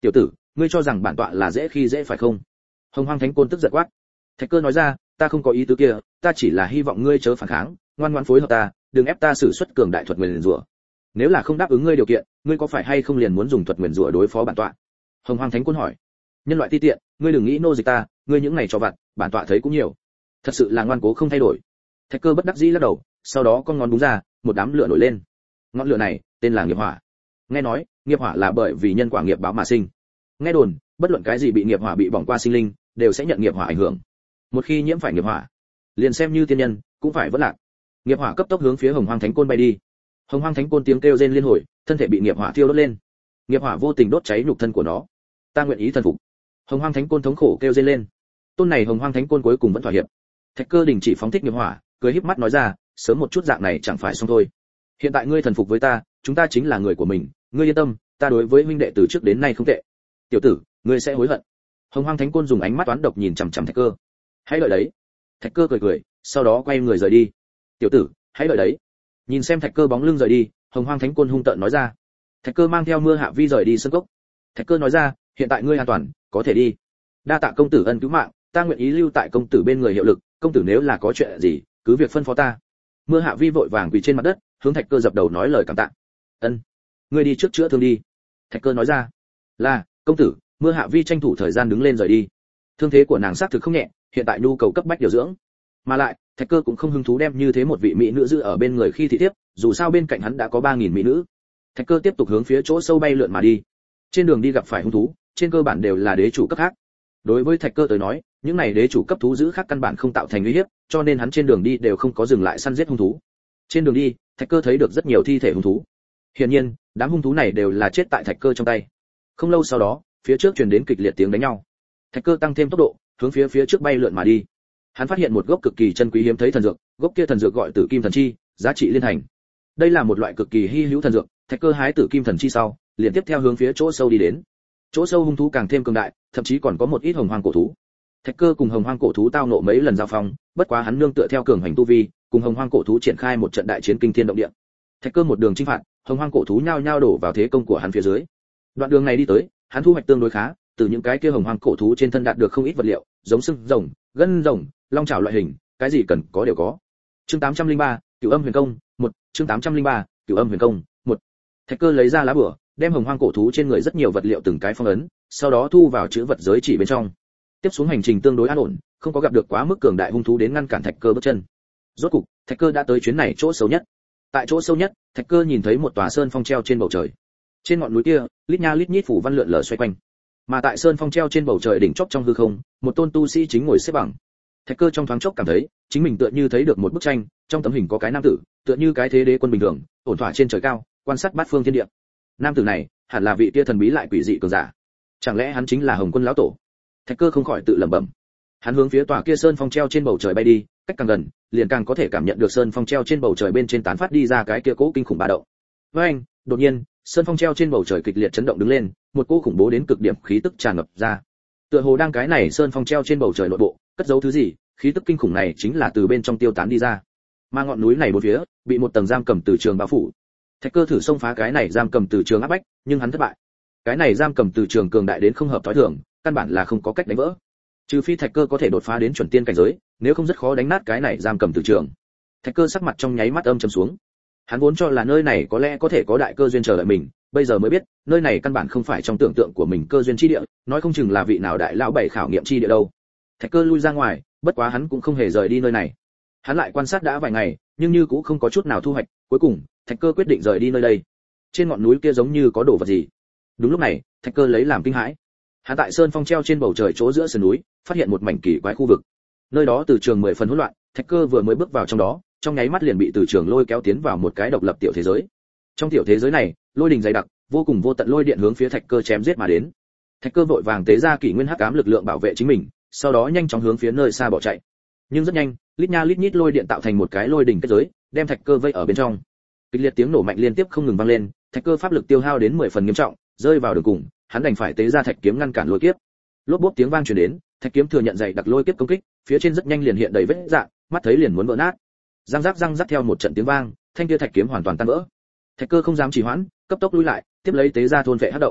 tiểu tử, ngươi cho rằng bản tọa là dễ khi dễ phải không? Hồng Hoang Thánh Côn tức giận quát. Thạch Cơ nói ra, ta không có ý tứ kia, ta chỉ là hy vọng ngươi chớ phản kháng, ngoan ngoãn phối hợp ta, đừng ép ta sử xuất cường đại thuật nguyền rủa. Nếu là không đáp ứng ngươi điều kiện, ngươi có phải hay không liền muốn dùng thuật nguyền rủa đối phó bản tọa? Hồng Hoang Thánh Côn hỏi. Nhân loại ti tiện, ngươi đừng nghĩ nô dịch ta, ngươi những ngày cho vặt, bản tọa thấy cũng nhiều. Thật sự là ngoan cố không thay đổi. Thạch Cơ bất đắc dĩ lắc đầu, sau đó con ngón búng ra, một đám lửa nổi lên. Ngọn lửa này tên là nghiệp hỏa. Nghe nói, nghiệp hỏa là bởi vì nhân quả nghiệp báo mà sinh. Nghe đồn, bất luận cái gì bị nghiệp hỏa bị bỏng qua sinh linh, đều sẽ nhận nghiệp hỏa ảnh hưởng. Một khi nhiễm phải nghiệp hỏa, liền xem như tiên nhân, cũng phải vỡ lạc. Nghiệp hỏa cấp tốc hướng phía Hồng Hoang Thánh Côn bay đi. Hồng Hoang Thánh Côn tiếng kêu rên liên hồi, thân thể bị nghiệp hỏa thiêu đốt lên. Nghiệp hỏa vô tình đốt cháy nhục thân của nó. Ta nguyện ý thần phục. Hồng Hoang Thánh Côn thống khổ kêu rên lên. Tôn này Hồng Hoang Thánh Côn cuối cùng vẫn thỏa hiệp. Thạch Cơ đình chỉ phóng thích nghiệp hỏa, cười híp mắt nói ra, sớm một chút dạng này chẳng phải xong thôi. Hiện tại ngươi thần phục với ta, chúng ta chính là người của mình, ngươi yên tâm, ta đối với huynh đệ từ trước đến nay không tệ. Tiểu tử, ngươi sẽ hối hận. Hồng Hoang Thánh Côn dùng ánh mắt toán độc nhìn chằm chằm Thạch Cơ. Hãy đợi đấy. Thạch Cơ cười cười, sau đó quay người rời đi. Tiểu tử, hãy đợi đấy. Nhìn xem Thạch Cơ bóng lưng rời đi, Hồng Hoang Thánh Côn hung tợn nói ra. Thạch Cơ mang theo Mưa Hạ Vi rời đi sân cốc. Thạch Cơ nói ra, hiện tại ngươi an toàn, có thể đi. Đa tạ công tử ân cứu mạng, ta nguyện ý lưu tại công tử bên người hiệu lực, công tử nếu là có chuyện gì, cứ việc phân phó ta. Mưa Hạ Vi vội vàng quỳ trên mặt đất, hướng Thạch Cơ dập đầu nói lời cảm tạ. Ân, ngươi đi trước chữa thương đi. Thạch Cơ nói ra. Là, công tử. Mưa Hạ Vi tranh thủ thời gian đứng lên rời đi. Thương thế của nàng xác thực không nhẹ, hiện tại nhu cầu cấp bách điều dưỡng. Mà lại, Thạch Cơ cũng không hứng thú đem như thế một vị mỹ nữ giữ ở bên người khi thị thiếp, dù sao bên cạnh hắn đã có ba nghìn mỹ nữ. Thạch Cơ tiếp tục hướng phía chỗ sâu bay lượn mà đi. Trên đường đi gặp phải hung thú, trên cơ bản đều là đế chủ cấp khác. Đối với Thạch Cơ tới nói, những này đế chủ cấp thú giữ khác căn bản không tạo thành uy hiếp, cho nên hắn trên đường đi đều không có dừng lại săn giết hung thú. Trên đường đi, Thạch Cơ thấy được rất nhiều thi thể hung thú. Hiển nhiên, đám hung thú này đều là chết tại Thạch Cơ trong tay. Không lâu sau đó, phía trước truyền đến kịch liệt tiếng đánh nhau. Thạch Cơ tăng thêm tốc độ, hướng phía phía trước bay lượn mà đi. Hắn phát hiện một gốc cực kỳ chân quý hiếm thấy thần dược, gốc kia thần dược gọi Tử Kim Thần Chi, giá trị liên thành. Đây là một loại cực kỳ hy hữu thần dược, Thạch Cơ hái Tử Kim Thần Chi sau, liền tiếp theo hướng phía chỗ sâu đi đến. Chỗ sâu hung thú càng thêm cường đại, thậm chí còn có một ít hồng hoang cổ thú. Thạch Cơ cùng hồng hoang cổ thú tao nộ mấy lần giao phong, bất quá hắn nương tựa theo cường hành tu vi, cùng hồng hoang cổ thú triển khai một trận đại chiến kinh thiên động địa. Thạch Cơ một đường chinh phạt, hồng hoang cổ thú nhao nhao đổ vào thế công của hắn phía dưới. Đoạn đường này đi tới, hắn thu hoạch tương đối khá, từ những cái kia hồng hoang cổ thú trên thân đạt được không ít vật liệu, giống xương rồng, gân rồng, long chảo loại hình, cái gì cần có đều có. Chương tám trăm lẻ ba, Cửu Âm Huyền Công, một, chương tám trăm lẻ ba, Cửu Âm Huyền Công, một. Thạch Cơ lấy ra lá bùa, đem hồng hoang cổ thú trên người rất nhiều vật liệu từng cái phong ấn, sau đó thu vào chữ vật giới chỉ bên trong. Tiếp xuống hành trình tương đối an ổn, không có gặp được quá mức cường đại hung thú đến ngăn cản Thạch Cơ bước chân. Rốt cục, Thạch Cơ đã tới chuyến này chỗ sâu nhất. Tại chỗ sâu nhất, Thạch Cơ nhìn thấy một tòa sơn phong treo trên bầu trời. Trên ngọn núi kia, lít nha lít nhít phủ văn lượn lờ xoay quanh. Mà tại sơn phong treo trên bầu trời đỉnh chóp trong hư không, một tôn tu sĩ chính ngồi xếp bằng. Thạch Cơ trong thoáng chốc cảm thấy, chính mình tựa như thấy được một bức tranh, trong tấm hình có cái nam tử, tựa như cái thế đế quân bình thường, ổn thỏa trên trời cao, quan sát bát phương thiên địa. Nam tử này, hẳn là vị tia thần bí lại quỷ dị cường giả. Chẳng lẽ hắn chính là Hồng Quân lão tổ? Thạch Cơ không khỏi tự lẩm bẩm. Hắn hướng phía tòa kia sơn phong treo trên bầu trời bay đi, cách càng gần, liền càng có thể cảm nhận được sơn phong treo trên bầu trời bên trên tán phát đi ra cái kia cỗ kinh khủng ba động. Với anh, đột nhiên, sơn phong treo trên bầu trời kịch liệt chấn động đứng lên, một cỗ khủng bố đến cực điểm khí tức tràn ngập ra. Tựa hồ đang cái này sơn phong treo trên bầu trời nội bộ, cất giấu thứ gì, khí tức kinh khủng này chính là từ bên trong tiêu tán đi ra. Mà ngọn núi này bốn phía, bị một tầng giam cầm từ trường bao phủ. Thạch Cơ thử xông phá cái này giam cầm từ trường áp bách, nhưng hắn thất bại. Cái này giam cầm từ trường cường đại đến không hợp thói thường, căn bản là không có cách đánh vỡ. Trừ phi Thạch Cơ có thể đột phá đến chuẩn tiên cảnh giới, nếu không rất khó đánh nát cái này giam cầm từ trường. Thạch Cơ sắc mặt trong nháy mắt âm trầm xuống. Hắn vốn cho là nơi này có lẽ có thể có đại cơ duyên chờ đợi mình, bây giờ mới biết, nơi này căn bản không phải trong tưởng tượng của mình cơ duyên chi địa, nói không chừng là vị nào đại lão bảy khảo nghiệm chi địa đâu. Thạch Cơ lui ra ngoài, bất quá hắn cũng không hề rời đi nơi này. Hắn lại quan sát đã vài ngày, nhưng như cũng không có chút nào thu hoạch, cuối cùng, Thạch Cơ quyết định rời đi nơi đây. Trên ngọn núi kia giống như có đồ vật gì. Đúng lúc này, Thạch Cơ lấy làm kinh hãi. Hắn tại sơn phong treo trên bầu trời chỗ giữa sườn núi, phát hiện một mảnh kỳ quái khu vực. Nơi đó từ trường mười phần hỗn loạn, Thạch Cơ vừa mới bước vào trong đó, trong nháy mắt liền bị từ trường lôi kéo tiến vào một cái độc lập tiểu thế giới. Trong tiểu thế giới này, lôi đình dày đặc, vô cùng vô tận lôi điện hướng phía Thạch Cơ chém giết mà đến. Thạch Cơ vội vàng tế ra kỷ nguyên hắc ám lực lượng bảo vệ chính mình, sau đó nhanh chóng hướng phía nơi xa bỏ chạy. Nhưng rất nhanh, lít nha lít nhít lôi điện tạo thành một cái lôi đỉnh kết giới, đem Thạch Cơ vây ở bên trong. Kịch liệt tiếng nổ mạnh liên tiếp không ngừng vang lên, Thạch Cơ pháp lực tiêu hao đến mười phần nghiêm trọng, rơi vào đường cùng, hắn đành phải tế ra thạch kiếm ngăn cản lôi kiếp. Lốp bốp tiếng vang truyền đến, thạch kiếm thừa nhận dày đặc lôi kiếp công kích, phía trên rất nhanh liền hiện đầy vết rạn, mắt thấy liền muốn vỡ nát. Răng rắc răng rắc theo một trận tiếng vang, thanh kia thạch kiếm hoàn toàn tan vỡ. Thạch Cơ không dám trì hoãn, cấp tốc lui lại, tiếp lấy tế ra thôn vệ hắc động.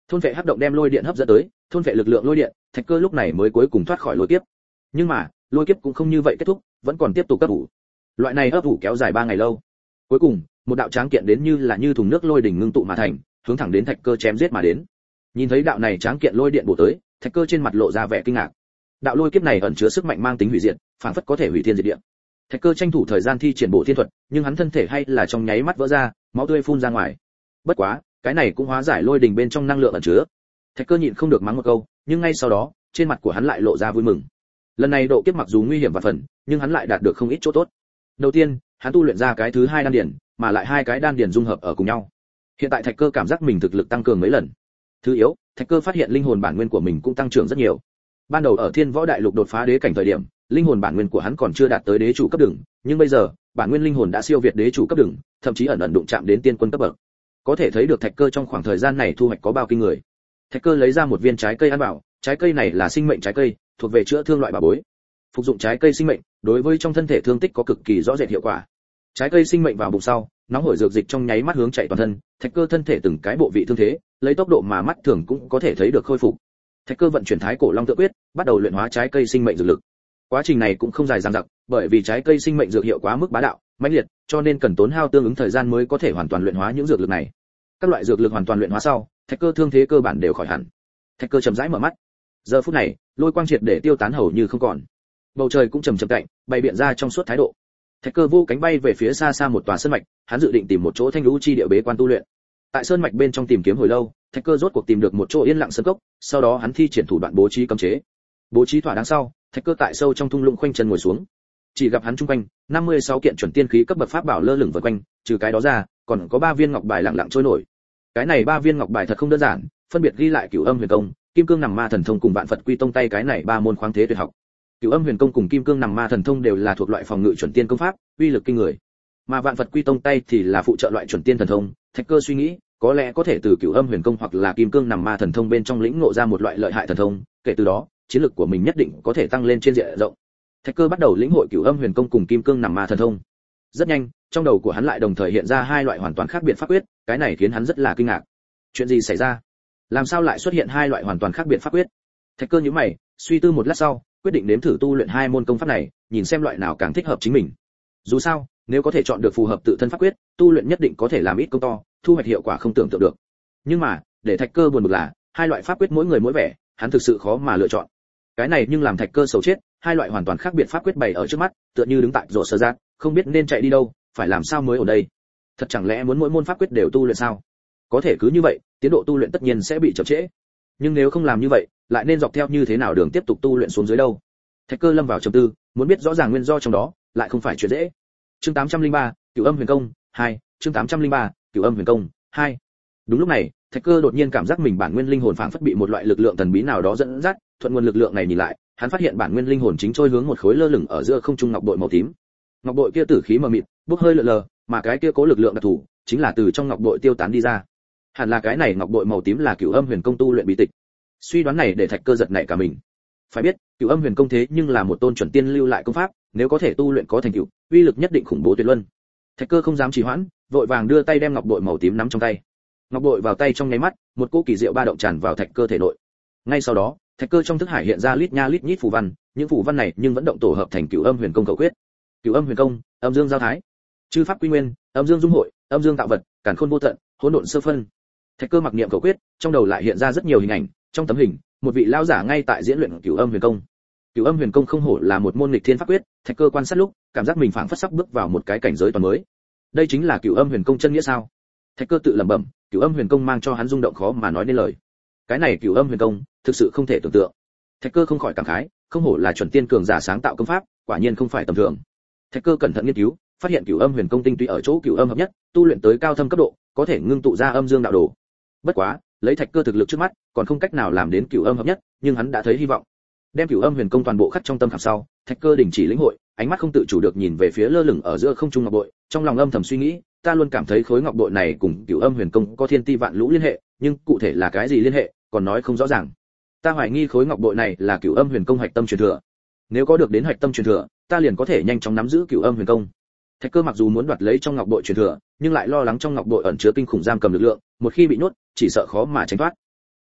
Thôn vệ hấp động đem lôi điện hấp dẫn tới, thôn vệ lực lượng lôi điện, Thạch Cơ lúc này mới cuối cùng thoát khỏi lôi kiếp. Nhưng mà, lôi kiếp cũng không như vậy kết thúc, vẫn còn tiếp tục cấp ủ. Loại này ấp ủ kéo dài ba ngày lâu. Cuối cùng, một đạo tráng kiện đến như là như thùng nước lôi đỉnh ngưng tụ mà thành, hướng thẳng đến Thạch Cơ chém giết mà đến. Nhìn thấy đạo này tráng kiện lôi điện bổ tới, Thạch Cơ trên mặt lộ ra vẻ kinh ngạc. Đạo lôi kiếp này ẩn chứa sức mạnh mang tính hủy diệt, phảng phất có thể hủy thiên diệt địa. Thạch Cơ tranh thủ thời gian thi triển bộ thiên thuật, nhưng hắn thân thể hay là trong nháy mắt vỡ ra, máu tươi phun ra ngoài. Bất quá, cái này cũng hóa giải lôi đỉnh bên trong năng lượng ẩn chứa. Thạch Cơ nhịn không được mắng một câu, nhưng ngay sau đó, trên mặt của hắn lại lộ ra vui mừng. Lần này độ kiếp mặc dù nguy hiểm và phần, nhưng hắn lại đạt được không ít chỗ tốt. Đầu tiên, hắn tu luyện ra cái thứ hai đan điển, mà lại hai cái đan điển dung hợp ở cùng nhau. Hiện tại Thạch Cơ cảm giác mình thực lực tăng cường mấy lần. Thứ yếu, Thạch Cơ phát hiện linh hồn bản nguyên của mình cũng tăng trưởng rất nhiều. Ban đầu ở Thiên Võ Đại Lục đột phá đế cảnh thời điểm, linh hồn bản nguyên của hắn còn chưa đạt tới đế chủ cấp đường, nhưng bây giờ, bản nguyên linh hồn đã siêu việt đế chủ cấp đường, thậm chí ẩn ẩn đụng chạm đến tiên quân cấp bậc. Có thể thấy được Thạch Cơ trong khoảng thời gian này thu hoạch có bao kinh người. Thạch Cơ lấy ra một viên trái cây ăn bảo, trái cây này là sinh mệnh trái cây, thuộc về chữa thương loại bảo bối. Phục dụng trái cây sinh mệnh, đối với trong thân thể thương tích có cực kỳ rõ rệt hiệu quả. Trái cây sinh mệnh vào bụng sau, nóng hổi dược dịch trong nháy mắt hướng chạy toàn thân, Thạch Cơ thân thể từng cái bộ vị thương thế, lấy tốc độ mà mắt thường cũng có thể thấy được khôi phục. Thạch Cơ vận chuyển Thái Cổ Long Tự Quyết, bắt đầu luyện hóa trái cây sinh mệnh dược lực. Quá trình này cũng không dài dằng dặc, bởi vì trái cây sinh mệnh dược hiệu quá mức bá đạo, mãnh liệt, cho nên cần tốn hao tương ứng thời gian mới có thể hoàn toàn luyện hóa những dược lực này. Các loại dược lực hoàn toàn luyện hóa sau, Thạch Cơ thương thế cơ bản đều khỏi hẳn. Thạch Cơ chậm rãi mở mắt. Giờ phút này, lôi quang triệt để tiêu tán hầu như không còn. Bầu trời cũng trầm trầm cạnh, bày biện ra trong suốt thái độ. Thạch Cơ vô cánh bay về phía xa xa một tòa sơn mạch, hắn dự định tìm một chỗ thanh lũ chi địa bế quan tu luyện. Tại sơn mạch bên trong tìm kiếm hồi lâu, Thạch Cơ rốt cuộc tìm được một chỗ yên lặng sơn cốc, sau đó hắn thi triển thủ đoạn bố trí cấm chế. Bố trí thỏa đáng sau, Thạch Cơ tại sâu trong thung lũng khoanh chân ngồi xuống. Chỉ gặp hắn trung quanh, năm mươi sáu kiện chuẩn tiên khí cấp bậc pháp bảo lơ lửng vần quanh, trừ cái đó ra, còn có ba viên ngọc bài lặng lặng trôi nổi. Cái này ba viên ngọc bài thật không đơn giản, phân biệt ghi lại Cửu Âm Huyền Công, Kim Cương Nằm Ma Thần Thông cùng Vạn Phật Quy Tông tay cái này ba môn khoáng thế tuyệt học. Cửu Âm Huyền Công cùng Kim Cương Nằm Ma Thần Thông đều là thuộc loại phòng ngự chuẩn tiên công pháp, uy lực kinh người. Mà Vạn Phật Quy Tông tay thì là phụ trợ loại chuẩn tiên thần thông. Thạch Cơ suy nghĩ, có lẽ có thể từ Cửu Âm Huyền Công hoặc là Kim Cương Nằm Ma Thần Thông bên trong lĩnh ngộ ra một loại lợi hại thần thông, kể từ đó, chiến lực của mình nhất định có thể tăng lên trên diện rộng. Thạch Cơ bắt đầu lĩnh hội Cửu Âm Huyền Công cùng Kim Cương Nằm Ma Thần Thông. Rất nhanh, trong đầu của hắn lại đồng thời hiện ra hai loại hoàn toàn khác biệt pháp quyết, cái này khiến hắn rất là kinh ngạc. Chuyện gì xảy ra? Làm sao lại xuất hiện hai loại hoàn toàn khác biệt pháp quyết? Thạch Cơ nhíu mày, suy tư một lát sau, quyết định nếm thử tu luyện hai môn công pháp này, nhìn xem loại nào càng thích hợp chính mình. Dù sao, nếu có thể chọn được phù hợp tự thân pháp quyết, tu luyện nhất định có thể làm ít công to, thu hoạch hiệu quả không tưởng tượng được. Nhưng mà, để Thạch Cơ buồn bực là, hai loại pháp quyết mỗi người mỗi vẻ, hắn thực sự khó mà lựa chọn. Cái này nhưng làm Thạch Cơ sầu chết, hai loại hoàn toàn khác biệt pháp quyết bày ở trước mắt, tựa như đứng tại rổ sơ giác, không biết nên chạy đi đâu, phải làm sao mới ở đây. Thật chẳng lẽ muốn mỗi môn pháp quyết đều tu luyện sao? Có thể cứ như vậy, tiến độ tu luyện tất nhiên sẽ bị chậm trễ. Nhưng nếu không làm như vậy, lại nên dọc theo như thế nào đường tiếp tục tu luyện xuống dưới đâu? Thạch Cơ lâm vào trầm tư, muốn biết rõ ràng nguyên do trong đó, lại không phải chuyện dễ. Chương tám trăm lẻ ba, Cửu Âm Huyền Công hai, chương tám trăm lẻ ba, Cửu Âm Huyền Công hai. Đúng lúc này, Thạch Cơ đột nhiên cảm giác mình bản nguyên linh hồn phảng phất bị một loại lực lượng thần bí nào đó dẫn dắt, thuận nguồn lực lượng này nhìn lại, hắn phát hiện bản nguyên linh hồn chính trôi hướng một khối lơ lửng ở giữa không trung ngọc bội màu tím. Ngọc bội kia tử khí mờ mịt, bốc hơi lượn lờ, mà cái kia cố lực lượng đặc thù, chính là từ trong ngọc bội tiêu tán đi ra. Hẳn là cái này ngọc bội màu tím là Cửu Âm Huyền Công tu luyện bí tịch. Suy đoán này để Thạch Cơ giật nảy cả mình. Phải biết, Cửu Âm Huyền Công thế nhưng là một tôn chuẩn tiên lưu lại công pháp, nếu có thể tu luyện có thành tựu, uy lực nhất định khủng bố tuyệt luân. Thạch Cơ không dám trì hoãn, vội vàng đưa tay đem ngọc bội màu tím nắm trong tay. Ngọc bội vào tay trong nháy mắt, một cỗ kỳ diệu ba động tràn vào Thạch Cơ thể nội. Ngay sau đó, Thạch Cơ trong thức hải hiện ra lít nha lít nhít phù văn, những phù văn này nhưng vẫn động tổ hợp thành Cửu Âm Huyền Công khẩu quyết. Cửu Âm Huyền Công, âm dương giao thái, chư pháp quy nguyên, âm dương dung hội, âm dương tạo vật, càn khôn vô tận, hỗn độn sơ phân. Thạch Cơ mặc niệm khẩu quyết, trong đầu lại hiện ra rất nhiều hình ảnh, trong tấm hình, một vị lão giả ngay tại diễn luyện Cửu Âm Huyền Công. Cửu Âm Huyền Công không hổ là một môn nghịch thiên pháp quyết, Thạch Cơ quan sát lúc, cảm giác mình phảng phất sắp bước vào một cái cảnh giới toàn mới. Đây chính là Cửu Âm Huyền Công chân nghĩa sao? Thạch Cơ tự lẩm bẩm, Cửu Âm Huyền Công mang cho hắn rung động khó mà nói nên lời. Cái này Cửu Âm Huyền Công, thực sự không thể tưởng tượng. Thạch Cơ không khỏi cảm khái, không hổ là chuẩn tiên cường giả sáng tạo công pháp, quả nhiên không phải tầm thường. Thạch Cơ cẩn thận nghiên cứu, phát hiện Cửu Âm Huyền Công tinh túy ở chỗ Cửu Âm hợp nhất, tu luyện tới cao thâm cấp độ, có thể ngưng tụ ra âm dương đạo đồ. Bất quá, lấy Thạch Cơ thực lực trước mắt, còn không cách nào làm đến Cửu Âm hợp nhất, nhưng hắn đã thấy hy vọng. Đem Cửu Âm Huyền Công toàn bộ khắc trong tâm khảm sau, Thạch Cơ đình chỉ lĩnh hội, ánh mắt không tự chủ được nhìn về phía lơ lửng ở giữa không trung ngọc bội, trong lòng âm thầm suy nghĩ, ta luôn cảm thấy khối ngọc bội này cùng Cửu Âm Huyền Công có thiên ti vạn lũ liên hệ, nhưng cụ thể là cái gì liên hệ, còn nói không rõ ràng. Ta hoài nghi khối ngọc bội này là Cửu Âm Huyền Công hạch tâm truyền thừa. Nếu có được đến hạch tâm truyền thừa, ta liền có thể nhanh chóng nắm giữ Cửu Âm Huyền Công. Thạch Cơ mặc dù muốn đoạt lấy trong ngọc bội truyền thừa, nhưng lại lo lắng trong ngọc bội ẩn chứa kinh khủng giam cầm lực lượng, một khi bị nhốt, chỉ sợ khó mà tránh thoát.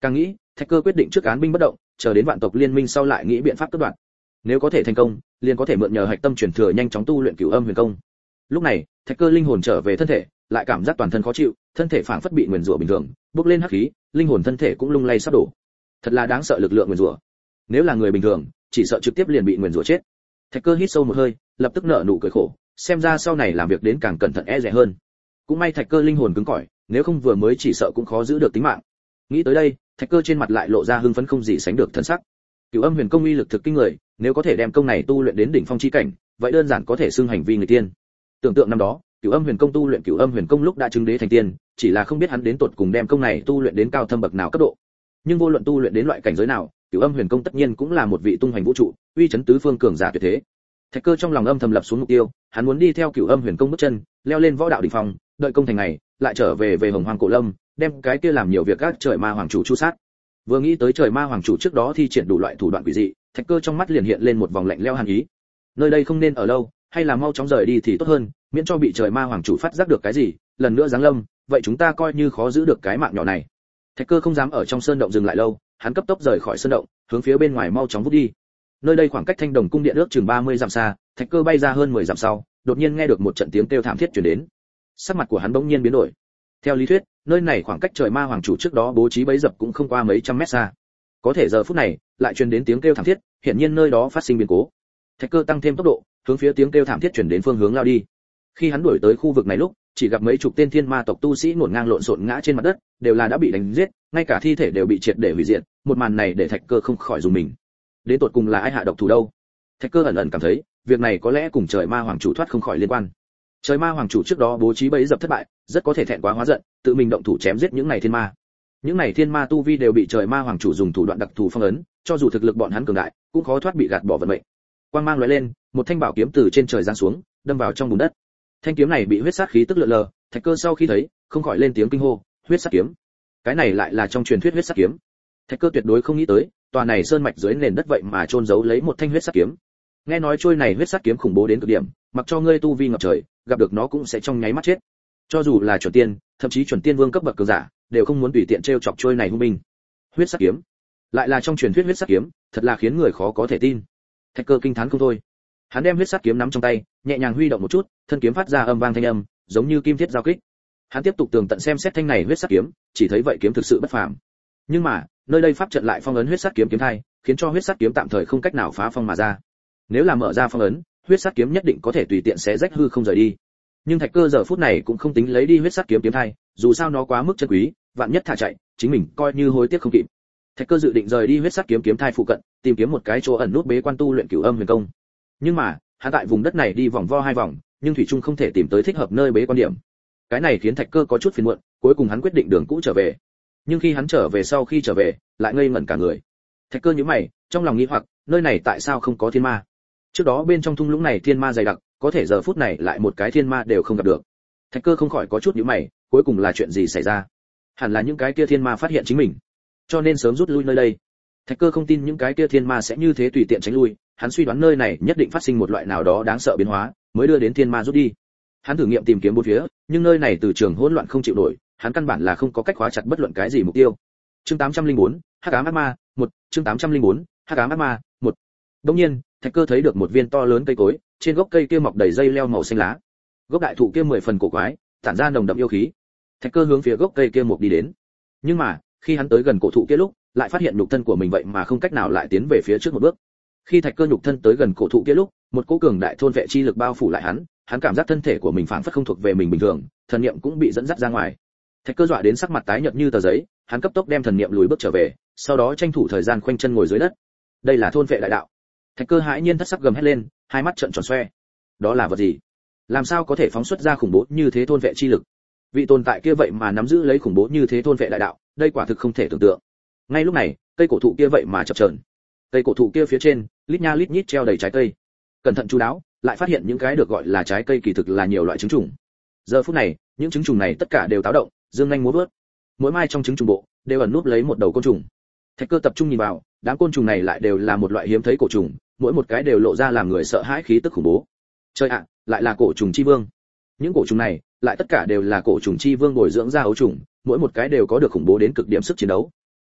Càng nghĩ, Thạch Cơ quyết định trước án binh bất động, chờ đến vạn tộc liên minh sau lại nghĩ biện pháp cắt đoạn. Nếu có thể thành công, liền có thể mượn nhờ hạch tâm truyền thừa nhanh chóng tu luyện Cửu Âm Huyền Công. Lúc này, Thạch Cơ linh hồn trở về thân thể, lại cảm giác toàn thân khó chịu, thân thể phảng phất bị nguyền rủa bình thường, bốc lên hắc khí, linh hồn thân thể cũng lung lay sắp đổ. Thật là đáng sợ lực lượng nguyền rủa. Nếu là người bình thường, chỉ sợ trực tiếp liền bị nguyền rủa chết. Thạch Cơ hít sâu một hơi, lập tức nở nụ cười khổ, xem ra sau này làm việc đến càng cẩn thận e dè hơn. Cũng may Thạch Cơ linh hồn cứng cỏi, nếu không vừa mới chỉ sợ cũng khó giữ được tính mạng. Nghĩ tới đây, Thạch Cơ trên mặt lại lộ ra hưng phấn không gì sánh được thần sắc. Cửu Âm Huyền Công uy lực thực kinh người, nếu có thể đem công này tu luyện đến đỉnh phong chi cảnh, vậy đơn giản có thể xưng hành vi người tiên. Tưởng tượng năm đó, Cửu Âm Huyền Công tu luyện Cửu Âm Huyền Công lúc đã chứng đế thành tiên, chỉ là không biết hắn đến tột cùng đem công này tu luyện đến cao thâm bậc nào cấp độ. Nhưng vô luận tu luyện đến loại cảnh giới nào, Cửu Âm Huyền Công tất nhiên cũng là một vị tung hoành vũ trụ, uy chấn tứ phương cường giả tuyệt thế. Thạch Cơ trong lòng âm thầm lập xuống mục tiêu, hắn muốn đi theo Cửu Âm Huyền Công bước chân, leo lên võ đạo đỉnh phong, đợi công thành ngày, lại trở về về Hồng Hoang Cổ Lâm, đem cái kia làm nhiều việc các trời ma hoàng chủ chu sát. Vừa nghĩ tới trời ma hoàng chủ trước đó thi triển đủ loại thủ đoạn quỷ dị, Thạch Cơ trong mắt liền hiện lên một vòng lạnh lẽo hàn ý. Nơi đây không nên ở lâu, hay là mau chóng rời đi thì tốt hơn, miễn cho bị trời ma hoàng chủ phát giác được cái gì, lần nữa giáng lâm, vậy chúng ta coi như khó giữ được cái mạng nhỏ này. Thạch Cơ không dám ở trong sơn động dừng lại lâu, hắn cấp tốc rời khỏi sơn động, hướng phía bên ngoài mau chóng vút đi. Nơi đây khoảng cách Thanh Đồng cung điện ước chừng ba mươi dặm xa, Thạch Cơ bay ra hơn mười dặm sau, đột nhiên nghe được một trận tiếng kêu thảm thiết truyền đến. Sắc mặt của hắn bỗng nhiên biến đổi. Theo lý thuyết, nơi này khoảng cách trời ma hoàng chủ trước đó bố trí bẫy dập cũng không qua mấy trăm mét xa. Có thể giờ phút này, lại truyền đến tiếng kêu thảm thiết, hiển nhiên nơi đó phát sinh biến cố. Thạch Cơ tăng thêm tốc độ, hướng phía tiếng kêu thảm thiết truyền đến phương hướng lao đi. Khi hắn đuổi tới khu vực này lúc, chỉ gặp mấy chục tên thiên ma tộc tu sĩ ngổn ngang lộn xộn ngã trên mặt đất, đều là đã bị đánh giết, ngay cả thi thể đều bị triệt để hủy diệt, một màn này để Thạch Cơ không khỏi dùng mình. Đến tột cùng là ai hạ độc thủ đâu? Thạch Cơ ẩn ẩn cảm thấy, việc này có lẽ cùng trời ma hoàng chủ thoát không khỏi liên quan. Trời ma hoàng chủ trước đó bố trí bẫy dập thất bại, rất có thể thẹn quá hóa giận, tự mình động thủ chém giết những này thiên ma. Những này thiên ma tu vi đều bị trời ma hoàng chủ dùng thủ đoạn đặc thù phong ấn, cho dù thực lực bọn hắn cường đại, cũng khó thoát bị gạt bỏ vận mệnh. Quang mang lóe lên, một thanh bảo kiếm từ trên trời giáng xuống, đâm vào trong bùn đất. Thanh kiếm này bị huyết sát khí tức lượn lờ, Thạch Cơ sau khi thấy, không khỏi lên tiếng kinh hô, huyết sát kiếm. Cái này lại là trong truyền thuyết huyết sát kiếm. Thạch Cơ tuyệt đối không nghĩ tới, tòa này sơn mạch dưới nền đất vậy mà chôn giấu lấy một thanh huyết sát kiếm. Nghe nói trôi này huyết sát kiếm khủng bố đến cực điểm, mặc cho ngươi tu vi ngập trời, gặp được nó cũng sẽ trong nháy mắt chết. Cho dù là chuẩn tiên, thậm chí chuẩn tiên vương cấp bậc cường giả, đều không muốn tùy tiện trêu chọc trôi này hung binh. Huyết sát kiếm, lại là trong truyền thuyết huyết sát kiếm, thật là khiến người khó có thể tin. Thạch Cơ kinh thán không thôi. Hắn đem huyết sát kiếm nắm trong tay, nhẹ nhàng huy động một chút, thân kiếm phát ra âm vang thanh âm, giống như kim thiết giao kích. Hắn tiếp tục tường tận xem xét thanh này huyết sát kiếm, chỉ thấy vậy kiếm thực sự bất phàm. Nhưng mà, nơi đây pháp trận lại phong ấn huyết sát kiếm kiếm thai, khiến cho huyết sát kiếm tạm thời không cách nào phá phong mà ra. Nếu là mở ra phong ấn, huyết sát kiếm nhất định có thể tùy tiện xé rách hư không rời đi. Nhưng Thạch Cơ giờ phút này cũng không tính lấy đi huyết sát kiếm kiếm thai, dù sao nó quá mức chân quý, vạn nhất thả chạy, chính mình coi như hối tiếc không kịp. Thạch Cơ dự định rời đi huyết sát kiếm kiếm thai phụ cận, tìm kiếm một cái chỗ ẩn nút bế quan tu luyện Cửu Âm Huyền Công. Nhưng mà, hắn tại vùng đất này đi vòng vo hai vòng, nhưng thủy chung không thể tìm tới thích hợp nơi bế quan điểm. Cái này khiến Thạch Cơ có chút phiền muộn, cuối cùng hắn quyết định đường cũ trở về. Nhưng khi hắn trở về sau khi trở về, lại ngây ngẩn cả người. Thạch Cơ nhíu mày, trong lòng nghi hoặc, nơi này tại sao không có thiên ma? Trước đó bên trong thung lũng này thiên ma dày đặc, có thể giờ phút này lại một cái thiên ma đều không gặp được. Thạch Cơ không khỏi có chút nhíu mày, cuối cùng là chuyện gì xảy ra? Hẳn là những cái kia thiên ma phát hiện chính mình, cho nên sớm rút lui nơi đây. Thạch Cơ không tin những cái kia thiên ma sẽ như thế tùy tiện tránh lui, hắn suy đoán nơi này nhất định phát sinh một loại nào đó đáng sợ biến hóa, mới đưa đến thiên ma rút đi. Hắn thử nghiệm tìm kiếm bốn phía, nhưng nơi này từ trường hỗn loạn không chịu nổi, hắn căn bản là không có cách khóa chặt bất luận cái gì mục tiêu. Chương tám trăm lẻ bốn, Hắc ám ác ma, một, chương tám trăm lẻ bốn, Hắc ám ác ma, một. Đột nhiên, Thạch Cơ thấy được một viên to lớn cây cối, trên gốc cây kia mọc đầy dây leo màu xanh lá. Gốc đại thụ kia mười phần cổ quái, tản ra nồng đậm yêu khí. Thạch Cơ hướng phía gốc cây kia một đi đến. Nhưng mà, khi hắn tới gần cổ thụ kia lúc, lại phát hiện nhục thân của mình vậy mà không cách nào lại tiến về phía trước một bước. Khi Thạch Cơ nhục thân tới gần cổ thụ kia lúc, một cỗ cường đại thôn vệ chi lực bao phủ lại hắn, hắn cảm giác thân thể của mình phảng phất không thuộc về mình bình thường, thần niệm cũng bị dẫn dắt ra ngoài. Thạch Cơ dọa đến sắc mặt tái nhợt như tờ giấy, hắn cấp tốc đem thần niệm lùi bước trở về, sau đó tranh thủ thời gian khoanh chân ngồi dưới đất. Đây là thôn vệ đại đạo. Thạch Cơ hãi nhiên thất sắc gầm hét lên, hai mắt trợn tròn xoe. Đó là vật gì? Làm sao có thể phóng xuất ra khủng bố như thế thôn vệ chi lực? Vị tồn tại kia vậy mà nắm giữ lấy khủng bố như thế thôn vệ đại đạo, đây quả thực không thể tưởng tượng. Ngay lúc này, cây cổ thụ kia vậy mà chập chờn. Cây cổ thụ kia phía trên, lít nha lít nhít treo đầy trái cây. Cẩn thận chú đáo, lại phát hiện những cái được gọi là trái cây kỳ thực là nhiều loại trứng trùng. Giờ phút này, những trứng trùng này tất cả đều táo động, dương nhanh múa vớt. Mỗi mai trong trứng trùng bộ đều ẩn núp lấy một đầu côn trùng. Thạch Cơ tập trung nhìn vào, đám côn trùng này lại đều là một loại hiếm thấy cổ trùng, mỗi một cái đều lộ ra làm người sợ hãi khí tức khủng bố. Trời ạ, lại là cổ trùng chi vương. Những cổ trùng này, lại tất cả đều là cổ trùng chi vương bồi dưỡng ra ấu trùng, mỗi một cái đều có được khủng bố đến cực điểm sức chiến đấu.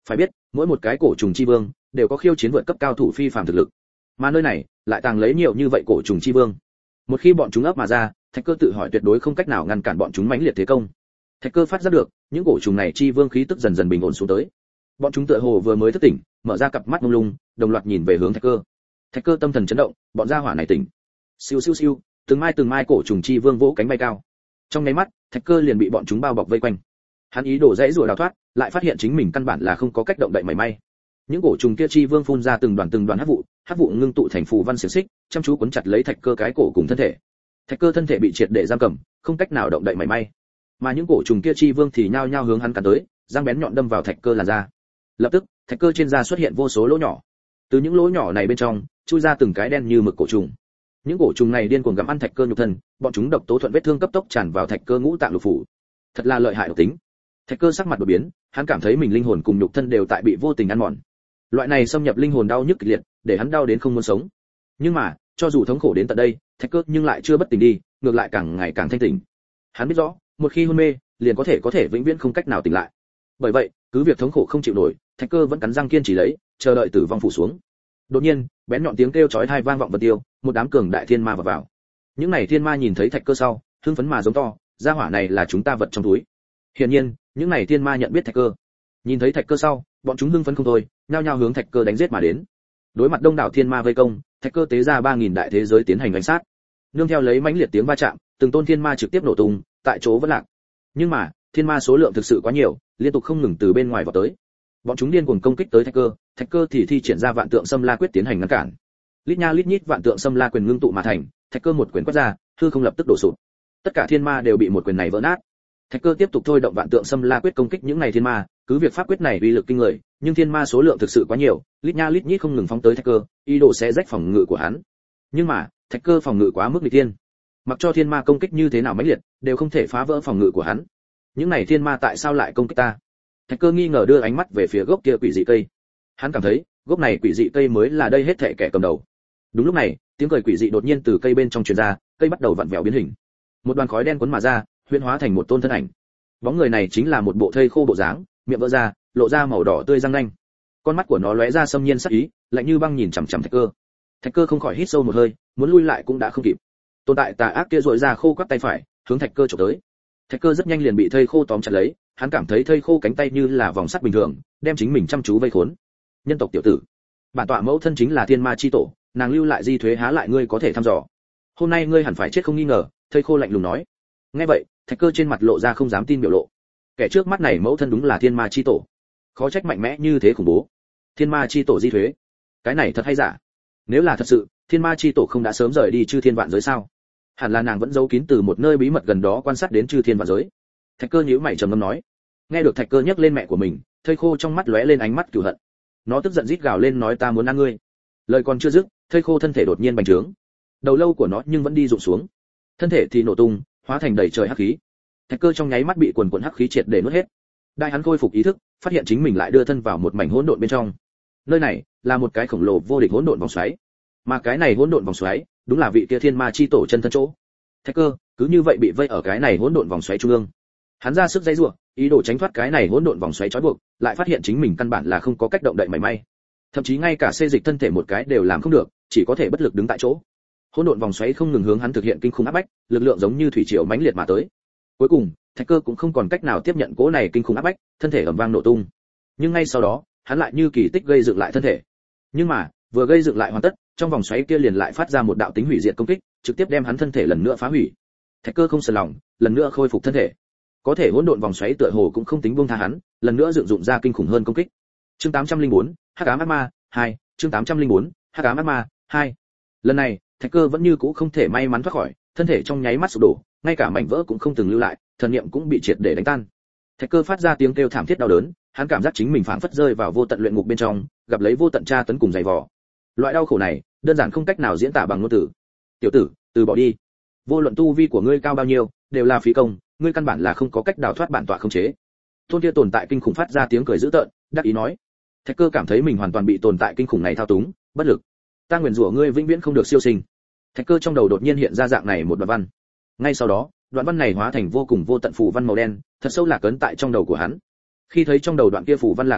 Phải biết, mỗi một cái cổ trùng chi vương đều có khiêu chiến vượt cấp cao thủ phi phàm thực lực, mà nơi này lại tàng lấy nhiều như vậy cổ trùng chi vương. Một khi bọn chúng ấp mà ra, Thạch Cơ tự hỏi tuyệt đối không cách nào ngăn cản bọn chúng mãnh liệt thế công. Thạch Cơ phát giác được, những cổ trùng này chi vương khí tức dần dần bình ổn xuống tới. Bọn chúng tựa hồ vừa mới thức tỉnh, mở ra cặp mắt mông lung, đồng loạt nhìn về hướng Thạch Cơ. Thạch Cơ tâm thần chấn động, bọn gia hỏa này tỉnh. Siêu siêu siêu, từng mai từng mai cổ trùng chi vương vỗ cánh bay cao. Trong nháy mắt, Thạch Cơ liền bị bọn chúng bao bọc vây quanh. Hắn ý đồ dãy rủa đào thoát, lại phát hiện chính mình căn bản là không có cách động đậy mảy may. Những cổ trùng kia chi vương phun ra từng đoàn từng đoàn hắc vụ, hắc vụ ngưng tụ thành phù văn xiềng xích, chăm chú cuốn chặt lấy Thạch Cơ cái cổ cùng thân thể. Thạch Cơ thân thể bị triệt để giam cầm, không cách nào động đậy mảy may. Mà những cổ trùng kia chi vương thì nhao nhao hướng hắn cắn tới, răng bén nhọn đâm vào Thạch Cơ làn da. Lập tức, Thạch Cơ trên da xuất hiện vô số lỗ nhỏ. Từ những lỗ nhỏ này bên trong, chui ra từng cái đen như mực cổ trùng. Những cổ trùng này điên cuồng gặm ăn Thạch Cơ nhục thân, bọn chúng độc tố thuận vết thương cấp tốc tràn vào Thạch Cơ ngũ tạng lục phủ. Thật là lợi hại độc tính. Thạch Cơ sắc mặt đổi biến, hắn cảm thấy mình linh hồn cùng nhục thân đều tại bị vô tình ăn mòn. Loại này xâm nhập linh hồn đau nhức kịch liệt, để hắn đau đến không muốn sống. Nhưng mà, cho dù thống khổ đến tận đây, Thạch Cơ nhưng lại chưa bất tỉnh đi, ngược lại càng ngày càng thanh tỉnh. Hắn biết rõ, một khi hôn mê, liền có thể có thể vĩnh viễn không cách nào tỉnh lại. Bởi vậy, cứ việc thống khổ không chịu nổi, Thạch Cơ vẫn cắn răng kiên trì lấy, chờ đợi tử vong phủ xuống. Đột nhiên, bén nhọn tiếng kêu chói tai vang vọng vân tiêu, một đám cường đại thiên ma vào vào. Những này thiên ma nhìn thấy Thạch Cơ sau, hưng phấn mà giống to, gia hỏa này là chúng ta vật trong túi. Hiển nhiên, những này thiên ma nhận biết Thạch Cơ. Nhìn thấy Thạch Cơ sau, bọn chúng hưng phấn không thôi, nhao nhao hướng Thạch Cơ đánh giết mà đến. Đối mặt đông đảo thiên ma vây công, Thạch Cơ tế ra ba nghìn đại thế giới tiến hành đánh sát. Nương theo lấy mãnh liệt tiếng va chạm, từng tôn thiên ma trực tiếp nổ tung, tại chỗ vẫn lạc. Nhưng mà, thiên ma số lượng thực sự quá nhiều, liên tục không ngừng từ bên ngoài vào tới. Bọn chúng điên cuồng công kích tới Thạch Cơ, Thạch Cơ thì thi triển ra vạn tượng xâm la quyết tiến hành ngăn cản. Lít nha lít nhít vạn tượng xâm la quyền ngưng tụ mà thành, Thạch Cơ một quyền quét ra, hư không lập tức đổ sụp. Tất cả thiên ma đều bị một quyền này vỡ nát. Thạch Cơ tiếp tục thôi động vạn tượng xâm la quyết công kích những này thiên ma, cứ việc pháp quyết này uy lực kinh người, nhưng thiên ma số lượng thực sự quá nhiều, lít nha lít nhít không ngừng phóng tới Thạch Cơ, ý đồ sẽ rách phòng ngự của hắn. Nhưng mà, Thạch Cơ phòng ngự quá mức nghịch thiên, mặc cho thiên ma công kích như thế nào mãnh liệt, đều không thể phá vỡ phòng ngự của hắn. Những này thiên ma tại sao lại công kích ta? Thạch Cơ nghi ngờ đưa ánh mắt về phía gốc kia quỷ dị cây. Hắn cảm thấy, gốc này quỷ dị cây mới là đây hết thảy kẻ cầm đầu. Đúng lúc này, tiếng cười quỷ dị đột nhiên từ cây bên trong truyền ra, cây bắt đầu vặn vẹo biến hình. Một đoàn khói đen cuốn mà ra, huyễn hóa thành một tôn thân ảnh. Bóng người này chính là một bộ thây khô bộ dáng, miệng vỡ ra, lộ ra màu đỏ tươi răng nanh. Con mắt của nó lóe ra xâm nhiên sắc ý, lạnh như băng nhìn chằm chằm Thạch Cơ. Thạch Cơ không khỏi hít sâu một hơi, muốn lui lại cũng đã không kịp. Tồn tại tà ác kia rũa ra khô quắt tay phải, hướng Thạch Cơ chụp tới. Thạch Cơ rất nhanh liền bị thây khô tóm chặt lấy, hắn cảm thấy thây khô cánh tay như là vòng sắt bình thường, đem chính mình chăm chú vây khốn. Nhân tộc tiểu tử, bản tọa mẫu thân chính là thiên ma chi tổ, nàng lưu lại di thuế há lại ngươi có thể thăm dò. Hôm nay ngươi hẳn phải chết không nghi ngờ, thây khô lạnh lùng nói. Nghe vậy, Thạch Cơ trên mặt lộ ra không dám tin biểu lộ. Kẻ trước mắt này mẫu thân đúng là thiên ma chi tổ, khó trách mạnh mẽ như thế khủng bố. Thiên ma chi tổ di thuế, cái này thật hay giả? Nếu là thật sự, thiên ma chi tổ không đã sớm rời đi chư thiên vạn giới sao? Hẳn là nàng vẫn giấu kín từ một nơi bí mật gần đó quan sát đến chư thiên vạn giới. Thạch Cơ nhíu mày trầm ngâm nói. Nghe được Thạch Cơ nhắc lên mẹ của mình, thây khô trong mắt lóe lên ánh mắt cừu hận. Nó tức giận rít gào lên nói ta muốn ăn ngươi. Lời còn chưa dứt, thây khô thân thể đột nhiên bành trướng. Đầu lâu của nó nhưng vẫn đi rụng xuống, thân thể thì nổ tung, hóa thành đầy trời hắc khí. Thạch Cơ trong nháy mắt bị quần quần hắc khí triệt để nuốt hết. Đại hắn khôi phục ý thức, phát hiện chính mình lại đưa thân vào một mảnh hỗn độn bên trong. Nơi này là một cái khổng lồ vô địch hỗn độn vòng xoáy, mà cái này hỗn độn vòng xoáy đúng là vị kia thiên ma chi tổ chân thân chỗ. Thạch Cơ cứ như vậy bị vây ở cái này hỗn độn vòng xoáy trung ương. Hắn ra sức giãy giụa, ý đồ tránh thoát cái này hỗn độn vòng xoáy trói buộc, lại phát hiện chính mình căn bản là không có cách động đậy mảy may. Thậm chí ngay cả xê dịch thân thể một cái đều làm không được, chỉ có thể bất lực đứng tại chỗ. Hỗn độn vòng xoáy không ngừng hướng hắn thực hiện kinh khủng áp bách, lực lượng giống như thủy triều mãnh liệt mà tới. Cuối cùng, Thạch Cơ cũng không còn cách nào tiếp nhận cỗ này kinh khủng áp bách, thân thể ầm vang nổ tung. Nhưng ngay sau đó, hắn lại như kỳ tích gây dựng lại thân thể. Nhưng mà, vừa gây dựng lại hoàn tất, trong vòng xoáy kia liền lại phát ra một đạo tính hủy diệt công kích, trực tiếp đem hắn thân thể lần nữa phá hủy. Thạch Cơ không sờn lòng, lần nữa khôi phục thân thể. Có thể hỗn độn vòng xoáy tựa hồ cũng không tính buông tha hắn, lần nữa dựng dụng ra kinh khủng hơn công kích. Chương tám trăm lẻ bốn, Hắc ám ác ma hai, chương tám trăm lẻ bốn, Hắc ám ác ma hai. Lần này, Thạch Cơ vẫn như cũ không thể may mắn thoát khỏi, thân thể trong nháy mắt sụp đổ, ngay cả mảnh vỡ cũng không từng lưu lại, thần niệm cũng bị triệt để đánh tan. Thạch Cơ phát ra tiếng kêu thảm thiết đau đớn, hắn cảm giác chính mình phảng phất rơi vào vô tận luyện ngục bên trong, gặp lấy vô tận tra tấn cùng dày vò. Loại đau khổ này, đơn giản không cách nào diễn tả bằng ngôn từ. "Tiểu tử, từ bỏ đi. Vô luận tu vi của ngươi cao bao nhiêu, đều là phí công, ngươi căn bản là không có cách đào thoát bản tọa khống chế." Tôn kia tồn tại kinh khủng phát ra tiếng cười dữ tợn, đắc ý nói. Thạch Cơ cảm thấy mình hoàn toàn bị tồn tại kinh khủng này thao túng, bất lực. "Ta nguyền rủa ngươi vĩnh viễn không được siêu sinh." Thạch Cơ trong đầu đột nhiên hiện ra dạng này một đoạn văn. Ngay sau đó, đoạn văn này hóa thành vô cùng vô tận phù văn màu đen, thật sâu lạc ấn tại trong đầu của hắn. Khi thấy trong đầu đoạn kia phù văn lạc ấn lúc,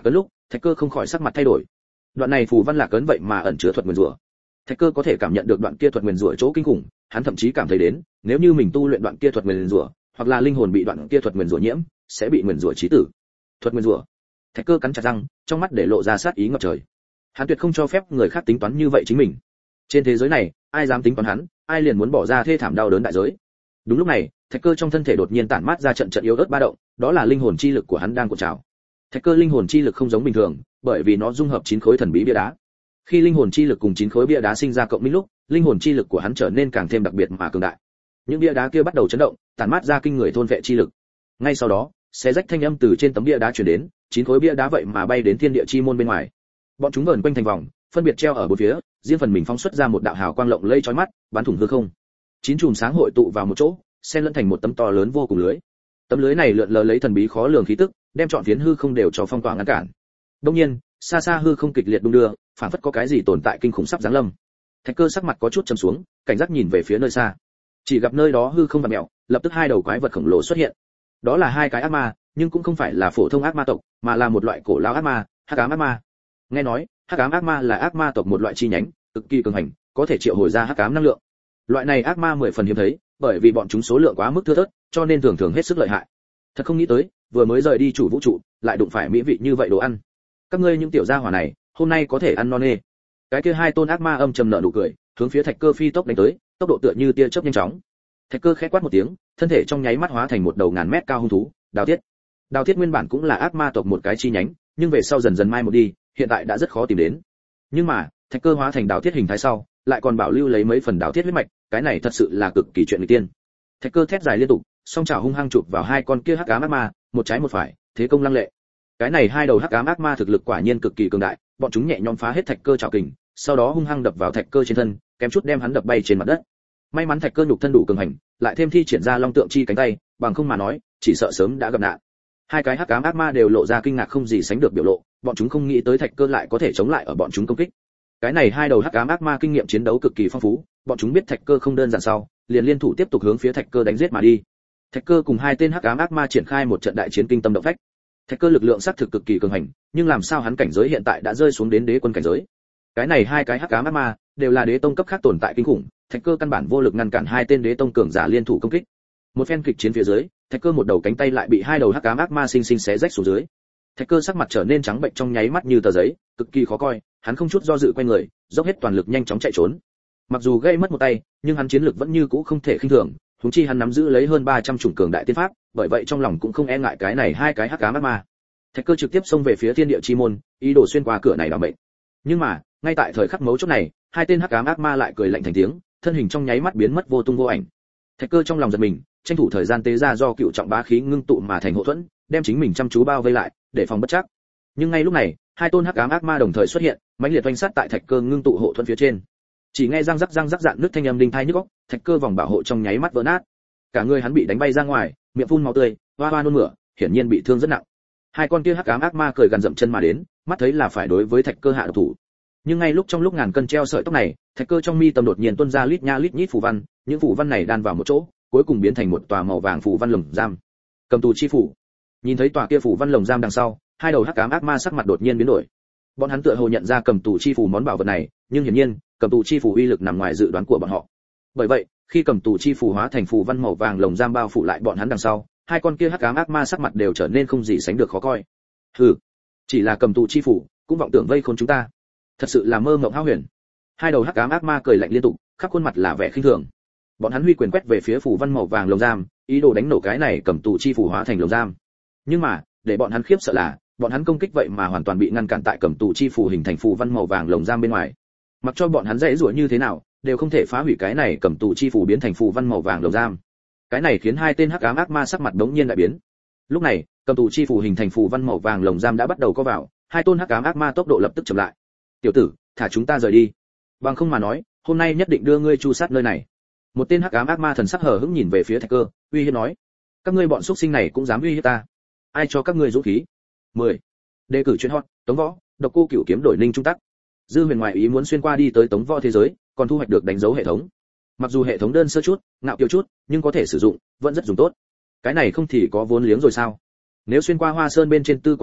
Thạch Cơ không khỏi sắc mặt thay đổi. Đoạn này phù văn lạc ấn vậy mà ẩn chứa thuật nguyên rủa. Thạch Cơ có thể cảm nhận được đoạn kia thuật nguyên rủa chỗ kinh khủng, hắn thậm chí cảm thấy đến, nếu như mình tu luyện đoạn kia thuật nguyên rủa, hoặc là linh hồn bị đoạn kia thuật nguyên rủa nhiễm, sẽ bị nguyên rủa chí tử. Thuật nguyên rủa. Thạch Cơ cắn chặt răng, trong mắt để lộ ra sát ý ngập trời. Hắn tuyệt không cho phép người khác tính toán như vậy chính mình. Trên thế giới này, ai dám tính toán hắn, ai liền muốn bỏ ra thê thảm đau đớn đại giới. Đúng lúc này, Thạch Cơ trong thân thể đột nhiên tản mát ra trận trận yếu ớt ba động, đó là linh hồn chi lực của hắn đang cuộn trào. Thạch Cơ linh hồn chi lực không giống bình thường, bởi vì nó dung hợp chín khối thần bí bia đá. Khi linh hồn chi lực cùng chín khối bia đá sinh ra cộng minh lúc, linh hồn chi lực của hắn trở nên càng thêm đặc biệt mà cường đại. Những bia đá kia bắt đầu chấn động, tản mát ra kinh người thôn vệ chi lực. Ngay sau đó, xé rách thanh âm từ trên tấm bia đá truyền đến, chín khối bia đá vậy mà bay đến thiên địa chi môn bên ngoài. Bọn chúng vờn quanh thành vòng, phân biệt treo ở bốn phía, riêng phần mình phóng xuất ra một đạo hào quang lộng lẫy chói mắt, bắn thủng hư không. Chín chùm sáng hội tụ vào một chỗ, xen lẫn thành một tấm to lớn vô cùng lưới. Tấm lưới này lượn lờ lấy thần bí khó lường khí tức, đem trọn phiến hư không đều cho phong tỏa ngăn cản. Đương nhiên, xa xa hư không kịch liệt đung đưa, phản phất có cái gì tồn tại kinh khủng sắp giáng lâm. Thạch Cơ sắc mặt có chút trầm xuống, cảnh giác nhìn về phía nơi xa. Chỉ gặp nơi đó hư không vặn mèo, lập tức hai đầu quái vật khổng lồ xuất hiện. Đó là hai cái ác ma, nhưng cũng không phải là phổ thông ác ma tộc, mà là một loại cổ lão ác ma, hắc ám ác ma. Nghe nói, hắc ám ác ma là ác ma tộc một loại chi nhánh, cực kỳ cường hành, có thể triệu hồi ra hắc ám năng lượng. Loại này ác ma mười phần hiếm thấy, bởi vì bọn chúng số lượng quá mức thưa thớt, cho nên thường thường hết sức lợi hại. Thật không nghĩ tới, vừa mới rời đi chủ vũ trụ, lại đụng phải mỹ vị như vậy đồ ăn. Các ngươi những tiểu gia hỏa này, hôm nay có thể ăn no nê. Cái kia hai tôn ác ma âm trầm nở nụ cười, hướng phía Thạch Cơ phi tốc đánh tới, tốc độ tựa như tia chớp nhanh chóng. Thạch Cơ khẽ quát một tiếng, thân thể trong nháy mắt hóa thành một đầu ngàn mét cao hung thú, Đào Thiết. Đào Thiết nguyên bản cũng là ác ma tộc một cái chi nhánh, nhưng về sau dần dần mai một đi, hiện tại đã rất khó tìm đến. Nhưng mà, Thạch Cơ hóa thành Đào Thiết hình thái sau, lại còn bảo lưu lấy mấy phần Đào Thiết huyết mạch, cái này thật sự là cực kỳ chuyện người tiên. Thạch Cơ thét dài liên tục, song chảo hung hăng chụp vào hai con kia hắc ám ác ma, một trái một phải, thế công lăng lệ. Cái này hai đầu hắc ám ác ma thực lực quả nhiên cực kỳ cường đại, bọn chúng nhẹ nhõm phá hết Thạch Cơ chảo kình, sau đó hung hăng đập vào Thạch Cơ trên thân, kém chút đem hắn đập bay trên mặt đất. May mắn Thạch Cơ nhục thân đủ cường hành, lại thêm thi triển ra long tượng chi cánh tay, bằng không mà nói, chỉ sợ sớm đã gặp nạn. Hai cái hắc ám ác ma đều lộ ra kinh ngạc không gì sánh được biểu lộ, bọn chúng không nghĩ tới Thạch Cơ lại có thể chống lại ở bọn chúng công kích. Cái này hai đầu hắc ám ác ma kinh nghiệm chiến đấu cực kỳ phong phú, bọn chúng biết Thạch Cơ không đơn giản sau, liền liên thủ tiếp tục hướng phía Thạch Cơ đánh giết mà đi. Thạch Cơ cùng hai tên hắc ám ác ma triển khai một trận đại chiến kinh tâm động phách. Thạch Cơ lực lượng xác thực cực kỳ cường hành, nhưng làm sao hắn cảnh giới hiện tại đã rơi xuống đến đế quân cảnh giới. Cái này hai cái hắc ám ác ma đều là đế tông cấp khác tồn tại kinh khủng, Thạch Cơ căn bản vô lực ngăn cản hai tên đế tông cường giả liên thủ công kích. Một phen kịch chiến phía dưới, Thạch Cơ một đầu cánh tay lại bị hai đầu hắc ám ác ma sinh sinh xé rách xuống dưới. Thạch Cơ sắc mặt trở nên trắng bệnh trong nháy mắt như tờ giấy, cực kỳ khó coi, hắn không chút do dự quay người, dốc hết toàn lực nhanh chóng chạy trốn. Mặc dù gây mất một tay, nhưng hắn chiến lực vẫn như cũ không thể khinh thường, huống chi hắn nắm giữ lấy hơn ba trăm chủng cường đại tiên pháp, bởi vậy trong lòng cũng không e ngại cái này hai cái hắc ám ác ma. Thạch Cơ trực tiếp xông về phía thiên địa chi môn, ý đồ xuyên qua cửa này đảm mệnh. Nhưng mà, ngay tại thời khắc mấu chốt này, hai tên hắc ám ác ma lại cười lạnh thành tiếng, thân hình trong nháy mắt biến mất vô tung vô ảnh. Thạch Cơ trong lòng giật mình, tranh thủ thời gian tế ra do cựu trọng bá khí ngưng tụ mà thành hộ thuẫn, đem chính mình chăm chú bao vây lại, để phòng bất trắc. Nhưng ngay lúc này, hai tôn hắc ám ác ma đồng thời xuất hiện, mãnh liệt oanh sát tại Thạch Cơ ngưng tụ hộ thuẫn phía trên. Chỉ nghe răng rắc răng rắc dạn nước thanh âm đinh tai nhức óc, Thạch Cơ vòng bảo hộ trong nháy mắt vỡ nát. Cả người hắn bị đánh bay ra ngoài, miệng phun máu tươi, hoa hoa nôn mửa, hiển nhiên bị thương rất nặng. Hai con kia hắc ám ác ma cười gần dậm chân mà đến, mắt thấy là phải đối với Thạch Cơ hạ độc thủ. Nhưng ngay lúc trong lúc ngàn cân treo sợi tóc này, Thạch Cơ trong mi tâm đột nhiên tuôn ra lít nha lít nhít phù văn, những phù văn này đan vào một chỗ, cuối cùng biến thành một tòa màu vàng phù văn lồng giam. Cầm tù chi phủ. Nhìn thấy tòa kia phù văn lồng giam đằng sau, hai đầu hắc ám ác ma sắc mặt đột nhiên biến đổi. Bọn hắn tựa hồ nhận ra cầm tù chi phù món bảo vật này, nhưng hiển nhiên, cầm tù chi phù uy lực nằm ngoài dự đoán của bọn họ. Bởi vậy, khi cầm tù chi phù hóa thành phù văn màu vàng lồng giam bao phủ lại bọn hắn đằng sau, hai con kia hắc ám ác ma sắc mặt đều trở nên không gì sánh được khó coi. Hừ, chỉ là cầm tù chi phù, cũng vọng tưởng vây khốn chúng ta. Thật sự là mơ mộng hão huyền. Hai đầu hắc ám ác ma cười lạnh liên tục, khắp khuôn mặt là vẻ khinh thường. Bọn hắn huy quyền quét về phía phù văn màu vàng lồng giam, ý đồ đánh nổ cái này cầm tù chi phù hóa thành lồng giam. Nhưng mà, để bọn hắn khiếp sợ là, bọn hắn công kích vậy mà hoàn toàn bị ngăn cản tại cầm tù chi phù hình thành phù văn màu vàng lồng giam bên ngoài. Mặc cho bọn hắn dễ dụa như thế nào, đều không thể phá hủy cái này cầm tù chi phù biến thành phù văn màu vàng lồng giam. Cái này khiến hai tên hắc ám ác ma sắc mặt đống nhiên đại biến. Lúc này, cầm tù chi phù hình thành phù văn màu vàng lồng giam đã bắt đầu co vào, hai tôn hắc ám ác ma tốc độ lập tức chậm lại. Tiểu tử, thả chúng ta rời đi. Bằng không mà nói, hôm nay nhất định đưa ngươi chu sát nơi này. Một tên hắc ám ác ma thần sắc hờ hững nhìn về phía Thạch Cơ, uy hiếp nói: các ngươi bọn xuất sinh này cũng dám uy hiếp ta? Ai cho các ngươi dũng khí? mười. Đề cử chuyên hot, Tống Võ, Độc Cô Cửu kiếm đổi linh trung tắc. Dư Huyền ngoại ý muốn xuyên qua đi tới Tống Võ thế giới, còn thu hoạch được đánh dấu hệ thống. Mặc dù hệ thống đơn sơ chút, ngạo kiều chút, nhưng có thể sử dụng, vẫn rất dùng tốt. Cái này không thì có vốn liếng rồi sao? Nếu xuyên qua Hoa Sơn bên trên tư quá nhai,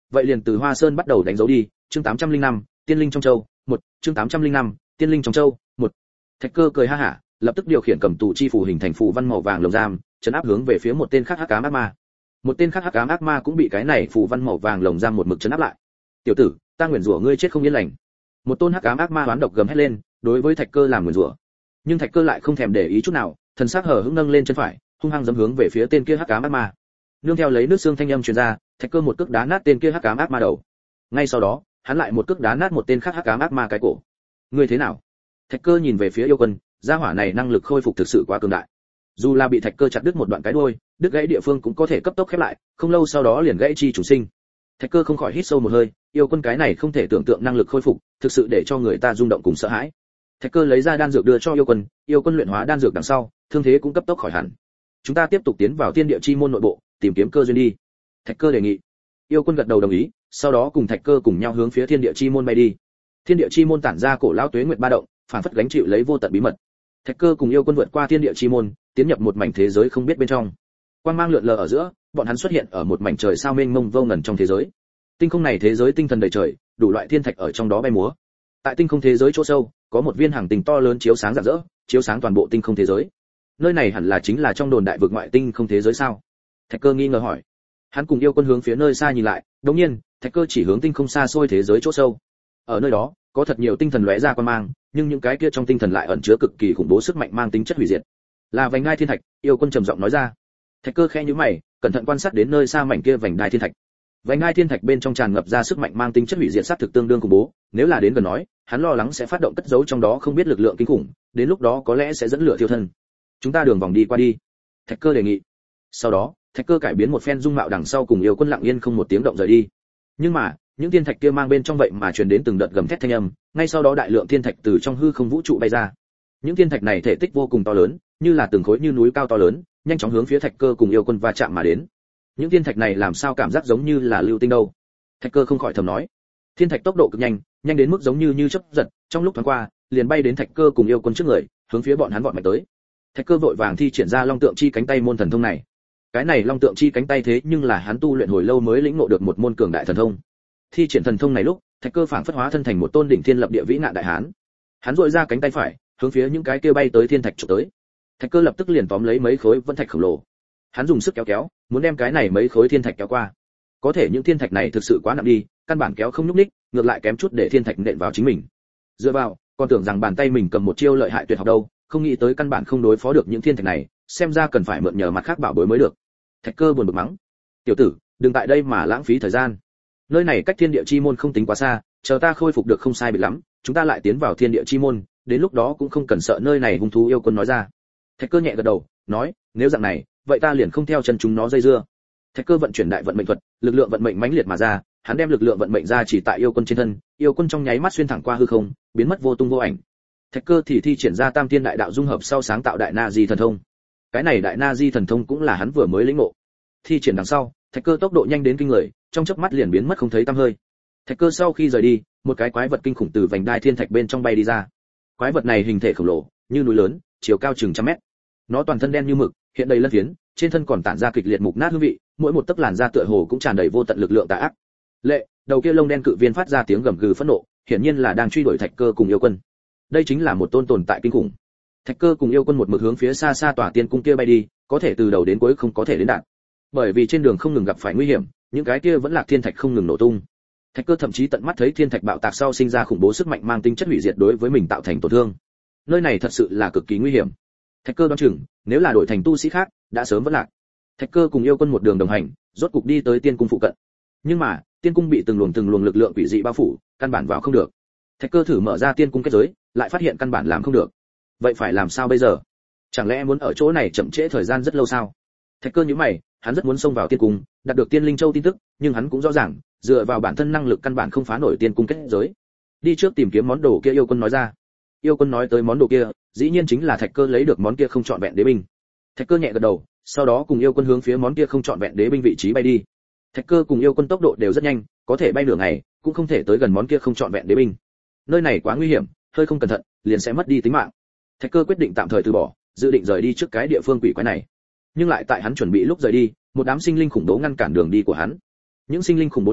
vậy liền từ Hoa Sơn bắt đầu đánh dấu đi. Chương tám trăm lẻ năm, Tiên linh trong châu, một. Chương tám trăm lẻ năm, Tiên linh trong châu, một. Thạch Cơ cười ha hả, lập tức điều khiển cầm tù chi phù hình thành phù văn màu vàng lồng giam, chấn áp hướng về phía một tên khác hắc ám ác ma. Một tên khác hắc ám ác ma cũng bị cái này phù văn màu vàng lồng giam một mực chấn áp lại. "Tiểu tử, ta nguyền rủa ngươi chết không yên lành." Một tôn hắc ám ác ma oán độc gầm hét lên, đối với Thạch Cơ làm nguyền rủa. Nhưng Thạch Cơ lại không thèm để ý chút nào, thần sắc hờ hững nâng lên chân phải, hung hăng giẫm hướng về phía tên kia hắc ám ác ma. Nương theo lấy nước xương thanh âm truyền ra, Thạch Cơ một cước đá nát tên kia hắc ám ác ma đầu. Ngay sau đó, hắn lại một cước đá nát một tên khác hắc ám ác ma cái cổ. "Ngươi thế nào?" Thạch Cơ nhìn về phía Yêu Quân, gia hỏa này năng lực khôi phục thực sự quá cường đại. Dù là bị Thạch Cơ chặt đứt một đoạn cái đuôi, đứt gãy địa phương cũng có thể cấp tốc khép lại, không lâu sau đó liền gãy chi chủ sinh. Thạch Cơ không khỏi hít sâu một hơi, Yêu Quân cái này không thể tưởng tượng năng lực khôi phục, thực sự để cho người ta rung động cùng sợ hãi. Thạch Cơ lấy ra đan dược đưa cho Yêu Quân, Yêu Quân luyện hóa đan dược đằng sau, thương thế cũng cấp tốc khỏi hẳn. "Chúng ta tiếp tục tiến vào Thiên Địa Chi môn nội bộ, tìm kiếm cơ duyên đi." Thạch Cơ đề nghị. Yêu Quân gật đầu đồng ý, sau đó cùng Thạch Cơ cùng nhau hướng phía Thiên Địa Chi môn bay đi. Thiên Địa Chi môn tản ra cổ lão tuế nguyệt ba động, phản phất gánh chịu lấy vô tận bí mật. Thạch Cơ cùng Yêu Quân vượt qua Thiên Địa Chi môn, tiến nhập một mảnh thế giới không biết bên trong. Quang mang lượn lờ ở giữa, bọn hắn xuất hiện ở một mảnh trời sao mênh mông vô ngần trong thế giới. Tinh không này thế giới tinh thần đầy trời, đủ loại thiên thạch ở trong đó bay múa. Tại tinh không thế giới chỗ sâu, có một viên hành tinh to lớn chiếu sáng rạng rỡ, chiếu sáng toàn bộ tinh không thế giới. Nơi này hẳn là chính là trong đồn đại vực ngoại tinh không thế giới sao? Thạch Cơ nghi ngờ hỏi. Hắn cùng Yêu Quân hướng phía nơi xa nhìn lại, đột nhiên, Thạch Cơ chỉ hướng tinh không xa xôi thế giới chỗ sâu. Ở nơi đó, có thật nhiều tinh thần lóe ra quang mang, nhưng những cái kia trong tinh thần lại ẩn chứa cực kỳ khủng bố sức mạnh mang tính chất hủy diệt. Là vành đai thiên thạch, Yêu Quân trầm giọng nói ra. Thạch Cơ khẽ nhíu mày, cẩn thận quan sát đến nơi xa mảnh kia vành đai thiên thạch. Vành đai thiên thạch bên trong tràn ngập ra sức mạnh mang tính chất hủy diệt sát thực tương đương khủng bố, nếu là đến gần nói, hắn lo lắng sẽ phát động cất giấu trong đó không biết lực lượng kinh khủng, đến lúc đó có lẽ sẽ dẫn lửa thiêu thân. "Chúng ta đường vòng đi qua đi." Thạch Cơ đề nghị. Sau đó, Thạch Cơ cải biến một phen dung mạo đằng sau cùng Yêu Quân lặng yên không một tiếng động rời đi. Nhưng mà, những thiên thạch kia mang bên trong vậy mà truyền đến từng đợt gầm thét thanh âm, ngay sau đó đại lượng thiên thạch từ trong hư không vũ trụ bay ra. Những thiên thạch này thể tích vô cùng to lớn, như là từng khối như núi cao to lớn, nhanh chóng hướng phía Thạch Cơ cùng Yêu Quân va chạm mà đến. Những thiên thạch này làm sao cảm giác giống như là lưu tinh đâu? Thạch Cơ không khỏi thầm nói. Thiên thạch tốc độ cực nhanh, nhanh đến mức giống như như chớp giật, trong lúc thoáng qua, liền bay đến Thạch Cơ cùng Yêu Quân trước người, hướng phía bọn hắn vọt mạnh tới. Thạch Cơ vội vàng thi triển ra Long Tượng Chi cánh tay môn thần thông này. Cái này Long Tượng Chi cánh tay thế nhưng là hắn tu luyện hồi lâu mới lĩnh ngộ được một môn cường đại thần thông. Thi triển thần thông này lúc, Thạch Cơ phảng phất hóa thân thành một tôn đỉnh thiên lập địa vĩ nạn đại hán. Hắn duỗi ra cánh tay phải, hướng phía những cái kia bay tới thiên thạch chụp tới. Thạch Cơ lập tức liền tóm lấy mấy khối vân thạch khổng lồ. Hắn dùng sức kéo kéo, muốn đem cái này mấy khối thiên thạch kéo qua. Có thể những thiên thạch này thực sự quá nặng đi, căn bản kéo không nhúc nhích, ngược lại kém chút để thiên thạch nện vào chính mình. Dựa vào, còn tưởng rằng bàn tay mình cầm một chiêu lợi hại tuyệt học đâu, không nghĩ tới căn bản không đối phó được những thiên thạch này, xem ra cần phải mượn nhờ mặt khác bảo bối mới được. Thạch Cơ buồn bực mắng. "Tiểu tử, đừng tại đây mà lãng phí thời gian. Nơi này cách Thiên Địa Chi môn không tính quá xa, chờ ta khôi phục được không sai biệt lắm, chúng ta lại tiến vào Thiên Địa Chi môn, đến lúc đó cũng không cần sợ nơi này hung thú." Yêu Quân nói ra. Thạch Cơ nhẹ gật đầu, nói, "Nếu dạng này, vậy ta liền không theo chân chúng nó dây dưa." Thạch Cơ vận chuyển đại vận mệnh thuật, lực lượng vận mệnh mãnh liệt mà ra, hắn đem lực lượng vận mệnh ra chỉ tại Yêu Quân trên thân, Yêu Quân trong nháy mắt xuyên thẳng qua hư không, biến mất vô tung vô ảnh. Thạch Cơ thì thi triển ra Tam Tiên Đại Đạo dung hợp sau sáng tạo Đại Na Di thần thông. Cái này Đại Na Di thần thông cũng là hắn vừa mới lĩnh ngộ. Thi triển đằng sau, Thạch Cơ tốc độ nhanh đến kinh người, trong chớp mắt liền biến mất không thấy tăm hơi. Thạch Cơ sau khi rời đi, một cái quái vật kinh khủng từ vành đai thiên thạch bên trong bay đi ra. Quái vật này hình thể khổng lồ, như núi lớn, chiều cao chừng trăm mét. Nó toàn thân đen như mực, hiện đầy lân phiến, trên thân còn tản ra kịch liệt mục nát hương vị, mỗi một tấc làn da tựa hồ cũng tràn đầy vô tận lực lượng tà ác. Lệ, đầu kia lông đen cự viên phát ra tiếng gầm gừ phẫn nộ, hiển nhiên là đang truy đuổi Thạch Cơ cùng Yêu Quân. Đây chính là một tôn tồn tại kinh khủng. Thạch Cơ cùng Yêu Quân một mực hướng phía xa xa tòa tiên cung kia bay đi, có thể từ đầu đến cuối không có thể đến đạt. Bởi vì trên đường không ngừng gặp phải nguy hiểm, những cái kia vẫn là thiên thạch không ngừng nổ tung. Thạch Cơ thậm chí tận mắt thấy thiên thạch bạo tạc sau sinh ra khủng bố sức mạnh mang tính chất hủy diệt đối với mình tạo thành tổn thương. Nơi này thật sự là cực kỳ nguy hiểm. Thạch Cơ đoán chừng, nếu là đổi thành tu sĩ khác, đã sớm vẫn lạc. Thạch Cơ cùng Yêu Quân một đường đồng hành, rốt cục đi tới tiên cung phụ cận. Nhưng mà, tiên cung bị từng luồng từng luồng lực lượng quỷ dị bao phủ, căn bản vào không được. Thạch Cơ thử mở ra tiên cung kết giới, lại phát hiện căn bản làm không được. Vậy phải làm sao bây giờ? Chẳng lẽ muốn ở chỗ này chậm trễ thời gian rất lâu sao? Thạch Cơ nhíu mày, hắn rất muốn xông vào tiên cung, đạt được tiên linh châu tin tức, nhưng hắn cũng rõ ràng, dựa vào bản thân năng lực căn bản không phá nổi tiên cung kết giới. Đi trước tìm kiếm món đồ kia, Yêu Quân nói ra. Yêu Quân nói tới món đồ kia, dĩ nhiên chính là Thạch Cơ lấy được món kia không trọn vẹn đế binh. Thạch Cơ nhẹ gật đầu, sau đó cùng Yêu Quân hướng phía món kia không trọn vẹn đế binh vị trí bay đi. Thạch Cơ cùng Yêu Quân tốc độ đều rất nhanh, có thể bay nửa ngày, cũng không thể tới gần món kia không trọn vẹn đế binh. Nơi này quá nguy hiểm, hơi không cẩn thận, liền sẽ mất đi tính mạng. Thạch Cơ quyết định tạm thời từ bỏ, dự định rời đi trước cái địa phương quỷ quái này. Nhưng lại tại hắn chuẩn bị lúc rời đi, một đám sinh linh khủng bố ngăn cản đường đi của hắn. Những sinh linh khủng bố này,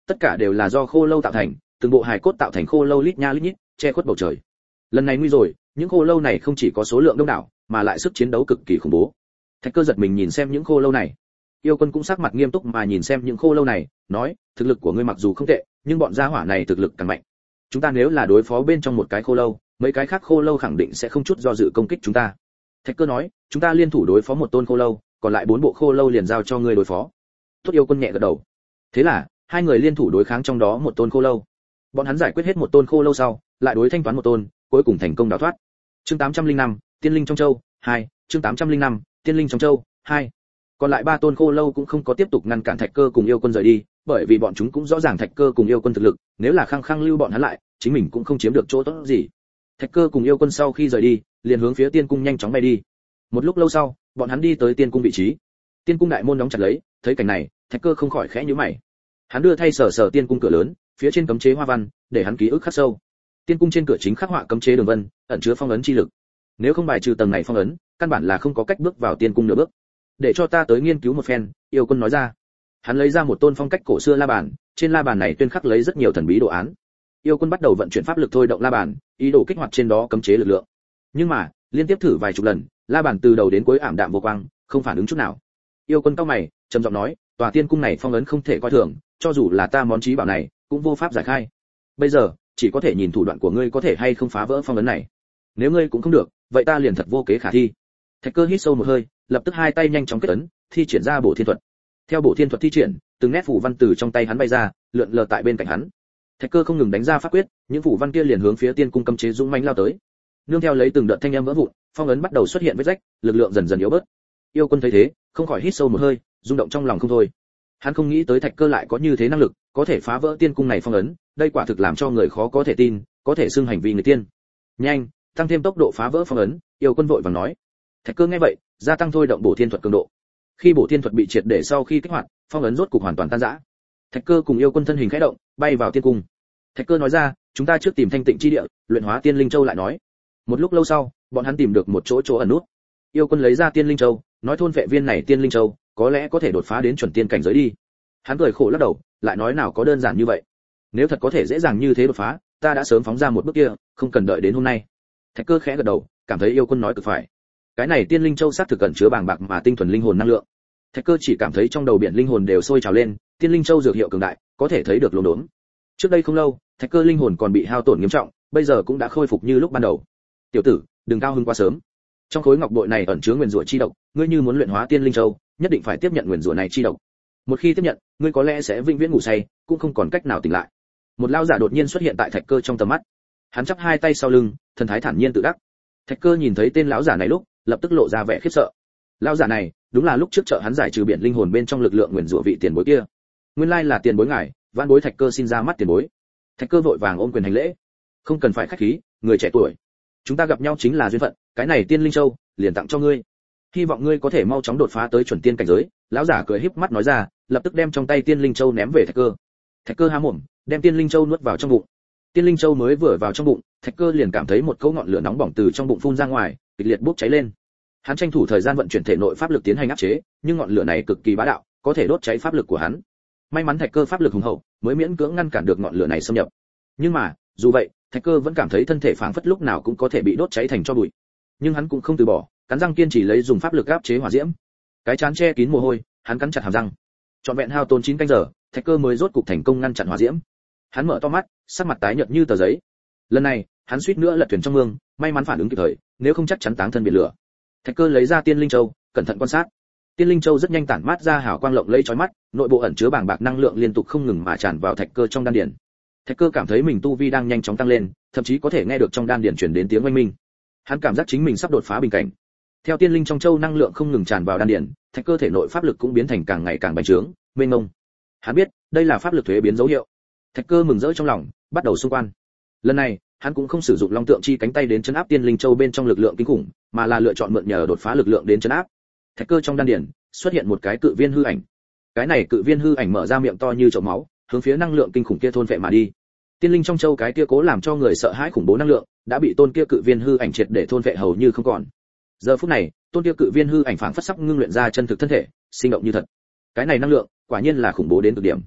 tất cả đều là do khô lâu tạo thành, từng bộ hài cốt tạo thành khô lâu lít nha lít nhít, che khuất bầu trời. Lần này nguy rồi, những khô lâu này không chỉ có số lượng đông đảo, mà lại sức chiến đấu cực kỳ khủng bố. Thạch Cơ giật mình nhìn xem những khô lâu này. Yêu Quân cũng sắc mặt nghiêm túc mà nhìn xem những khô lâu này, nói, thực lực của ngươi mặc dù không tệ, nhưng bọn gia hỏa này thực lực càng mạnh. Chúng ta nếu là đối phó bên trong một cái khô lâu, mấy cái khác khô lâu khẳng định sẽ không chút do dự công kích chúng ta. Thạch Cơ nói, chúng ta liên thủ đối phó một tôn khô lâu, còn lại bốn bộ khô lâu liền giao cho ngươi đối phó. Tốt. Yêu Quân nhẹ gật đầu. Thế là hai người liên thủ đối kháng trong đó một tôn khô lâu. Bọn hắn giải quyết hết một tôn khô lâu sau, lại đối thanh toán một tôn, cuối cùng thành công đào thoát. Chương tám trăm linh năm, Tiên linh trong châu, hai, chương tám trăm linh năm, Tiên linh trong châu, hai. Còn lại ba tôn khô lâu cũng không có tiếp tục ngăn cản Thạch Cơ cùng Yêu Quân rời đi, bởi vì bọn chúng cũng rõ ràng Thạch Cơ cùng Yêu Quân thực lực, nếu là khăng khăng lưu bọn hắn lại, chính mình cũng không chiếm được chỗ tốt gì. Thạch Cơ cùng Yêu Quân sau khi rời đi, liền hướng phía Tiên cung nhanh chóng bay đi. Một lúc lâu sau, bọn hắn đi tới Tiên cung vị trí. Tiên cung đại môn đóng chặt lấy, thấy cảnh này, Thạch Cơ không khỏi khẽ nhíu mày. Hắn đưa thay sờ sờ Tiên cung cửa lớn, phía trên cấm chế hoa văn, để hắn ký ức khắc sâu. Tiên cung trên cửa chính khắc họa cấm chế đường vân, ẩn chứa phong ấn chi lực. Nếu không bài trừ tầng này phong ấn, căn bản là không có cách bước vào Tiên cung nửa bước. Để cho ta tới nghiên cứu một phen, Yêu Quân nói ra. Hắn lấy ra một tôn phong cách cổ xưa la bàn, trên la bàn này tuyên khắc lấy rất nhiều thần bí đồ án. Yêu Quân bắt đầu vận chuyển pháp lực thôi động la bàn, ý đồ kích hoạt trên đó cấm chế lực lượng. Nhưng mà, liên tiếp thử vài chục lần, la bàn từ đầu đến cuối ảm đạm vô quang, không phản ứng chút nào. Yêu Quân cau mày, trầm giọng nói, tòa tiên cung này phong ấn không thể coi thường, cho dù là ta món trí bảo này, cũng vô pháp giải khai. Bây giờ, chỉ có thể nhìn thủ đoạn của ngươi có thể hay không phá vỡ phong ấn này. Nếu ngươi cũng không được, vậy ta liền thật vô kế khả thi. Thạch Cơ hít sâu một hơi, lập tức hai tay nhanh chóng kết ấn, thi triển ra Bổ Thiên thuật. Theo Bổ Thiên thuật thi triển, từng nét phù văn từ trong tay hắn bay ra, lượn lờ tại bên cạnh hắn. Thạch Cơ không ngừng đánh ra pháp quyết, những phù văn kia liền hướng phía tiên cung cấm chế dũng mãnh lao tới. Nương theo lấy từng đợt thanh âm vỡ vụn, phong ấn bắt đầu xuất hiện vết rách, lực lượng dần dần yếu bớt. Yêu Quân thấy thế, không khỏi hít sâu một hơi, rung động trong lòng không thôi. Hắn không nghĩ tới Thạch Cơ lại có như thế năng lực, có thể phá vỡ tiên cung này phong ấn, đây quả thực làm cho người khó có thể tin, có thể xưng hành vi người tiên. Nhanh, tăng thêm tốc độ phá vỡ phong ấn, Yêu Quân vội vàng nói. Thạch Cơ nghe vậy, gia tăng thôi động Bổ Thiên thuật cường độ. Khi Bổ Thiên thuật bị triệt để sau khi kích hoạt, phong ấn rốt cục hoàn toàn tan rã. Thạch Cơ cùng Yêu Quân thân hình khẽ động, bay vào tiên cung. Thạch Cơ nói ra, chúng ta trước tìm thanh tịnh chi địa, luyện hóa Tiên Linh Châu lại nói. Một lúc lâu sau, bọn hắn tìm được một chỗ chỗ ẩn nút. Yêu Quân lấy ra Tiên Linh Châu, nói thôn vệ viên này Tiên Linh Châu, có lẽ có thể đột phá đến chuẩn tiên cảnh giới đi. Hắn cười khổ lắc đầu, lại nói nào có đơn giản như vậy. Nếu thật có thể dễ dàng như thế đột phá, ta đã sớm phóng ra một bước kia, không cần đợi đến hôm nay. Thạch Cơ khẽ gật đầu, cảm thấy Yêu Quân nói cực phải. Cái này Tiên Linh Châu xác thực cẩn chứa bàng bạc mà tinh thuần linh hồn năng lượng. Thạch Cơ chỉ cảm thấy trong đầu biển linh hồn đều sôi trào lên, Tiên Linh Châu dược hiệu cường đại, có thể thấy được lốm đốm. Trước đây không lâu, Thạch Cơ linh hồn còn bị hao tổn nghiêm trọng, bây giờ cũng đã khôi phục như lúc ban đầu. Tiểu tử, đừng cao hứng quá sớm. Trong khối ngọc bội này ẩn chứa nguyên rủa chi độc, ngươi như muốn luyện hóa Tiên Linh Châu, nhất định phải tiếp nhận nguyên rủa này chi độc. Một khi tiếp nhận, ngươi có lẽ sẽ vĩnh viễn ngủ say, cũng không còn cách nào tỉnh lại. Một lão giả đột nhiên xuất hiện tại Thạch Cơ trong tầm mắt. Hắn chắp hai tay sau lưng, thần thái thản nhiên tự đắc. Thạch Cơ nhìn thấy tên lão giả này lúc, lập tức lộ ra vẻ khiếp sợ. Lão giả này, đúng là lúc trước trợ hắn giải trừ biển linh hồn bên trong lực lượng nguyên rủa vị tiền bối kia. Nguyên lai là tiền bối ngài, vãn bối Thạch Cơ xin ra mắt tiền bối. Thạch Cơ vội vàng ôm quyền hành lễ. Không cần phải khách khí, người trẻ tuổi, chúng ta gặp nhau chính là duyên phận, cái này Tiên Linh Châu liền tặng cho ngươi. Hy vọng ngươi có thể mau chóng đột phá tới chuẩn tiên cảnh giới. Lão giả cười híp mắt nói ra, lập tức đem trong tay Tiên Linh Châu ném về Thạch Cơ. Thạch Cơ há mồm, đem Tiên Linh Châu nuốt vào trong bụng. Tiên Linh Châu mới vừa vào trong bụng, Thạch Cơ liền cảm thấy một cỗ ngọn lửa nóng bỏng từ trong bụng phun ra ngoài, kịch liệt bốc cháy lên. Hắn tranh thủ thời gian vận chuyển thể nội pháp lực tiến hành áp chế, nhưng ngọn lửa này cực kỳ bá đạo, có thể đốt cháy pháp lực của hắn. May mắn Thạch Cơ pháp lực hùng hậu, mới miễn cưỡng ngăn cản được ngọn lửa này xâm nhập. Nhưng mà, dù vậy, Thạch Cơ vẫn cảm thấy thân thể phảng phất lúc nào cũng có thể bị đốt cháy thành tro bụi. Nhưng hắn cũng không từ bỏ, cắn răng kiên trì lấy dùng pháp lực áp chế hỏa diễm. Cái trán che kín mồ hôi, hắn cắn chặt hàm răng. Trọn vẹn hao tốn chín canh giờ, Thạch Cơ mới rốt cục thành công ngăn chặn hỏa diễm. Hắn mở to mắt, sắc mặt tái nhợt như tờ giấy. Lần này, hắn suýt nữa lật thuyền trong mương, may mắn phản ứng kịp thời, nếu không chắc chắn táng thân biển lửa. Thạch Cơ lấy ra Tiên Linh Châu, cẩn thận quan sát. Tiên Linh Châu rất nhanh tản mát ra hào quang lộng lẫy chói mắt, nội bộ ẩn chứa bàng bạc năng lượng liên tục không ngừng mà tràn vào Thạch Cơ trong đan điền. Thạch Cơ cảm thấy mình tu vi đang nhanh chóng tăng lên, thậm chí có thể nghe được trong đan điền truyền đến tiếng oanh minh. Hắn cảm giác chính mình sắp đột phá bình cảnh. Theo Tiên Linh trong châu năng lượng không ngừng tràn vào đan điền, Thạch Cơ thể nội pháp lực cũng biến thành càng ngày càng bành trướng, mênh mông. Hắn biết, đây là pháp lực thuế biến dấu hiệu. Thạch Cơ mừng rỡ trong lòng, bắt đầu xung quan. Lần này, hắn cũng không sử dụng long tượng chi cánh tay đến chấn áp Tiên Linh châu bên trong lực lượng kinh khủng, mà là lựa chọn mượn nhờ đột phá lực lượng đến chấn áp. Thạch Cơ trong đan điền xuất hiện một cái cự viên hư ảnh. Cái này cự viên hư ảnh mở ra miệng to như chậu máu, hướng phía năng lượng kinh khủng kia thôn phệ mà đi. Tiên Linh trong châu cái kia cố làm cho người sợ hãi khủng bố năng lượng, đã bị tôn kia cự viên hư ảnh triệt để thôn phệ hầu như không còn. Giờ phút này, tôn kia cự viên hư ảnh phảng phất sắp ngưng luyện ra chân thực thân thể, sinh động như thật. Cái này năng lượng, quả nhiên là khủng bố đến cực điểm.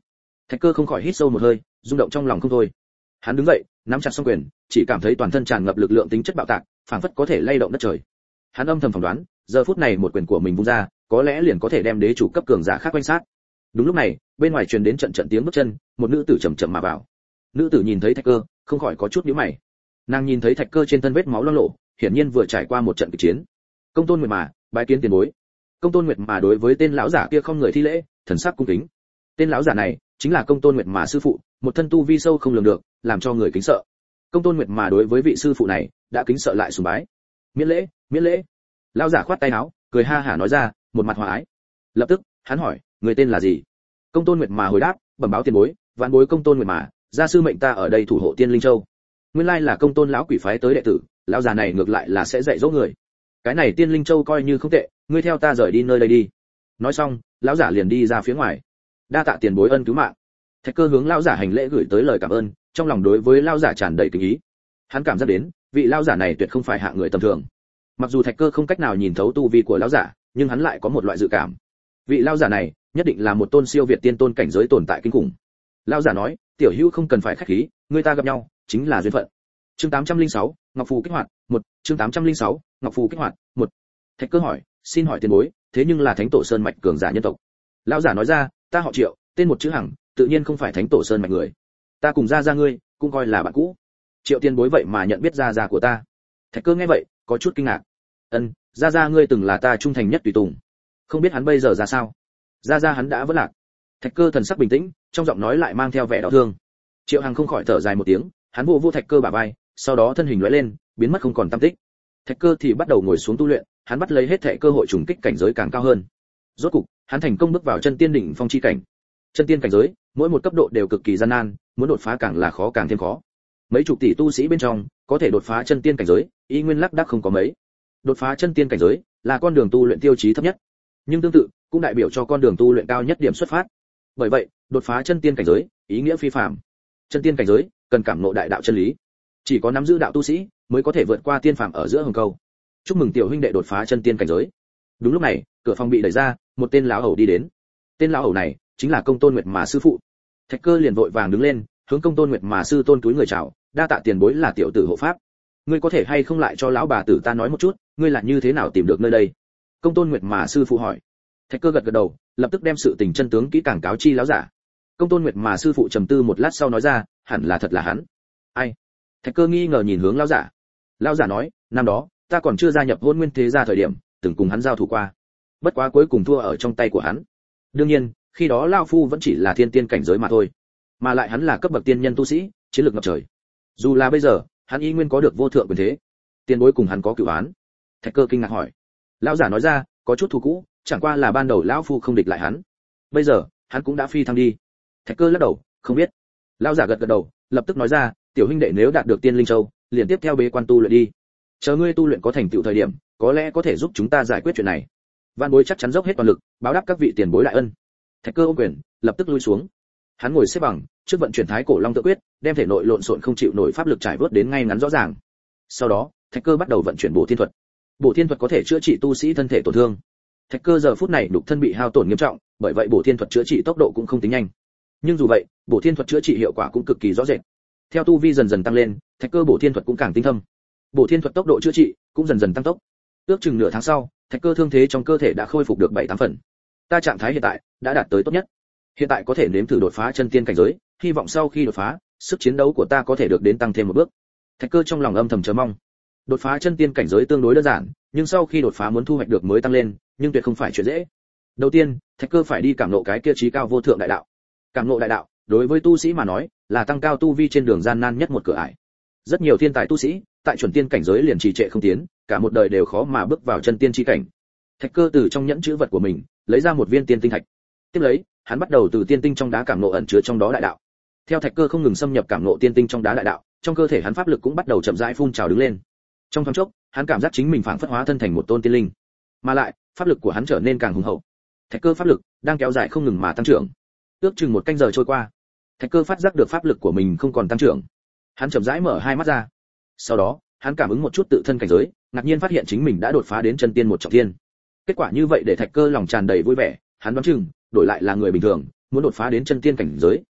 Thạch Cơ không khỏi hít sâu một hơi, rung động trong lòng không thôi. Hắn đứng dậy, nắm chặt song quyền, chỉ cảm thấy toàn thân tràn ngập lực lượng tính chất bạo tạc, phảng phất có thể lay động đất trời. Hắn âm thầm phỏng đoán, giờ phút này một quyền của mình vung ra, có lẽ liền có thể đem đế chủ cấp cường giả khác quanh sát. Đúng lúc này, bên ngoài truyền đến trận trận tiếng bước chân, một nữ tử chậm chậm mà vào. Nữ tử nhìn thấy Thạch Cơ, không khỏi có chút nhíu mày. Nàng nhìn thấy Thạch Cơ trên thân vết máu loang lổ, hiển nhiên vừa trải qua một trận kịch chiến. Công tôn Nguyệt mà, bái kiến tiền bối. Công tôn Nguyệt mà đối với tên lão giả kia không người thi lễ, thần sắc cung kính. Tên lão giả này chính là Công tôn Nguyệt mà sư phụ, một thân tu vi sâu không lường được, làm cho người kính sợ. Công tôn Nguyệt mà đối với vị sư phụ này đã kính sợ lại sùng bái. Miễn lễ, miễn lễ. Lão giả khoát tay áo, cười ha hả nói ra, một mặt hòa ái. Lập tức, hắn hỏi, người tên là gì? Công tôn Nguyệt mà hồi đáp, bẩm báo tiền bối, vạn bối Công tôn Nguyệt mà, gia sư mệnh ta ở đây thủ hộ Tiên Linh Châu. Nguyên lai là Công tôn lão quỷ phái tới đệ tử, lão già này ngược lại là sẽ dạy dỗ người. Cái này Tiên Linh Châu coi như không tệ, ngươi theo ta rời đi nơi đây đi. Nói xong, lão giả liền đi ra phía ngoài. Đa tạ tiền bối ân cứu mạng. Thạch Cơ hướng lão giả hành lễ gửi tới lời cảm ơn, trong lòng đối với lão giả tràn đầy kính ý. Hắn cảm giác đến, vị lão giả này tuyệt không phải hạng người tầm thường. Mặc dù Thạch Cơ không cách nào nhìn thấu tu vi của lão giả, nhưng hắn lại có một loại dự cảm. Vị lão giả này nhất định là một tôn siêu việt tiên tôn cảnh giới tồn tại kinh khủng. Lão giả nói, tiểu hữu không cần phải khách khí, người ta gặp nhau chính là duyên phận. Chương tám trăm lẻ sáu, Ngọc Phù kích hoạt, một, chương tám trăm lẻ sáu, Ngọc Phù kích hoạt, một. Thạch Cơ hỏi, xin hỏi tiền bối, thế nhưng là Thánh Tổ Sơn mạch cường giả nhân tộc. Lão giả nói ra, ta họ Triệu, tên một chữ Hằng, tự nhiên không phải Thánh Tổ Sơn mạch người. Ta cùng gia gia ngươi, cũng coi là bạn cũ. Triệu tiền bối vậy mà nhận biết gia gia của ta. Thạch Cơ nghe vậy, có chút kinh ngạc. Ân, gia gia ngươi từng là ta trung thành nhất tùy tùng. Không biết hắn bây giờ ra sao? Gia gia hắn đã vỡ lạc. Thạch Cơ thần sắc bình tĩnh, trong giọng nói lại mang theo vẻ đau thương. Triệu Hằng không khỏi thở dài một tiếng, hắn vô vô Thạch Cơ bả vai, sau đó thân hình lóe lên, biến mất không còn tăm tích. Thạch Cơ thì bắt đầu ngồi xuống tu luyện, hắn bắt lấy hết thảy cơ hội trùng kích cảnh giới càng cao hơn. Rốt cục, hắn thành công bước vào chân tiên đỉnh phong chi cảnh. Chân tiên cảnh giới, mỗi một cấp độ đều cực kỳ gian nan, muốn đột phá càng là khó càng thêm khó. Mấy chục tỷ tu sĩ bên trong, có thể đột phá chân tiên cảnh giới, y nguyên lắc đắc không có mấy. Đột phá chân tiên cảnh giới là con đường tu luyện tiêu chí thấp nhất, nhưng tương tự cũng đại biểu cho con đường tu luyện cao nhất điểm xuất phát. Bởi vậy, đột phá chân tiên cảnh giới, ý nghĩa phi phàm. Chân tiên cảnh giới cần cảm ngộ đại đạo chân lý, chỉ có nắm giữ đạo tu sĩ mới có thể vượt qua tiên phàm ở giữa hồng câu. Chúc mừng tiểu huynh đệ đột phá chân tiên cảnh giới. Đúng lúc này, cửa phòng bị đẩy ra, một tên lão hầu đi đến. Tên lão hầu này chính là Công tôn Nguyệt mà sư phụ. Thạch Cơ liền vội vàng đứng lên, hướng Công tôn Nguyệt mà sư tôn túi người chào, đa tạ tiền bối là tiểu tử hộ pháp. Ngươi có thể hay không lại cho lão bà tử ta nói một chút, ngươi là như thế nào tìm được nơi đây? Công tôn Nguyệt mà sư phụ hỏi. Thạch Cơ gật gật đầu, lập tức đem sự tình chân tướng kỹ càng cáo chi lão giả. Công tôn Nguyệt mà sư phụ trầm tư một lát sau nói ra, hẳn là thật là hắn. Ai? Thạch Cơ nghi ngờ nhìn hướng lão giả. Lão giả nói, năm đó ta còn chưa gia nhập Hôn Nguyên Thế gia thời điểm, từng cùng hắn giao thủ qua. Bất quá cuối cùng thua ở trong tay của hắn. Đương nhiên, khi đó lão phu vẫn chỉ là thiên tiên cảnh giới mà thôi, mà lại hắn là cấp bậc tiên nhân tu sĩ, chiến lược ngập trời. Dù là bây giờ, hắn y nguyên có được vô thượng quyền thế. Tiền bối cùng hắn có cửu án. Thạch Cơ kinh ngạc hỏi. Lão giả nói ra, có chút thù cũ, chẳng qua là ban đầu lão phu không địch lại hắn. Bây giờ, hắn cũng đã phi thăng đi. Thạch Cơ lắc đầu, không biết. Lão giả gật gật đầu, lập tức nói ra, tiểu huynh đệ nếu đạt được Tiên Linh Châu, liền tiếp theo bế quan tu luyện đi. Chờ ngươi tu luyện có thành tựu thời điểm, có lẽ có thể giúp chúng ta giải quyết chuyện này. Vạn bối chắc chắn dốc hết toàn lực, báo đáp các vị tiền bối đại ân. Thạch Cơ ôm quyền, lập tức lui xuống. Hắn ngồi xếp bằng, trước vận chuyển Thái Cổ Long Tự Quyết, đem thể nội lộn xộn không chịu nổi pháp lực trải vớt đến ngay ngắn rõ ràng. Sau đó, Thạch Cơ bắt đầu vận chuyển Bổ Thiên Thuật. Bổ Thiên Thuật có thể chữa trị tu sĩ thân thể tổn thương. Thạch Cơ giờ phút này đục thân bị hao tổn nghiêm trọng, bởi vậy Bổ Thiên Thuật chữa trị tốc độ cũng không tính nhanh. Nhưng dù vậy, Bổ Thiên Thuật chữa trị hiệu quả cũng cực kỳ rõ rệt. Theo tu vi dần dần tăng lên, Thạch Cơ Bổ Thiên Thuật cũng càng tinh thâm. Bổ Thiên Thuật tốc độ chữa trị cũng dần dần tăng tốc. Ước chừng nửa tháng sau, Thạch Cơ thương thế trong cơ thể đã khôi phục được bảy tám phần. Ta trạng thái hiện tại đã đạt tới tốt nhất. Hiện tại có thể nếm thử đột phá chân tiên cảnh giới, hy vọng sau khi đột phá, sức chiến đấu của ta có thể được đến tăng thêm một bước. Thạch Cơ trong lòng âm thầm chờ mong. Đột phá chân tiên cảnh giới tương đối đơn giản, nhưng sau khi đột phá muốn thu hoạch được mới tăng lên, nhưng tuyệt không phải chuyện dễ. Đầu tiên, Thạch Cơ phải đi cảm ngộ cái kia chí cao vô thượng đại đạo. Cảm ngộ đại đạo, đối với tu sĩ mà nói, là tăng cao tu vi trên đường gian nan nhất một cửa ải. Rất nhiều thiên tài tu sĩ, tại chuẩn tiên cảnh giới liền trì trệ không tiến, cả một đời đều khó mà bước vào chân tiên chi cảnh. Thạch Cơ từ trong nhẫn chữ vật của mình, lấy ra một viên tiên tinh thạch. Tiếp lấy, hắn bắt đầu từ tiên tinh trong đá cảm ngộ ẩn chứa trong đó đại đạo. Theo Thạch Cơ không ngừng xâm nhập cảm ngộ tiên tinh trong đá đại đạo, trong cơ thể hắn pháp lực cũng bắt đầu chậm rãi phun trào đứng lên. Trong thoáng chốc, hắn cảm giác chính mình phảng phất hóa thân thành một tôn tiên linh, mà lại, pháp lực của hắn trở nên càng hùng hậu. Thạch Cơ pháp lực đang kéo dài không ngừng mà tăng trưởng. Ước chừng một canh giờ trôi qua, Thạch Cơ phát giác được pháp lực của mình không còn tăng trưởng. Hắn chậm rãi mở hai mắt ra. Sau đó, hắn cảm ứng một chút tự thân cảnh giới, ngạc nhiên phát hiện chính mình đã đột phá đến chân tiên một trọng thiên. Kết quả như vậy để Thạch Cơ lòng tràn đầy vui vẻ, hắn đoán chừng, đổi lại là người bình thường, muốn đột phá đến chân tiên cảnh giới,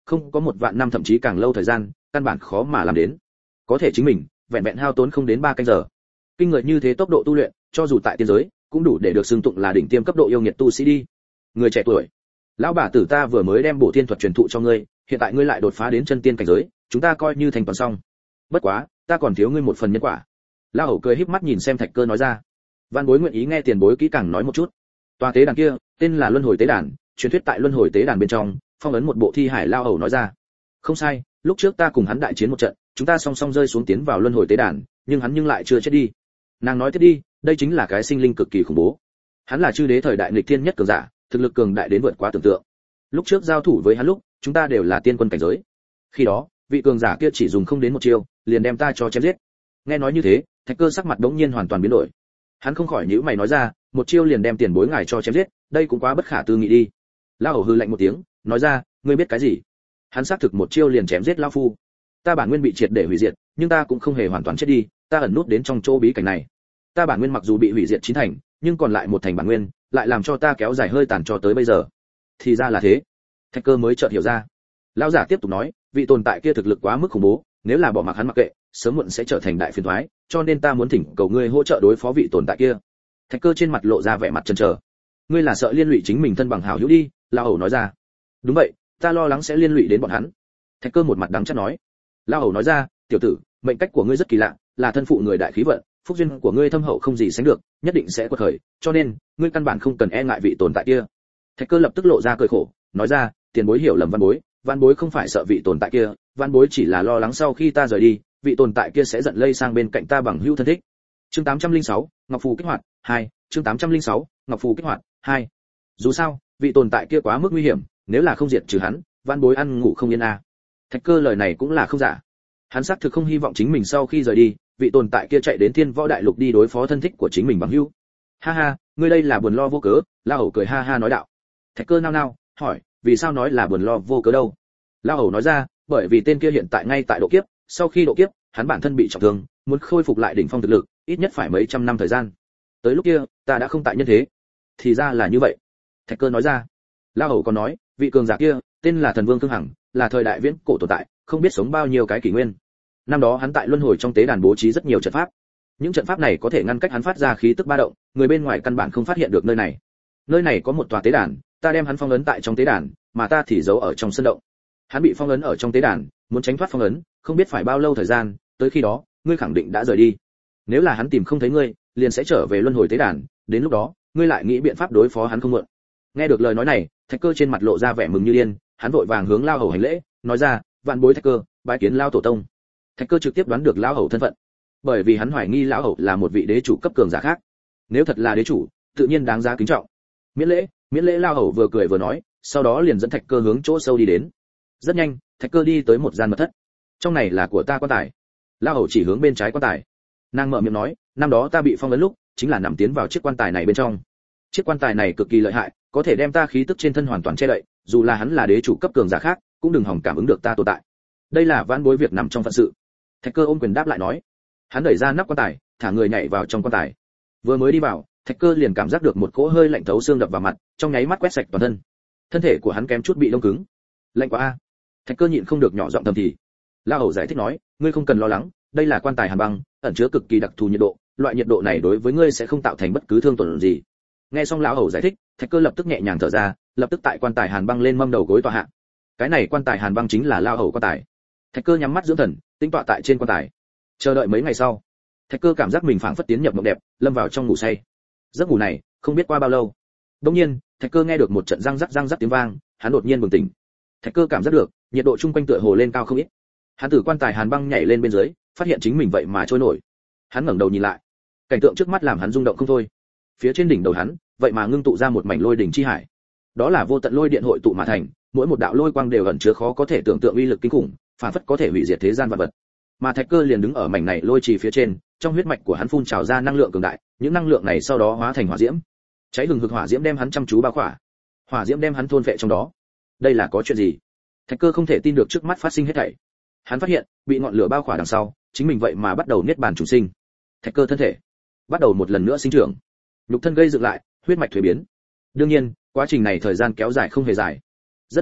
không có một vạn năm thậm chí càng lâu thời gian, căn bản khó mà làm đến. Có thể chính mình, vẹn vẹn hao tốn không đến ba canh giờ. Kinh người như thế tốc độ tu luyện, cho dù tại tiên giới, cũng đủ để được xưng tụng là đỉnh tiêm cấp độ yêu nghiệt tu sĩ đi. Người trẻ tuổi, lão bà tử ta vừa mới đem bổ thiên thuật truyền thụ cho ngươi, hiện tại ngươi lại đột phá đến chân tiên cảnh giới, chúng ta coi như thành toàn xong. Bất quá, ta còn thiếu ngươi một phần nhân quả. Lão hầu cười híp mắt nhìn xem Thạch Cơ nói ra. Văn Bối nguyện ý nghe tiền bối kỹ càng nói một chút. Tòa tế đàn kia, tên là Luân Hồi Tế Đàn, truyền thuyết tại Luân Hồi Tế Đàn bên trong, phong ấn một bộ thi hải. Lão hầu nói ra. Không sai, lúc trước ta cùng hắn đại chiến một trận, chúng ta song song rơi xuống tiến vào Luân Hồi Tế Đàn, nhưng hắn nhưng lại chưa chết đi. Nàng nói tiếp đi, đây chính là cái sinh linh cực kỳ khủng bố. Hắn là chư đế thời đại nghịch thiên nhất cường giả, thực lực cường đại đến vượt quá tưởng tượng. Lúc trước giao thủ với hắn lúc, chúng ta đều là tiên quân cảnh giới. Khi đó, vị cường giả kia chỉ dùng không đến một chiêu, liền đem ta cho chém giết. Nghe nói như thế, Thạch Cơ sắc mặt đống nhiên hoàn toàn biến đổi. Hắn không khỏi nhíu mày nói ra, một chiêu liền đem tiền bối ngài cho chém giết, đây cũng quá bất khả tư nghị đi. Lão hầu hừ lạnh một tiếng, nói ra, ngươi biết cái gì? Hắn xác thực một chiêu liền chém giết lão phu. Ta bản nguyên bị triệt để hủy diệt, nhưng ta cũng không hề hoàn toàn chết đi, ta ẩn nút đến trong chỗ bí cảnh này. Ta bản nguyên mặc dù bị hủy diệt chín thành, nhưng còn lại một thành bản nguyên, lại làm cho ta kéo dài hơi tàn cho tới bây giờ. Thì ra là thế. Thạch Cơ mới chợt hiểu ra. Lão giả tiếp tục nói, vị tồn tại kia thực lực quá mức khủng bố, nếu là bỏ mặc hắn mặc kệ, sớm muộn sẽ trở thành đại phiền toái, cho nên ta muốn thỉnh cầu ngươi hỗ trợ đối phó vị tồn tại kia. Thạch Cơ trên mặt lộ ra vẻ mặt chần chờ. Ngươi là sợ liên lụy chính mình thân bằng hảo hữu đi, lão hầu nói ra. Đúng vậy, ta lo lắng sẽ liên lụy đến bọn hắn. Thạch Cơ một mặt đắng chát nói. Lão hầu nói ra, tiểu tử, mệnh cách của ngươi rất kỳ lạ, là thân phụ người đại khí vận, phúc duyên của ngươi thâm hậu không gì sánh được, nhất định sẽ quật khởi, cho nên ngươi căn bản không cần e ngại vị tồn tại kia. Thạch Cơ lập tức lộ ra cười khổ, nói ra, tiền bối hiểu lầm Văn Bối, Văn Bối không phải sợ vị tồn tại kia, Văn Bối chỉ là lo lắng sau khi ta rời đi, vị tồn tại kia sẽ giận lây sang bên cạnh ta bằng hữu thân thích. Chương tám trăm lẻ sáu, Ngọc Phù kích hoạt, hai, chương tám trăm lẻ sáu, Ngọc Phù kích hoạt, hai. Dù sao, vị tồn tại kia quá mức nguy hiểm, nếu là không diệt trừ hắn, Văn Bối ăn ngủ không yên a. À. Thạch Cơ lời này cũng là không giả. Hắn xác thực không hy vọng chính mình sau khi rời đi, vị tồn tại kia chạy đến Thiên Võ Đại Lục đi đối phó thân thích của chính mình bằng hữu. Ha ha, ngươi đây là buồn lo vô cớ, La Hầu cười ha ha nói đạo. Thạch Cơ nao nao, hỏi, vì sao nói là buồn lo vô cớ đâu? La Hầu nói ra, bởi vì tên kia hiện tại ngay tại độ kiếp, sau khi độ kiếp, hắn bản thân bị trọng thương, muốn khôi phục lại đỉnh phong thực lực, ít nhất phải mấy trăm năm thời gian. Tới lúc kia, ta đã không tại nhân thế. Thì ra là như vậy. Thạch Cơ nói ra. La Hầu còn nói, vị cường giả kia, tên là Thần Vương Thương Hằng, là thời đại viễn cổ tồn tại, không biết sống bao nhiêu cái kỷ nguyên. Năm đó hắn tại luân hồi trong tế đàn bố trí rất nhiều trận pháp. Những trận pháp này có thể ngăn cách hắn phát ra khí tức ba động, người bên ngoài căn bản không phát hiện được nơi này. Nơi này có một tòa tế đàn, ta đem hắn phong ấn tại trong tế đàn, mà ta thì giấu ở trong sân động. Hắn bị phong ấn ở trong tế đàn, muốn tránh thoát phong ấn, không biết phải bao lâu thời gian, tới khi đó, ngươi khẳng định đã rời đi. Nếu là hắn tìm không thấy ngươi, liền sẽ trở về luân hồi tế đàn, đến lúc đó, ngươi lại nghĩ biện pháp đối phó hắn không muộn. Nghe được lời nói này, Thạch Cơ trên mặt lộ ra vẻ mừng như điên, hắn vội vàng hướng Lao Hầu hành lễ, nói ra, vạn bối Thạch Cơ, bái kiến Lao tổ tông. Thạch Cơ trực tiếp đoán được Lão Hầu thân phận, bởi vì hắn hoài nghi Lão Hầu là một vị đế chủ cấp cường giả khác. Nếu thật là đế chủ, tự nhiên đáng giá kính trọng. Miễn lễ, miễn lễ. Lão Hầu vừa cười vừa nói, sau đó liền dẫn Thạch Cơ hướng chỗ sâu đi đến. Rất nhanh, Thạch Cơ đi tới một gian mật thất. Trong này là của ta quan tài. Lão Hầu chỉ hướng bên trái quan tài. Nàng mở miệng nói, năm đó ta bị phong ấn lúc, chính là nằm tiến vào chiếc quan tài này bên trong. Chiếc quan tài này cực kỳ lợi hại, có thể đem ta khí tức trên thân hoàn toàn che đậy, dù là hắn là đế chủ cấp cường giả khác, cũng đừng hòng cảm ứng được ta tồn tại. Đây là vãn bối việc nằm trong phận sự. Thạch Cơ ôm quyền đáp lại nói. Hắn đẩy ra nắp quan tài, thả người nhảy vào trong quan tài. Vừa mới đi vào, Thạch Cơ liền cảm giác được một cỗ hơi lạnh thấu xương đập vào mặt, trong nháy mắt quét sạch toàn thân. Thân thể của hắn kém chút bị đông cứng. Lạnh quá a. Thạch Cơ nhịn không được nhỏ giọng thầm thì. La Hầu giải thích nói, ngươi không cần lo lắng, đây là quan tài hàn băng, ẩn chứa cực kỳ đặc thù nhiệt độ, loại nhiệt độ này đối với ngươi sẽ không tạo thành bất cứ thương tổn gì. Nghe xong lão Hầu giải thích, Thạch Cơ lập tức nhẹ nhàng thở ra, lập tức tại quan tài hàn băng lên mâm đầu gối tọa hạ. Cái này quan tài hàn băng chính là lão Hầu quan tài. Thạch Cơ nhắm mắt dưỡng thần, tĩnh tọa tại trên quan tài. Chờ đợi mấy ngày sau, Thạch Cơ cảm giác mình phảng phất tiến nhập mộng đẹp, lâm vào trong ngủ say. Giấc ngủ này, không biết qua bao lâu. Đột nhiên, Thạch Cơ nghe được một trận răng rắc răng rắc tiếng vang, hắn đột nhiên bừng tỉnh. Thạch Cơ cảm giác được, nhiệt độ chung quanh tựa hồ lên cao không ít. Hắn từ quan tài hàn băng nhảy lên bên dưới, phát hiện chính mình vậy mà trôi nổi. Hắn ngẩng đầu nhìn lại, cảnh tượng trước mắt làm hắn rung động không thôi. Phía trên đỉnh đầu hắn, vậy mà ngưng tụ ra một mảnh lôi đỉnh chi hải. Đó là vô tận lôi điện hội tụ mà thành, mỗi một đạo lôi quang đều ẩn chứa khó có thể tưởng tượng uy lực kinh khủng, phản phất có thể hủy diệt thế gian vạn vật. Mà Thạch Cơ liền đứng ở mảnh này lôi trì phía trên, trong huyết mạch của hắn phun trào ra năng lượng cường đại, những năng lượng này sau đó hóa thành hỏa diễm. Cháy hừng hực hỏa diễm đem hắn chăm chú bao khỏa. Hỏa diễm đem hắn thôn phệ trong đó. Đây là có chuyện gì? Thạch Cơ không thể tin được trước mắt phát sinh hết thảy. Hắn phát hiện, bị ngọn lửa bao khỏa đằng sau, chính mình vậy mà bắt đầu niết bàn chủ sinh. Thạch Cơ thân thể bắt đầu một lần nữa sinh trưởng, nhục thân gây dựng lại, huyết mạch thuế biến. Đương nhiên, quá trình này thời gian kéo dài không hề dài. Rất nhanh,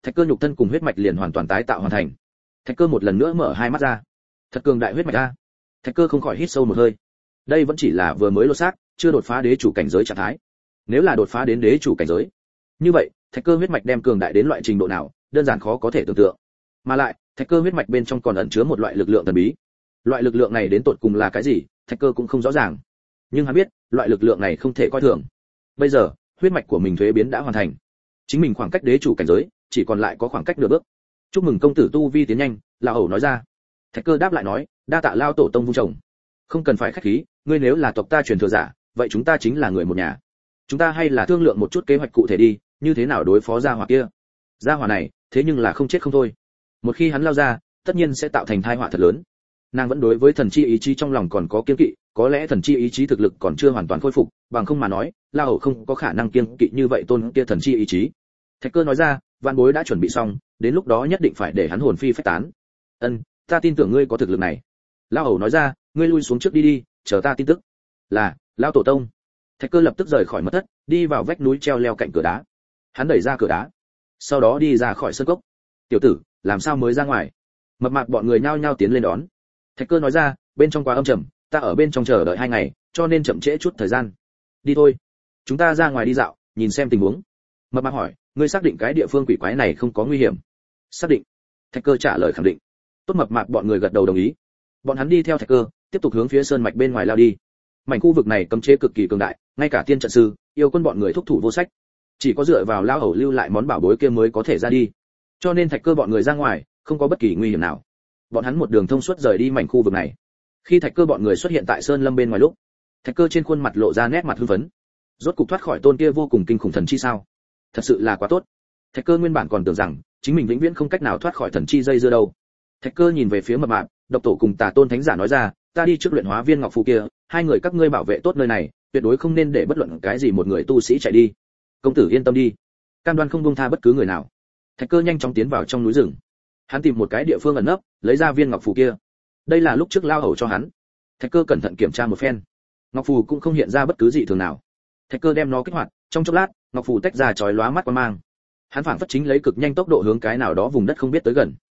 Thạch Cơ nhục thân cùng huyết mạch liền hoàn toàn tái tạo hoàn thành. Thạch Cơ một lần nữa mở hai mắt ra. Thật cường đại huyết mạch a. Thạch Cơ không khỏi hít sâu một hơi. Đây vẫn chỉ là vừa mới lột xác, chưa đột phá đế chủ cảnh giới trạng thái. Nếu là đột phá đến đế chủ cảnh giới, như vậy, Thạch Cơ huyết mạch đem cường đại đến loại trình độ nào, đơn giản khó có thể tưởng tượng. Mà lại, Thạch Cơ huyết mạch bên trong còn ẩn chứa một loại lực lượng thần bí. Loại lực lượng này đến tột cùng là cái gì, Thạch Cơ cũng không rõ ràng. Nhưng hắn biết, loại lực lượng này không thể coi thường. Bây giờ, huyết mạch của mình thuế biến đã hoàn thành. Chính mình khoảng cách đế chủ cảnh giới, chỉ còn lại có khoảng cách nửa bước. Chúc mừng công tử tu vi tiến nhanh, lão hầu nói ra. Thạch Cơ đáp lại nói, đa tạ lao tổ tông vung trồng. Không cần phải khách khí, ngươi nếu là tộc ta truyền thừa giả, vậy chúng ta chính là người một nhà. Chúng ta hay là thương lượng một chút kế hoạch cụ thể đi, như thế nào đối phó gia hỏa kia. Gia hỏa này, thế nhưng là không chết không thôi. Một khi hắn lao ra, tất nhiên sẽ tạo thành tai họa thật lớn. Nàng vẫn đối với thần chi ý chí trong lòng còn có kiêng kỵ, có lẽ thần chi ý chí thực lực còn chưa hoàn toàn khôi phục, bằng không mà nói, La Hầu không có khả năng kiêng kỵ như vậy tôn kia thần chi ý chí. Thạch Cơ nói ra, Vạn Bối đã chuẩn bị xong, đến lúc đó nhất định phải để hắn hồn phi phách tán. Ân, ta tin tưởng ngươi có thực lực này. La Hầu nói ra, ngươi lui xuống trước đi đi, chờ ta tin tức. Là, lão tổ tông. Thạch Cơ lập tức rời khỏi mật thất, đi vào vách núi treo leo cạnh cửa đá. Hắn đẩy ra cửa đá, sau đó đi ra khỏi sân cốc. Tiểu tử, làm sao mới ra ngoài? Mập mạp bọn người nhao nhao tiến lên đón. Thạch Cơ nói ra, bên trong quá âm trầm, ta ở bên trong chờ đợi hai ngày, cho nên chậm trễ chút thời gian. Đi thôi, chúng ta ra ngoài đi dạo, nhìn xem tình huống. Mập mạp hỏi, ngươi xác định cái địa phương quỷ quái này không có nguy hiểm? Xác định. Thạch Cơ trả lời khẳng định. Tốt, mập mạp bọn người gật đầu đồng ý. Bọn hắn đi theo Thạch Cơ, tiếp tục hướng phía sơn mạch bên ngoài lao đi. Mảnh khu vực này cấm chế cực kỳ cường đại, ngay cả tiên trận sư, yêu quân bọn người thúc thủ vô sách. Chỉ có dựa vào lao hầu lưu lại món bảo bối kia mới có thể ra đi. Cho nên Thạch Cơ bọn người ra ngoài, không có bất kỳ nguy hiểm nào. Bọn hắn một đường thông suốt rời đi mảnh khu vực này. Khi Thạch Cơ bọn người xuất hiện tại sơn lâm bên ngoài lúc, Thạch Cơ trên khuôn mặt lộ ra nét mặt hưng phấn. Rốt cục thoát khỏi tôn kia vô cùng kinh khủng thần chi sao? Thật sự là quá tốt. Thạch Cơ nguyên bản còn tưởng rằng chính mình vĩnh viễn không cách nào thoát khỏi thần chi dây dưa đâu. Thạch Cơ nhìn về phía mập mạp, Độc Tổ cùng Tà Tôn Thánh giả nói ra, ta đi trước luyện hóa viên ngọc phù kia, hai người các ngươi bảo vệ tốt nơi này, tuyệt đối không nên để bất luận cái gì một người tu sĩ chạy đi. Công tử yên tâm đi, cam đoan không buông tha bất cứ người nào. Thạch Cơ nhanh chóng tiến vào trong núi rừng. Hắn tìm một cái địa phương ẩn nấp, lấy ra viên ngọc phù kia. Đây là lúc trước lao hầu cho hắn. Thạch Cơ cẩn thận kiểm tra một phen, ngọc phù cũng không hiện ra bất cứ gì thường nào. Thạch Cơ đem nó kích hoạt, trong chốc lát, ngọc phù tách ra chói lóa mắt quang mang. Hắn phảng phất chính lấy cực nhanh tốc độ hướng cái nào đó vùng đất không biết tới gần.